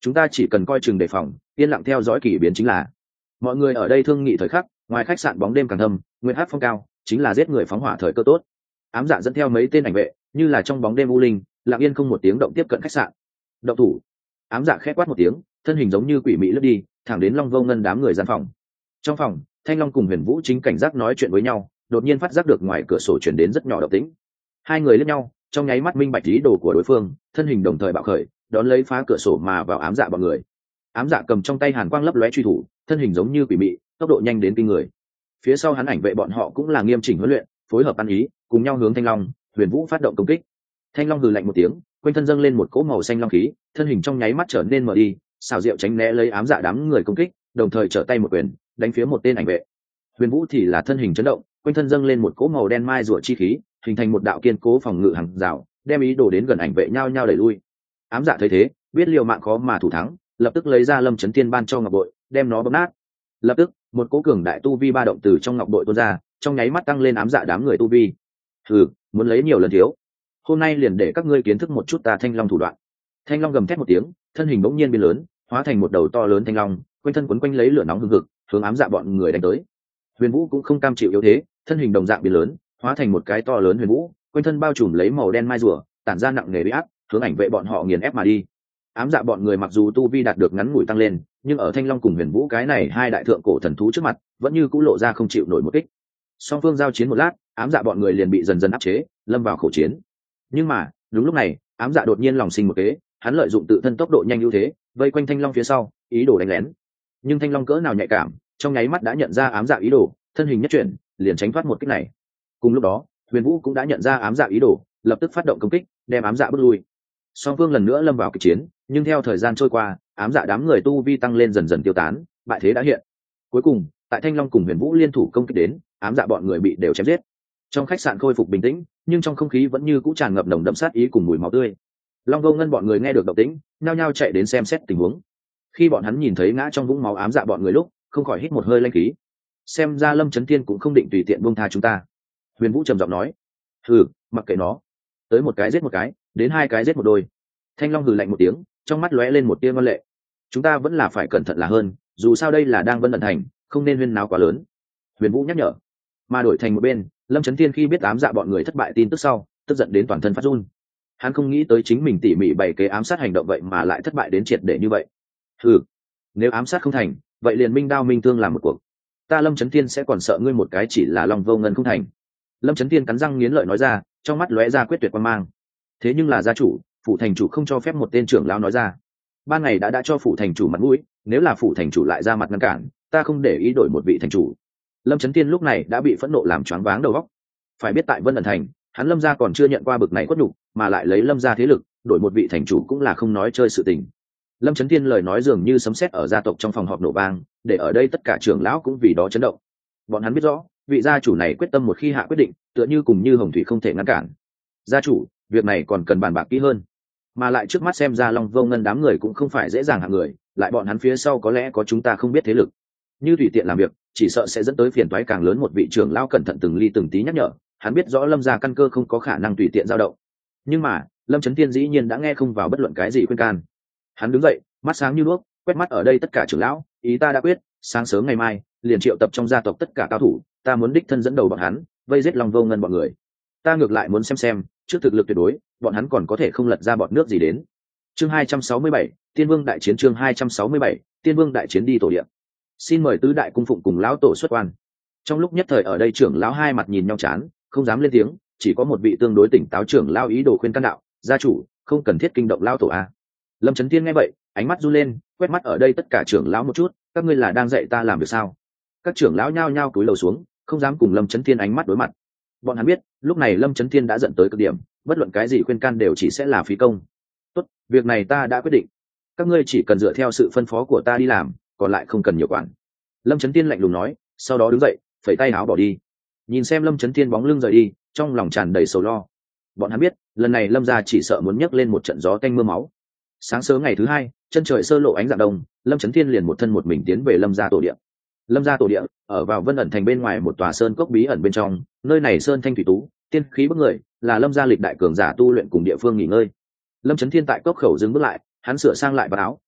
chúng ta chỉ cần coi chừng đề phòng, yên lặng theo dõi kỳ biến chính là. Mọi người ở đây thương nghị thời khắc, ngoài khách sạn bóng đêm càng thâm, nguyên hát phong cao, chính là giết người phóng hỏa thời cơ tốt. Ám dạ dẫn theo mấy tên ảnh vệ, như là trong bóng đêm u linh, lặng yên không một tiếng động tiếp cận khách sạn. Động thủ. Ám dạ khẽ quát một tiếng, thân hình giống như quỷ mị lướt đi, thẳng đến Long Vô Ngân đám người gian phòng. Trong phòng, Thanh Long cùng Huyền Vũ chính cảnh giác nói chuyện với nhau, đột nhiên phát giác được ngoài cửa sổ truyền đến rất nhỏ động tĩnh. Hai người liếc nhau, trong nháy mắt minh bạch ý đồ của đối phương, thân hình đồng thời bạo khởi, đón lấy phá cửa sổ mà vào ám dạ bọn người. Ám dạ cầm trong tay hàn quang lấp lóe truy thủ, thân hình giống như quỷ mị, tốc độ nhanh đến kinh người. Phía sau hắn ảnh vệ bọn họ cũng là nghiêm chỉnh huấn luyện, phối hợp ăn ý, cùng nhau hướng Thanh Long, Huyền Vũ phát động công kích. Thanh Long hừ lạnh một tiếng, quanh thân dâng lên một cỗ màu xanh long khí, thân hình trong nháy mắt trở nên mờ đi, xảo diệu tránh né lấy ám dạ đám người công kích, đồng thời trở tay một quyền đánh phía một tên ảnh vệ. Huyền Vũ thì là thân hình chấn động, quanh thân dâng lên một cỗ màu đen mai rùa chi khí, hình thành một đạo kiên cố phòng ngự hàng rào, đem ý đồ đến gần ảnh vệ nhao nhao đẩy lui. Ám dạ thấy thế, biết liều mạng khó mà thủ thắng, lập tức lấy ra Lâm Chấn Thiên ban cho ngọc bội, đem nó bóp nát. Lập tức, một cỗ cường đại tu vi ba động từ trong ngọc bội tuôn ra, trong nháy mắt tăng lên ám dạ đám người tu vi. Hừ, muốn lấy nhiều lần thiếu. Hôm nay liền để các ngươi kiến thức một chút ta Thanh Long thủ đoạn. Thanh Long gầm thét một tiếng, thân hình bỗng nhiên biến lớn, hóa thành một đầu to lớn thanh long, quanh thân quấn quanh lấy lửa nóng hừng hực, hướng ám dạ bọn người đánh tới. Huyền Vũ cũng không cam chịu yếu thế, thân hình đồng dạng biến lớn, hóa thành một cái to lớn huyền vũ, quanh thân bao trùm lấy màu đen mai rùa, tản ra nặng nề uy áp, hướng ảnh vệ bọn họ nghiền ép mà đi. Ám dạ bọn người mặc dù tu vi đạt được ngắn ngủi tăng lên, nhưng ở Thanh Long cùng Huyền Vũ cái này hai đại thượng cổ thần thú trước mặt, vẫn như cũ lộ ra không chịu nổi một kích. Song phương giao chiến một lát, ám dạ bọn người liền bị dần dần áp chế, lâm vào khẩu chiến. Nhưng mà, đúng lúc này, ám dạ đột nhiên lòng sinh một kế, hắn lợi dụng tự thân tốc độ nhanh ưu thế, vây quanh Thanh Long phía sau, ý đồ đánh lén. Nhưng Thanh Long cỡ nào nhạy cảm, trong nháy mắt đã nhận ra ám dạ ý đồ, thân hình nhất chuyển, liền tránh thoát một kích này. Cùng lúc đó, Huyền Vũ cũng đã nhận ra ám dạ ý đồ, lập tức phát động công kích, đem ám dạ bước lui. Song phương lần nữa lâm vào kịch chiến, nhưng theo thời gian trôi qua, ám dạ đám người tu vi tăng lên dần dần tiêu tán, bại thế đã hiện. Cuối cùng, tại Thanh Long cùng Huyền Vũ liên thủ công kích đến, ám dạ bọn người bị đều chém giết. Trong khách sạn khôi phục bình tĩnh, nhưng trong không khí vẫn như cũ tràn ngập nồng đậm sát ý cùng mùi máu tươi. Long Vô Ngân bọn người nghe được động tĩnh, nhao nhao chạy đến xem xét tình huống. Khi bọn hắn nhìn thấy ngã trong vũng máu ám dạ bọn người lúc, không khỏi hít một hơi lanh khí. Xem ra Lâm Chấn Thiên cũng không định tùy tiện buông tha chúng ta. Huyền Vũ trầm giọng nói. Hừ, mặc kệ nó, tới một cái giết một cái, đến hai cái giết một đôi. Thanh Long hừ lạnh một tiếng, trong mắt lóe lên một tia ngoan lệ. Chúng ta vẫn là phải cẩn thận là hơn, dù sao đây là đang Vân Ẩn Thành, không nên huyên náo quá lớn. Huyền Vũ nhắc nhở. Mà đổi thành một bên, Lâm Chấn Thiên khi biết ám dạ bọn người thất bại tin tức sau, tức giận đến toàn thân phát run. Hắn không nghĩ tới chính mình tỉ mỉ bày kế ám sát hành động vậy mà lại thất bại đến triệt để như vậy. Hừ, nếu ám sát không thành, vậy liền minh đao minh thương làm một cuộc. Ta Lâm Chấn Thiên sẽ còn sợ ngươi một cái chỉ là Long Vô Ngân không thành. Lâm Chấn Thiên cắn răng nghiến lợi nói ra, trong mắt lóe ra quyết tuyệt quan mang. Thế nhưng là gia chủ, phủ thành chủ không cho phép một tên trưởng lão nói ra. Ban ngày đã cho phủ thành chủ mặt mũi, nếu là phủ thành chủ lại ra mặt ngăn cản, ta không để ý đổi một vị thành chủ. Lâm Chấn Thiên lúc này đã bị phẫn nộ làm choáng váng đầu óc. Phải biết tại Vân Ẩn Thành, hắn Lâm gia còn chưa nhận qua bực này quất nhục, mà lại lấy Lâm gia thế lực, đổi một vị thành chủ cũng là không nói chơi sự tình. Lâm Chấn Thiên lời nói dường như sấm sét ở gia tộc trong phòng họp nổ vang, để ở đây tất cả trưởng lão cũng vì đó chấn động. Bọn hắn biết rõ, vị gia chủ này quyết tâm một khi hạ quyết định, tựa như cùng như hồng thủy không thể ngăn cản. Gia chủ, việc này còn cần bàn bạc kỹ hơn. Mà lại trước mắt xem ra Long Vô Ngân đám người cũng không phải dễ dàng hạng người, lại bọn hắn phía sau có lẽ có chúng ta không biết thế lực. Như tùy tiện làm việc, chỉ sợ sẽ dẫn tới phiền toái càng lớn. Một vị trưởng lão cẩn thận từng ly từng tí nhắc nhở, hắn biết rõ Lâm gia căn cơ không có khả năng tùy tiện dao động. Nhưng mà, Lâm Chấn Thiên dĩ nhiên đã nghe không vào bất luận cái gì khuyên can. Hắn đứng dậy, mắt sáng như đuốc, quét mắt ở đây tất cả trưởng lão, ý ta đã quyết, sáng sớm ngày mai, liền triệu tập trong gia tộc tất cả cao thủ, ta muốn đích thân dẫn đầu bọn hắn, vây giết Long Vô Ngân bọn người. Ta ngược lại muốn xem, trước thực lực tuyệt đối, bọn hắn còn có thể không lật ra bọt nước gì đến. Chương 267, Tiên Vương đại chiến. Chương 267, Tiên Vương đại chiến đi tổ địa. Xin mời tứ đại cung phụng cùng lão tổ xuất quan. Trong lúc nhất thời ở đây trưởng lão hai mặt nhìn nhau chán, không dám lên tiếng, chỉ có một vị tương đối tỉnh táo trưởng lão ý đồ khuyên can đạo, gia chủ, không cần thiết kinh động lão tổ a. Lâm Chấn Thiên nghe vậy, ánh mắt run lên, quét mắt ở đây tất cả trưởng lão một chút, các ngươi là đang dạy ta làm việc sao? Các trưởng lão nhao nhao cúi đầu xuống, không dám cùng Lâm Chấn Thiên ánh mắt đối mặt. Bọn hắn biết, lúc này Lâm Chấn Thiên đã giận tới cực điểm, bất luận cái gì khuyên can đều chỉ sẽ là phí công. Tốt, việc này ta đã quyết định. Các ngươi chỉ cần dựa theo sự phân phó của ta đi làm, còn lại không cần nhiều quản. Lâm Chấn Thiên lạnh lùng nói, sau đó đứng dậy, phẩy tay áo bỏ đi. Nhìn xem Lâm Chấn Thiên bóng lưng rời đi, trong lòng tràn đầy sầu lo. Bọn hắn biết, lần này Lâm gia chỉ sợ muốn nhấc lên một trận gió tanh mưa máu. Sáng sớm ngày thứ hai, chân trời sơ lộ ánh rạng đông, Lâm Chấn Thiên liền một thân một mình tiến về Lâm gia tổ địa. Lâm gia tổ địa ở vào Vân Ẩn Thành bên ngoài một tòa sơn cốc bí ẩn bên trong, nơi này sơn thanh thủy tú, tiên khí bức người, là Lâm gia lịch đại cường giả tu luyện cùng địa phương nghỉ ngơi. Lâm Chấn Thiên tại cốc khẩu dừng bước lại, hắn sửa sang lại vạt áo,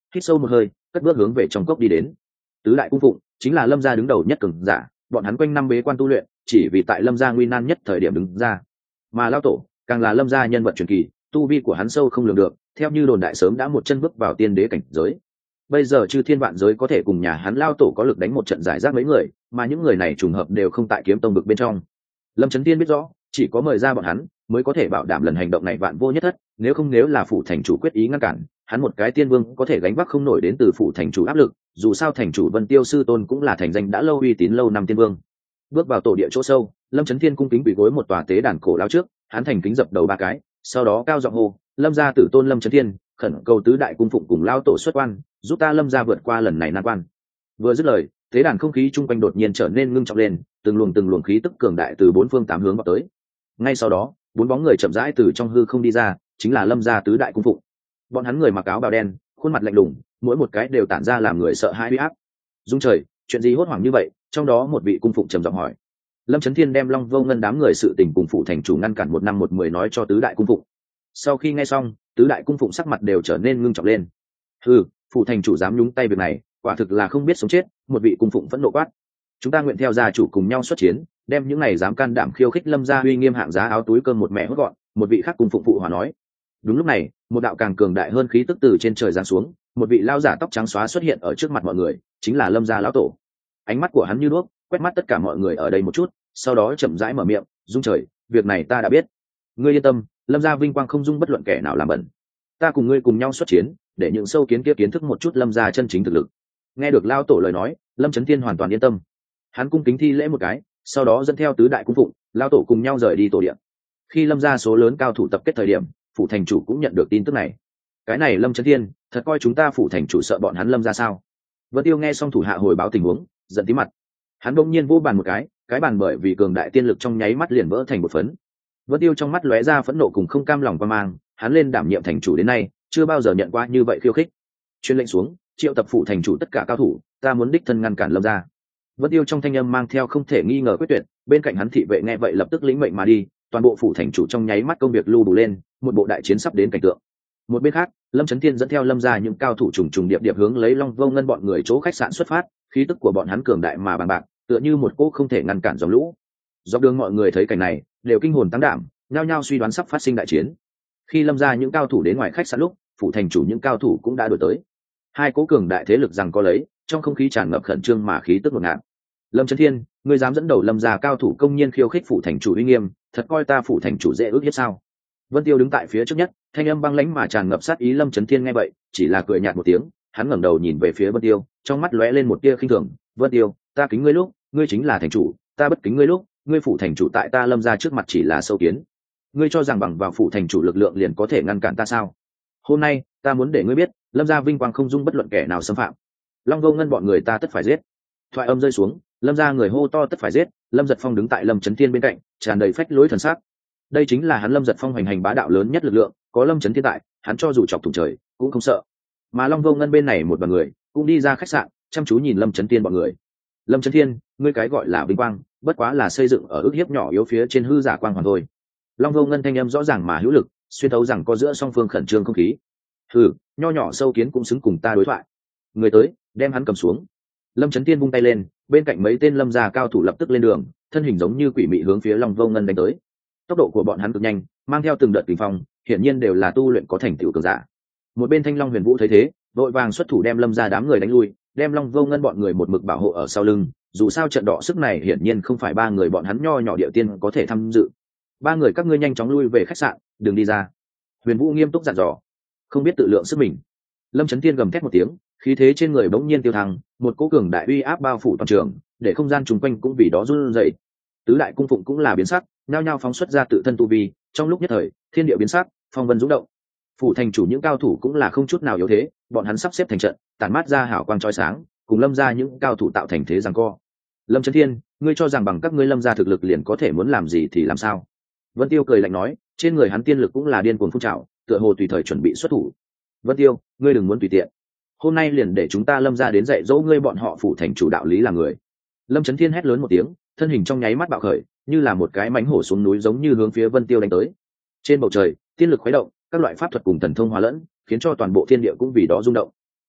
hít sâu một hơi, cất bước hướng về trong cốc đi đến. Tứ đại cung phụng chính là lâm gia đứng đầu nhất cường giả, bọn hắn quanh năm bế quan tu luyện, chỉ vì tại lâm gia nguy nan nhất thời điểm đứng ra. Mà lão tổ càng là lâm gia nhân vật truyền kỳ, tu vi của hắn sâu không lường được, theo như đồn đại sớm đã một chân bước vào tiên đế cảnh giới. Bây giờ chư thiên vạn giới có thể cùng nhà hắn lao tổ có lực đánh một trận giải rác mấy người, mà những người này trùng hợp đều không tại kiếm tông vực bên trong. Lâm Chấn Tiên biết rõ, chỉ có mời ra bọn hắn mới có thể bảo đảm lần hành động này vạn vô nhất thất, nếu là phủ thành chủ quyết ý ngăn cản, hắn một cái tiên vương có thể gánh vác không nổi đến từ phủ thành chủ áp lực, dù sao thành chủ Vân Tiêu sư tôn cũng là thành danh đã lâu uy tín lâu năm tiên vương. Bước vào tổ địa chỗ sâu, Lâm Chấn Thiên cung kính quỳ gối một tòa tế đàn cổ lão trước, hắn thành kính dập đầu ba cái, sau đó cao giọng hô: "Lâm gia tử tôn Lâm Chấn Thiên, khẩn cầu tứ đại cung phụng cùng lao tổ xuất quan, giúp ta Lâm gia vượt qua lần này nan quan." Vừa dứt lời, tế đàn không khí chung quanh đột nhiên trở nên ngưng trọng lên, từng luồng khí tức cường đại từ bốn phương tám hướng vào tới. Ngay sau đó, bốn bóng người chậm rãi từ trong hư không đi ra, chính là Lâm gia tứ đại cung phụng. Bọn hắn người mặc áo bào đen, khuôn mặt lạnh lùng, mỗi một cái đều tản ra làm người sợ hãi uy áp. Dung trời, chuyện gì hốt hoảng như vậy? Trong đó một vị cung phụng trầm giọng hỏi. Lâm Chấn Thiên đem Long Vô Ngân đám người sự tình cùng phụ thành chủ ngăn cản 1 năm 1 10 nói cho tứ đại cung phụng. Sau khi nghe xong, tứ đại cung phụng sắc mặt đều trở nên ngưng trọng lên. Phụ thành chủ dám nhúng tay việc này, quả thực là không biết sống chết. Một vị cung phụng phẫn nộ quát: "Chúng ta nguyện theo gia chủ cùng nhau xuất chiến, đem những này dám can đảm khiêu khích Lâm gia uy nghiêm hạng giá áo túi cơm một mẹ hốt gọn." Một vị khác cung phụng phụ hòa nói. Đúng lúc này, một đạo càng cường đại hơn khí tức từ trên trời giáng xuống, một vị lao giả tóc trắng xóa xuất hiện ở trước mặt mọi người, chính là Lâm gia lão tổ. Ánh mắt của hắn như đuốc, quét mắt tất cả mọi người ở đây một chút, sau đó chậm rãi mở miệng: "Dung trời, việc này ta đã biết. Ngươi yên tâm, Lâm gia vinh quang không dung bất luận kẻ nào làm bẩn. Ta cùng ngươi cùng nhau xuất chiến, để những sâu kiến kia kiến thức một chút Lâm gia chân chính thực lực." Nghe được lao tổ lời nói, Lâm Chấn Thiên hoàn toàn yên tâm. Hắn cung kính thi lễ một cái, sau đó dẫn theo tứ đại cung phụng, lao tổ cùng nhau rời đi tổ điện. Khi Lâm gia số lớn cao thủ tập kết thời điểm, phủ thành chủ cũng nhận được tin tức này. Cái này Lâm Chấn Thiên thật coi chúng ta phủ thành chủ sợ bọn hắn Lâm gia sao? Vân Tiêu nghe xong thủ hạ hồi báo tình huống, giận tí mặt. Hắn bỗng nhiên vô bàn một cái bàn bởi vì cường đại tiên lực trong nháy mắt liền vỡ thành một phấn. Vân Tiêu trong mắt lóe ra phẫn nộ cùng không cam lòng qua mang, hắn lên đảm nhiệm thành chủ đến nay, chưa bao giờ nhận qua như vậy khiêu khích. Truyền lệnh xuống, triệu tập phủ thành chủ tất cả cao thủ, ta muốn đích thân ngăn cản Lâm gia. Vân Tiêu trong thanh âm mang theo không thể nghi ngờ quyết tuyệt, bên cạnh hắn thị vệ nghe vậy lập tức lĩnh mệnh mà đi, toàn bộ phủ thành chủ trong nháy mắt công việc lưu đủ lên, một bộ đại chiến sắp đến cảnh tượng. Một bên khác, Lâm Chấn Thiên dẫn theo Lâm gia những cao thủ trùng điệp hướng lấy Long Vô Ngân bọn người chỗ khách sạn xuất phát, khí tức của bọn hắn cường đại mà bằng bạc, tựa như một cỗ không thể ngăn cản dòng lũ. Dọc đường mọi người thấy cảnh này, đều kinh hồn tăng đảm, nhao nhao suy đoán sắp phát sinh đại chiến. Khi Lâm gia những cao thủ đến ngoài khách sạn lúc, phủ thành chủ những cao thủ cũng đã đuổi tới. Hai cỗ cường đại thế lực giằng co lấy, trong không khí tràn ngập khẩn trương mà khí tức ngột ngạt. Lâm Chấn Thiên, ngươi dám dẫn đầu Lâm gia cao thủ công nhiên khiêu khích phủ thành chủ uy nghiêm, thật coi ta phủ thành chủ dễ ước hiếp sao? Vân Tiêu đứng tại phía trước nhất, thanh âm băng lãnh mà tràn ngập sát ý. Lâm Chấn Thiên nghe vậy, chỉ là cười nhạt một tiếng, hắn ngẩng đầu nhìn về phía Vân Tiêu, trong mắt lóe lên một tia khinh thường. "Vân Tiêu, ta kính ngươi lúc, ngươi chính là thành chủ, ta bất kính ngươi lúc, ngươi phủ thành chủ tại ta Lâm gia trước mặt chỉ là sâu kiến. Ngươi cho rằng bằng vào phủ thành chủ lực lượng liền có thể ngăn cản ta sao? Hôm nay, ta muốn để ngươi biết, Lâm gia vinh quang không dung bất luận kẻ nào xâm phạm. Long Vô Ngân bọn người ta tất phải giết." Thoại âm rơi xuống, Lâm gia người hô to tất phải giết. Lâm Giật Phong đứng tại Lâm Chấn Thiên bên cạnh, tràn đầy phách lối thần sắc. Đây chính là hắn Lâm Giật Phong hoành hành bá đạo lớn nhất lực lượng, có Lâm Chấn Thiên tại, hắn cho dù chọc thủng trời cũng không sợ. Mà Long Vô Ngân bên này một đoàn người cũng đi ra khách sạn, chăm chú nhìn Lâm Chấn Thiên bọn người. "Lâm Chấn Thiên, ngươi cái gọi là vinh quang, bất quá là xây dựng ở ức hiếp nhỏ yếu phía trên hư giả quang hoàn thôi." Long Vô Ngân thanh âm rõ ràng mà hữu lực, xuyên thấu rằng có giữa song phương khẩn trương không khí. Nho nhỏ sâu kiến cũng xứng cùng ta đối thoại. Người tới, đem hắn cầm xuống." Lâm Chấn Thiên vung tay lên, bên cạnh mấy tên Lâm gia cao thủ lập tức lên đường, thân hình giống như quỷ mị hướng phía Long Vô Ngân đánh tới. Tốc độ của bọn hắn cực nhanh, mang theo từng đợt kình phong, hiển nhiên đều là tu luyện có thành tựu cường giả. Một bên Thanh Long Huyền Vũ thấy thế, vội vàng xuất thủ đem Lâm gia đám người đánh lui, đem Long Vô Ngân bọn người một mực bảo hộ ở sau lưng. Dù sao trận đọ sức này hiển nhiên không phải ba người bọn hắn nho nhỏ địa tiên có thể tham dự. "Ba người các ngươi nhanh chóng lui về khách sạn, đừng đi ra." Huyền Vũ nghiêm túc dặn dò. Không biết tự lượng sức mình, Lâm Chấn Thiên gầm thét một tiếng, khí thế trên người bỗng nhiên tiêu thăng, một cỗ cường đại uy áp bao phủ toàn trường, để không gian chung quanh cũng vì đó run rẩy. Tứ đại cung phụng cũng là biến sắc, nhao nhao phóng xuất ra tự thân tu vi, trong lúc nhất thời, thiên địa biến sắc, phong vân rung động. Phủ thành chủ những cao thủ cũng là không chút nào yếu thế, bọn hắn sắp xếp thành trận, tản mát ra hào quang chói sáng, cùng Lâm gia những cao thủ tạo thành thế giằng co. "Lâm Chấn Thiên, ngươi cho rằng bằng các ngươi Lâm gia thực lực liền có thể muốn làm gì thì làm sao?" Vân Tiêu cười lạnh nói, trên người hắn tiên lực cũng là điên cuồng phun trào, tựa hồ tùy thời chuẩn bị xuất thủ. "Vân Tiêu, ngươi đừng muốn tùy tiện. Hôm nay liền để chúng ta Lâm gia đến dạy dỗ ngươi bọn họ phủ thành chủ đạo lý là người." Lâm Chấn Thiên hét lớn một tiếng, thân hình trong nháy mắt bạo khởi, như là một cái mãnh hổ xuống núi giống như hướng phía Vân Tiêu đánh tới. Trên bầu trời, tiên lực khuấy động, các loại pháp thuật cùng thần thông hòa lẫn, khiến cho toàn bộ thiên địa cũng vì đó rung động.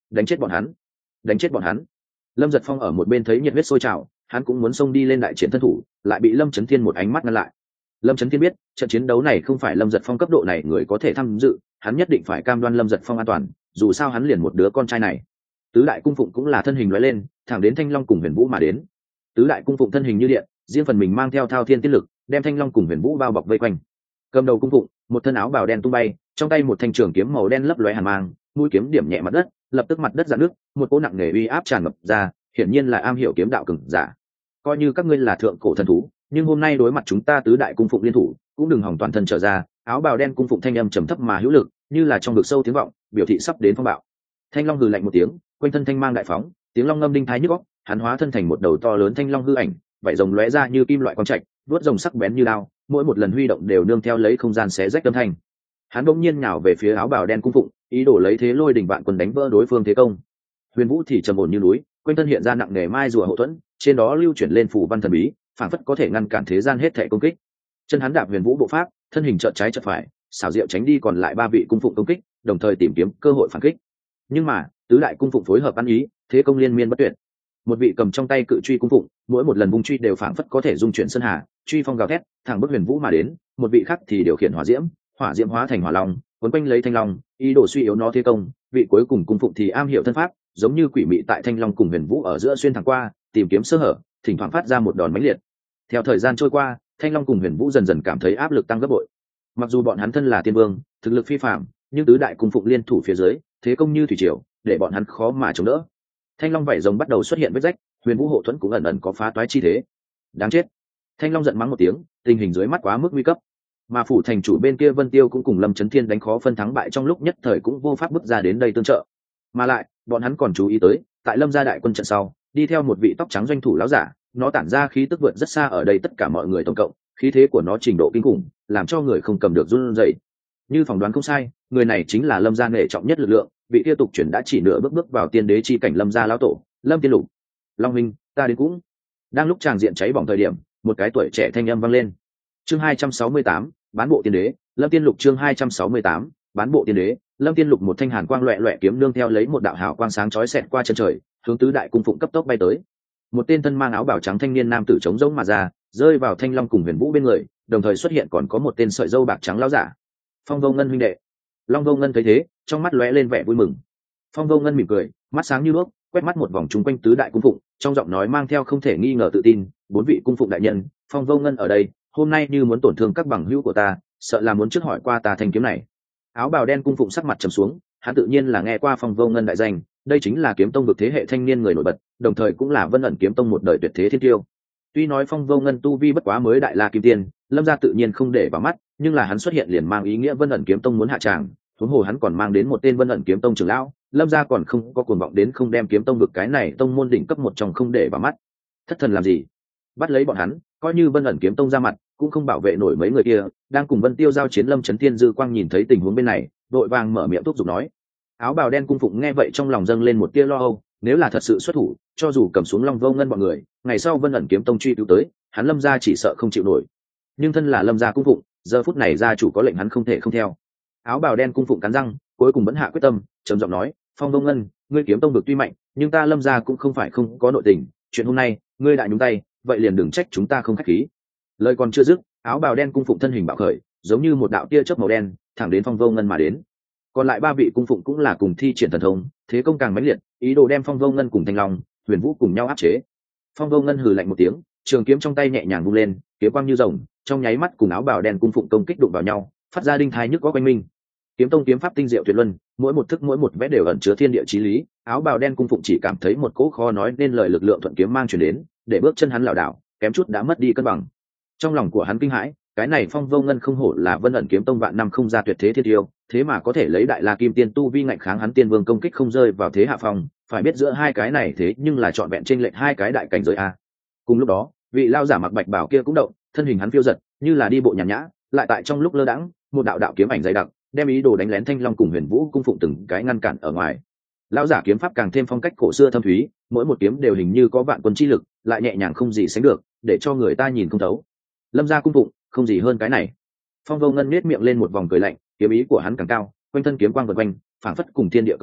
đánh chết bọn hắn, đánh chết bọn hắn. Lâm Giật Phong ở một bên thấy nhiệt huyết sôi trào, hắn cũng muốn xông đi lên đại chiến thân thủ, lại bị Lâm Chấn Thiên một ánh mắt ngăn lại. Lâm Chấn Thiên biết trận chiến đấu này không phải Lâm Giật Phong cấp độ này người có thể tham dự, hắn nhất định phải cam đoan Lâm Giật Phong an toàn, dù sao hắn liền một đứa con trai này. Tứ đại cung phụng cũng là thân hình lóe lên, thẳng đến Thanh Long cùng Huyền Vũ mà đến. Tứ đại cung phụng thân hình như điện, riêng phần mình mang theo thao thiên tiết lực, đem Thanh Long cùng Huyền Vũ bao bọc vây quanh. Cầm đầu cung phụng, một thân áo bào đen tung bay, trong tay một thanh trường kiếm màu đen lấp lóe hàn mang, mũi kiếm điểm nhẹ mặt đất, lập tức mặt đất rạn nước, một cỗ nặng nề uy áp tràn ngập ra, hiển nhiên là am hiểu kiếm đạo cường giả. Coi như các ngươi là thượng cổ thần thú, nhưng hôm nay đối mặt chúng ta tứ đại cung phụng liên thủ, cũng đừng hòng toàn thân trở ra. Áo bào đen cung phụng thanh âm trầm thấp mà hữu lực, như là trong vực sâu tiếng vọng, biểu thị sắp đến phong bạo. Thanh Long hừ lạnh một tiếng, quanh thân thanh mang đại phóng, tiếng long ngâm đinh thái nhức óc, hắn hóa thân thành một đầu to lớn thanh long hư ảnh, vảy rồng lóe ra như kim loại quang trạch, vuốt rồng sắc bén như đao, mỗi một lần huy động đều nương theo lấy không gian xé rách âm thanh. Hắn bỗng nhiên nhào về phía áo bào đen cung phụng, ý đồ lấy thế lôi đỉnh vạn quân đánh vỡ đối phương thế công. Huyền Vũ thì trầm ổn như núi, quanh thân hiện ra nặng nề mai rùa hậu thuẫn, trên đó lưu chuyển lên phù văn thần bí, phảng phất có thể ngăn cản thế gian hết thảy công kích. Chân hắn đạp Huyền Vũ bộ pháp, thân hình chợt trái chợt phải, xảo diệu tránh đi còn lại ba vị cung phụng công kích, đồng thời tìm kiếm cơ hội phản kích. Nhưng mà tứ đại cung phụng phối hợp ăn ý, thế công liên miên bất tuyệt. Một vị cầm trong tay cự truy cung phụng, mỗi một lần vung truy đều phảng phất có thể dung chuyển sơn hà, truy phong gào thét thẳng bức Huyền Vũ mà đến. Một vị khác thì điều khiển hỏa diễm hóa thành hỏa long, quấn quanh lấy Thanh Long, ý đồ suy yếu nó thế công. Vị cuối cùng cung phụng thì am hiểu thân pháp, giống như quỷ mị tại Thanh Long cùng Huyền Vũ ở giữa xuyên thẳng qua, tìm kiếm sơ hở, thỉnh thoảng phát ra một đòn mãnh liệt. Theo thời gian trôi qua, Thanh Long cùng Huyền Vũ dần dần cảm thấy áp lực tăng gấp bội. Mặc dù bọn hắn thân là tiên vương, thực lực phi phàm, nhưng tứ đại cung phụng liên thủ phía dưới, thế công như thủy triều, để bọn hắn khó mà chống đỡ. Thanh Long vảy rồng bắt đầu xuất hiện vết rách, Huyền Vũ hộ thuẫn cũng ẩn ẩn có phá toái chi thế. Đáng chết! Thanh Long giận mắng một tiếng, tình hình dưới mắt quá mức nguy cấp. Mà phủ thành chủ bên kia Vân Tiêu cũng cùng Lâm Chấn Thiên đánh khó phân thắng bại trong lúc nhất thời cũng vô pháp bước ra đến đây tương trợ. Mà lại, bọn hắn còn chú ý tới, tại Lâm gia đại quân trận sau, đi theo một vị tóc trắng doanh thủ lão giả, nó tản ra khí tức vượt rất xa ở đây tất cả mọi người tổng cộng, khí thế của nó trình độ kinh khủng, làm cho người không cầm được run rẩy. Như phỏng đoán không sai, người này chính là Lâm gia nghệ trọng nhất lực lượng, vị tiêu tục chuyển đã chỉ nửa bước vào tiên đế chi cảnh Lâm gia lão tổ, Lâm Tiên Lục. Long huynh, ta đến cũng. Đang lúc tràng diện cháy bỏng thời điểm, một cái tuổi trẻ thanh âm vang lên. Chương 268, bán bộ tiên đế, Lâm Tiên Lục. Chương 268, bán bộ tiên đế, Lâm Tiên Lục. Một thanh hàn quang loẹt loẹt kiếm nương theo lấy một đạo hào quang sáng chói xẹt qua chân trời, hướng tứ đại cung phụng cấp tốc bay tới. Một tên thân mang áo bào trắng thanh niên nam tử chống rỗng mà ra, rơi vào Thanh Long cùng Huyền Vũ bên người, đồng thời xuất hiện còn có một tên sợi râu bạc trắng lão giả. Phong Vô Ngân huynh đệ. Long Vô Ngân thấy thế, trong mắt lóe lên vẻ vui mừng. Phong Vô Ngân mỉm cười, mắt sáng như đuốc, quét mắt một vòng chung quanh tứ đại cung phụng, trong giọng nói mang theo không thể nghi ngờ tự tin. Bốn vị cung phụng đại nhân, Phong Vô Ngân ở đây, hôm nay như muốn tổn thương các bằng hữu của ta, sợ là muốn trước hỏi qua ta thanh kiếm này. Áo bào đen cung phụng sắc mặt trầm xuống, hắn tự nhiên là nghe qua Phong Vô Ngân đại danh, đây chính là kiếm tông vực thế hệ thanh niên người nổi bật, đồng thời cũng là Vân ẩn kiếm tông một đời tuyệt thế thiên tiêu. Tuy nói Phong Vô Ngân tu vi bất quá mới đại la kim tiên, Lâm gia tự nhiên không để vào mắt, nhưng là hắn xuất hiện liền mang ý nghĩa Vân ẩn kiếm tông muốn hạ tràng, huống hồ hắn còn mang đến một tên Vân ẩn kiếm tông trưởng lão, Lâm gia còn không có cuồng vọng đến không đem kiếm tông vực cái này tông môn đỉnh cấp một trong không để vào mắt. Thất thần làm gì? Bắt lấy bọn hắn, coi như Vân ẩn kiếm tông ra mặt, cũng không bảo vệ nổi mấy người kia. Đang cùng Vân Tiêu giao chiến Lâm Chấn Thiên dư quang nhìn thấy tình huống bên này, vội vàng mở miệng thúc giục nói. Áo bào đen cung phụng nghe vậy trong lòng dâng lên một tia lo âu, nếu là thật sự xuất thủ, cho dù cầm xuống Long Vô Ngân bọn người, ngày sau Vân ẩn kiếm tông truy cứu tới, hắn Lâm gia chỉ sợ không chịu nổi. Nhưng thân là Lâm gia cung phụng, giờ phút này gia chủ có lệnh hắn không thể không theo. Áo bào đen cung phụng cắn răng, cuối cùng vẫn hạ quyết tâm, trầm giọng nói, Phong Vô Ngân, ngươi kiếm tông vực tuy mạnh, nhưng ta Lâm gia cũng không phải không có nội tình, chuyện hôm nay, ngươi đại nhúng tay, vậy liền đừng trách chúng ta không khách khí. Lời còn chưa dứt, áo bào đen cung phụng thân hình bạo khởi, giống như một đạo tia chớp màu đen, thẳng đến Phong Vô Ngân mà đến. Còn lại ba vị cung phụng cũng là cùng thi triển thần thông, thế công càng mãnh liệt, ý đồ đem Phong Vô Ngân cùng Thanh Long, Huyền Vũ cùng nhau áp chế. Phong Vô Ngân hừ lạnh một tiếng, trường kiếm trong tay nhẹ nhàng vung lên, kiếm quang như rồng, trong nháy mắt cùng áo bào đen cung phụng công kích đụng vào nhau, phát ra đinh thái nhức có quanh minh. Kiếm tông kiếm pháp tinh diệu tuyệt luân, mỗi một thức mỗi một vẽ đều ẩn chứa thiên địa chí lý. Áo bào đen cung phụng chỉ cảm thấy một cỗ khó nói nên lời lực lượng thuận kiếm mang truyền đến, để bước chân hắn lảo đảo, kém chút đã mất đi cân bằng. Trong lòng của hắn kinh hãi, cái này Phong Vô Ngân không hổ là Vân ẩn kiếm tông vạn năm không ra tuyệt thế thiên tiêu, thế mà có thể lấy đại la kim tiên tu vi ngạnh kháng hắn tiên vương công kích không rơi vào thế hạ phong. Phải biết giữa hai cái này thế nhưng là trọn vẹn trên lệnh hai cái đại cảnh giới a. Cùng lúc đó, vị lao giả mặc bạch bào kia cũng động, thân hình hắn phiêu giật, như là đi bộ nhàn nhã, lại tại trong lúc lơ đãng, một đạo đạo kiếm ảnh dày đặc, đem ý đồ đánh lén Thanh Long cùng Huyền Vũ cung phụng từng cái ngăn cản ở ngoài. Lão giả kiếm pháp càng thêm phong cách cổ xưa thâm thúy, mỗi một kiếm đều hình như có vạn quân chi lực, lại nhẹ nhàng không gì sánh được, để cho người ta nhìn không thấu. Lâm gia cung phụng, không gì hơn cái này. Phong Vô Ngân nhếch miệng lên một vòng cười lạnh, kiếm ý của hắn càng cao, quanh thân kiếm quang vần quanh, phảng phất cùng thiên địa cộng minh,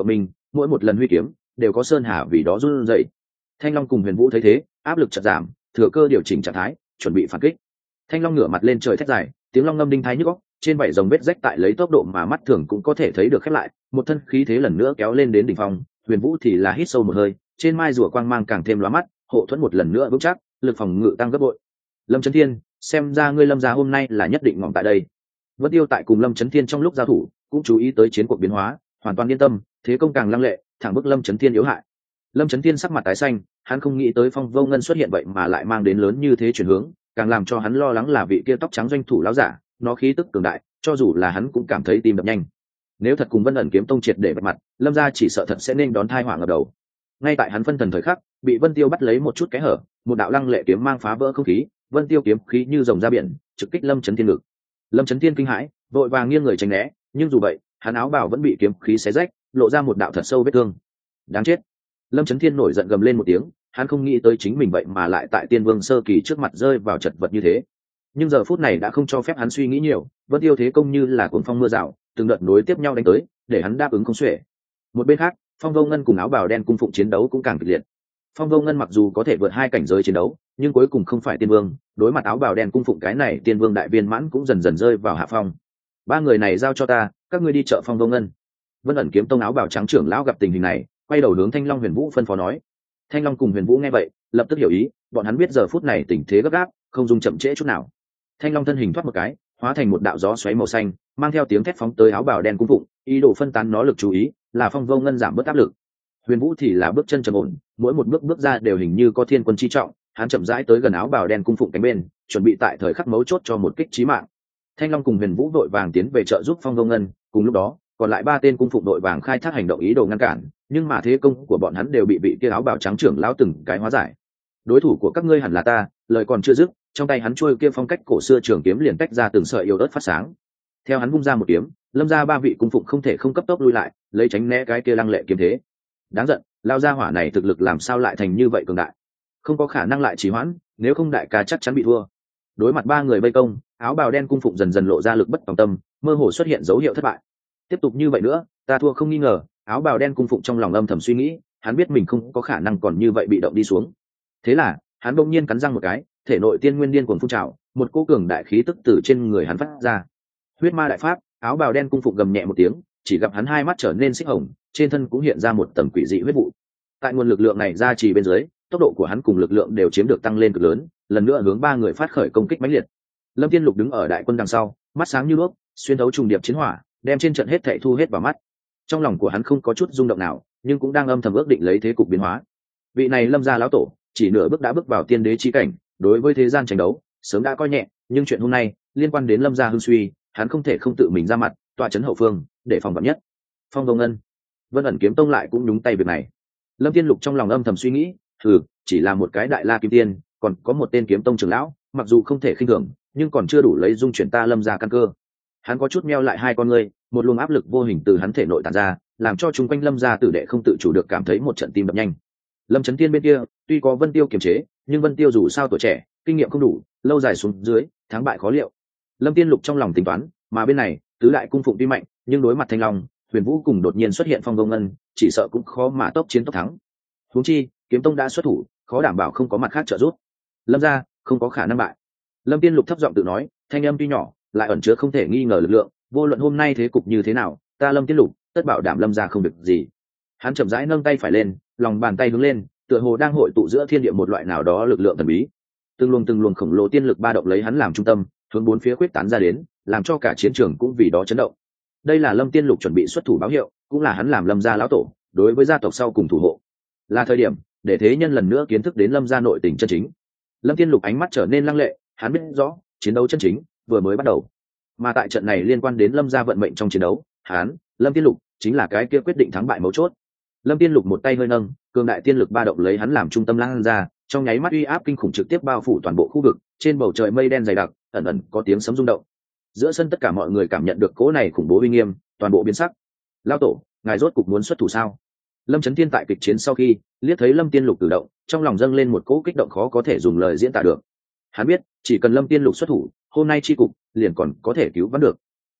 mỗi một lần huy kiếm đều có sơn hà vì đó run rẩy. Thanh Long cùng Huyền Vũ thấy thế, áp lực chợt giảm, thừa cơ điều chỉnh trạng thái, chuẩn bị phản kích. Thanh Long ngửa mặt lên trời thét dài, tiếng long ngâm đinh thái nhức óc, trên vảy rồng vết rách tại lấy tốc độ mà mắt thường cũng có thể thấy được khép lại, một thân khí thế lần nữa kéo lên đến đỉnh phong. Huyền Vũ thì là hít sâu một hơi, trên mai rùa quang mang càng thêm lóa mắt, hộ thuẫn một lần nữa vững chắc, lực phòng ngự tăng gấp bội. Lâm Chấn Thiên, xem ra ngươi Lâm gia hôm nay là nhất định ngỏm tại đây. Vân Tiêu tại cùng Lâm Chấn Thiên trong lúc giao thủ, cũng chú ý tới chiến cuộc biến hóa, hoàn toàn yên tâm, thế công càng lăng lệ, thẳng bức Lâm Chấn Thiên yếu hại. Lâm Chấn Thiên sắc mặt tái xanh, hắn không nghĩ tới Phong Vô Ngân xuất hiện vậy mà lại mang đến lớn như thế chuyển hướng, càng làm cho hắn lo lắng là vị kia tóc trắng doanh thủ lão giả, nó khí tức cường đại, cho dù là hắn cũng cảm thấy tim đập nhanh. Nếu thật cùng Vân ẩn kiếm tông triệt để vạch mặt, Lâm gia chỉ sợ thật sẽ nên đón tai họa ngập đầu. Ngay tại hắn phân thần thời khắc, bị Vân Tiêu bắt lấy một chút kẽ hở, một đạo lăng lệ kiếm mang phá vỡ không khí, Vân Tiêu kiếm khí như rồng ra biển, trực kích Lâm Chấn Thiên ngực. Lâm Chấn Thiên kinh hãi, vội vàng nghiêng người tránh né, nhưng dù vậy, hắn áo bào vẫn bị kiếm khí xé rách, lộ ra một đạo thật sâu vết thương. Đáng chết! Lâm Chấn Thiên nổi giận gầm lên một tiếng, hắn không nghĩ tới chính mình vậy mà lại tại Tiên Vương sơ kỳ trước mặt rơi vào chật vật như thế. Nhưng giờ phút này đã không cho phép hắn suy nghĩ nhiều, Vân Tiêu thế công như là cuồng phong mưa rào, từng đợt nối tiếp nhau đánh tới, để hắn đáp ứng không xuể. Một bên khác, Phong Vô Ngân cùng áo bào đen cung phụng chiến đấu cũng càng kịch liệt. Phong Vô Ngân mặc dù có thể vượt hai cảnh giới chiến đấu, nhưng cuối cùng không phải Tiên Vương, đối mặt áo bào đen cung phụng cái này Tiên Vương đại viên mãn cũng dần dần rơi vào hạ phong. Ba người này giao cho ta, các ngươi đi chợ Phong Vô Ngân. Vân ẩn kiếm tông áo bào trắng trưởng lão gặp tình hình này, quay đầu hướng Thanh Long Huyền Vũ phân phó nói. Thanh Long cùng Huyền Vũ nghe vậy, lập tức hiểu ý, bọn hắn biết giờ phút này tình thế gấp gáp, không dùng chậm trễ chút nào. Thanh Long thân hình thoát một cái, hóa thành một đạo gió xoáy màu xanh, mang theo tiếng thét phóng tới áo bào đen cung phụng, ý đồ phân tán nó lực chú ý, là Phong Vô Ngân giảm bớt áp lực. Huyền Vũ thì là bước chân trầm ổn, mỗi một bước bước ra đều hình như có thiên quân chi trọng, hắn chậm rãi tới gần áo bào đen cung phụng cánh bên, chuẩn bị tại thời khắc mấu chốt cho một kích chí mạng. Thanh Long cùng Huyền Vũ đội vàng tiến về trợ giúp Phong Vô Ngân, cùng lúc đó, còn lại ba tên cung phụng đội vàng khai thác hành động ý đồ ngăn cản, nhưng mà thế công của bọn hắn đều bị vị kia áo bào trắng trưởng lão từng cái hóa giải. Đối thủ của các ngươi hẳn là ta, lời còn chưa dứt, trong tay hắn trôi kia phong cách cổ xưa trường kiếm liền tách ra từng sợi yếu ớt phát sáng. Theo hắn vung ra một kiếm, Lâm gia ba vị cung phụng không thể không cấp tốc lui lại, lấy tránh né cái kia lăng lệ kiếm thế. Đáng giận, lao gia hỏa này thực lực làm sao lại thành như vậy cường đại? Không có khả năng lại trì hoãn, nếu không đại ca chắc chắn bị thua. Đối mặt ba người vây công, áo bào đen cung phụng dần dần lộ ra lực bất tòng tâm, mơ hồ xuất hiện dấu hiệu thất bại. Tiếp tục như vậy nữa, ta thua không nghi ngờ. Áo bào đen cung phụng trong lòng âm thầm suy nghĩ, hắn biết mình không có khả năng còn như vậy bị động đi xuống. Thế là, hắn bỗng nhiên cắn răng một cái, thể nội tiên nguyên điên cuồng phun trào, một cỗ cường đại khí tức từ trên người hắn phát ra. Huyết ma đại pháp, áo bào đen cung phụng gầm nhẹ một tiếng, chỉ gặp hắn hai mắt trở nên xích hồng, trên thân cũng hiện ra một tầng quỷ dị huyết vụ. Tại nguồn lực lượng này ra chỉ bên dưới, tốc độ của hắn cùng lực lượng đều chiếm được tăng lên cực lớn, lần nữa hướng ba người phát khởi công kích mãnh liệt. Lâm Tiên Lục đứng ở đại quân đằng sau, mắt sáng như đuốc, xuyên thấu trùng điệp chiến hỏa, đem trên trận hết thảy thu hết vào mắt. Trong lòng của hắn không có chút rung động nào, nhưng cũng đang âm thầm ước định lấy thế cục biến hóa. Vị này Lâm gia lão tổ, chỉ nửa bước đã bước vào tiên đế chi cảnh, đối với thế gian tranh đấu, sớm đã coi nhẹ, nhưng chuyện hôm nay liên quan đến Lâm gia hưng suy, hắn không thể không tự mình ra mặt, tọa chấn hậu phương, để phòng vạn nhất. Phong Vô Ngân, Vân ẩn kiếm tông lại cũng nhúng tay việc này. Lâm Tiên Lục trong lòng âm thầm suy nghĩ, chỉ là một cái đại la kim tiên, còn có một tên kiếm tông trưởng lão, mặc dù không thể khinh thường, nhưng còn chưa đủ lấy dung chuyển ta Lâm gia căn cơ. Hắn có chút meo lại hai con ngươi, một luồng áp lực vô hình từ hắn thể nội tản ra, làm cho chúng quanh Lâm gia tử đệ không tự chủ được cảm thấy một trận tim đập nhanh. Lâm Chấn Thiên bên kia, tuy có Vân Tiêu kiềm chế, nhưng Vân Tiêu dù sao tuổi trẻ, kinh nghiệm không đủ, lâu dài xuống dưới, thắng bại khó liệu. Lâm Tiên Lục trong lòng tính toán, mà bên này, tứ đại cung phụng tuy mạnh, nhưng đối mặt Thanh Long, Huyền Vũ cùng đột nhiên xuất hiện Phong Vô Ngân, chỉ sợ cũng khó mà tốc chiến tốc thắng. Huống chi, kiếm tông đã xuất thủ, khó đảm bảo không có mặt khác trợ giúp. Lâm gia không có khả năng bại. Lâm Tiên Lục thấp giọng tự nói, thanh âm tuy nhỏ, lại ẩn chứa không thể nghi ngờ lực lượng, vô luận hôm nay thế cục như thế nào, ta Lâm Tiên Lục tất bảo đảm Lâm gia không được gì. Hắn chậm rãi nâng tay phải lên, lòng bàn tay hướng lên, tựa hồ đang hội tụ giữa thiên địa một loại nào đó lực lượng thần bí. Từng luồng khổng lồ tiên lực ba động lấy hắn làm trung tâm, hướng bốn phía quyết tán ra đến, làm cho cả chiến trường cũng vì đó chấn động. Đây là Lâm Tiên Lục chuẩn bị xuất thủ báo hiệu, cũng là hắn làm Lâm gia lão tổ, đối với gia tộc sau cùng thủ hộ. Là thời điểm để thế nhân lần nữa kiến thức đến Lâm gia nội tình chân chính. Lâm Tiên Lục ánh mắt trở nên lăng lệ, hắn biết rõ, chiến đấu chân chính vừa mới bắt đầu. Mà tại trận này liên quan đến Lâm gia vận mệnh trong chiến đấu, hắn, Lâm Tiên Lục, chính là cái kia quyết định thắng bại mấu chốt. Lâm Tiên Lục một tay hơi nâng, cường đại tiên lực ba động lấy hắn làm trung tâm lan ra, trong nháy mắt uy áp kinh khủng trực tiếp bao phủ toàn bộ khu vực, trên bầu trời mây đen dày đặc, ẩn ẩn có tiếng sấm rung động. Giữa sân tất cả mọi người cảm nhận được cỗ này khủng bố uy nghiêm, toàn bộ biến sắc. Lão tổ, ngài rốt cục muốn xuất thủ sao? Lâm Chấn Thiên tại kịch chiến sau khi liếc thấy Lâm Tiên Lục cử động, trong lòng dâng lên một cỗ kích động khó có thể dùng lời diễn tả được. Hắn biết, chỉ cần Lâm Tiên Lục xuất thủ, hôm nay chi cục liền còn có thể cứu vãn được.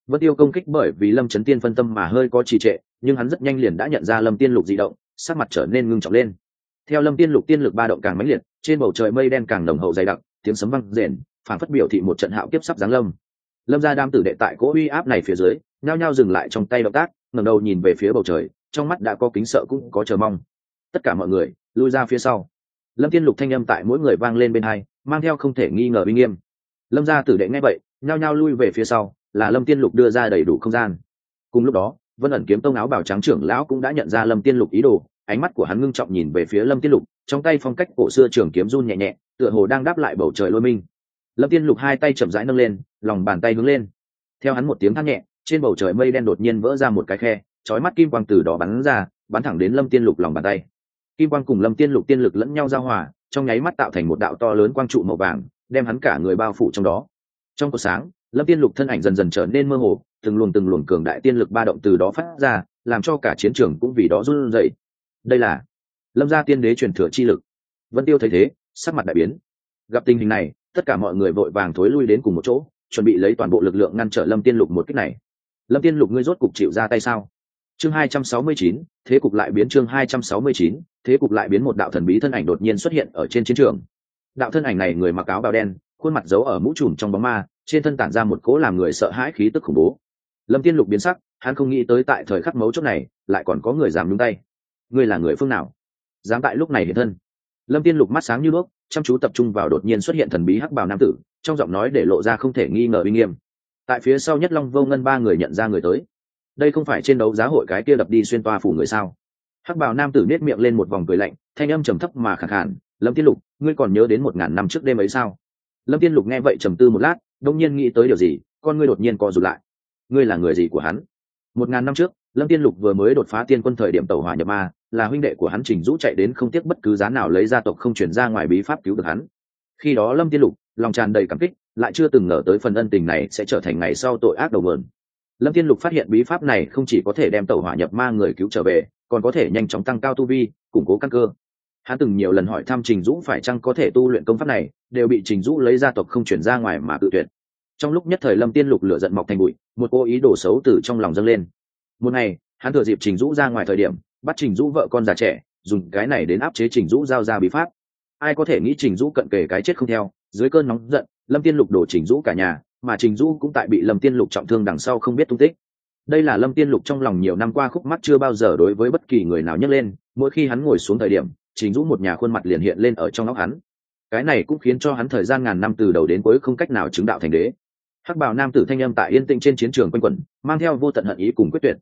Vân Tiêu công kích bởi vì Lâm Chấn Tiên phân tâm mà hơi có trì trệ, nhưng hắn rất nhanh liền đã nhận ra Lâm Tiên Lục dị động, sắc mặt trở nên ngưng trọng lên. Theo Lâm Tiên Lục tiên lực ba động càng mãnh liệt, trên bầu trời mây đen càng nồng hậu dày đặc, tiếng sấm vang rền, phản phất biểu thị một trận hạo kiếp sắp giáng lâm. Lâm gia đam tử đệ tại cỗ uy áp này phía dưới, nhao nhao dừng lại trong tay động tác, ngẩng đầu nhìn về phía bầu trời, trong mắt đã có kính sợ cũng có chờ mong. Tất cả mọi người lui ra phía sau. Lâm Tiên Lục thanh âm tại mỗi người vang lên bên tai, mang theo không thể nghi ngờ uy nghiêm. Lâm gia tử đệ nghe vậy, nhao nhao lui về phía sau, là Lâm Tiên Lục đưa ra đầy đủ không gian. Cùng lúc đó, Vân ẩn kiếm tông áo bào trắng trưởng lão cũng đã nhận ra Lâm Tiên Lục ý đồ, ánh mắt của hắn ngưng trọng nhìn về phía Lâm Tiên Lục, trong tay phong cách cổ xưa trường kiếm run nhẹ nhẹ, tựa hồ đang đáp lại bầu trời lôi minh. Lâm Tiên Lục hai tay chậm rãi nâng lên, lòng bàn tay hướng lên. Theo hắn một tiếng than nhẹ, trên bầu trời mây đen đột nhiên vỡ ra một cái khe, chói mắt kim quang từ đó bắn ra, bắn thẳng đến Lâm Tiên Lục lòng bàn tay. Kim quang cùng Lâm Tiên Lục tiên lực lẫn nhau giao hòa, trong nháy mắt tạo thành một đạo to lớn quang trụ màu vàng, đem hắn cả người bao phủ trong đó. Trong cột sáng, Lâm Tiên Lục thân ảnh dần dần trở nên mơ hồ, từng luồng cường đại tiên lực ba động từ đó phát ra, làm cho cả chiến trường cũng vì đó run rẩy. Đây là Lâm gia tiên đế truyền thừa chi lực. Vân Tiêu thấy thế, sắc mặt đại biến. Gặp tình hình này, tất cả mọi người vội vàng thối lui đến cùng một chỗ, chuẩn bị lấy toàn bộ lực lượng ngăn trở Lâm Tiên Lục một kích này. Lâm Tiên Lục, ngươi rốt cục chịu ra tay sao? Chương 269, thế cục lại biến. Chương 269, thế cục lại biến. Một đạo thần bí thân ảnh đột nhiên xuất hiện ở trên chiến trường. Đạo thân ảnh này người mặc áo bào đen, khuôn mặt giấu ở mũ trùm trong bóng ma, trên thân tản ra một cỗ làm người sợ hãi khí tức khủng bố. Lâm Tiên Lục biến sắc, hắn không nghĩ tới tại thời khắc mấu chốt này lại còn có người dám nhúng tay. Ngươi là người phương nào, dám tại lúc này hiện thân? Lâm Tiên Lục mắt sáng như đuốc, chăm chú tập trung vào đột nhiên xuất hiện thần bí hắc bào nam tử, trong giọng nói để lộ ra không thể nghi ngờ uy nghiêm. Tại phía sau nhất Long Vô Ngân ba người nhận ra người tới. Đây không phải trên đấu giá hội cái kia đập đi xuyên toa phủ người sao? Hắc bào nam tử nét miệng lên một vòng cười lạnh, thanh âm trầm thấp mà khàn khàn. Lâm Tiên Lục, ngươi còn nhớ đến 1000 năm trước đêm ấy sao? Lâm Tiên Lục nghe vậy trầm tư một lát, đông nhiên nghĩ tới điều gì, con ngươi đột nhiên co rụt lại. Ngươi là người gì của hắn? 1000 năm trước, Lâm Tiên Lục vừa mới đột phá tiên quân thời điểm tẩu hỏa nhập ma, là huynh đệ của hắn Trình Dũ chạy đến không tiếc bất cứ giá nào lấy gia tộc không chuyển ra ngoài bí pháp cứu được hắn. Khi đó Lâm Tiên Lục lòng tràn đầy cảm kích, lại chưa từng ngờ tới phần ân tình này sẽ trở thành ngày sau tội ác đầu mượn. Lâm Tiên Lục phát hiện bí pháp này không chỉ có thể đem tẩu hỏa nhập ma người cứu trở về, còn có thể nhanh chóng tăng cao tu vi, củng cố căn cơ. Hắn từng nhiều lần hỏi thăm Trình Dũ phải chăng có thể tu luyện công pháp này, đều bị Trình Dũ lấy gia tộc không chuyển ra ngoài mà tự tuyệt. Trong lúc nhất thời Lâm Tiên Lục lửa giận mọc thành bụi, một cô ý đồ xấu từ trong lòng dâng lên. Một ngày, hắn thừa dịp Trình Dũ ra ngoài thời điểm, bắt Trình Dũ vợ con già trẻ, dùng cái này đến áp chế Trình Dũ giao ra bí pháp. Ai có thể nghĩ Trình Dũ cận kề cái chết không theo, dưới cơn nóng giận, Lâm Tiên Lục đổ Trình Dũ cả nhà, mà Trình Dũ cũng tại bị Lâm Tiên Lục trọng thương đằng sau không biết tung tích. Đây là Lâm Tiên Lục trong lòng nhiều năm qua khúc mắc chưa bao giờ đối với bất kỳ người nào nhắc lên, mỗi khi hắn ngồi xuống thời điểm, Trình Dũ một nhà khuôn mặt liền hiện lên ở trong óc hắn. Cái này cũng khiến cho hắn thời gian ngàn năm từ đầu đến cuối không cách nào chứng đạo thành đế. Hắc bào nam tử thanh âm tại yên tĩnh trên chiến trường quanh quẩn, mang theo vô tận hận ý cùng quyết tuyệt.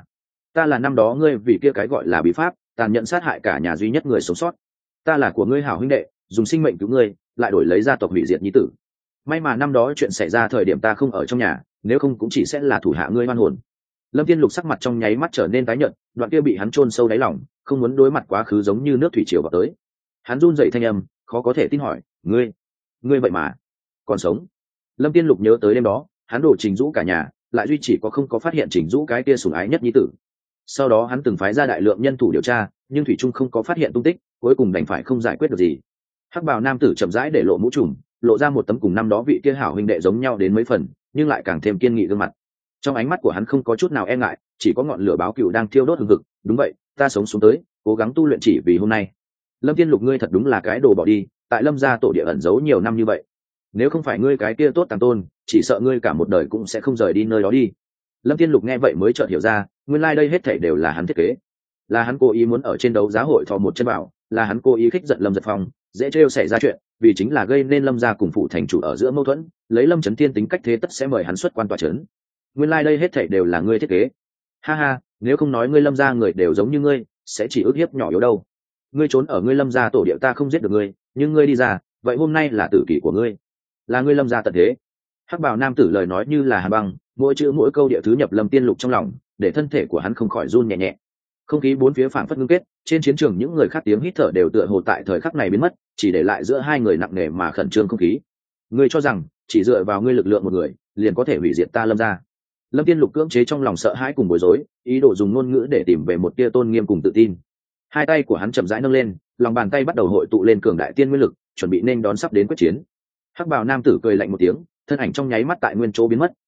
Ta là năm đó ngươi vì kia cái gọi là bí pháp tàn nhẫn sát hại cả nhà duy nhất người sống sót. Ta là của ngươi hảo huynh đệ, dùng sinh mệnh cứu ngươi, lại đổi lấy gia tộc hủy diệt nhi tử. May mà năm đó chuyện xảy ra thời điểm ta không ở trong nhà, nếu không cũng chỉ sẽ là thủ hạ ngươi oan hồn. Lâm Tiên Lục sắc mặt trong nháy mắt trở nên tái nhợt, đoạn kia bị hắn chôn sâu đáy lòng, không muốn đối mặt quá khứ giống như nước thủy triều vào tới. Hắn run rẩy thanh âm, khó có thể tin hỏi, ngươi vậy mà còn sống? Lâm Tiên Lục nhớ tới đêm đó, hắn đổ Trình Dũ cả nhà, lại duy chỉ có không có phát hiện Trình Dũ cái kia sủng ái nhất nhi tử. Sau đó hắn từng phái ra đại lượng nhân thủ điều tra, nhưng thủy trung không có phát hiện tung tích, cuối cùng đành phải không giải quyết được gì. Hắc bào nam tử chậm rãi để lộ mũ trùm, lộ ra một tấm cùng năm đó vị kia hảo huynh đệ giống nhau đến mấy phần, nhưng lại càng thêm kiên nghị gương mặt. Trong ánh mắt của hắn không có chút nào e ngại, chỉ có ngọn lửa báo cừu đang thiêu đốt hừng hực. Đúng vậy, ta sống xuống tới, cố gắng tu luyện chỉ vì hôm nay. Lâm Tiên Lục, ngươi thật đúng là cái đồ bỏ đi, tại Lâm gia tổ địa ẩn giấu nhiều năm như vậy. Nếu không phải ngươi cái kia tốt tàng tôn, chỉ sợ ngươi cả một đời cũng sẽ không rời đi nơi đó đi. Lâm Tiên Lục nghe vậy mới chợt hiểu ra, nguyên lai đây hết thảy đều là hắn thiết kế, là hắn cố ý muốn ở trên đấu giá hội thò một chân vào, là hắn cố ý khích giận Lâm Giật Phong, dễ trêu xảy ra chuyện, vì chính là gây nên Lâm gia cùng phụ thành chủ ở giữa mâu thuẫn, lấy Lâm Chấn Thiên tính cách thế tất sẽ mời hắn xuất quan tòa trấn. Nguyên lai đây hết thảy đều là ngươi thiết kế. Ha ha, nếu không nói ngươi Lâm gia người đều giống như ngươi, sẽ chỉ ức hiếp nhỏ yếu đâu. Ngươi trốn ở ngươi Lâm gia tổ địa ta không giết được ngươi, nhưng ngươi đi ra, vậy hôm nay là tử kỷ của ngươi, là ngươi Lâm gia tận thế. Hắc bào nam tử lời nói như là hàn băng, mỗi chữ mỗi câu địa thứ nhập Lâm Tiên Lục trong lòng, để thân thể của hắn không khỏi run nhẹ nhẹ. Không khí bốn phía phảng phất ngưng kết, trên chiến trường những người khác tiếng hít thở đều tựa hồ tại thời khắc này biến mất, chỉ để lại giữa hai người nặng nề mà khẩn trương không khí. Ngươi cho rằng chỉ dựa vào ngươi lực lượng một người liền có thể hủy diệt ta Lâm gia? Lâm Tiên Lục cưỡng chế trong lòng sợ hãi cùng bối rối, ý đồ dùng ngôn ngữ để tìm về một tia tôn nghiêm cùng tự tin. Hai tay của hắn chậm rãi nâng lên, lòng bàn tay bắt đầu hội tụ lên cường đại tiên nguyên lực, chuẩn bị nên đón sắp đến quyết chiến. Hắc bào nam tử cười lạnh một tiếng, thân ảnh trong nháy mắt tại nguyên chỗ biến mất,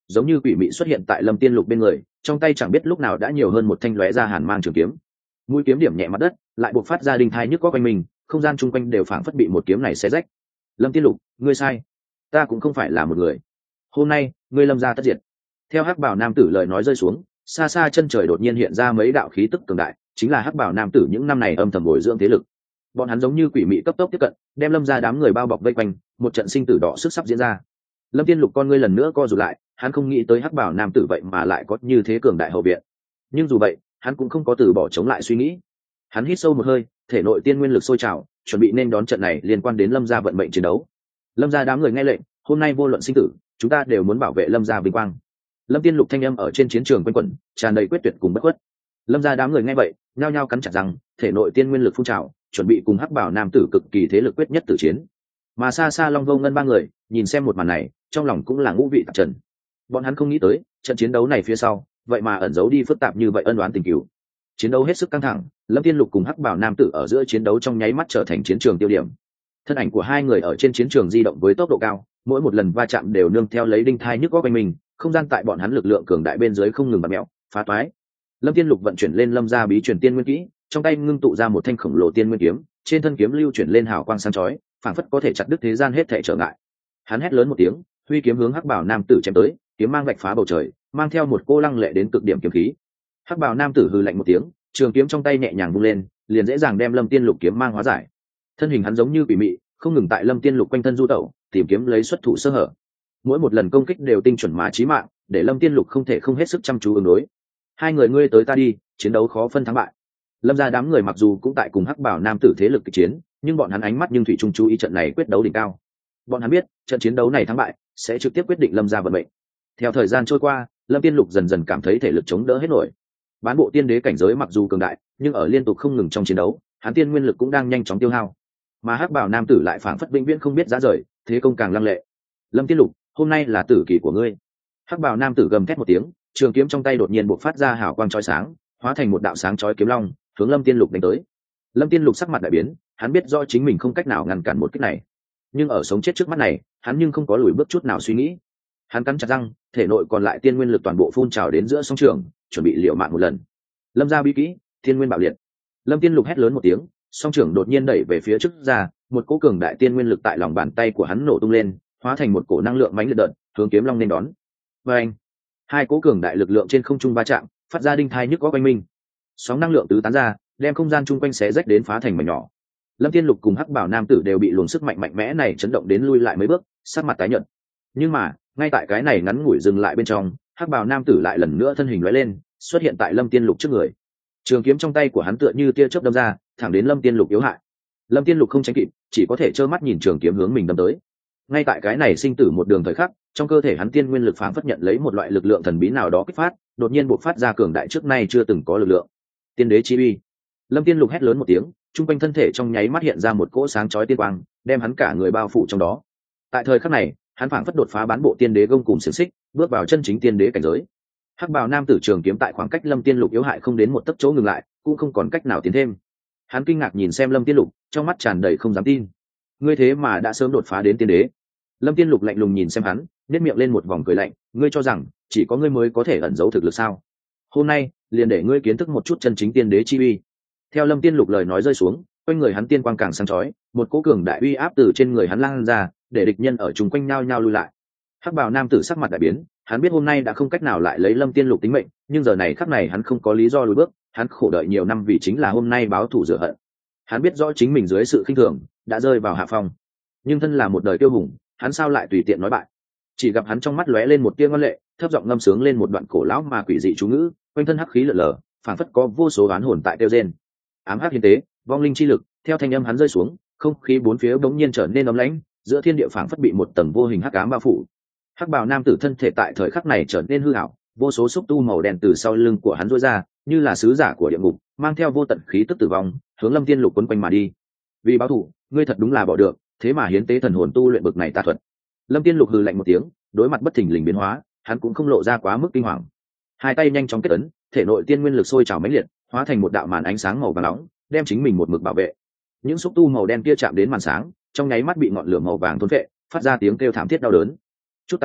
giống như quỷ mị xuất hiện tại lâm tiên lục bên người, trong tay chẳng biết lúc nào đã nhiều hơn một thanh lóe ra hàn mang trường kiếm. Mũi kiếm điểm nhẹ mặt đất, lại buộc phát ra đinh thai nhức có quanh mình, không gian chung quanh đều phảng phất bị một kiếm này xé rách. Lâm tiên lục, ngươi sai, ta cũng không phải là một người, hôm nay ngươi lâm gia tất diệt. Theo hắc bảo nam tử lời nói rơi xuống, xa xa chân trời đột nhiên hiện ra mấy đạo khí tức cường đại, chính là hắc bảo nam tử những năm này âm thầm bồi dưỡng thế lực. Bọn hắn giống như quỷ mị cấp tốc tiếp cận, đem lâm gia đám người bao bọc vây quanh, một trận sinh tử đỏ sức sắp diễn ra. Lâm tiên lục con ngươi lần nữa co rụt lại, hắn không nghĩ tới hắc bảo nam tử vậy mà lại có như thế cường đại hậu viện. Nhưng dù vậy, hắn cũng không có từ bỏ chống lại suy nghĩ. Hắn hít sâu một hơi, thể nội tiên nguyên lực sôi trào, chuẩn bị nên đón trận này liên quan đến lâm gia vận mệnh chiến đấu. Lâm gia đám người nghe lệnh, hôm nay vô luận sinh tử, chúng ta đều muốn bảo vệ lâm gia vinh quang. Lâm tiên lục thanh âm ở trên chiến trường quanh quẩn, tràn đầy quyết tuyệt cùng bất khuất. Lâm gia đám người nghe vậy, nhao nhao cắn chặt răng, thể nội tiên nguyên lực phun trào, chuẩn bị cùng hắc bảo nam tử cực kỳ thế lực quyết nhất tử chiến. Mà xa xa Long Vô Ngân ba người nhìn xem một màn này, trong lòng cũng là ngũ vị tạp trần. Bọn hắn không nghĩ tới trận chiến đấu này phía sau vậy mà ẩn giấu đi phức tạp như vậy ân oán tình cửu. Chiến đấu hết sức căng thẳng, Lâm tiên lục cùng hắc bảo nam tử ở giữa chiến đấu trong nháy mắt trở thành chiến trường tiêu điểm. Thân ảnh của hai người ở trên chiến trường di động với tốc độ cao, mỗi một lần va chạm đều nương theo lấy đinh thai nhức góc quanh mình, không gian tại bọn hắn lực lượng cường đại bên dưới không ngừng bật mẹo phá toái. Lâm tiên lục vận chuyển lên lâm gia bí truyền tiên nguyên kỹ, trong tay ngưng tụ ra một thanh khổng lồ tiên nguyên kiếm, trên thân kiếm lưu chuyển lên hào quang sáng chói, phảng phất có thể chặt đứt thế gian hết thảy trở ngại. Hắn hét lớn một tiếng, huy kiếm hướng hắc bảo nam tử chém tới, kiếm mang vạch phá bầu trời, mang theo một cô lăng lệ đến cực điểm kiếm khí. Hắc bảo nam tử hừ lạnh một tiếng, trường kiếm trong tay nhẹ nhàng vung lên, liền dễ dàng đem lâm tiên lục kiếm mang hóa giải. Thân hình hắn giống như quỷ mị, không ngừng tại lâm tiên lục quanh thân du tẩu, tìm kiếm lấy xuất thủ sơ hở. Mỗi một lần công kích đều tinh chuẩn mà chí mạng, để lâm tiên lục không thể không hết sức chăm chú ứng đối. Hai người ngươi tới ta đi, chiến đấu khó phân thắng bại. Lâm gia đám người mặc dù cũng tại cùng hắc bảo nam tử thế lực kịch chiến, nhưng bọn hắn ánh mắt nhưng thủy chung chú ý trận này quyết đấu đỉnh cao. Bọn hắn biết trận chiến đấu này thắng bại sẽ trực tiếp quyết định lâm gia vận mệnh. Theo thời gian trôi qua, lâm tiên lục dần dần cảm thấy thể lực chống đỡ hết nổi. Bán bộ tiên đế cảnh giới mặc dù cường đại, nhưng ở liên tục không ngừng trong chiến đấu, hắn tiên nguyên lực cũng đang nhanh chóng tiêu hao. Mà hắc bảo nam tử lại phảng phất vĩnh viễn không biết giá rời, thế công càng lăng lệ. Lâm tiên lục, hôm nay là tử kỳ của ngươi. Hắc bảo nam tử gầm thét một tiếng, trường kiếm trong tay đột nhiên bộc phát ra hào quang chói sáng, hóa thành một đạo sáng chói kiếm long, hướng lâm tiên lục đánh tới. Lâm tiên lục sắc mặt đại biến, hắn biết do chính mình không cách nào ngăn cản một kích này, nhưng ở sống chết trước mắt này, hắn nhưng không có lùi bước chút nào suy nghĩ. Hắn cắn chặt răng, thể nội còn lại tiên nguyên lực toàn bộ phun trào đến giữa song trường, chuẩn bị liều mạng một lần. Lâm gia bí kỹ, thiên nguyên bạo liệt. Lâm tiên lục hét lớn một tiếng, song trường đột nhiên đẩy về phía trước ra, một cỗ cường đại tiên nguyên lực tại lòng bàn tay của hắn nổ tung lên, hóa thành một cổ năng lượng mãnh liệt đợt, hướng kiếm long nên đón. Và anh, hai cỗ cường đại lực lượng trên không trung va chạm, phát ra đinh thai nhức có quanh mình. Sóng năng lượng tứ tán ra, đem không gian chung quanh xé rách đến phá thành mảnh nhỏ. Lâm tiên lục cùng hắc bảo nam tử đều bị luồng sức mạnh mạnh mẽ này chấn động đến lui lại mấy bước, sắc mặt tái nhợt. Nhưng mà ngay tại cái này ngắn ngủi dừng lại bên trong, hắc bảo nam tử lại lần nữa thân hình lóe lên, xuất hiện tại lâm tiên lục trước người. Trường kiếm trong tay của hắn tựa như tia chớp đâm ra, thẳng đến lâm tiên lục yếu hại. Lâm tiên lục không tránh kịp, chỉ có thể trơ mắt nhìn trường kiếm hướng mình đâm tới. Ngay tại cái này sinh tử một đường thời khắc, trong cơ thể hắn tiên nguyên lực phảng phất nhận lấy một loại lực lượng thần bí nào đó kích phát, đột nhiên bộc phát ra cường đại trước nay chưa từng có lực lượng. Tiên đế chi uy. Lâm tiên lục hét lớn một tiếng, trung quanh thân thể trong nháy mắt hiện ra một cỗ sáng chói tiên quang, đem hắn cả người bao phủ trong đó. Tại thời khắc này, hắn phảng phất đột phá bán bộ tiên đế gông cùng xiềng xích, bước vào chân chính tiên đế cảnh giới. Hắc bào nam tử trường kiếm tại khoảng cách lâm tiên lục yếu hại không đến một tấc chỗ ngừng lại, cũng không còn cách nào tiến thêm. Hắn kinh ngạc nhìn xem lâm tiên lục, trong mắt tràn đầy không dám tin. Ngươi thế mà đã sớm đột phá đến tiên đế. Lâm tiên lục lạnh lùng nhìn xem hắn, nét miệng lên một vòng cười lạnh, ngươi cho rằng chỉ có ngươi mới có thể ẩn giấu thực lực sao? Hôm nay liền để ngươi kiến thức một chút chân chính tiên đế chi uy. Theo lâm tiên lục lời nói rơi xuống, quanh người hắn tiên quang càng sáng chói, một cỗ cường đại uy áp từ trên người hắn lan ra, để địch nhân ở chung quanh nhao nhao lui lại. Hắc bào nam tử sắc mặt đại biến, hắn biết hôm nay đã không cách nào lại lấy lâm tiên lục tính mệnh, nhưng giờ này khắc này hắn không có lý do lùi bước, hắn khổ đợi nhiều năm vì chính là hôm nay báo thù rửa hận. Hắn biết rõ chính mình dưới sự khinh thường đã rơi vào hạ phong, nhưng thân là một đời kiêu hùng, hắn sao lại tùy tiện nói bại. Chỉ gặp hắn trong mắt lóe lên một tia ngoan lệ, thấp giọng ngâm sướng lên một đoạn cổ lão mà quỷ dị chú ngữ, quanh thân hắc khí lở lở, phảng phất có vô số oán hồn tại tiêu gen. Ám hắc hiến tế, vong linh chi lực, theo thanh âm hắn rơi xuống, không khí bốn phía bỗng nhiên trở nên ấm lãnh, giữa thiên địa phảng phất bị một tầng vô hình hắc ám bao phủ. Hắc bào nam tử thân thể tại thời khắc này trở nên hư ảo, vô số xúc tu màu đen từ sau lưng của hắn rối ra, như là sứ giả của địa ngục, mang theo vô tận khí tức tử vong, hướng lâm tiên lục quấn quanh mà đi. Vì báo thù, ngươi thật đúng là bỏ được, thế mà hiến tế thần hồn tu luyện bực này tà thuật. Lâm tiên lục hừ lạnh một tiếng, đối mặt bất thình lình biến hóa, hắn cũng không lộ ra quá mức kinh hoàng. Hai tay nhanh chóng kết ấn, thể nội tiên nguyên lực sôi trào mãnh liệt, hóa thành một đạo màn ánh sáng màu vàng nóng, đem chính mình một mực bảo vệ. Những xúc tu màu đen kia chạm đến màn sáng, trong nháy mắt bị ngọn lửa màu vàng thôn phệ, phát ra tiếng kêu thảm thiết đau đớn. Chút tai mọn,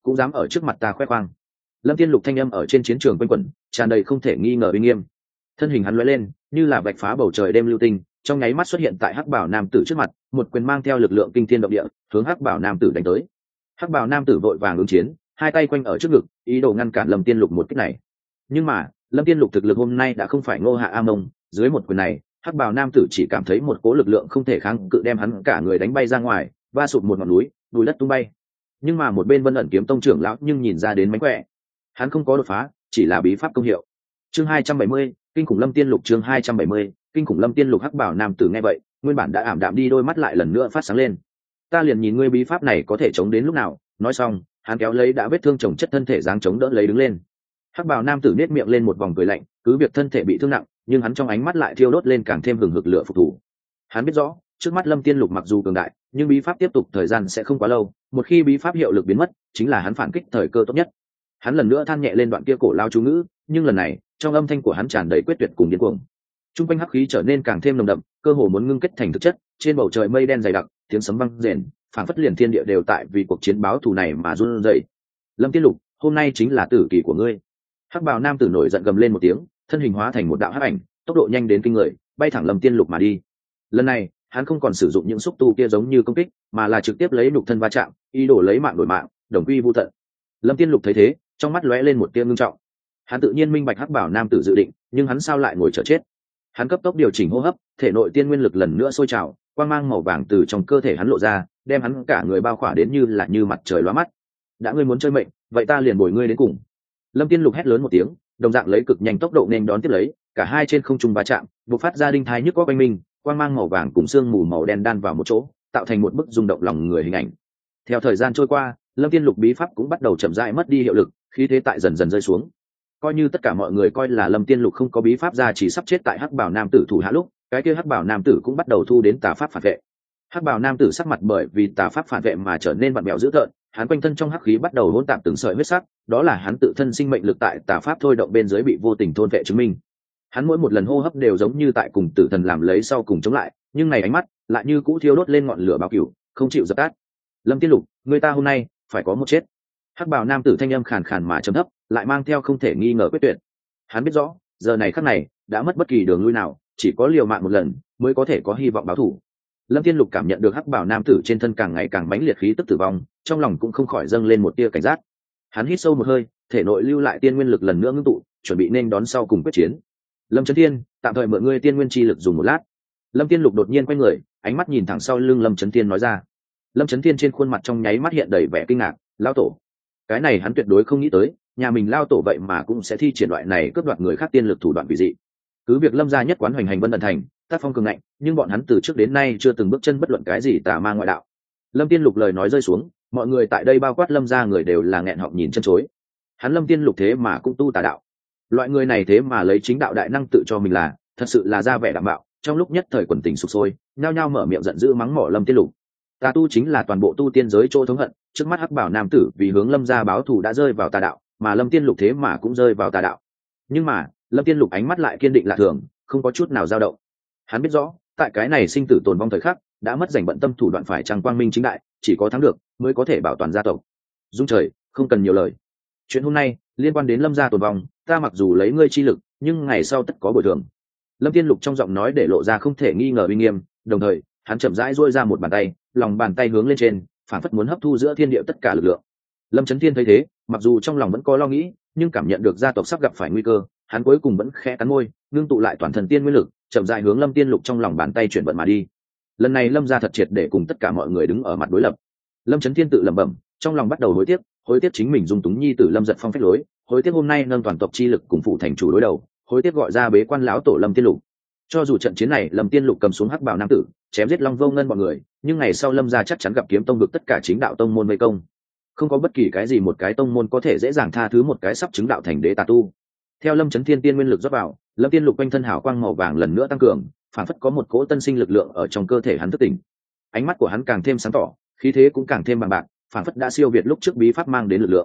cũng dám ở trước mặt ta khoe khoang. Lâm Tiên Lục thanh âm ở trên chiến trường quanh quẩn, tràn đầy không thể nghi ngờ uy nghiêm. Thân hình hắn lóe lên, như là vạch phá bầu trời đêm lưu tinh, trong nháy mắt xuất hiện tại hắc bảo nam tử trước mặt, một quyền mang theo lực lượng kinh thiên động địa, hướng hắc bảo nam tử đánh tới. Hắc bảo nam tử vội vàng ứng chiến, hai tay quanh ở trước ngực, ý đồ ngăn cản Lâm Tiên Lục một kích này. Nhưng mà Lâm Tiên Lục thực lực hôm nay đã không phải Ngô Hạ A Mông, dưới một quyền này hắc bào nam tử chỉ cảm thấy một cỗ lực lượng không thể kháng cự đem hắn cả người đánh bay ra ngoài, va sụp một ngọn núi, núi đất tung bay. Nhưng mà một bên Vân ẩn kiếm tông trưởng lão nhưng nhìn ra đến mánh khỏe, hắn không có đột phá, chỉ là bí pháp công hiệu. Chương 270, kinh khủng Lâm Tiên Lục. Chương 270, kinh khủng Lâm Tiên Lục. Hắc bảo nam tử nghe vậy, nguyên bản đã ảm đạm đi đôi mắt lại lần nữa phát sáng lên. Ta liền nhìn ngươi bí pháp này có thể chống đến lúc nào. Nói xong, hắn kéo lấy đã vết thương chồng chất thân thể dáng chống đỡ lấy đứng lên. Hắc bào nam tử nét miệng lên một vòng cười lạnh, cứ việc thân thể bị thương nặng, nhưng hắn trong ánh mắt lại thiêu đốt lên càng thêm hừng hực lửa phục thủ. Hắn biết rõ, trước mắt Lâm Tiên Lục mặc dù cường đại, nhưng bí pháp tiếp tục thời gian sẽ không quá lâu, một khi bí pháp hiệu lực biến mất, chính là hắn phản kích thời cơ tốt nhất. Hắn lần nữa than nhẹ lên đoạn kia cổ lao chú ngữ, nhưng lần này, trong âm thanh của hắn tràn đầy quyết tuyệt cùng điên cuồng. Trung quanh hắc khí trở nên càng thêm nồng đậm, cơ hồ muốn ngưng kết thành thực chất, trên bầu trời mây đen dày đặc, tiếng sấm vang rền, phảng phất liền thiên địa đều tại vì cuộc chiến báo thù này mà run rẩy. Lâm Tiên Lục, hôm nay chính là tử kỳ của ngươi. Hắc bào nam tử nổi giận gầm lên một tiếng, thân hình hóa thành một đạo hắc ảnh, tốc độ nhanh đến kinh người, bay thẳng Lâm Tiên Lục mà đi. Lần này, hắn không còn sử dụng những xúc tu kia giống như công kích, mà là trực tiếp lấy nhục thân va chạm, ý đồ lấy mạng đổi mạng, đồng quy vu tận. Lâm Tiên Lục thấy thế, trong mắt lóe lên một tia ngưng trọng. Hắn tự nhiên minh bạch hắc bảo nam tử dự định, nhưng hắn sao lại ngồi chờ chết? Hắn cấp tốc điều chỉnh hô hấp, thể nội tiên nguyên lực lần nữa sôi trào, quang mang màu vàng từ trong cơ thể hắn lộ ra, đem hắn cả người bao khỏa đến như mặt trời lóa mắt. Đã ngươi muốn chơi mệnh, vậy ta liền bồi ngươi đến cùng. Lâm Tiên Lục hét lớn một tiếng, đồng dạng lấy cực nhanh tốc độ nên đón tiếp lấy, cả hai trên không trung va chạm, bộc phát ra đinh thái nhức có quanh mình, quang mang màu vàng cùng sương mù màu đen đan vào một chỗ, tạo thành một bức rung động lòng người hình ảnh. Theo thời gian trôi qua, Lâm Tiên Lục bí pháp cũng bắt đầu chậm rãi mất đi hiệu lực, khí thế tại dần dần rơi xuống. Coi như tất cả mọi người coi là Lâm Tiên Lục không có bí pháp ra chỉ sắp chết tại hắc bảo nam tử thủ hạ lúc, cái kia hắc bảo nam tử cũng bắt đầu thu đến tà pháp phản vệ. Hắc bảo nam tử sắc mặt bởi vì tà pháp phản vệ mà trở nên vặn vẹo dữ tợn, hắn quanh thân trong hắc khí bắt đầu hỗn tạp từng sợi huyết sắc, đó là hắn tự thân sinh mệnh lực tại tà pháp thôi động bên dưới bị vô tình thôn vệ chứng minh. Hắn mỗi một lần hô hấp đều giống như tại cùng tử thần làm lấy sau cùng chống lại, nhưng này ánh mắt lại như cũ thiêu đốt lên ngọn lửa báo cửu, không chịu dập tắt. Lâm Tiên Lục, người ta hôm nay phải có một chết. Hắc bào nam tử thanh âm khàn khàn mà trầm thấp, lại mang theo không thể nghi ngờ quyết tuyệt. Hắn biết rõ, giờ này khắc này đã mất bất kỳ đường lui nào, chỉ có liều mạng một lần mới có thể có hy vọng báo thù. Lâm Tiên Lục cảm nhận được hắc bào nam tử trên thân càng ngày càng mãnh liệt khí tức tử vong, trong lòng cũng không khỏi dâng lên một tia cảnh giác. Hắn hít sâu một hơi, thể nội lưu lại tiên nguyên lực lần nữa ngưng tụ, chuẩn bị nên đón sau cùng quyết chiến. Lâm Chấn Thiên, tạm thời mượn ngươi tiên nguyên chi lực dùng một lát. Lâm Tiên Lục đột nhiên quay người, ánh mắt nhìn thẳng sau lưng Lâm Chấn Thiên nói ra. Lâm Chấn Thiên trên khuôn mặt trong nháy mắt hiện đầy vẻ kinh ngạc, lão tổ. Cái này hắn tuyệt đối không nghĩ tới, nhà mình lao tổ vậy mà cũng sẽ thi triển loại này cướp đoạt người khác tiên lực thủ đoạn quỷ dị. Cứ việc Lâm gia nhất quán hoành hành Vân Ẩn thành, tác phong cường ngạnh, nhưng bọn hắn từ trước đến nay chưa từng bước chân bất luận cái gì tà ma ngoại đạo. Lâm Tiên Lục lời nói rơi xuống, mọi người tại đây bao quát Lâm gia người đều là nghẹn họng nhìn chân chối. Hắn Lâm Tiên Lục thế mà cũng tu tà đạo. Loại người này thế mà lấy chính đạo đại năng tự cho mình là, thật sự là ra vẻ đảm bảo. Trong lúc nhất thời quần tình sục sôi, nhao nhao mở miệng giận dữ mắng mỏ Lâm Tiên Lục. Tà tu chính là toàn bộ tu tiên giới chỗ thống hận, trước mắt hắc bảo nam tử vì hướng Lâm gia báo thù đã rơi vào tà đạo, mà Lâm Tiên Lục thế mà cũng rơi vào tà đạo. Nhưng mà Lâm Tiên Lục ánh mắt lại kiên định lạ thường, không có chút nào dao động. Hắn biết rõ, tại cái này sinh tử tồn vong thời khắc, đã mất dành bận tâm thủ đoạn phải chăng quang minh chính đại, chỉ có thắng được mới có thể bảo toàn gia tộc. Dung trời, không cần nhiều lời. Chuyện hôm nay liên quan đến Lâm gia tồn vong, ta mặc dù lấy ngươi chi lực, nhưng ngày sau tất có bồi thường. Lâm Tiên Lục trong giọng nói để lộ ra không thể nghi ngờ uy nghiêm, đồng thời hắn chậm rãi duỗi ra một bàn tay, lòng bàn tay hướng lên trên, phảng phất muốn hấp thu giữa thiên địa tất cả lực lượng. Lâm Chấn Thiên thấy thế, mặc dù trong lòng vẫn có lo nghĩ, nhưng cảm nhận được gia tộc sắp gặp phải nguy cơ, hắn cuối cùng vẫn khẽ cắn môi, ngưng tụ lại toàn thần tiên nguyên lực, chậm rãi hướng Lâm Tiên Lục trong lòng bàn tay chuyển vận mà đi. Lần này Lâm gia thật triệt để cùng tất cả mọi người đứng ở mặt đối lập. Lâm Chấn Thiên tự lẩm bẩm, trong lòng bắt đầu hối tiếc chính mình dung túng nhi tử Lâm Giật Phong phách lối, hối tiếc hôm nay nâng toàn tộc chi lực cùng phụ thành chủ đối đầu, hối tiếc gọi ra bế quan lão tổ Lâm Tiên Lục. Cho dù trận chiến này Lâm Tiên Lục cầm xuống hắc bảo nam tử, chém giết Long Vô Ngân bọn người, nhưng ngày sau Lâm gia chắc chắn gặp kiếm tông vực tất cả chính đạo tông môn vây công. Không có bất kỳ cái gì một cái tông môn có thể dễ dàng tha thứ một cái sắp chứng đạo thành đế tà tu. Theo Lâm Chấn Thiên tiên nguyên lực rót vào, Lâm Tiên Lục quanh thân hào quang màu vàng lần nữa tăng cường, phản phất có một cỗ tân sinh lực lượng ở trong cơ thể hắn thức tỉnh. Ánh mắt của hắn càng thêm sáng tỏ, khí thế cũng càng thêm bằng bạc, phản phất đã siêu việt lúc trước bí pháp mang đến lực lượng.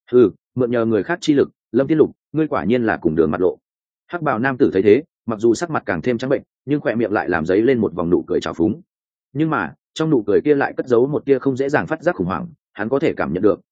Mượn nhờ người khác chi lực, Lâm Tiên Lục, ngươi quả nhiên là cùng đường mặt lộ. Hắc bào nam tử thấy thế, mặc dù sắc mặt càng thêm trắng bệnh, nhưng khỏe miệng lại làm dấy lên một vòng nụ cười trào phúng. Nhưng mà trong nụ cười kia lại cất giấu một tia không dễ dàng phát giác khủng hoảng, hắn có thể cảm nhận được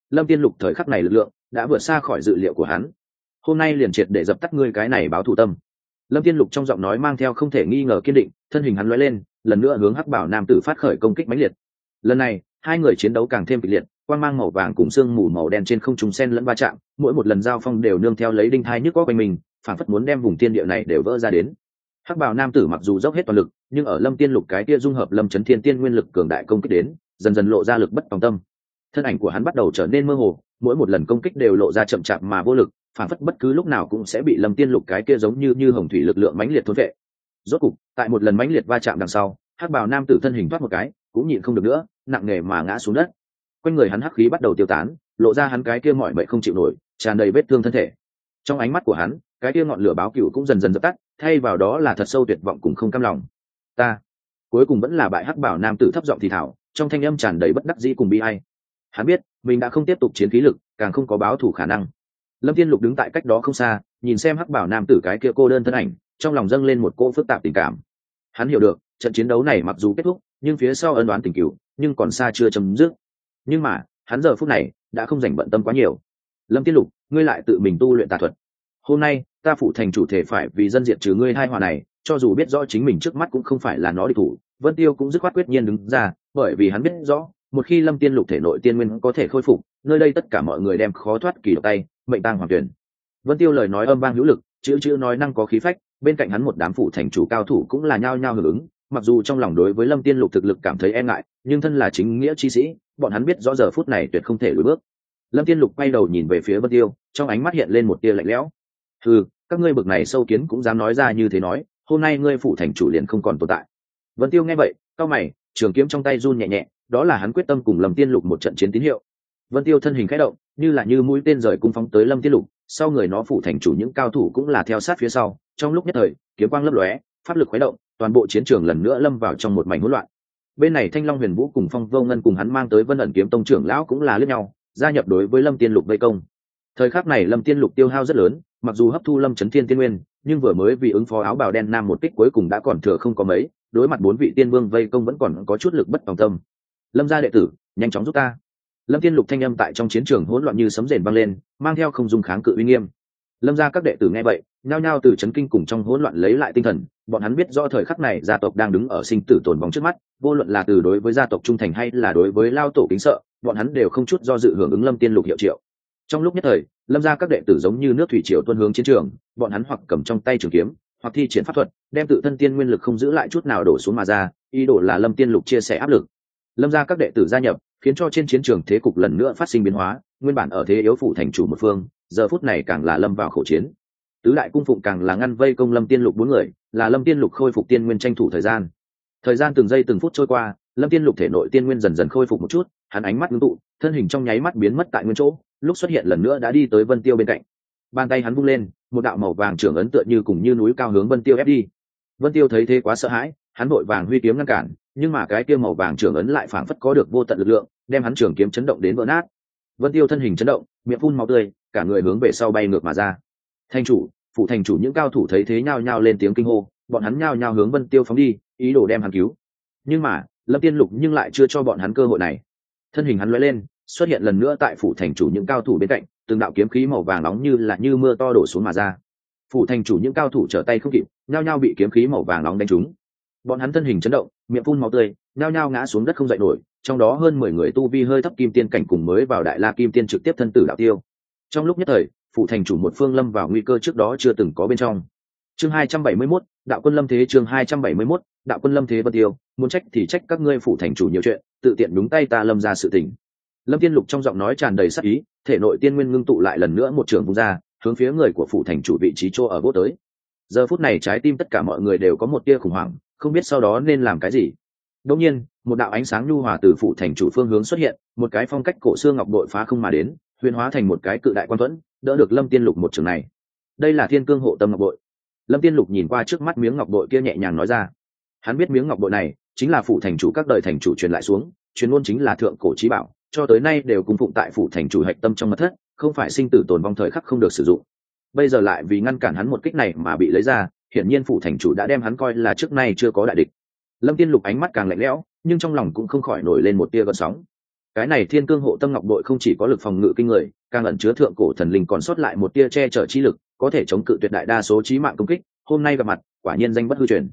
Lâm Tiên Lục thời khắc này lực lượng đã vượt xa khỏi dự liệu của hắn. Hôm nay liền triệt để dập tắt ngươi cái này báo thù tâm. Lâm Tiên Lục trong giọng nói mang theo không thể nghi ngờ kiên định, thân hình hắn lóe lên, lần nữa hướng Hắc Bảo nam tử phát khởi công kích mãnh liệt. Lần này, hai người chiến đấu càng thêm kịch liệt, quang mang màu vàng cùng sương mù màu đen trên không trung xen lẫn va chạm, mỗi một lần giao phong đều nương theo lấy đinh thai nhức óc quanh mình, phản phất muốn đem vùng thiên địa này đều vỡ ra đến. Hắc Bảo nam tử mặc dù dốc hết toàn lực, nhưng ở Lâm Tiên Lục cái kia dung hợp Lâm Chấn Thiên Tiên nguyên lực cường đại công kích đến, dần dần lộ ra lực bất tòng tâm. Thân ảnh của hắn bắt đầu trở nên mơ hồ, mỗi một lần công kích đều lộ ra chậm chạp mà vô lực, phản phất bất cứ lúc nào cũng sẽ bị Lâm Tiên Lục cái kia giống như hồng thủy lực lượng mãnh liệt thôn vệ. Rốt cục, tại một lần mãnh liệt va chạm đằng sau, Hắc Bào nam tử thân hình thoát một cái, cũng nhịn không được nữa, nặng nề mà ngã xuống đất. Quanh người hắn hắc khí bắt đầu tiêu tán, lộ ra hắn cái kia mỏi mệt không chịu nổi, tràn đầy vết thương thân thể. Trong ánh mắt của hắn, cái kia ngọn lửa báo cửu cũng dần dần dập tắt, thay vào đó là thật sâu tuyệt vọng cùng không cam lòng. Ta, cuối cùng vẫn là bại. Hắc Bào nam tử thấp giọng thì thào, trong thanh âm tràn đầy bất đắc dĩ cùng bi ai. Hắn biết, mình đã không tiếp tục chiến khí lực, càng không có báo thù khả năng. Lâm Tiên Lục đứng tại cách đó không xa, nhìn xem Hắc Bảo nam tử cái kia cô đơn thân ảnh, trong lòng dâng lên một cỗ phức tạp tình cảm. Hắn hiểu được, trận chiến đấu này mặc dù kết thúc, nhưng phía sau ân oán tình cửu, nhưng còn xa chưa chấm dứt. Nhưng mà, hắn giờ phút này đã không dành bận tâm quá nhiều. Lâm Tiên Lục, ngươi lại tự mình tu luyện tà thuật. Hôm nay, ta phụ thành chủ thể phải vì dân diệt trừ ngươi hai họa này, cho dù biết rõ chính mình trước mắt cũng không phải là nó địch thủ, Vân Tiêu cũng dứt khoát quyết nhiên đứng ra, bởi vì hắn biết rõ, một khi Lâm Tiên Lục thể nội tiên nguyên có thể khôi phục, nơi đây tất cả mọi người đem khó thoát kỳ độc tay, mệnh tang hoàng tuyển. Vân Tiêu lời nói âm vang hữu lực, chữ nói năng có khí phách, bên cạnh hắn một đám phụ thành chủ cao thủ cũng là nhao nhao hưởng ứng, mặc dù trong lòng đối với Lâm Tiên Lục thực lực cảm thấy e ngại, nhưng thân là chính nghĩa chi sĩ, bọn hắn biết rõ giờ phút này tuyệt không thể lùi bước. Lâm Tiên Lục quay đầu nhìn về phía Vân Tiêu, trong ánh mắt hiện lên một tia lạnh lẽo. Các ngươi bực này sâu kiến cũng dám nói ra như thế nói, hôm nay ngươi phụ thành chủ liền không còn tồn tại. Vân Tiêu nghe vậy, cau mày, trường kiếm trong tay run nhẹ nhẹ, đó là hắn quyết tâm cùng Lâm Tiên Lục một trận chiến tín hiệu. Vân Tiêu thân hình khẽ động, như mũi tên rời cung phóng tới Lâm Tiên Lục, sau người nó phụ thành chủ những cao thủ cũng là theo sát phía sau, trong lúc nhất thời, kiếm quang lấp lóe, pháp lực khuấy động, toàn bộ chiến trường lần nữa lâm vào trong một mảnh hỗn loạn. Bên này Thanh Long Huyền Vũ cùng Phong Vô Ngân cùng hắn mang tới Vân ẩn kiếm tông trưởng lão cũng là liếc nhau, gia nhập đối với Lâm Tiên Lục vây công. Thời khắc này Lâm Tiên Lục tiêu hao rất lớn, mặc dù hấp thu Lâm Chấn Thiên Tiên Nguyên, nhưng vừa mới vì ứng phó áo bào đen nam một kích cuối cùng đã còn thừa không có mấy, đối mặt 4 vị tiên vương vây công vẫn còn có chút lực bất tòng tâm. Lâm gia đệ tử, nhanh chóng giúp ta. Lâm Tiên Lục thanh âm tại trong chiến trường hỗn loạn như sấm rền vang lên, mang theo không dung kháng cự uy nghiêm. Lâm gia các đệ tử nghe vậy, nhao nhao từ chấn kinh cùng trong hỗn loạn lấy lại tinh thần, bọn hắn biết rõ thời khắc này gia tộc đang đứng ở sinh tử tồn vong trước mắt, vô luận là từ đối với gia tộc trung thành hay là đối với lao tổ kính sợ, bọn hắn đều không chút do dự hưởng ứng Lâm Tiên Lục hiệu triệu. Trong lúc nhất thời, Lâm gia các đệ tử giống như nước thủy triều tuôn hướng chiến trường, bọn hắn hoặc cầm trong tay trường kiếm, hoặc thi triển pháp thuật, đem tự thân tiên nguyên lực không giữ lại chút nào đổ xuống mà ra, ý đồ là Lâm Tiên Lục chia sẻ áp lực. Lâm gia các đệ tử gia nhập, khiến cho trên chiến trường thế cục lần nữa phát sinh biến hóa, nguyên bản ở thế yếu phụ thành chủ một phương, giờ phút này càng là lâm vào khổ chiến. Tứ đại cung phụng càng là ngăn vây công Lâm Tiên Lục 4 người, là Lâm Tiên Lục khôi phục tiên nguyên tranh thủ thời gian. Thời gian từng giây từng phút trôi qua, Lâm Tiên Lục thể nội tiên nguyên dần dần khôi phục một chút, hắn ánh mắt ngưng tụ, thân hình trong nháy mắt biến mất tại nguyên chỗ, lúc xuất hiện lần nữa đã đi tới Vân Tiêu bên cạnh. Bàn tay hắn vung lên, một đạo màu vàng trưởng ấn tựa như cùng như núi cao hướng Vân Tiêu ép đi. Vân Tiêu thấy thế quá sợ hãi, hắn vội vàng huy kiếm ngăn cản, nhưng mà cái kia màu vàng trưởng ấn lại phảng phất có được vô tận lực lượng, đem hắn trường kiếm chấn động đến vỡ nát. Vân Tiêu thân hình chấn động, miệng phun máu tươi, cả người hướng về sau bay ngược mà ra. Thành chủ, phụ thành chủ những cao thủ thấy thế nhao nhao lên tiếng kinh hô, bọn hắn nhao nhao hướng Vân Tiêu phóng đi, ý đồ đem hắn cứu. Nhưng mà, Lâm Tiên Lục nhưng lại chưa cho bọn hắn cơ hội này. Thân hình hắn lóe lên, xuất hiện lần nữa tại phủ thành chủ những cao thủ bên cạnh, từng đạo kiếm khí màu vàng nóng như mưa to đổ xuống mà ra. Phủ thành chủ những cao thủ trở tay không kịp, nhao nhao bị kiếm khí màu vàng nóng đánh trúng. Bọn hắn thân hình chấn động, miệng phun máu tươi, nhao nhao ngã xuống đất không dậy nổi, trong đó hơn 10 người tu vi hơi thấp kim tiên cảnh cùng mới vào đại la kim tiên trực tiếp thân tử đạo tiêu. Trong lúc nhất thời, phủ thành chủ một phương lâm vào nguy cơ trước đó chưa từng có bên trong. Chương 271, đạo quân lâm thế. Chương 271, đạo quân lâm thế. Vân Tiêu, muốn trách thì trách các ngươi phủ thành chủ nhiều chuyện, tự tiện đúng tay ta Lâm ra sự tình. Lâm Tiên Lục trong giọng nói tràn đầy sát ý, thể nội tiên nguyên ngưng tụ lại lần nữa một trường vung ra, hướng phía người của phủ thành chủ vị trí chỗ ở vô tới. Giờ phút này trái tim tất cả mọi người đều có một tia khủng hoảng, không biết sau đó nên làm cái gì. Đột nhiên, một đạo ánh sáng nhu hòa từ phủ thành chủ phương hướng xuất hiện, một cái phong cách cổ xưa ngọc bội phá không mà đến, huyền hóa thành một cái cự đại quan thuẫn, đỡ được Lâm Tiên Lục một trường này. Đây là Thiên Cương hộ tâm ngọc bội. Lâm Tiên Lục nhìn qua trước mắt miếng ngọc bội kia nhẹ nhàng nói ra. Hắn biết miếng ngọc bội này chính là phủ thành chủ các đời thành chủ truyền lại xuống, truyền ngôn chính là thượng cổ chí bảo, cho tới nay đều cung phụng tại phủ thành chủ hạch tâm trong mật thất, không phải sinh tử tồn vong thời khắc không được sử dụng. Bây giờ lại vì ngăn cản hắn một kích này mà bị lấy ra, hiển nhiên phủ thành chủ đã đem hắn coi là trước nay chưa có đại địch. Lâm Tiên Lục ánh mắt càng lạnh lẽo, nhưng trong lòng cũng không khỏi nổi lên một tia gợn sóng. Cái này thiên cương hộ tâm ngọc bội không chỉ có lực phòng ngự kinh người, càng ẩn chứa thượng cổ thần linh còn sót lại một tia che chở chi lực, có thể chống cự tuyệt đại đa số chí mạng công kích. Hôm nay gặp mặt, quả nhiên danh bất hư truyền.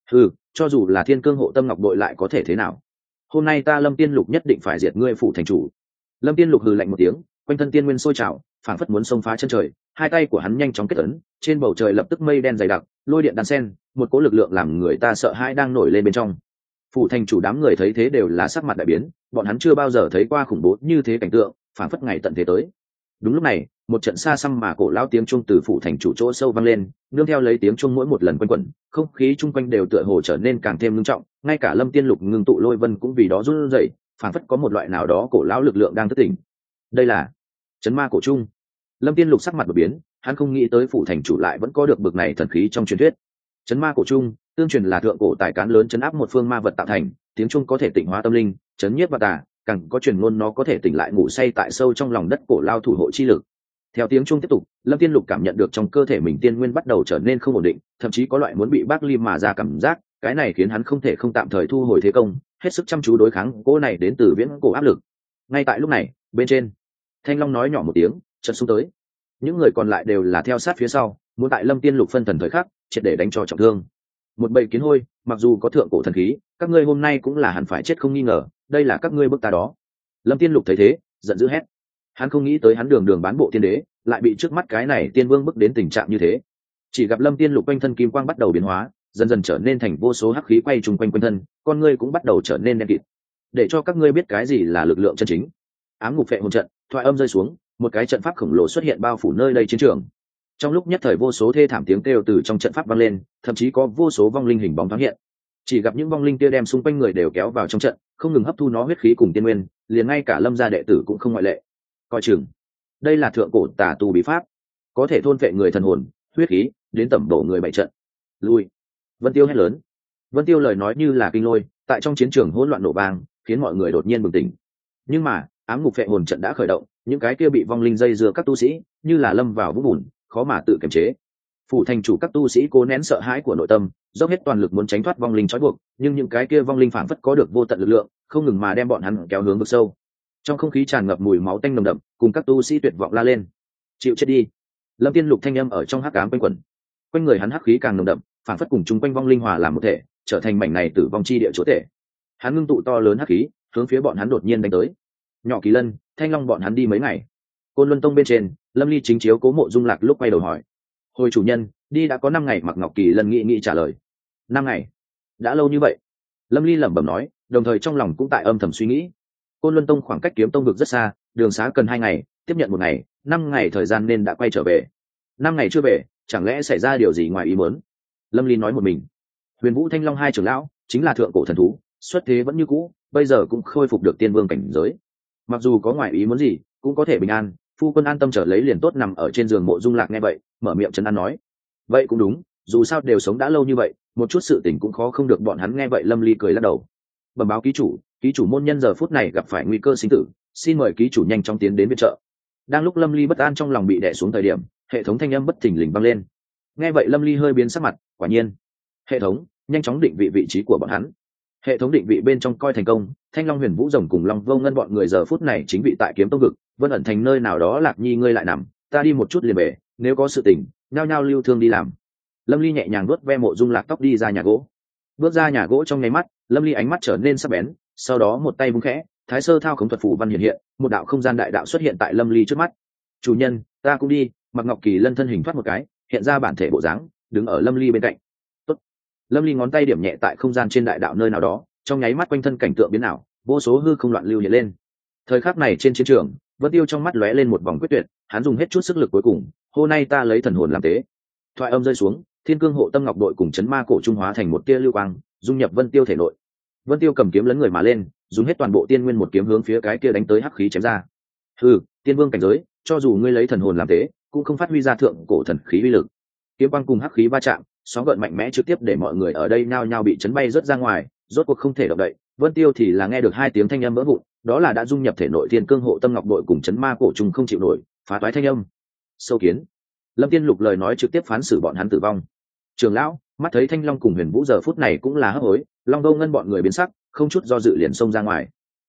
Cho dù là thiên cương hộ tâm ngọc bội lại có thể thế nào? Hôm nay ta Lâm Tiên Lục nhất định phải diệt ngươi phủ thành chủ. Lâm Tiên Lục hừ lạnh một tiếng, quanh thân tiên nguyên sôi trào, phảng phất muốn xông phá chân trời. Hai tay của hắn nhanh chóng kết ấn, trên bầu trời lập tức mây đen dày đặc, lôi điện đan sen, một cỗ lực lượng làm người ta sợ hãi đang nổi lên bên trong. Phủ thành chủ đám người thấy thế đều là sắc mặt đại biến, bọn hắn chưa bao giờ thấy qua khủng bố như thế cảnh tượng, phảng phất ngày tận thế tới. Đúng lúc này, một trận xa xăm mà cổ lão tiếng chuông từ phủ thành chủ chỗ sâu vang lên, nương theo lấy tiếng chuông mỗi một lần quanh quẩn, không khí chung quanh đều tựa hồ trở nên càng thêm nghiêm trọng, ngay cả Lâm Tiên Lục ngưng tụ lôi vân cũng vì đó run rẩy, phảng phất có một loại nào đó cổ lão lực lượng đang thức tỉnh. Đây là chấn ma cổ trung. Lâm Tiên Lục sắc mặt đột biến, hắn không nghĩ tới phủ thành chủ lại vẫn có được bực này thần khí trong truyền thuyết. Chấn ma cổ trung, tương truyền là thượng cổ tài cán lớn chấn áp một phương ma vật tạo thành, tiếng trung có thể tịnh hóa tâm linh, chấn nhiếp và tà, càng có truyền ngôn nó có thể tỉnh lại ngủ say tại sâu trong lòng đất cổ lao thủ hộ chi lực. Theo tiếng trung tiếp tục, Lâm Tiên Lục cảm nhận được trong cơ thể mình tiên nguyên bắt đầu trở nên không ổn định, thậm chí có loại muốn bị bác lim mà ra cảm giác, cái này khiến hắn không thể không tạm thời thu hồi thế công, hết sức chăm chú đối kháng cỗ này đến từ viễn cổ áp lực. Ngay tại lúc này, bên trên, Thanh Long nói nhỏ một tiếng, chợt xuống tới. Những người còn lại đều là theo sát phía sau, muốn tại Lâm Tiên Lục phân thần thời khắc, triệt để đánh cho trọng thương. Một bầy kiến hôi, mặc dù có thượng cổ thần khí, các ngươi hôm nay cũng là hẳn phải chết không nghi ngờ, đây là các ngươi bức ta đó. Lâm Tiên Lục thấy thế, giận dữ hét. Hắn không nghĩ tới hắn đường đường bán bộ tiên đế, lại bị trước mắt cái này tiên vương bức đến tình trạng như thế. Chỉ gặp Lâm Tiên Lục quanh thân kim quang bắt đầu biến hóa, dần dần trở nên thành vô số hắc khí quay trùng quanh quanh thân, con ngươi cũng bắt đầu trở nên đen kịt. Để cho các ngươi biết cái gì là lực lượng chân chính. Ám ngục phệ hồn trận, thoại âm rơi xuống, một cái trận pháp khổng lồ xuất hiện bao phủ nơi đây chiến trường. Trong lúc nhất thời vô số thê thảm tiếng kêu từ trong trận pháp vang lên, thậm chí có vô số vong linh hình bóng thoáng hiện. Chỉ gặp những vong linh kia đem xung quanh người đều kéo vào trong trận, không ngừng hấp thu nó huyết khí cùng tiên nguyên, liền ngay cả Lâm gia đệ tử cũng không ngoại lệ. Coi chừng, đây là thượng cổ tà tu bí pháp, có thể thôn phệ người thần hồn, huyết khí, đến tẩm bổ người bại trận. Lui! Vân Tiêu hét lớn. Vân Tiêu lời nói như là kinh lôi, tại trong chiến trường hỗn loạn nổ vang, khiến mọi người đột nhiên bừng tỉnh. Nhưng mà, ám ngục phệ hồn trận đã khởi động, những cái kia bị vong linh dây dưa các tu sĩ, như là lâm vào vũng bùn, khó mà tự kiềm chế. Phủ thành chủ các tu sĩ cố nén sợ hãi của nội tâm, dốc hết toàn lực muốn tránh thoát vong linh trói buộc, nhưng những cái kia vong linh phảng phất có được vô tận lực lượng, không ngừng mà đem bọn hắn kéo hướng vực sâu. Trong không khí tràn ngập mùi máu tanh nồng đậm, cùng các tu sĩ tuyệt vọng la lên: chịu chết đi! Lâm Tiên Lục thanh âm ở trong hắc ám quanh quẩn, quanh người hắn hắc khí càng nồng đậm, phảng phất cùng chúng quanh vong linh hòa làm một thể, trở thành mảnh này tử vong chi địa chỗ thể. Hắn ngưng tụ to lớn hắc khí, hướng phía bọn hắn đột nhiên đánh tới. Nhỏ Kỳ Lân, Thanh Long bọn hắn đi mấy ngày? Côn Luân Tông bên trên, Lâm Ly chính chiếu cố Mộ Dung Lạc lúc quay đầu hỏi. Hồi chủ nhân, đi đã có 5 ngày. Mặc Ngọc Kỳ Lân nghĩ trả lời. 5 ngày? Đã lâu như vậy? Lâm Ly lẩm bẩm nói, đồng thời trong lòng cũng tại âm thầm suy nghĩ. Côn Luân Tông khoảng cách Kiếm Tông vực rất xa, đường xá cần 2 ngày, tiếp nhận 1 ngày, 5 ngày thời gian nên đã quay trở về. 5 ngày chưa về, chẳng lẽ xảy ra điều gì ngoài ý muốn? Lâm Ly nói một mình. Huyền Vũ Thanh Long hai trưởng lão, chính là thượng cổ thần thú, xuất thế vẫn như cũ, bây giờ cũng khôi phục được tiên vương cảnh giới. Mặc dù có ngoại ý muốn gì, cũng có thể bình an, phu quân an tâm trở lấy liền tốt. Nằm ở trên giường Mộ Dung Lạc nghe vậy, mở miệng trấn an nói. Vậy cũng đúng, dù sao đều sống đã lâu như vậy, một chút sự tình cũng khó không được bọn hắn nghe vậy. Lâm Ly cười lắc đầu. Bẩm báo ký chủ môn nhân giờ phút này gặp phải nguy cơ sinh tử, xin mời ký chủ nhanh chóng tiến đến viện trợ. Đang lúc Lâm Ly bất an trong lòng bị đè xuống thời điểm, hệ thống thanh âm bất thình lình vang lên. Nghe vậy Lâm Ly hơi biến sắc mặt, quả nhiên. Hệ thống, nhanh chóng định vị trí của bọn hắn. Hệ thống định vị bên trong coi thành công, Thanh Long, Huyền Vũ Rồng cùng Long Vô Ngân bọn người giờ phút này chính vị tại Kiếm Tông vực, Vân ẩn thành nơi nào đó. Lạc Nhi ngươi lại nằm, ta đi một chút liền về, nếu có sự tình, nhao nhao lưu thương đi làm. Lâm Ly nhẹ nhàng nuốt ve Mộ Dung Lạc tóc đi ra nhà gỗ. Bước ra nhà gỗ trong nháy mắt, Lâm Ly ánh mắt trở nên sắc bén, sau đó một tay vung khẽ, Thái Sơ Thao Khống thuật phù văn hiện, một đạo không gian đại đạo xuất hiện tại Lâm Ly trước mắt. Chủ nhân, ta cũng đi. Mặc Ngọc Kỳ Lân thân hình thoát một cái, hiện ra bản thể bộ dáng, đứng ở Lâm Ly bên cạnh. Tốt. Lâm Ly ngón tay điểm nhẹ tại không gian trên đại đạo nơi nào đó, trong nháy mắt quanh thân cảnh tượng biến ảo, vô số hư không loạn lưu hiện lên. Thời khắc này trên chiến trường, Vân Tiêu trong mắt lóe lên một vòng quyết tuyệt, hắn dùng hết chút sức lực cuối cùng, hôm nay ta lấy thần hồn làm tế. Thoại âm rơi xuống, Thiên Cương Hộ Tâm Ngọc đội cùng chấn ma cổ trung hóa thành một tia lưu quang, dung nhập Vân Tiêu thể nội. Vân Tiêu cầm kiếm lấn người mà lên, dùng hết toàn bộ tiên nguyên một kiếm hướng phía cái kia đánh tới hắc khí chém ra. Tiên vương cảnh giới, cho dù ngươi lấy thần hồn làm tế, cũng không phát huy ra thượng cổ thần khí uy lực. Kiếm quang cùng hắc khí va chạm, sóng gợn mạnh mẽ trực tiếp để mọi người ở đây nhao nhao bị chấn bay rớt ra ngoài, rốt cuộc không thể động đậy. Vân Tiêu thì là nghe được 2 tiếng thanh âm vỡ vụn, đó là đã dung nhập thể nội Thiên Cương Hộ Tâm Ngọc đội cùng chấn ma cổ trùng không chịu nổi, phá toái thanh âm. Sâu kiến. Lâm Tiên Lục lời nói trực tiếp phán xử bọn hắn tử vong. Trường lão, mắt thấy Thanh Long cùng Huyền Vũ giờ phút này cũng là hấp hối, Long Vô Ngân bọn người biến sắc, không chút do dự liền xông ra ngoài.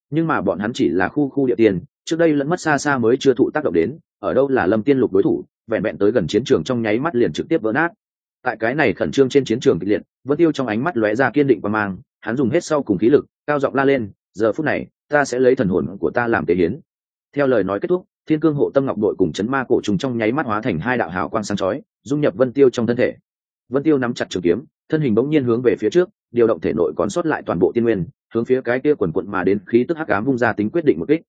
nhưng mà bọn hắn chỉ là khu địa tiền, trước đây lẫn mất xa xa mới chưa thụ tác động đến, ở đâu là Lâm Tiên Lục đối thủ, vẹn vẹn tới gần chiến trường trong nháy mắt liền trực tiếp vỡ nát. Tại cái này khẩn trương trên chiến trường kịch liệt, Vân Tiêu trong ánh mắt lóe ra kiên định và mang, hắn dùng hết sau cùng khí lực, cao giọng la lên, giờ phút này, ta sẽ lấy thần hồn của ta làm tế hiến. Theo lời nói kết thúc, Thiên Cương Hộ Tâm Ngọc đội cùng chấn ma cổ trùng trong nháy mắt hóa thành hai đạo hào quang sáng chói, dung nhập Vân Tiêu trong thân thể. Vân Tiêu nắm chặt trường kiếm, thân hình bỗng nhiên hướng về phía trước, điều động thể nội còn sót lại toàn bộ tiên nguyên, hướng phía cái kia quần quần mà đến khí tức hắc ám vung ra tính quyết định một kích.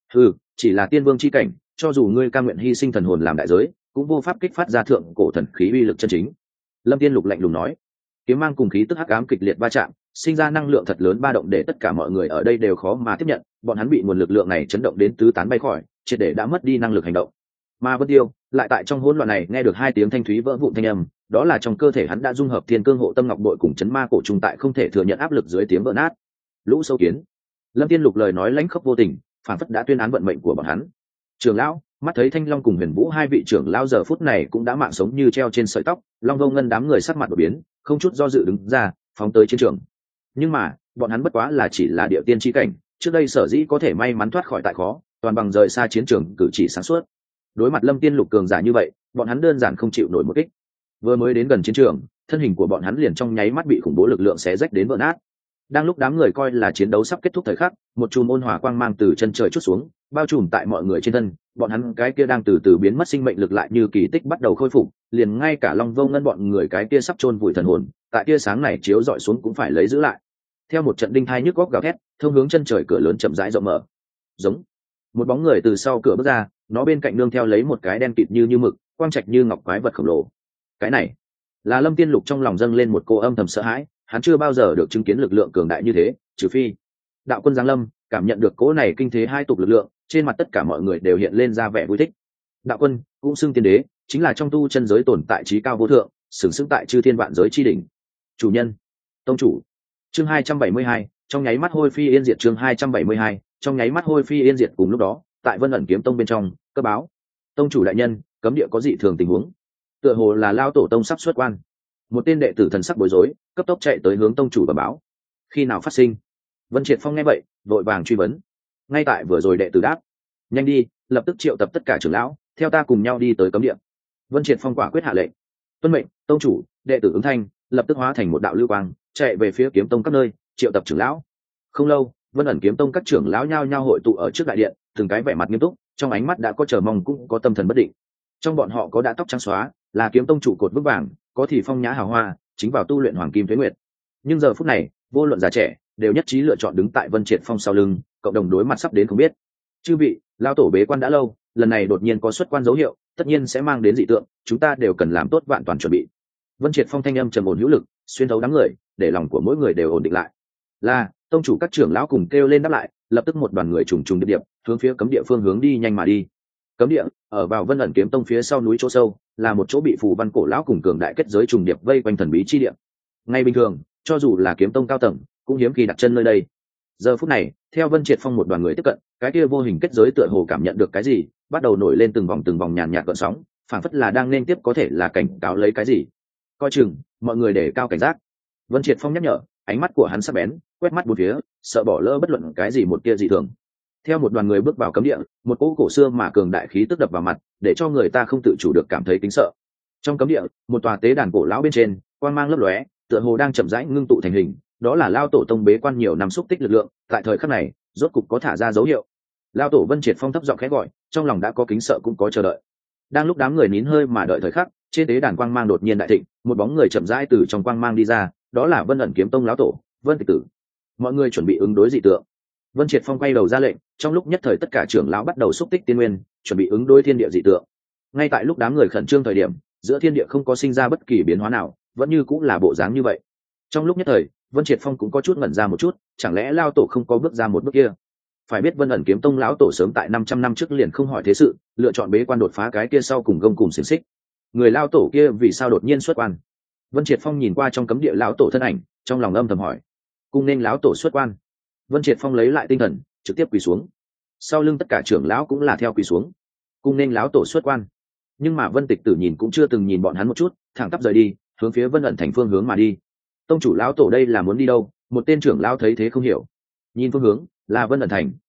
Chỉ là tiên vương chi cảnh, cho dù ngươi cam nguyện hy sinh thần hồn làm đại giới, cũng vô pháp kích phát ra thượng cổ thần khí uy lực chân chính. Lâm Tiên Lục lạnh lùng nói. Kiếm mang cùng khí tức hắc ám kịch liệt va chạm, sinh ra năng lượng thật lớn ba động để tất cả mọi người ở đây đều khó mà tiếp nhận, bọn hắn bị nguồn lực lượng này chấn động đến tứ tán bay khỏi, triệt để đã mất đi năng lực hành động. Mà Vân Tiêu lại tại trong hỗn loạn này nghe được hai tiếng thanh thúy vỡ vụn thanh âm, đó là trong cơ thể hắn đã dung hợp Thiên Cương Hộ Tâm Ngọc bội cùng chấn ma cổ trùng tại không thể thừa nhận áp lực dưới tiếng vỡ nát. Lũ sâu kiến. Lâm Tiên Lục lời nói lãnh khốc vô tình, phản phất đã tuyên án vận mệnh của bọn hắn. Trưởng lão, mắt thấy Thanh Long cùng Huyền Vũ hai vị trưởng lão giờ phút này cũng đã mạng sống như treo trên sợi tóc, Long Vô Ngân đám người sắc mặt đổi biến, không chút do dự đứng ra, phóng tới chiến trường. Nhưng mà, bọn hắn bất quá là chỉ là địa tiên chi cảnh, trước đây sở dĩ có thể may mắn thoát khỏi tại khó, toàn bằng rời xa chiến trường cử chỉ sáng suốt. Đối mặt Lâm Tiên Lục cường giả như vậy, bọn hắn đơn giản không chịu nổi một kích. Vừa mới đến gần chiến trường, thân hình của bọn hắn liền trong nháy mắt bị khủng bố lực lượng xé rách đến vỡ nát. Đang lúc đám người coi là chiến đấu sắp kết thúc thời khắc, một chùm ôn hòa quang mang từ chân trời trút xuống, bao trùm tại mọi người trên thân, bọn hắn cái kia đang từ từ biến mất sinh mệnh lực lại như kỳ tích bắt đầu khôi phục, liền ngay cả Long Vô Ngân bọn người cái kia sắp chôn vùi thần hồn, tại tia sáng này chiếu dọi xuống cũng phải lấy giữ lại. Theo một trận đinh thai nhức góc gào thét, thông hướng chân trời cửa lớn chậm rãi rộng mở. Giống. Một bóng người từ sau cửa bước ra, nó bên cạnh nương theo lấy một cái đen kịt như mực, quang trạch như ngọc quái vật khổng lồ. Cái này là Lâm Tiên Lục trong lòng dâng lên một cô âm thầm sợ hãi, hắn chưa bao giờ được chứng kiến lực lượng cường đại như thế, trừ phi đạo quân giáng lâm. Cảm nhận được cỗ này kinh thế hai tục lực lượng, trên mặt tất cả mọi người đều hiện lên ra vẻ vui thích. Đạo quân cũng xưng tiên đế, chính là trong tu chân giới tồn tại trí cao vô thượng, sừng sững tại chư thiên vạn giới chi đỉnh. Chủ nhân, tông chủ. Chương 272, trong nháy mắt hôi phi yên diệt. Chương 272, trong nháy mắt hôi phi yên diệt. Cùng lúc đó, tại Vân ẩn kiếm tông bên trong, cơ báo, tông chủ đại nhân, cấm địa có dị thường tình huống, tựa hồ là lao tổ tông sắp xuất quan. Một tên đệ tử thần sắc bối rối, cấp tốc chạy tới hướng tông chủ bẩm báo. Khi nào phát sinh? Vân Triệt Phong nghe vậy, vội vàng truy vấn. Ngay tại vừa rồi đệ tử đáp. Nhanh đi, lập tức triệu tập tất cả trưởng lão, theo ta cùng nhau đi tới cấm địa. Vân Triệt Phong quả quyết hạ lệnh. Tuân mệnh, tông chủ. Đệ tử ứng thanh, lập tức hóa thành một đạo lưu quang, chạy về phía kiếm tông các nơi, triệu tập trưởng lão. Không lâu, Vân ẩn kiếm tông các trưởng lão nhao nhao hội tụ ở trước đại điện, từng cái vẻ mặt nghiêm túc, trong ánh mắt đã có chờ mong cũng có tâm thần bất định. Trong bọn họ có đã tóc trắng xóa, là kiếm tông trụ cột vững vàng, có thì phong nhã hào hoa, chính vào tu luyện hoàng kim tuế nguyệt. Nhưng giờ phút này, vô luận già trẻ, đều nhất trí lựa chọn đứng tại Vân Triệt Phong sau lưng, cộng đồng đối mặt sắp đến không biết. Chư vị, lao tổ bế quan đã lâu, lần này đột nhiên có xuất quan dấu hiệu, tất nhiên sẽ mang đến dị tượng, chúng ta đều cần làm tốt vạn toàn chuẩn bị. Vân Triệt Phong thanh âm trầm ổn hữu lực, xuyên thấu đám người, để lòng của mỗi người đều ổn định lại. Là, tông chủ các trưởng lão cùng kêu lên đáp lại, lập tức một đoàn người trùng trùng điệp điệp, hướng phía cấm địa phương hướng đi nhanh mà đi. Cấm địa ở vào Vân ẩn kiếm tông phía sau núi chỗ sâu, là một chỗ bị phù văn cổ lão cùng cường đại kết giới trùng điệp vây quanh thần bí chi địa. Ngay bình thường, cho dù là kiếm tông cao tầng, cũng hiếm khi đặt chân nơi đây. Giờ phút này, theo Vân Triệt Phong một đoàn người tiếp cận, cái kia vô hình kết giới tựa hồ cảm nhận được cái gì, bắt đầu nổi lên từng vòng nhàn nhạt gợn sóng, phảng phất là đang nên tiếp có thể là cảnh cáo lấy cái gì. Coi chừng, mọi người để cao cảnh giác. Vân Triệt Phong nhắc nhở, ánh mắt của hắn sắc bén, quét mắt bốn phía, sợ bỏ lỡ bất luận cái gì một tia dị thường. Theo một đoàn người bước vào cấm địa, một cỗ cổ xưa mà cường đại khí tức đập vào mặt, để cho người ta không tự chủ được cảm thấy kính sợ. Trong cấm địa, một tòa tế đàn cổ lão bên trên, quang mang lấp lóe, tựa hồ đang chậm rãi ngưng tụ thành hình, đó là lao tổ tông bế quan nhiều năm xúc tích lực lượng, tại thời khắc này, rốt cục có thả ra dấu hiệu. Lao tổ Vân Triệt Phong thấp giọng khẽ gọi, trong lòng đã có kính sợ cũng có chờ đợi. Đang lúc đám người nín hơi mà đợi thời khắc, trên tế đàn quang mang đột nhiên đại thịnh, một bóng người chậm rãi từ trong quang mang đi ra, đó là Vân ẩn kiếm tông lão tổ, Vân Tịch Tử. Mọi người chuẩn bị ứng đối dị tượng. Vân Triệt Phong quay đầu ra lệnh, trong lúc nhất thời tất cả trưởng lão bắt đầu xúc tích tiên nguyên, chuẩn bị ứng đối thiên địa dị tượng. Ngay tại lúc đám người khẩn trương thời điểm, giữa thiên địa không có sinh ra bất kỳ biến hóa nào, vẫn như cũng là bộ dáng như vậy. Trong lúc nhất thời, Vân Triệt Phong cũng có chút ngẩn ra một chút, chẳng lẽ lao tổ không có bước ra một bước kia? Phải biết Vân ẩn kiếm tông lão tổ sớm tại 500 năm trước liền không hỏi thế sự, lựa chọn bế quan đột phá cái kia sau cùng gông cùng xiềng xích. Người lao tổ kia vì sao đột nhiên xuất quan? Vân Triệt Phong nhìn qua trong cấm địa lão tổ thân ảnh, trong lòng âm thầm hỏi. Cung nên lão tổ xuất quan. Vân Triệt Phong lấy lại tinh thần, trực tiếp quỳ xuống. Sau lưng tất cả trưởng lão cũng là theo quỳ xuống. Cung nên lão tổ xuất quan. Nhưng mà Vân Tịch Tử nhìn cũng chưa từng nhìn bọn hắn một chút, thẳng tắp rời đi, hướng phía Vân ẩn thành phương hướng mà đi. Tông chủ lão tổ đây là muốn đi đâu? Một tên trưởng lão thấy thế không hiểu. Nhìn phương hướng, là Vân ẩn thành,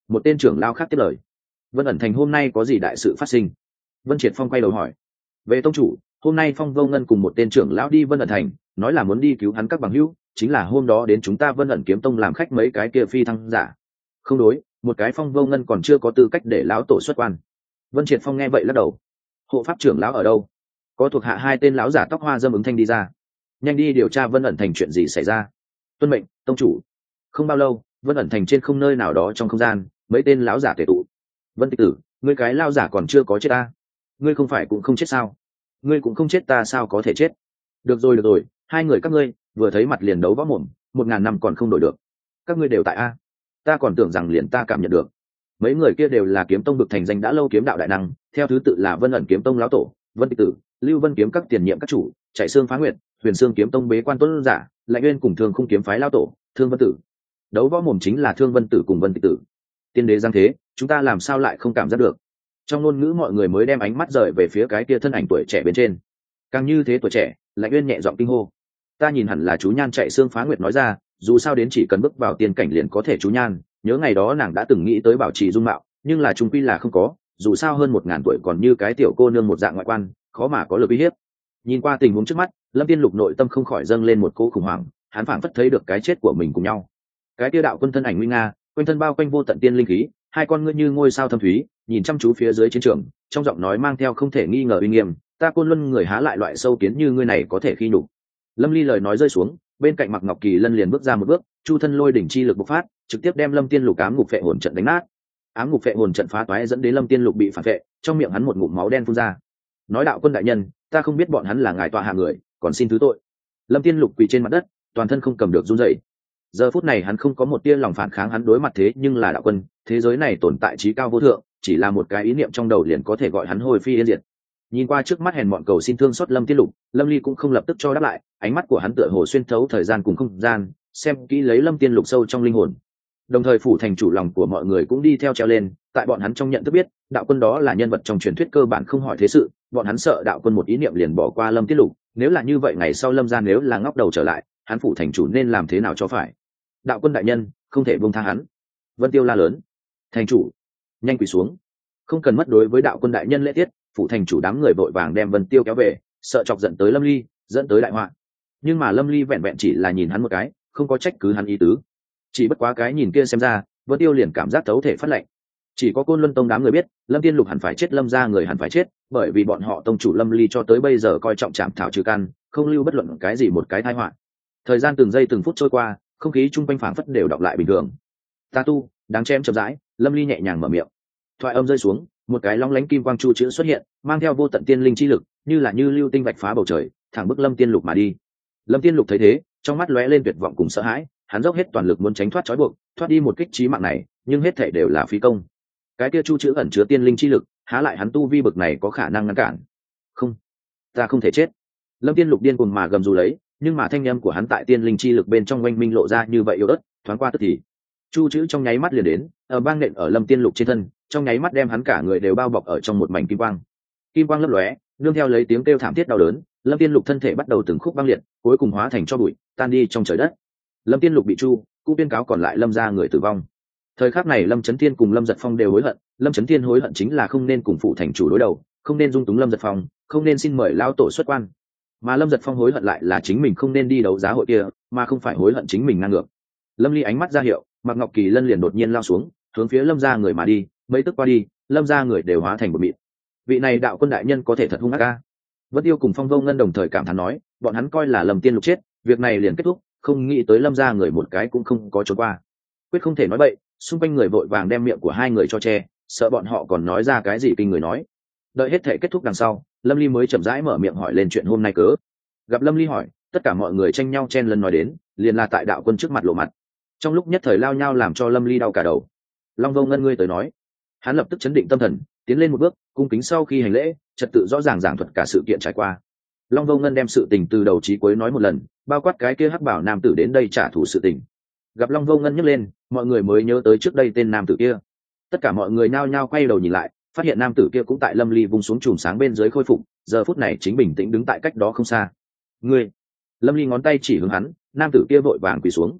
Một tên trưởng lao khác tiếp lời. Vân ẩn thành hôm nay có gì đại sự phát sinh? Vân Triệt Phong quay đầu hỏi. Về tông chủ, hôm nay Phong Vô Ngân cùng một tên trưởng lão đi Vân ẩn thành, nói là muốn đi cứu hắn các bằng hữu, chính là hôm đó đến chúng ta Vân ẩn kiếm tông làm khách mấy cái kia phi thăng giả. Không đối, một cái Phong Vô Ngân còn chưa có tư cách để lão tổ xuất quan. Vân Triệt Phong nghe vậy lắc đầu. Hộ pháp trưởng lão ở đâu? Có thuộc hạ hai tên lão giả tóc hoa dâm ứng thanh đi ra. Nhanh đi điều tra Vân ẩn thành chuyện gì xảy ra. Tuân mệnh, tông chủ. Không bao lâu, Vân ẩn thành trên không nơi nào đó trong không gian, mấy tên lão giả tề tụ. Vân Tịch Tử, ngươi cái lão giả còn chưa có chết ta? Ngươi không phải cũng không chết sao? Ngươi cũng không chết ta sao có thể chết? Được rồi, hai người các ngươi vừa thấy mặt liền đấu võ mồm, 1000 năm còn không đổi được. Các ngươi đều tại a? Ta còn tưởng rằng liền ta cảm nhận được. Mấy người kia đều là kiếm tông bực thành danh đã lâu kiếm đạo đại năng, theo thứ tự là Vân ẩn kiếm tông lão tổ, Vân Tịch Tử, Lưu Vân kiếm các tiền nhiệm các chủ, Chạy Xương Phá Nguyệt, Huyền Xương kiếm tông bế quan tuấn giả, Lạnh Uyên cùng Thương Khung kiếm phái lão tổ, Thương Vân Tử. Đấu võ mồm chính là Thương Vân Tử cùng Vân Tịch Tử. Tiên đế giáng thế, chúng ta làm sao lại không cảm giác được? Trong ngôn ngữ mọi người mới đem ánh mắt rời về phía cái kia thân ảnh tuổi trẻ bên trên. Càng như thế tuổi trẻ, Lạnh Uyên nhẹ giọng kinh hô. Ta nhìn hẳn là chú nhan Chạy Xương Phá Nguyệt nói ra, dù sao đến chỉ cần bước vào tiên cảnh liền có thể chú nhan, nhớ ngày đó nàng đã từng nghĩ tới bảo trì dung mạo, nhưng là trung quy là không có, dù sao hơn 1000 tuổi còn như cái tiểu cô nương một dạng ngoại quan, khó mà có lực uy hiếp. Nhìn qua tình huống trước mắt, Lâm Tiên Lục nội tâm không khỏi dâng lên một cỗ khủng hoảng, hắn phảng phất thấy được cái chết của mình cùng nhau. Cái tiêu đạo quân thân ảnh nguy nga, quanh thân bao quanh vô tận tiên linh khí, hai con ngươi như ngôi sao thâm thúy, nhìn chăm chú phía dưới chiến trường, trong giọng nói mang theo không thể nghi ngờ uy nghiêm, ta Côn Luân người há lại loại sâu kiến như ngươi này có thể khi nhục. Lâm Ly lời nói rơi xuống, bên cạnh Mạc Ngọc Kỳ Lân liền bước ra một bước, chu thân lôi đỉnh chi lực bộc phát, trực tiếp đem Lâm Tiên Lục ám ngục phệ hồn trận đánh nát. Ám ngục phệ hồn trận phá toái dẫn đến Lâm Tiên Lục bị phản phệ, trong miệng hắn một ngụm máu đen phun ra. Nói đạo quân đại nhân, ta không biết bọn hắn là ngài tọa hạ người, còn xin thứ tội. Lâm Tiên Lục quỳ trên mặt đất, toàn thân không cầm được run rẩy. Giờ phút này hắn không có một tia lòng phản kháng, hắn đối mặt thế nhưng là đạo quân, thế giới này tồn tại trí cao vô thượng, chỉ là một cái ý niệm trong đầu liền có thể gọi hắn hồi phi yên diệt. Nhìn qua trước mắt hèn mọn cầu xin thương xót Lâm Tiên Lục, Lâm Ly cũng không lập tức cho đáp lại, ánh mắt của hắn tựa hồ xuyên thấu thời gian cùng không gian, xem kỹ lấy Lâm Tiên Lục sâu trong linh hồn. Đồng thời phủ thành chủ lòng của mọi người cũng đi theo treo lên, tại bọn hắn trong nhận thức biết, đạo quân đó là nhân vật trong truyền thuyết cơ bản không hỏi thế sự, bọn hắn sợ đạo quân một ý niệm liền bỏ qua Lâm Tiên Lục, nếu là như vậy ngày sau Lâm gia nếu là ngóc đầu trở lại, hắn phủ thành chủ nên làm thế nào cho phải. Đạo quân đại nhân, không thể buông tha hắn. Vân Tiêu la lớn. Thành chủ, nhanh quỳ xuống. Không cần mất đối với đạo quân đại nhân lễ tiết, phủ thành chủ đám người vội vàng đem Vân Tiêu kéo về, sợ chọc giận tới Lâm Ly, dẫn tới đại họa. Nhưng mà Lâm Ly vẹn vẹn chỉ là nhìn hắn một cái, không có trách cứ hắn ý tứ. Chỉ bất quá cái nhìn kia xem ra, Vân Tiêu liền cảm giác thấu thể phát lệnh. Chỉ có Côn Luân Tông đám người biết, Lâm Tiên Lục hẳn phải chết, Lâm gia người hẳn phải chết, bởi vì bọn họ tông chủ Lâm Ly cho tới bây giờ coi trọng trảm thảo trừ căn, không lưu bất luận cái gì một cái tai họa. Thời gian từng giây từng phút trôi qua, không khí chung quanh phảng phất đều đọc lại bình thường. Ta tu, đáng chém chậm rãi, Lâm Ly nhẹ nhàng mở miệng. Thoại âm rơi xuống, một cái long lánh kim quang chu chữ xuất hiện, mang theo vô tận tiên linh chi lực, như là như lưu tinh vạch phá bầu trời, thẳng bức Lâm Tiên Lục mà đi. Lâm Tiên Lục thấy thế, trong mắt lóe lên tuyệt vọng cùng sợ hãi, hắn dốc hết toàn lực muốn tránh thoát trói buộc, thoát đi một kích chí mạng này, nhưng hết thảy đều là phí công. Cái kia chu chữ ẩn chứa tiên linh chi lực, há lại hắn tu vi bực này có khả năng ngăn cản. Không, ta không thể chết. Lâm Tiên Lục điên cuồng mà gầm rú lấy, nhưng mà thanh âm của hắn tại tiên linh chi lực bên trong oanh minh lộ ra như vậy yếu ớt, thoáng qua tức thì chu chữ trong nháy mắt liền đến, ở bang nện ở Lâm Tiên Lục trên thân, trong nháy mắt đem hắn cả người đều bao bọc ở trong một mảnh kim quang. Kim quang lấp lóe, nương theo lấy tiếng kêu thảm thiết đau đớn, Lâm Tiên Lục thân thể bắt đầu từng khúc băng liệt, cuối cùng hóa thành tro bụi, tan đi trong trời đất. Lâm Tiên Lục bị chu cũng tuyên cáo còn lại Lâm gia người tử vong. Thời khắc này Lâm Chấn Thiên cùng Lâm Giật Phong đều hối hận, Lâm Chấn Thiên hối hận chính là không nên cùng phụ thành chủ đối đầu, không nên dung túng Lâm Giật Phong, không nên xin mời lao tổ xuất quan. Mà Lâm Giật Phong hối hận lại là chính mình không nên đi đấu giá hội kia, mà không phải hối hận chính mình ngang ngược. Lâm Ly ánh mắt ra hiệu, Mạc Ngọc Kỳ Lân liền đột nhiên lao xuống, hướng phía Lâm gia người mà đi, mấy tức qua đi, Lâm gia người đều hóa thành một mịn. Vị này đạo quân đại nhân có thể thật hung ác a. Vân Tiêu cùng Phong Vô Ngân đồng thời cảm thán nói, bọn hắn coi là Lâm Tiên Lục chết, việc này liền kết thúc, không nghĩ tới Lâm gia người một cái cũng không có trốn qua. Quyết không thể nói bậy, xung quanh người vội vàng đem miệng của hai người cho che, sợ bọn họ còn nói ra cái gì kinh người nói. Đợi hết thể kết thúc đằng sau, Lâm Ly mới chậm rãi mở miệng hỏi lên chuyện hôm nay cớ. Gặp Lâm Ly hỏi, tất cả mọi người tranh nhau chen lần nói đến, liền là tại đạo quân trước mặt lộ mặt. Trong lúc nhất thời lao nhau làm cho Lâm Ly đau cả đầu. Long Vô Ngân ngươi tới nói. Hắn lập tức chấn định tâm thần, tiến lên một bước, cung kính sau khi hành lễ, trật tự rõ ràng giảng thuật cả sự kiện trải qua. Long Vô Ngân đem sự tình từ đầu chí cuối nói một lần, bao quát cái kia hắc bảo nam tử đến đây trả thù sự tình. Gặp Long Vô Ngân nhấc lên, mọi người mới nhớ tới trước đây tên nam tử kia. Tất cả mọi người nhao nhao quay đầu nhìn lại, phát hiện nam tử kia cũng tại Lâm Ly vung xuống chùm sáng bên dưới khôi phục, giờ phút này chính bình tĩnh đứng tại cách đó không xa. Ngươi! Lâm Ly ngón tay chỉ hướng hắn, nam tử kia vội vàng quỳ xuống.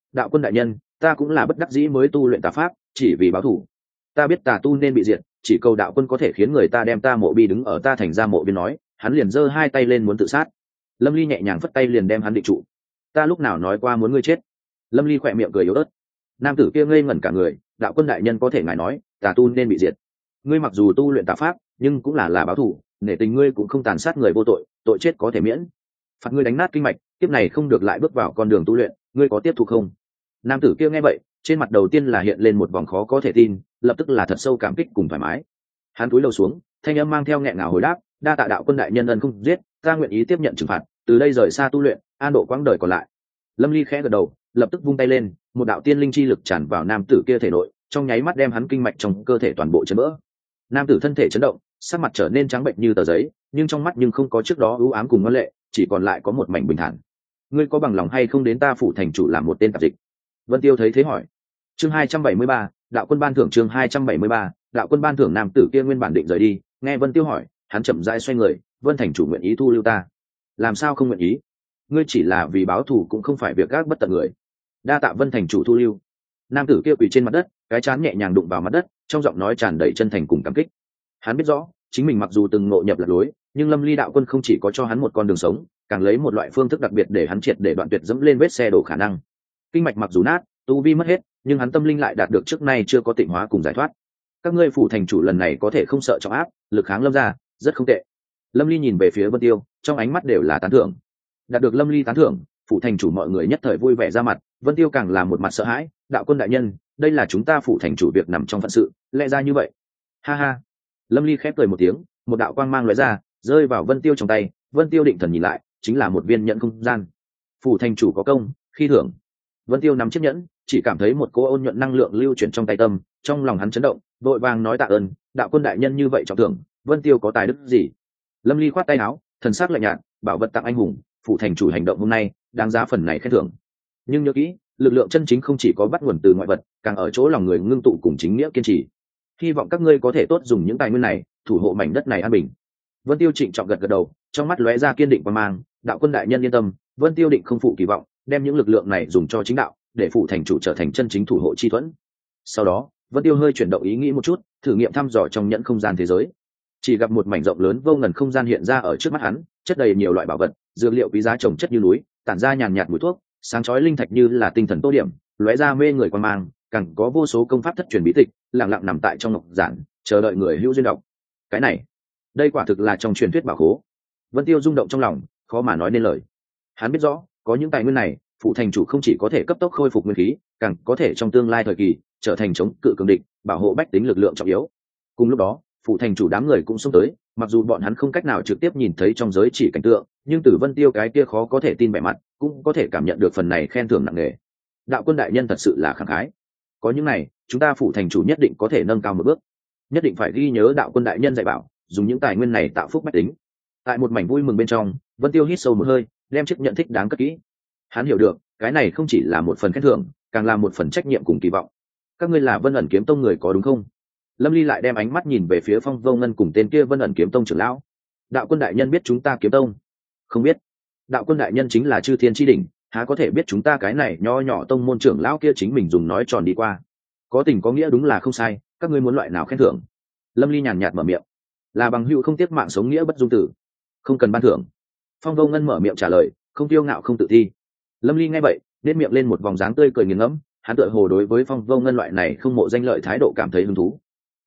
đạo quân đại nhân, ta cũng là bất đắc dĩ mới tu luyện tà pháp, chỉ vì báo thù. Ta biết tà tu nên bị diệt, chỉ cầu đạo quân có thể khiến người ta đem ta mộ bi đứng ở ta thành ra mộ viên nói. Hắn liền giơ hai tay lên muốn tự sát. Lâm Ly nhẹ nhàng phất tay liền đem hắn định trụ. Ta lúc nào nói qua muốn ngươi chết? Lâm Ly khỏe miệng cười yếu ớt. Nam tử kia ngây ngẩn cả người. Đạo quân đại nhân có thể ngài nói tà tu nên bị diệt. Ngươi mặc dù tu luyện tà pháp, nhưng cũng là báo thù, nể tình ngươi cũng không tàn sát người vô tội, tội chết có thể miễn. Phạt ngươi đánh nát kinh mạch, tiếp này không được lại bước vào con đường tu luyện, ngươi có tiếp thu không? Nam tử kia nghe vậy, trên mặt đầu tiên là hiện lên một vòng khó có thể tin, lập tức là thật sâu cảm kích cùng thoải mái. Hắn cúi đầu xuống, thanh âm mang theo nghẹn ngào hồi đáp, đa tạ đạo quân đại nhân ân không giết, ta nguyện ý tiếp nhận trừng phạt, từ đây rời xa tu luyện, an độ quãng đời còn lại. Lâm Ly khẽ gật đầu, lập tức vung tay lên, một đạo tiên linh chi lực tràn vào nam tử kia thể nội, trong nháy mắt đem hắn kinh mạch trong cơ thể toàn bộ chấn vỡ. Nam tử thân thể chấn động, sắc mặt trở nên trắng bệnh như tờ giấy, nhưng trong mắt nhưng không có trước đó ưu ám cùng ngân lệ, chỉ còn lại có một mảnh bình thản. Ngươi có bằng lòng hay không đến ta phủ thành chủ làm một tên tạp dịch? Vân Tiêu thấy thế hỏi. Chương 273, đạo quân ban thưởng. Chương 273, đạo quân ban thưởng. Nam tử kia nguyên bản định rời đi, nghe Vân Tiêu hỏi, hắn chậm rãi xoay người. Vân thành chủ nguyện ý thu lưu ta? Làm sao không nguyện ý? Ngươi chỉ là vì báo thù cũng không phải việc gác bất tận người. Đa tạ Vân thành chủ thu lưu. Nam tử kia quỳ trên mặt đất, cái trán nhẹ nhàng đụng vào mặt đất, trong giọng nói tràn đầy chân thành cùng cảm kích. Hắn biết rõ, chính mình mặc dù từng ngộ nhập lạc lối, nhưng Lâm Ly đạo quân không chỉ có cho hắn một con đường sống, càng lấy một loại phương thức đặc biệt để hắn triệt để đoạn tuyệt dẫm lên vết xe đổ khả năng. Kinh mạch mặc dù nát, tu vi mất hết, nhưng hắn tâm linh lại đạt được trước nay chưa có tịnh hóa cùng giải thoát. Các ngươi phủ thành chủ lần này có thể không sợ trọng áp, lực kháng Lâm gia rất không tệ. Lâm Ly nhìn về phía Vân Tiêu, trong ánh mắt đều là tán thưởng. Đạt được Lâm Ly tán thưởng, phủ thành chủ mọi người nhất thời vui vẻ ra mặt. Vân Tiêu càng là một mặt sợ hãi, đạo quân đại nhân, đây là chúng ta phủ thành chủ việc nằm trong phận sự, lẽ ra như vậy. Ha ha. Lâm Ly khép cười một tiếng, một đạo quang mang lóe ra, rơi vào Vân Tiêu trong tay. Vân Tiêu định thần nhìn lại, chính là một viên nhẫn không gian. Phủ thành chủ có công, khi thưởng. Vân Tiêu nắm chiếc nhẫn, chỉ cảm thấy một cỗ ôn nhuận năng lượng lưu chuyển trong tay tâm, trong lòng hắn chấn động, vội vàng nói tạ ơn, đạo quân đại nhân như vậy trọng thưởng, Vân Tiêu có tài đức gì? Lâm Ly khoát tay áo, thần sắc lạnh nhạt, bảo vật tặng anh hùng, phủ thành chủ hành động hôm nay, đáng giá phần này khen thưởng. Nhưng nhớ kỹ, lực lượng chân chính không chỉ có bắt nguồn từ ngoại vật, càng ở chỗ lòng người ngưng tụ cùng chính nghĩa kiên trì. Hy vọng các ngươi có thể tốt dùng những tài nguyên này, thủ hộ mảnh đất này an bình. Vân Tiêu trịnh trọng gật gật đầu, trong mắt lóe ra kiên định và mang, đạo quân đại nhân yên tâm, Vân Tiêu định không phụ kỳ vọng, đem những lực lượng này dùng cho chính đạo, để phủ thành chủ trở thành chân chính thủ hộ chi thuẫn. Sau đó, Vân Tiêu hơi chuyển động ý nghĩ một chút, thử nghiệm thăm dò trong nhẫn không gian thế giới. Chỉ gặp một mảnh rộng lớn vô ngần không gian hiện ra ở trước mắt hắn, chất đầy nhiều loại bảo vật, dược liệu quý giá trồng chất như núi, tản ra nhàn nhạt mùi thuốc, sáng chói linh thạch như là tinh thần tô điểm, lóe ra mê người quan mang, càng có vô số công pháp thất truyền bí tịch, lặng lặng nằm tại trong ngọc giản, chờ đợi người hữu duyên đọc. Cái này, đây quả thực là trong truyền thuyết bảo khố. Vân Tiêu rung động trong lòng, khó mà nói nên lời. Hắn biết rõ, có những tài nguyên này, phụ thành chủ không chỉ có thể cấp tốc khôi phục nguyên khí, càng có thể trong tương lai thời kỳ trở thành chống cự cường địch, bảo hộ bách tính lực lượng trọng yếu. Cùng lúc đó, phụ thành chủ đám người cũng xông tới, mặc dù bọn hắn không cách nào trực tiếp nhìn thấy trong giới chỉ cảnh tượng, nhưng từ Vân Tiêu cái kia khó có thể tin vẻ mặt, cũng có thể cảm nhận được phần này khen thưởng nặng nề. Đạo quân đại nhân thật sự là khẳng khái. Có những này, chúng ta phụ thành chủ nhất định có thể nâng cao một bước. Nhất định phải ghi nhớ đạo quân đại nhân dạy bảo, dùng những tài nguyên này tạo phúc bách tính. Tại một mảnh vui mừng bên trong, Vân Tiêu hít sâu một hơi, đem chiếc nhận thích đáng cất kỹ. Hắn hiểu được, cái này không chỉ là một phần khen thưởng, càng là một phần trách nhiệm cùng kỳ vọng. Các ngươi là Vân ẩn kiếm tông người có đúng không? Lâm Ly lại đem ánh mắt nhìn về phía Phong Vô Ngân cùng tên kia Vân ẩn kiếm tông trưởng lão. Đạo quân đại nhân biết chúng ta kiếm tông? Không biết. Đạo quân đại nhân chính là chư thiên chi đỉnh, há có thể biết chúng ta cái này nho nhỏ tông môn trưởng lão kia chính mình dùng nói tròn đi qua. Có tình có nghĩa đúng là không sai, các ngươi muốn loại nào khen thưởng? Lâm Ly nhàn nhạt mở miệng. Là bằng hữu không tiếc mạng sống nghĩa bất dung tử, không cần ban thưởng. Phong Vô Ngân mở miệng trả lời, không tiêu ngạo không tự thi. Lâm Ly nghe vậy, nét miệng lên một vòng dáng tươi cười nghiền ngẫm, hắn tựa hồ đối với Phong Vô Ngân loại này không mộ danh lợi thái độ cảm thấy hứng thú.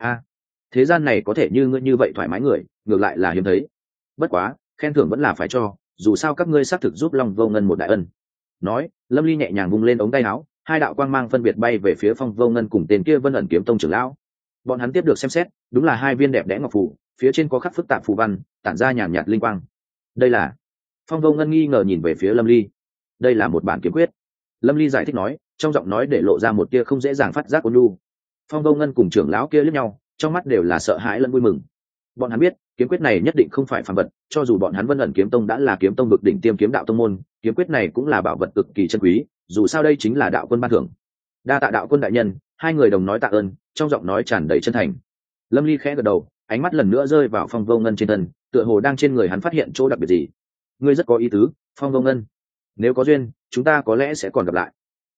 Thế gian này có thể như ngươi như vậy thoải mái người, ngược lại là hiếm thấy. Bất quá, khen thưởng vẫn là phải cho, dù sao các ngươi xác thực giúp Long Vô Ngân một đại ân. Nói, Lâm Ly nhẹ nhàng vung lên ống tay áo, hai đạo quang mang phân biệt bay về phía Phong Vô Ngân cùng tên kia Vân ẩn kiếm tông trưởng lão. Bọn hắn tiếp được xem xét, đúng là hai viên đẹp đẽ ngọc phù, phía trên có khắc phức tạp phù văn, tản ra nhàn nhạt linh quang. Đây là... Phong Vô Ngân nghi ngờ nhìn về phía Lâm Ly. Đây là một bản kiếm quyết. Lâm Ly giải thích nói, trong giọng nói để lộ ra một tia không dễ dàng phát giác ôn nhu. Phong Vô Ngân cùng trưởng lão kia liếc nhau, trong mắt đều là sợ hãi lẫn vui mừng. Bọn hắn biết, kiếm quyết này nhất định không phải phàm vật, cho dù bọn hắn Vân ẩn kiếm tông đã là kiếm tông vực đỉnh tiêm kiếm đạo tông môn, kiếm quyết này cũng là bảo vật cực kỳ chân quý, dù sao đây chính là đạo quân ban thưởng. Đa tạ đạo quân đại nhân, hai người đồng nói tạ ơn, trong giọng nói tràn đầy chân thành. Lâm Ly khẽ gật đầu, ánh mắt lần nữa rơi vào Phong Vô Ngân trên thân, tựa hồ đang trên người hắn phát hiện chỗ đặc biệt gì. Ngươi rất có ý tứ, Phong Vô Ngân. Nếu có duyên, chúng ta có lẽ sẽ còn gặp lại.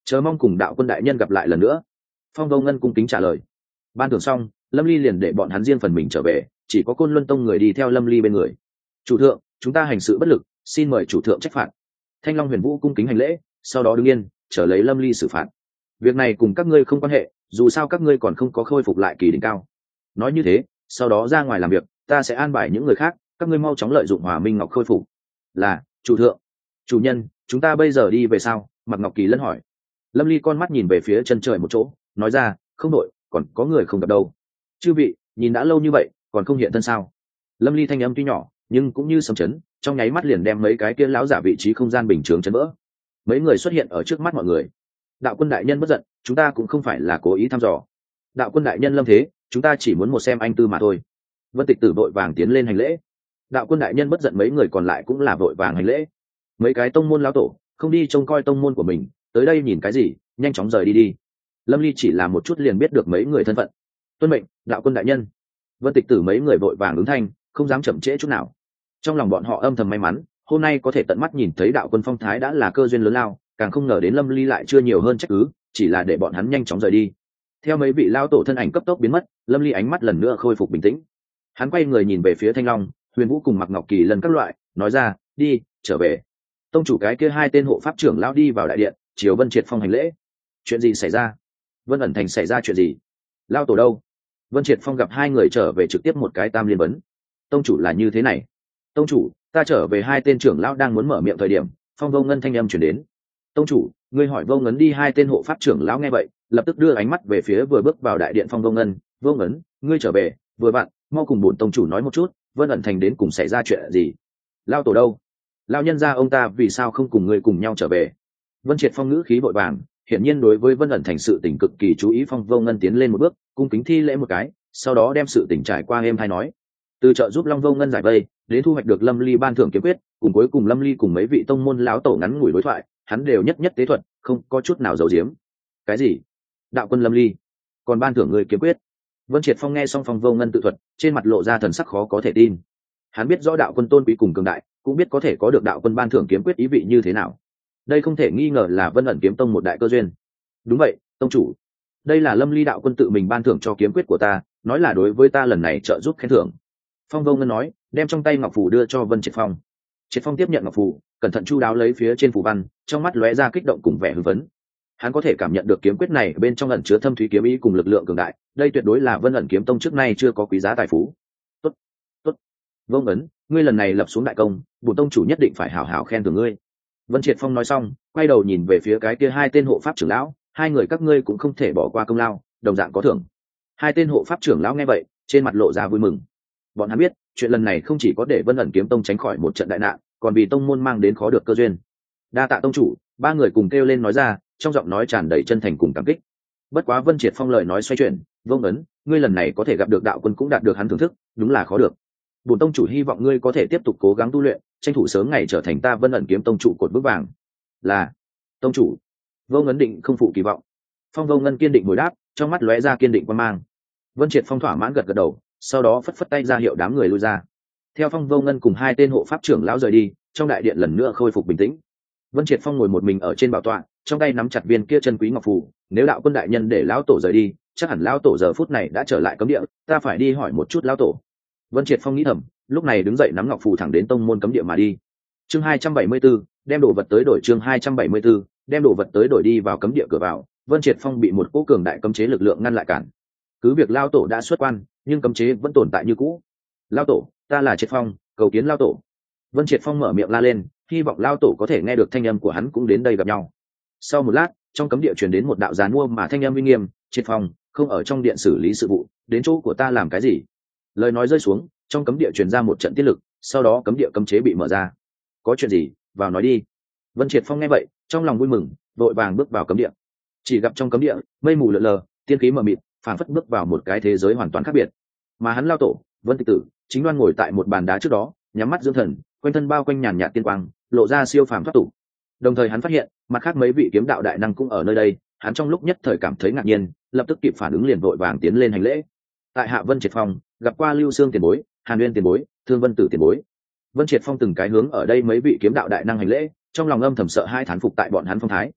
chờ mong cùng đạo quân đại nhân gặp lại lần nữa. Phong vô ngân cung kính trả lời. Ban thưởng xong, Lâm Ly liền để bọn hắn riêng phần mình trở về, chỉ có Côn Luân Tông người đi theo Lâm Ly bên người. Chủ thượng, chúng ta hành sự bất lực, xin mời chủ thượng trách phạt. Thanh Long Huyền Vũ cung kính hành lễ, sau đó đứng yên chờ lấy Lâm Ly xử phạt. Việc này cùng các ngươi không quan hệ, dù sao các ngươi còn không có khôi phục lại kỳ đỉnh cao. Nói như thế, sau đó ra ngoài làm việc, ta sẽ an bài những người khác, các ngươi mau chóng lợi dụng Hòa Minh Ngọc khôi phục. Là, chủ thượng. Chủ nhân, chúng ta bây giờ đi về sao? Mạc Ngọc Kỳ lân hỏi. Lâm Ly con mắt nhìn về phía chân trời một chỗ, nói ra, không đội, còn có người không gặp đâu. Chư vị, nhìn đã lâu như vậy, còn không hiện thân sao? Lâm Ly thanh âm tuy nhỏ, nhưng cũng như sấm chấn, trong nháy mắt liền đem mấy cái kia lão giả vị trí không gian bình thường chấn vỡ. Mấy người xuất hiện ở trước mắt mọi người. Đạo quân đại nhân bất giận, chúng ta cũng không phải là cố ý thăm dò. Đạo quân đại nhân lâm thế, chúng ta chỉ muốn một xem anh tư mà thôi. Vân Tịch Tử vội vàng tiến lên hành lễ. Đạo quân đại nhân bất giận, mấy người còn lại cũng là vội vàng hành lễ. Mấy cái tông môn lão tổ không đi trông coi tông môn của mình, tới đây nhìn cái gì, nhanh chóng rời đi đi. Lâm Ly chỉ là một chút liền biết được mấy người thân phận. Tuân mệnh, đạo quân đại nhân. Vân Tịch Tử mấy người vội vàng ứng thanh, không dám chậm trễ chút nào. Trong lòng bọn họ âm thầm may mắn, hôm nay có thể tận mắt nhìn thấy đạo quân phong thái đã là cơ duyên lớn lao, càng không ngờ đến Lâm Ly lại chưa nhiều hơn trách cứ, chỉ là để bọn hắn nhanh chóng rời đi. Theo mấy vị lao tổ thân ảnh cấp tốc biến mất, Lâm Ly ánh mắt lần nữa khôi phục bình tĩnh. Hắn quay người nhìn về phía Thanh Long, Huyền Vũ cùng Mạc Ngọc Kỳ lần các loại, nói ra, đi, trở về. Tông chủ cái kia hai tên hộ pháp trưởng lao đi vào đại điện, chiều Vân Triệt Phong hành lễ. Chuyện gì xảy ra? Vân ẩn thành xảy ra chuyện gì? Lao tổ đâu? Vân Triệt Phong gặp hai người trở về trực tiếp một cái tam liên vấn. Tông chủ là như thế này. Tông chủ, ta trở về, hai tên trưởng lão đang muốn mở miệng thời điểm, Phong Vô Ngân thanh âm chuyển đến. Tông chủ, ngươi hỏi Vô Ngấn đi. Hai tên hộ pháp trưởng lão nghe vậy, lập tức đưa ánh mắt về phía vừa bước vào đại điện Phong Vô Ngân. Vô Ngấn, ngươi trở về, vừa bạn, mau cùng bổn tông chủ nói một chút, Vân ẩn thành đến cùng xảy ra chuyện gì? Lao tổ đâu? Lao nhân gia ông ta vì sao không cùng ngươi cùng nhau trở về? Vân Triệt Phong ngữ khí vội vàng, hiển nhiên đối với Vân ẩn thành sự tình cực kỳ chú ý. Phong Vô Ngân tiến lên một bước, cung kính thi lễ một cái, sau đó đem sự tình trải qua êm hay nói. Từ trợ giúp Long Vô Ngân giải vây, đến thu hoạch được Lâm Ly ban thưởng kiếm quyết, cùng cuối cùng Lâm Ly cùng mấy vị tông môn lão tổ ngắn ngủi đối thoại, hắn đều nhất nhất tế thuật, không có chút nào giấu giếm. Cái gì? Đạo quân Lâm Ly còn ban thưởng người kiếm quyết? Vân Triệt Phong nghe xong Phong Vô Ngân tự thuật, trên mặt lộ ra thần sắc khó có thể tin. Hắn biết rõ đạo quân tôn quý cùng cường đại, cũng biết có thể có được đạo quân ban thưởng kiếm quyết ý vị như thế nào. Đây không thể nghi ngờ là Vân ẩn kiếm tông một đại cơ duyên. Đúng vậy, tông chủ. Đây là Lâm Ly đạo quân tự mình ban thưởng cho kiếm quyết của ta, nói là đối với ta lần này trợ giúp khen thưởng. Phong Vô Ngân nói, đem trong tay ngọc phù đưa cho Vân Triệt Phong. Triệt Phong tiếp nhận ngọc phù, cẩn thận chu đáo lấy phía trên phù văn, trong mắt lóe ra kích động cùng vẻ hưng phấn. Hắn có thể cảm nhận được kiếm quyết này bên trong ẩn chứa thâm thúy kiếm ý cùng lực lượng cường đại, đây tuyệt đối là Vân ẩn kiếm tông trước nay chưa có quý giá tài phú. Tốt, tốt. Vô Ngấn, ngươi lần này lập xuống đại công, bổn tông chủ nhất định phải hảo hảo khen thưởng ngươi. Vân Triệt Phong nói xong, quay đầu nhìn về phía cái kia hai tên hộ pháp trưởng lão, hai người các ngươi cũng không thể bỏ qua công lao, đồng dạng có thưởng. Hai tên hộ pháp trưởng lão nghe vậy, trên mặt lộ ra vui mừng. Bọn hắn biết, chuyện lần này không chỉ có để Vân ẩn kiếm tông tránh khỏi một trận đại nạn, còn vì tông môn mang đến khó được cơ duyên. Đa tạ tông chủ, ba người cùng kêu lên nói ra, trong giọng nói tràn đầy chân thành cùng cảm kích. Bất quá Vân Triệt Phong lời nói xoay chuyển, Vô Ngấn, ngươi lần này có thể gặp được đạo quân cũng đạt được hắn thưởng thức, đúng là khó được. Bổn tông chủ hy vọng ngươi có thể tiếp tục cố gắng tu luyện, tranh thủ sớm ngày trở thành ta Vân ẩn kiếm tông trụ cột vững vàng. Là, tông chủ. Vô Ngấn định không phụ kỳ vọng. Phong Vô Ngân kiên định hồi đáp, trong mắt lóe ra kiên định quan mang. Vân Triệt Phong thỏa mãn gật gật đầu, sau đó phất phất tay ra hiệu đám người lui ra. Theo Phong Vô Ngân cùng hai tên hộ pháp trưởng lão rời đi, trong đại điện lần nữa khôi phục bình tĩnh. Vân Triệt Phong ngồi một mình ở trên bảo tọa, trong tay nắm chặt viên kia chân quý ngọc phù. Nếu đạo quân đại nhân để lão tổ rời đi, chắc hẳn lão tổ giờ phút này đã trở lại cấm địa, ta phải đi hỏi một chút lão tổ. Vân Triệt Phong nghĩ thầm, lúc này đứng dậy nắm ngọc phù thẳng đến tông môn cấm địa mà đi. Chương 274, đem đồ vật tới đổi. Chương 274, đem đồ vật tới đổi. Đi vào cấm địa cửa vào, Vân Triệt Phong bị một cỗ cường đại cấm chế lực lượng ngăn lại cản. Cứ việc lão tổ đã xuất quan, nhưng cấm chế vẫn tồn tại như cũ. Lão tổ, ta là Triệt Phong, cầu kiến lão tổ. Vân Triệt Phong mở miệng la lên, hy vọng lão tổ có thể nghe được thanh âm của hắn cũng đến đây gặp nhau. Sau một lát, trong cấm địa truyền đến một đạo giàn mua mà thanh âm uy nghiêm, Triệt Phong, không ở trong điện xử lý sự vụ, đến chỗ của ta làm cái gì? Lời nói rơi xuống, trong cấm địa truyền ra một trận tiết lực, sau đó cấm địa cấm chế bị mở ra. Có chuyện gì, vào nói đi. Vân Triệt Phong nghe vậy, trong lòng vui mừng, vội vàng bước vào cấm địa. Chỉ gặp trong cấm địa, mây mù lượn lờ, tiên khí mờ mịt, phảng phất bước vào một cái thế giới hoàn toàn khác biệt. Mà hắn lão tổ, Vân Tịch Tử, chính đoan ngồi tại một bàn đá trước đó, nhắm mắt dưỡng thần, quanh thân bao quanh nhàn nhạt tiên quang, lộ ra siêu phàm thoát tục. Đồng thời hắn phát hiện, mặt khác mấy vị kiếm đạo đại năng cũng ở nơi đây, hắn trong lúc nhất thời cảm thấy ngạc nhiên, lập tức kịp phản ứng liền vội vàng tiến lên hành lễ. Tại hạ Vân Triệt Phong, gặp qua Lưu Xương tiền bối, Hàn Uyên tiền bối, Thương Vân Tử tiền bối. Vân Triệt Phong từng cái hướng ở đây mấy vị kiếm đạo đại năng hành lễ, trong lòng âm thầm sợ hai thán phục tại bọn hắn phong thái.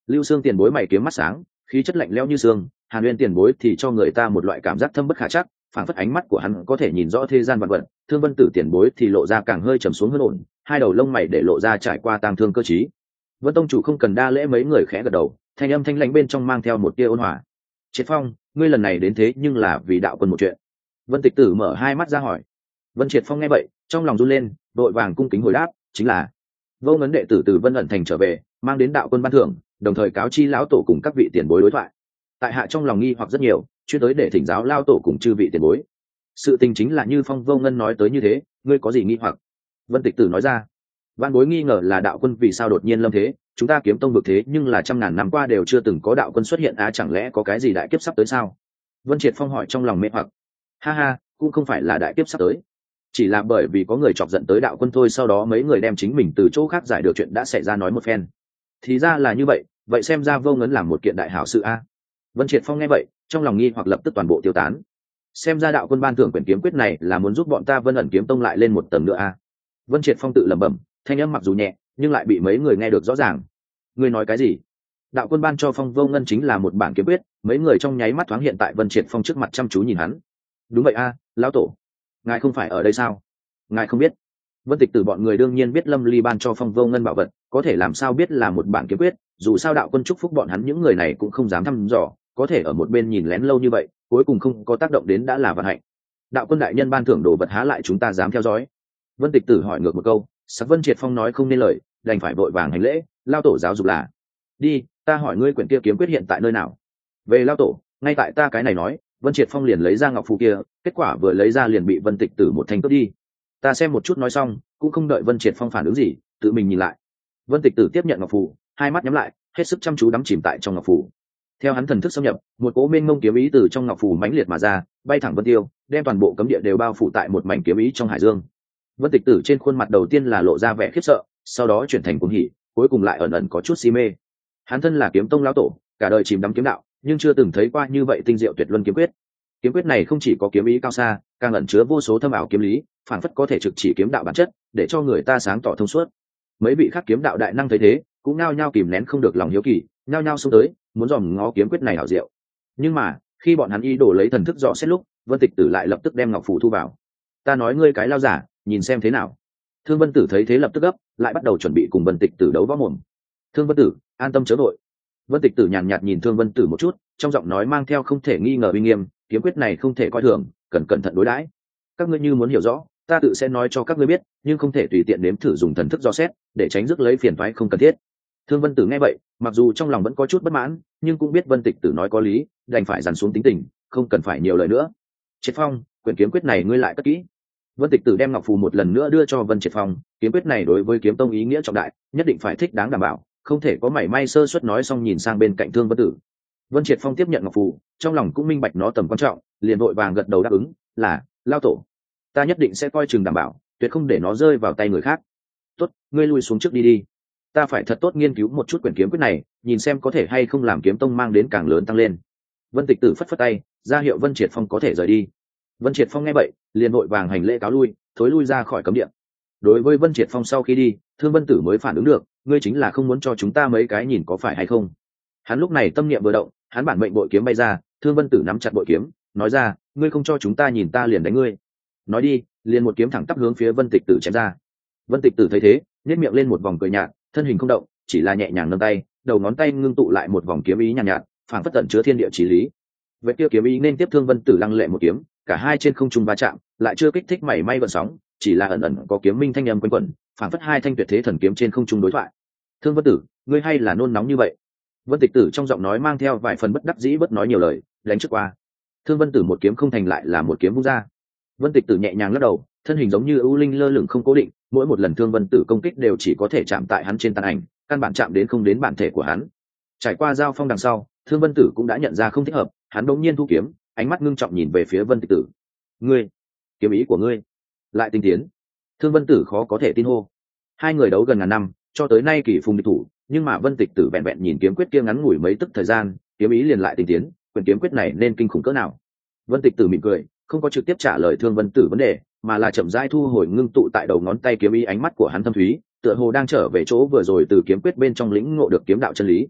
Lưu Xương tiền bối mày kiếm mắt sáng, khí chất lạnh lẽo như xương. Hàn Uyên tiền bối thì cho người ta một loại cảm giác thâm bất khả chắc, phảng phất ánh mắt của hắn có thể nhìn rõ thế gian vạn vật. Thương Vân Tử tiền bối thì lộ ra càng hơi trầm xuống hơn ổn, hai đầu lông mày để lộ ra trải qua tang thương cơ trí. Vân tông chủ không cần đa lễ, mấy người khẽ gật đầu, thanh âm thanh lãnh bên trong mang theo một tia ôn hòa. Triệt Phong, ngươi lần này đến thế nhưng là vì đạo quân một chuyện. Vân Tịch Tử mở hai mắt ra hỏi. Vân Triệt Phong nghe vậy, trong lòng run lên, đội vàng cung kính hồi đáp, chính là Vô Ngấn đệ tử từ Vân ẩn thành trở về, mang đến đạo quân ban thưởng, đồng thời cáo chi lão tổ cùng các vị tiền bối đối thoại. Tại hạ trong lòng nghi hoặc rất nhiều, chuyên tới để thỉnh giáo lao tổ cùng chư vị tiền bối. Sự tình chính là như Phong Vô Ngân nói tới như thế, ngươi có gì nghi hoặc? Vân Tịch Tử nói ra. Văn bối nghi ngờ là đạo quân vì sao đột nhiên lâm thế, chúng ta kiếm tông vực thế nhưng là trăm ngàn năm qua đều chưa từng có đạo quân xuất hiện, chẳng lẽ có cái gì đại kiếp sắp tới sao? Vân Triệt Phong hỏi trong lòng mê hoặc. Ha ha, cũng không phải là đại kiếp sắp tới, chỉ là bởi vì có người chọc giận tới đạo quân thôi, sau đó mấy người đem chính mình từ chỗ khác giải được chuyện đã xảy ra nói một phen. Thì ra là như vậy, vậy xem ra Vô Ngấn làm một kiện đại hảo sự a. Vân Triệt Phong nghe vậy, trong lòng nghi hoặc lập tức toàn bộ tiêu tán. Xem ra đạo quân ban thưởng quyển kiếm quyết này là muốn giúp bọn ta Vân ẩn kiếm tông lại lên một tầng nữa a. Vân Triệt Phong tự lẩm bẩm, thanh âm mặc dù nhẹ nhưng lại bị mấy người nghe được rõ ràng. Ngươi nói cái gì? Đạo quân ban cho Phong Vô Ngân chính là một bản kiếm quyết. Mấy người trong nháy mắt thoáng hiện tại Vân Triệt Phong trước mặt chăm chú nhìn hắn. Đúng vậy a, lão tổ, ngài không phải ở đây sao? Ngài không biết? Vân Tịch Tử bọn người đương nhiên biết Lâm Ly ban cho Phong Vô Ngân bảo vật, có thể làm sao biết là một bản kiếm quyết? Dù sao đạo quân chúc phúc bọn hắn, những người này cũng không dám thăm dò, có thể ở một bên nhìn lén lâu như vậy, cuối cùng không có tác động đến đã là vận hạnh. Đạo quân đại nhân ban thưởng đồ vật há lại chúng ta dám theo dõi? Vân Tịch Tử hỏi ngược một câu, sắc Vân Triệt Phong nói không nên lời, đành phải vội vàng hành lễ, lao tổ giáo dục là. Đi, ta hỏi ngươi quyển kia kiếm quyết hiện tại nơi nào? Về lao tổ, ngay tại ta cái này nói. Vân Triệt Phong liền lấy ra ngọc phù kia, kết quả vừa lấy ra liền bị Vân Tịch Tử một thanh cướp đi. Ta xem một chút nói xong, cũng không đợi Vân Triệt Phong phản ứng gì, tự mình nhìn lại. Vân Tịch Tử tiếp nhận ngọc phù, hai mắt nhắm lại, hết sức chăm chú đắm chìm tại trong ngọc phù. Theo hắn thần thức xâm nhập, một cỗ mênh mông kiếm ý từ trong ngọc phù mãnh liệt mà ra, bay thẳng vân tiêu, đem toàn bộ cấm địa đều bao phủ tại một mảnh kiếm ý trong hải dương. Vân Tịch Tử trên khuôn mặt đầu tiên là lộ ra vẻ khiếp sợ, sau đó chuyển thành cuồng hỉ, cuối cùng lại ẩn ẩn có chút si mê. Hắn thân là kiếm tông lão tổ, cả đời chìm đắm kiếm đạo, nhưng chưa từng thấy qua như vậy tinh diệu tuyệt luân kiếm quyết. Kiếm quyết này không chỉ có kiếm ý cao xa, càng ẩn chứa vô số thâm ảo kiếm lý, phản phất có thể trực chỉ kiếm đạo bản chất, để cho người ta sáng tỏ thông suốt. Mấy vị khác kiếm đạo đại năng thấy thế, cũng nao nhao kìm nén không được lòng hiếu kỳ, nao nhao xông tới, muốn dòm ngó kiếm quyết này hảo diệu. Nhưng mà, khi bọn hắn ý đồ lấy thần thức dò xét lúc, Vân Tịch Tử lại lập tức đem ngọc phù thu vào. Ta nói ngươi cái lao giả, nhìn xem thế nào. Thương Vân Tử thấy thế lập tức gấp, lại bắt đầu chuẩn bị cùng Vân Tịch Tử đấu võ mồm. Thương Vân Tử, an tâm chớ vội. Vân Tịch Tử nhàn nhạt nhìn Thương Vân Tử một chút, trong giọng nói mang theo không thể nghi ngờ uy nghiêm, kiếm quyết này không thể coi thường, cần cẩn thận đối đãi. Các ngươi như muốn hiểu rõ, ta tự sẽ nói cho các ngươi biết, nhưng không thể tùy tiện nếm thử dùng thần thức dò xét, để tránh rước lấy phiền toái không cần thiết. Thương Vân Tử nghe vậy, mặc dù trong lòng vẫn có chút bất mãn, nhưng cũng biết Vân Tịch Tử nói có lý, đành phải dằn xuống tính tình, không cần phải nhiều lời nữa. Triệt Phong, quyển kiếm quyết này ngươi lại cất kỹ. Vân Tịch Tử đem ngọc phù một lần nữa đưa cho Vân Triệt Phong, kiếm quyết này đối với kiếm tông ý nghĩa trọng đại, nhất định phải thích đáng đảm bảo, không thể có mảy may sơ suất. Nói xong nhìn sang bên cạnh Thương Vân Tử. Vân Triệt Phong tiếp nhận ngọc phù, trong lòng cũng minh bạch nó tầm quan trọng, liền vội vàng gật đầu đáp ứng, là lao tổ, ta nhất định sẽ coi chừng đảm bảo, tuyệt không để nó rơi vào tay người khác. Tốt, ngươi lui xuống trước đi đi. Ta phải thật tốt nghiên cứu một chút quyển kiếm quyết này, nhìn xem có thể hay không làm kiếm tông mang đến càng lớn tăng lên. Vân Tịch Tử phất phất tay, ra hiệu Vân Triệt Phong có thể rời đi. Vân Triệt Phong nghe vậy, liền vội vàng hành lễ cáo lui, thối lui ra khỏi cấm địa. Đối với Vân Triệt Phong sau khi đi, Thương Vân Tử mới phản ứng được, ngươi chính là không muốn cho chúng ta mấy cái nhìn có phải hay không? Hắn lúc này tâm niệm vừa động, hắn bản mệnh bội kiếm bay ra, Thương Vân Tử nắm chặt bội kiếm, nói ra, ngươi không cho chúng ta nhìn ta liền đánh ngươi. Nói đi, liền một kiếm thẳng tắp hướng phía Vân Tịch Tử chém ra. Vân Tịch Tử thấy thế, nhếch miệng lên một vòng cười nhạt, thân hình không động, chỉ là nhẹ nhàng nâng tay, đầu ngón tay ngưng tụ lại một vòng kiếm ý nhàn nhạt, phảng phất tận chứa thiên địa chí lý. Vậy kia kiếm ý nên tiếp Thương Vân Tử lăng lệ một kiếm, cả hai trên không trung va chạm, lại chưa kích thích mảy may gợn sóng, chỉ là ẩn ẩn có kiếm minh thanh âm quanh quẩn, phảng phất hai thanh tuyệt thế thần kiếm trên không trung đối thoại. Thương Vân Tử, ngươi hay là nôn nóng như vậy? Vân Tịch Tử trong giọng nói mang theo vài phần bất đắc dĩ, bất nói nhiều lời, đánh trước qua. Thương Vân Tử một kiếm không thành lại là một kiếm vung ra. Vân Tịch Tử nhẹ nhàng lắc đầu, thân hình giống như ưu linh lơ lửng không cố định, mỗi một lần Thương Vân Tử công kích đều chỉ có thể chạm tại hắn trên tàn ảnh, căn bản chạm đến không đến bản thể của hắn. Trải qua giao phong đằng sau, Thương Vân Tử cũng đã nhận ra không thích hợp, hắn đột nhiên thu kiếm, ánh mắt ngưng trọng nhìn về phía Vân Tịch Tử. Ngươi, kiếm ý của ngươi lại tinh tiến. Thương Vân Tử khó có thể tin hô. Hai người đấu gần ngàn năm, cho tới nay kỳ phùng địch thủ, nhưng mà Vân Tịch Tử vẹn vẹn nhìn kiếm quyết kia ngắn ngủi mấy tức thời gian, kiếm ý liền lại tinh tiến, quyền kiếm quyết này nên kinh khủng cỡ nào? Vân Tịch Tử mỉm cười, không có trực tiếp trả lời Thương Vân Tử vấn đề, mà là chậm rãi thu hồi ngưng tụ tại đầu ngón tay kiếm ý, ánh mắt của hắn thâm thúy, tựa hồ đang trở về chỗ vừa rồi từ kiếm quyết bên trong lĩnh ngộ được kiếm đạo chân lý.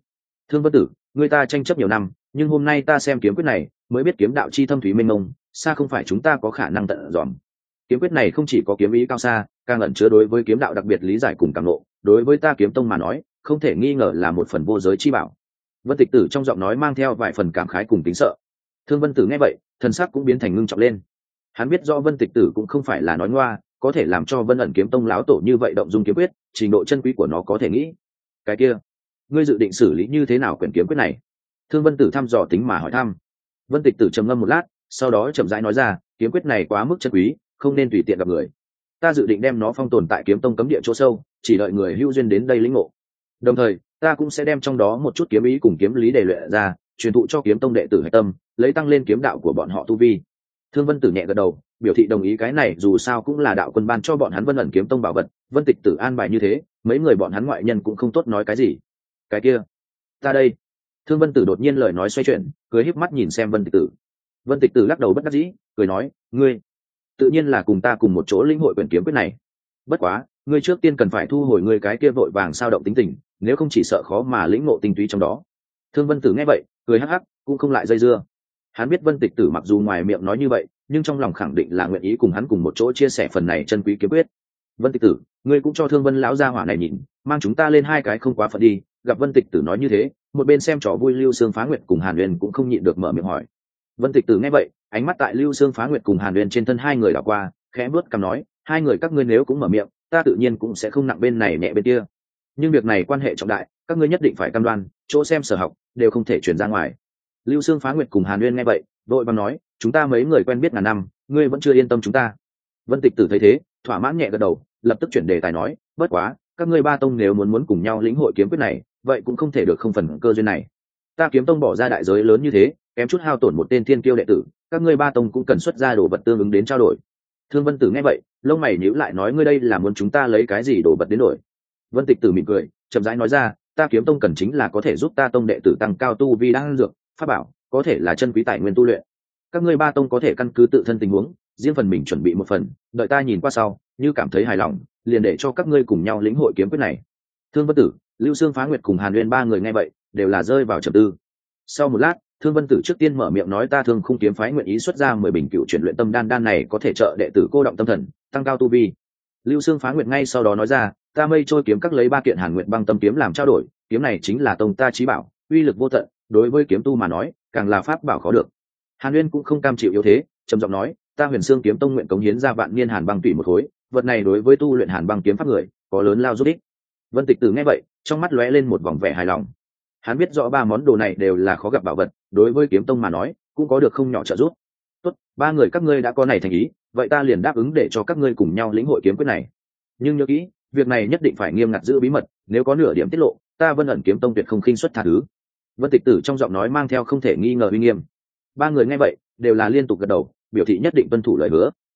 Thương Vân Tử, người ta tranh chấp nhiều năm, nhưng hôm nay ta xem kiếm quyết này mới biết kiếm đạo chi thâm thúy mênh mông, xa không phải chúng ta có khả năng tận dòm. Kiếm quyết này không chỉ có kiếm ý cao xa, càng ẩn chứa đối với kiếm đạo đặc biệt lý giải cùng cảm ngộ, đối với ta kiếm tông mà nói không thể nghi ngờ là một phần vô giới chi bảo. Vân Tịch Tử trong giọng nói mang theo vài phần cảm khái cùng tính sợ. Thương Vân Tử nghe vậy thần sắc cũng biến thành ngưng trọng lên. Hắn biết rõ Vân Tịch Tử cũng không phải là nói ngoa, có thể làm cho Vân ẩn kiếm tông láo tổ như vậy động dung kiếm quyết, trình độ chân quý của nó có thể nghĩ. Cái kia, ngươi dự định xử lý như thế nào quyển kiếm quyết này? Thương Vân Tử thăm dò tính mà hỏi thăm. Vân Tịch Tử trầm ngâm một lát, sau đó chậm rãi nói ra, kiếm quyết này quá mức chân quý, không nên tùy tiện gặp người. Ta dự định đem nó phong tồn tại kiếm tông cấm địa chỗ sâu, chỉ đợi người hữu duyên đến đây lĩnh ngộ. Đồng thời ta cũng sẽ đem trong đó một chút kiếm ý cùng kiếm lý để luyện ra, truyền thụ cho kiếm tông đệ tử hạch tâm, lấy tăng lên kiếm đạo của bọn họ tu vi. Thương Vân Tử nhẹ gật đầu, biểu thị đồng ý. Cái này dù sao cũng là đạo quân ban cho bọn hắn Vân ẩn kiếm tông bảo vật, Vân Tịch Tử an bài như thế, mấy người bọn hắn ngoại nhân cũng không tốt nói cái gì. Cái kia, ta đây. Thương Vân Tử đột nhiên lời nói xoay chuyển, cười híp mắt nhìn xem Vân Tịch Tử. Vân Tịch Tử lắc đầu bất đắc dĩ, cười nói, ngươi tự nhiên là cùng ta cùng một chỗ lĩnh hội quyển kiếm quyết này. Bất quá, ngươi trước tiên cần phải thu hồi ngươi cái kia vội vàng sao động tính tình, nếu không chỉ sợ khó mà lĩnh ngộ tinh túy trong đó. Thương Vân Tử nghe vậy cười hắc hắc, cũng không lại dây dưa. Hắn biết Vân Tịch Tử mặc dù ngoài miệng nói như vậy, nhưng trong lòng khẳng định là nguyện ý cùng hắn cùng một chỗ chia sẻ phần này chân quý kiếm quyết. Vân Tịch Tử, ngươi cũng cho Thương Vân lão gia hỏa này nhìn, mang chúng ta lên hai cái không quá phận đi. Gặp Vân Tịch Tử nói như thế, một bên xem trò vui Lưu Sương Phá Nguyệt cùng Hàn Uyên cũng không nhịn được mở miệng hỏi. Vân Tịch Tử nghe vậy, ánh mắt tại Lưu Sương Phá Nguyệt cùng Hàn Uyên trên thân hai người đảo qua, khẽ bước cằm nói, hai người các ngươi nếu cũng mở miệng, ta tự nhiên cũng sẽ không nặng bên này nhẹ bên kia. Nhưng việc này quan hệ trọng đại, các ngươi nhất định phải cam đoan, chỗ xem sở học đều không thể truyền ra ngoài. Lưu Sương Phá Nguyệt cùng Hàn Uyên nghe vậy, đội vàng nói, chúng ta mấy người quen biết ngàn năm, ngươi vẫn chưa yên tâm chúng ta. Vân Tịch Tử thấy thế, thỏa mãn nhẹ gật đầu, lập tức chuyển đề tài nói, bất quá, các ngươi ba tông nếu muốn cùng nhau lĩnh hội kiếm quyết này, vậy cũng không thể được không phần cơ duyên này. Ta kiếm tông bỏ ra đại giới lớn như thế, kém chút hao tổn một tên thiên kiêu đệ tử, các ngươi ba tông cũng cần xuất ra đồ vật tương ứng đến trao đổi. Thương Vân Tử nghe vậy, lông mày nhíu lại nói, ngươi đây là muốn chúng ta lấy cái gì đồ vật đến đổi? Vân Tịch Tử mỉm cười, chậm rãi nói ra, ta kiếm tông cần chính là có thể giúp ta tông đệ tử tăng cao tu vi đan dược, pháp bảo, có thể là chân quý tài nguyên tu luyện. Các ngươi ba tông có thể căn cứ tự thân tình huống, riêng phần mình chuẩn bị một phần, đợi ta nhìn qua sau, như cảm thấy hài lòng, liền để cho các ngươi cùng nhau lĩnh hội kiếm quyết này. Thương Vân Tử, Lưu Sương Phá Nguyệt cùng Hàn Uyên ba người nghe vậy, đều là rơi vào trầm tư. Sau một lát, Thương Vân Tử trước tiên mở miệng nói, ta Thương Khung kiếm phái nguyện ý xuất ra 10 bình cựu chuyển luyện tâm đan này có thể trợ đệ tử cô động tâm thần, tăng cao tu vi. Lưu Sương Phá Nguyệt ngay sau đó nói ra, ta Mây Trôi kiếm các lấy 3 kiện Hàn Nguyệt băng tâm kiếm làm trao đổi, kiếm này chính là tông ta chí bảo, uy lực vô tận, đối với kiếm tu mà nói, càng là pháp bảo khó được. Hàn Uyên cũng không cam chịu yếu thế, trầm giọng nói, ta Huyền Xương kiếm tông nguyện cống hiến ra vạn niên hàn băng tủy một khối, vật này đối với tu luyện hàn băng kiếm pháp người có lớn lao giúp ích. Vân Tịch Tử nghe vậy, trong mắt lóe lên một vòng vẻ hài lòng. Hắn biết rõ ba món đồ này đều là khó gặp bảo vật, đối với kiếm tông mà nói cũng có được không nhỏ trợ giúp. Tốt, ba người các ngươi đã có này thành ý, vậy ta liền đáp ứng để cho các ngươi cùng nhau lĩnh hội kiếm quyết này. Nhưng nhớ kỹ, việc này nhất định phải nghiêm ngặt giữ bí mật, nếu có nửa điểm tiết lộ, ta Vân ẩn kiếm tông tuyệt không khinh suất tha thứ. Vân Tịch Tử trong giọng nói mang theo không thể nghi ngờ uy nghiêm. Ba người nghe vậy đều là liên tục gật đầu, biểu thị nhất định tuân thủ lời hứa.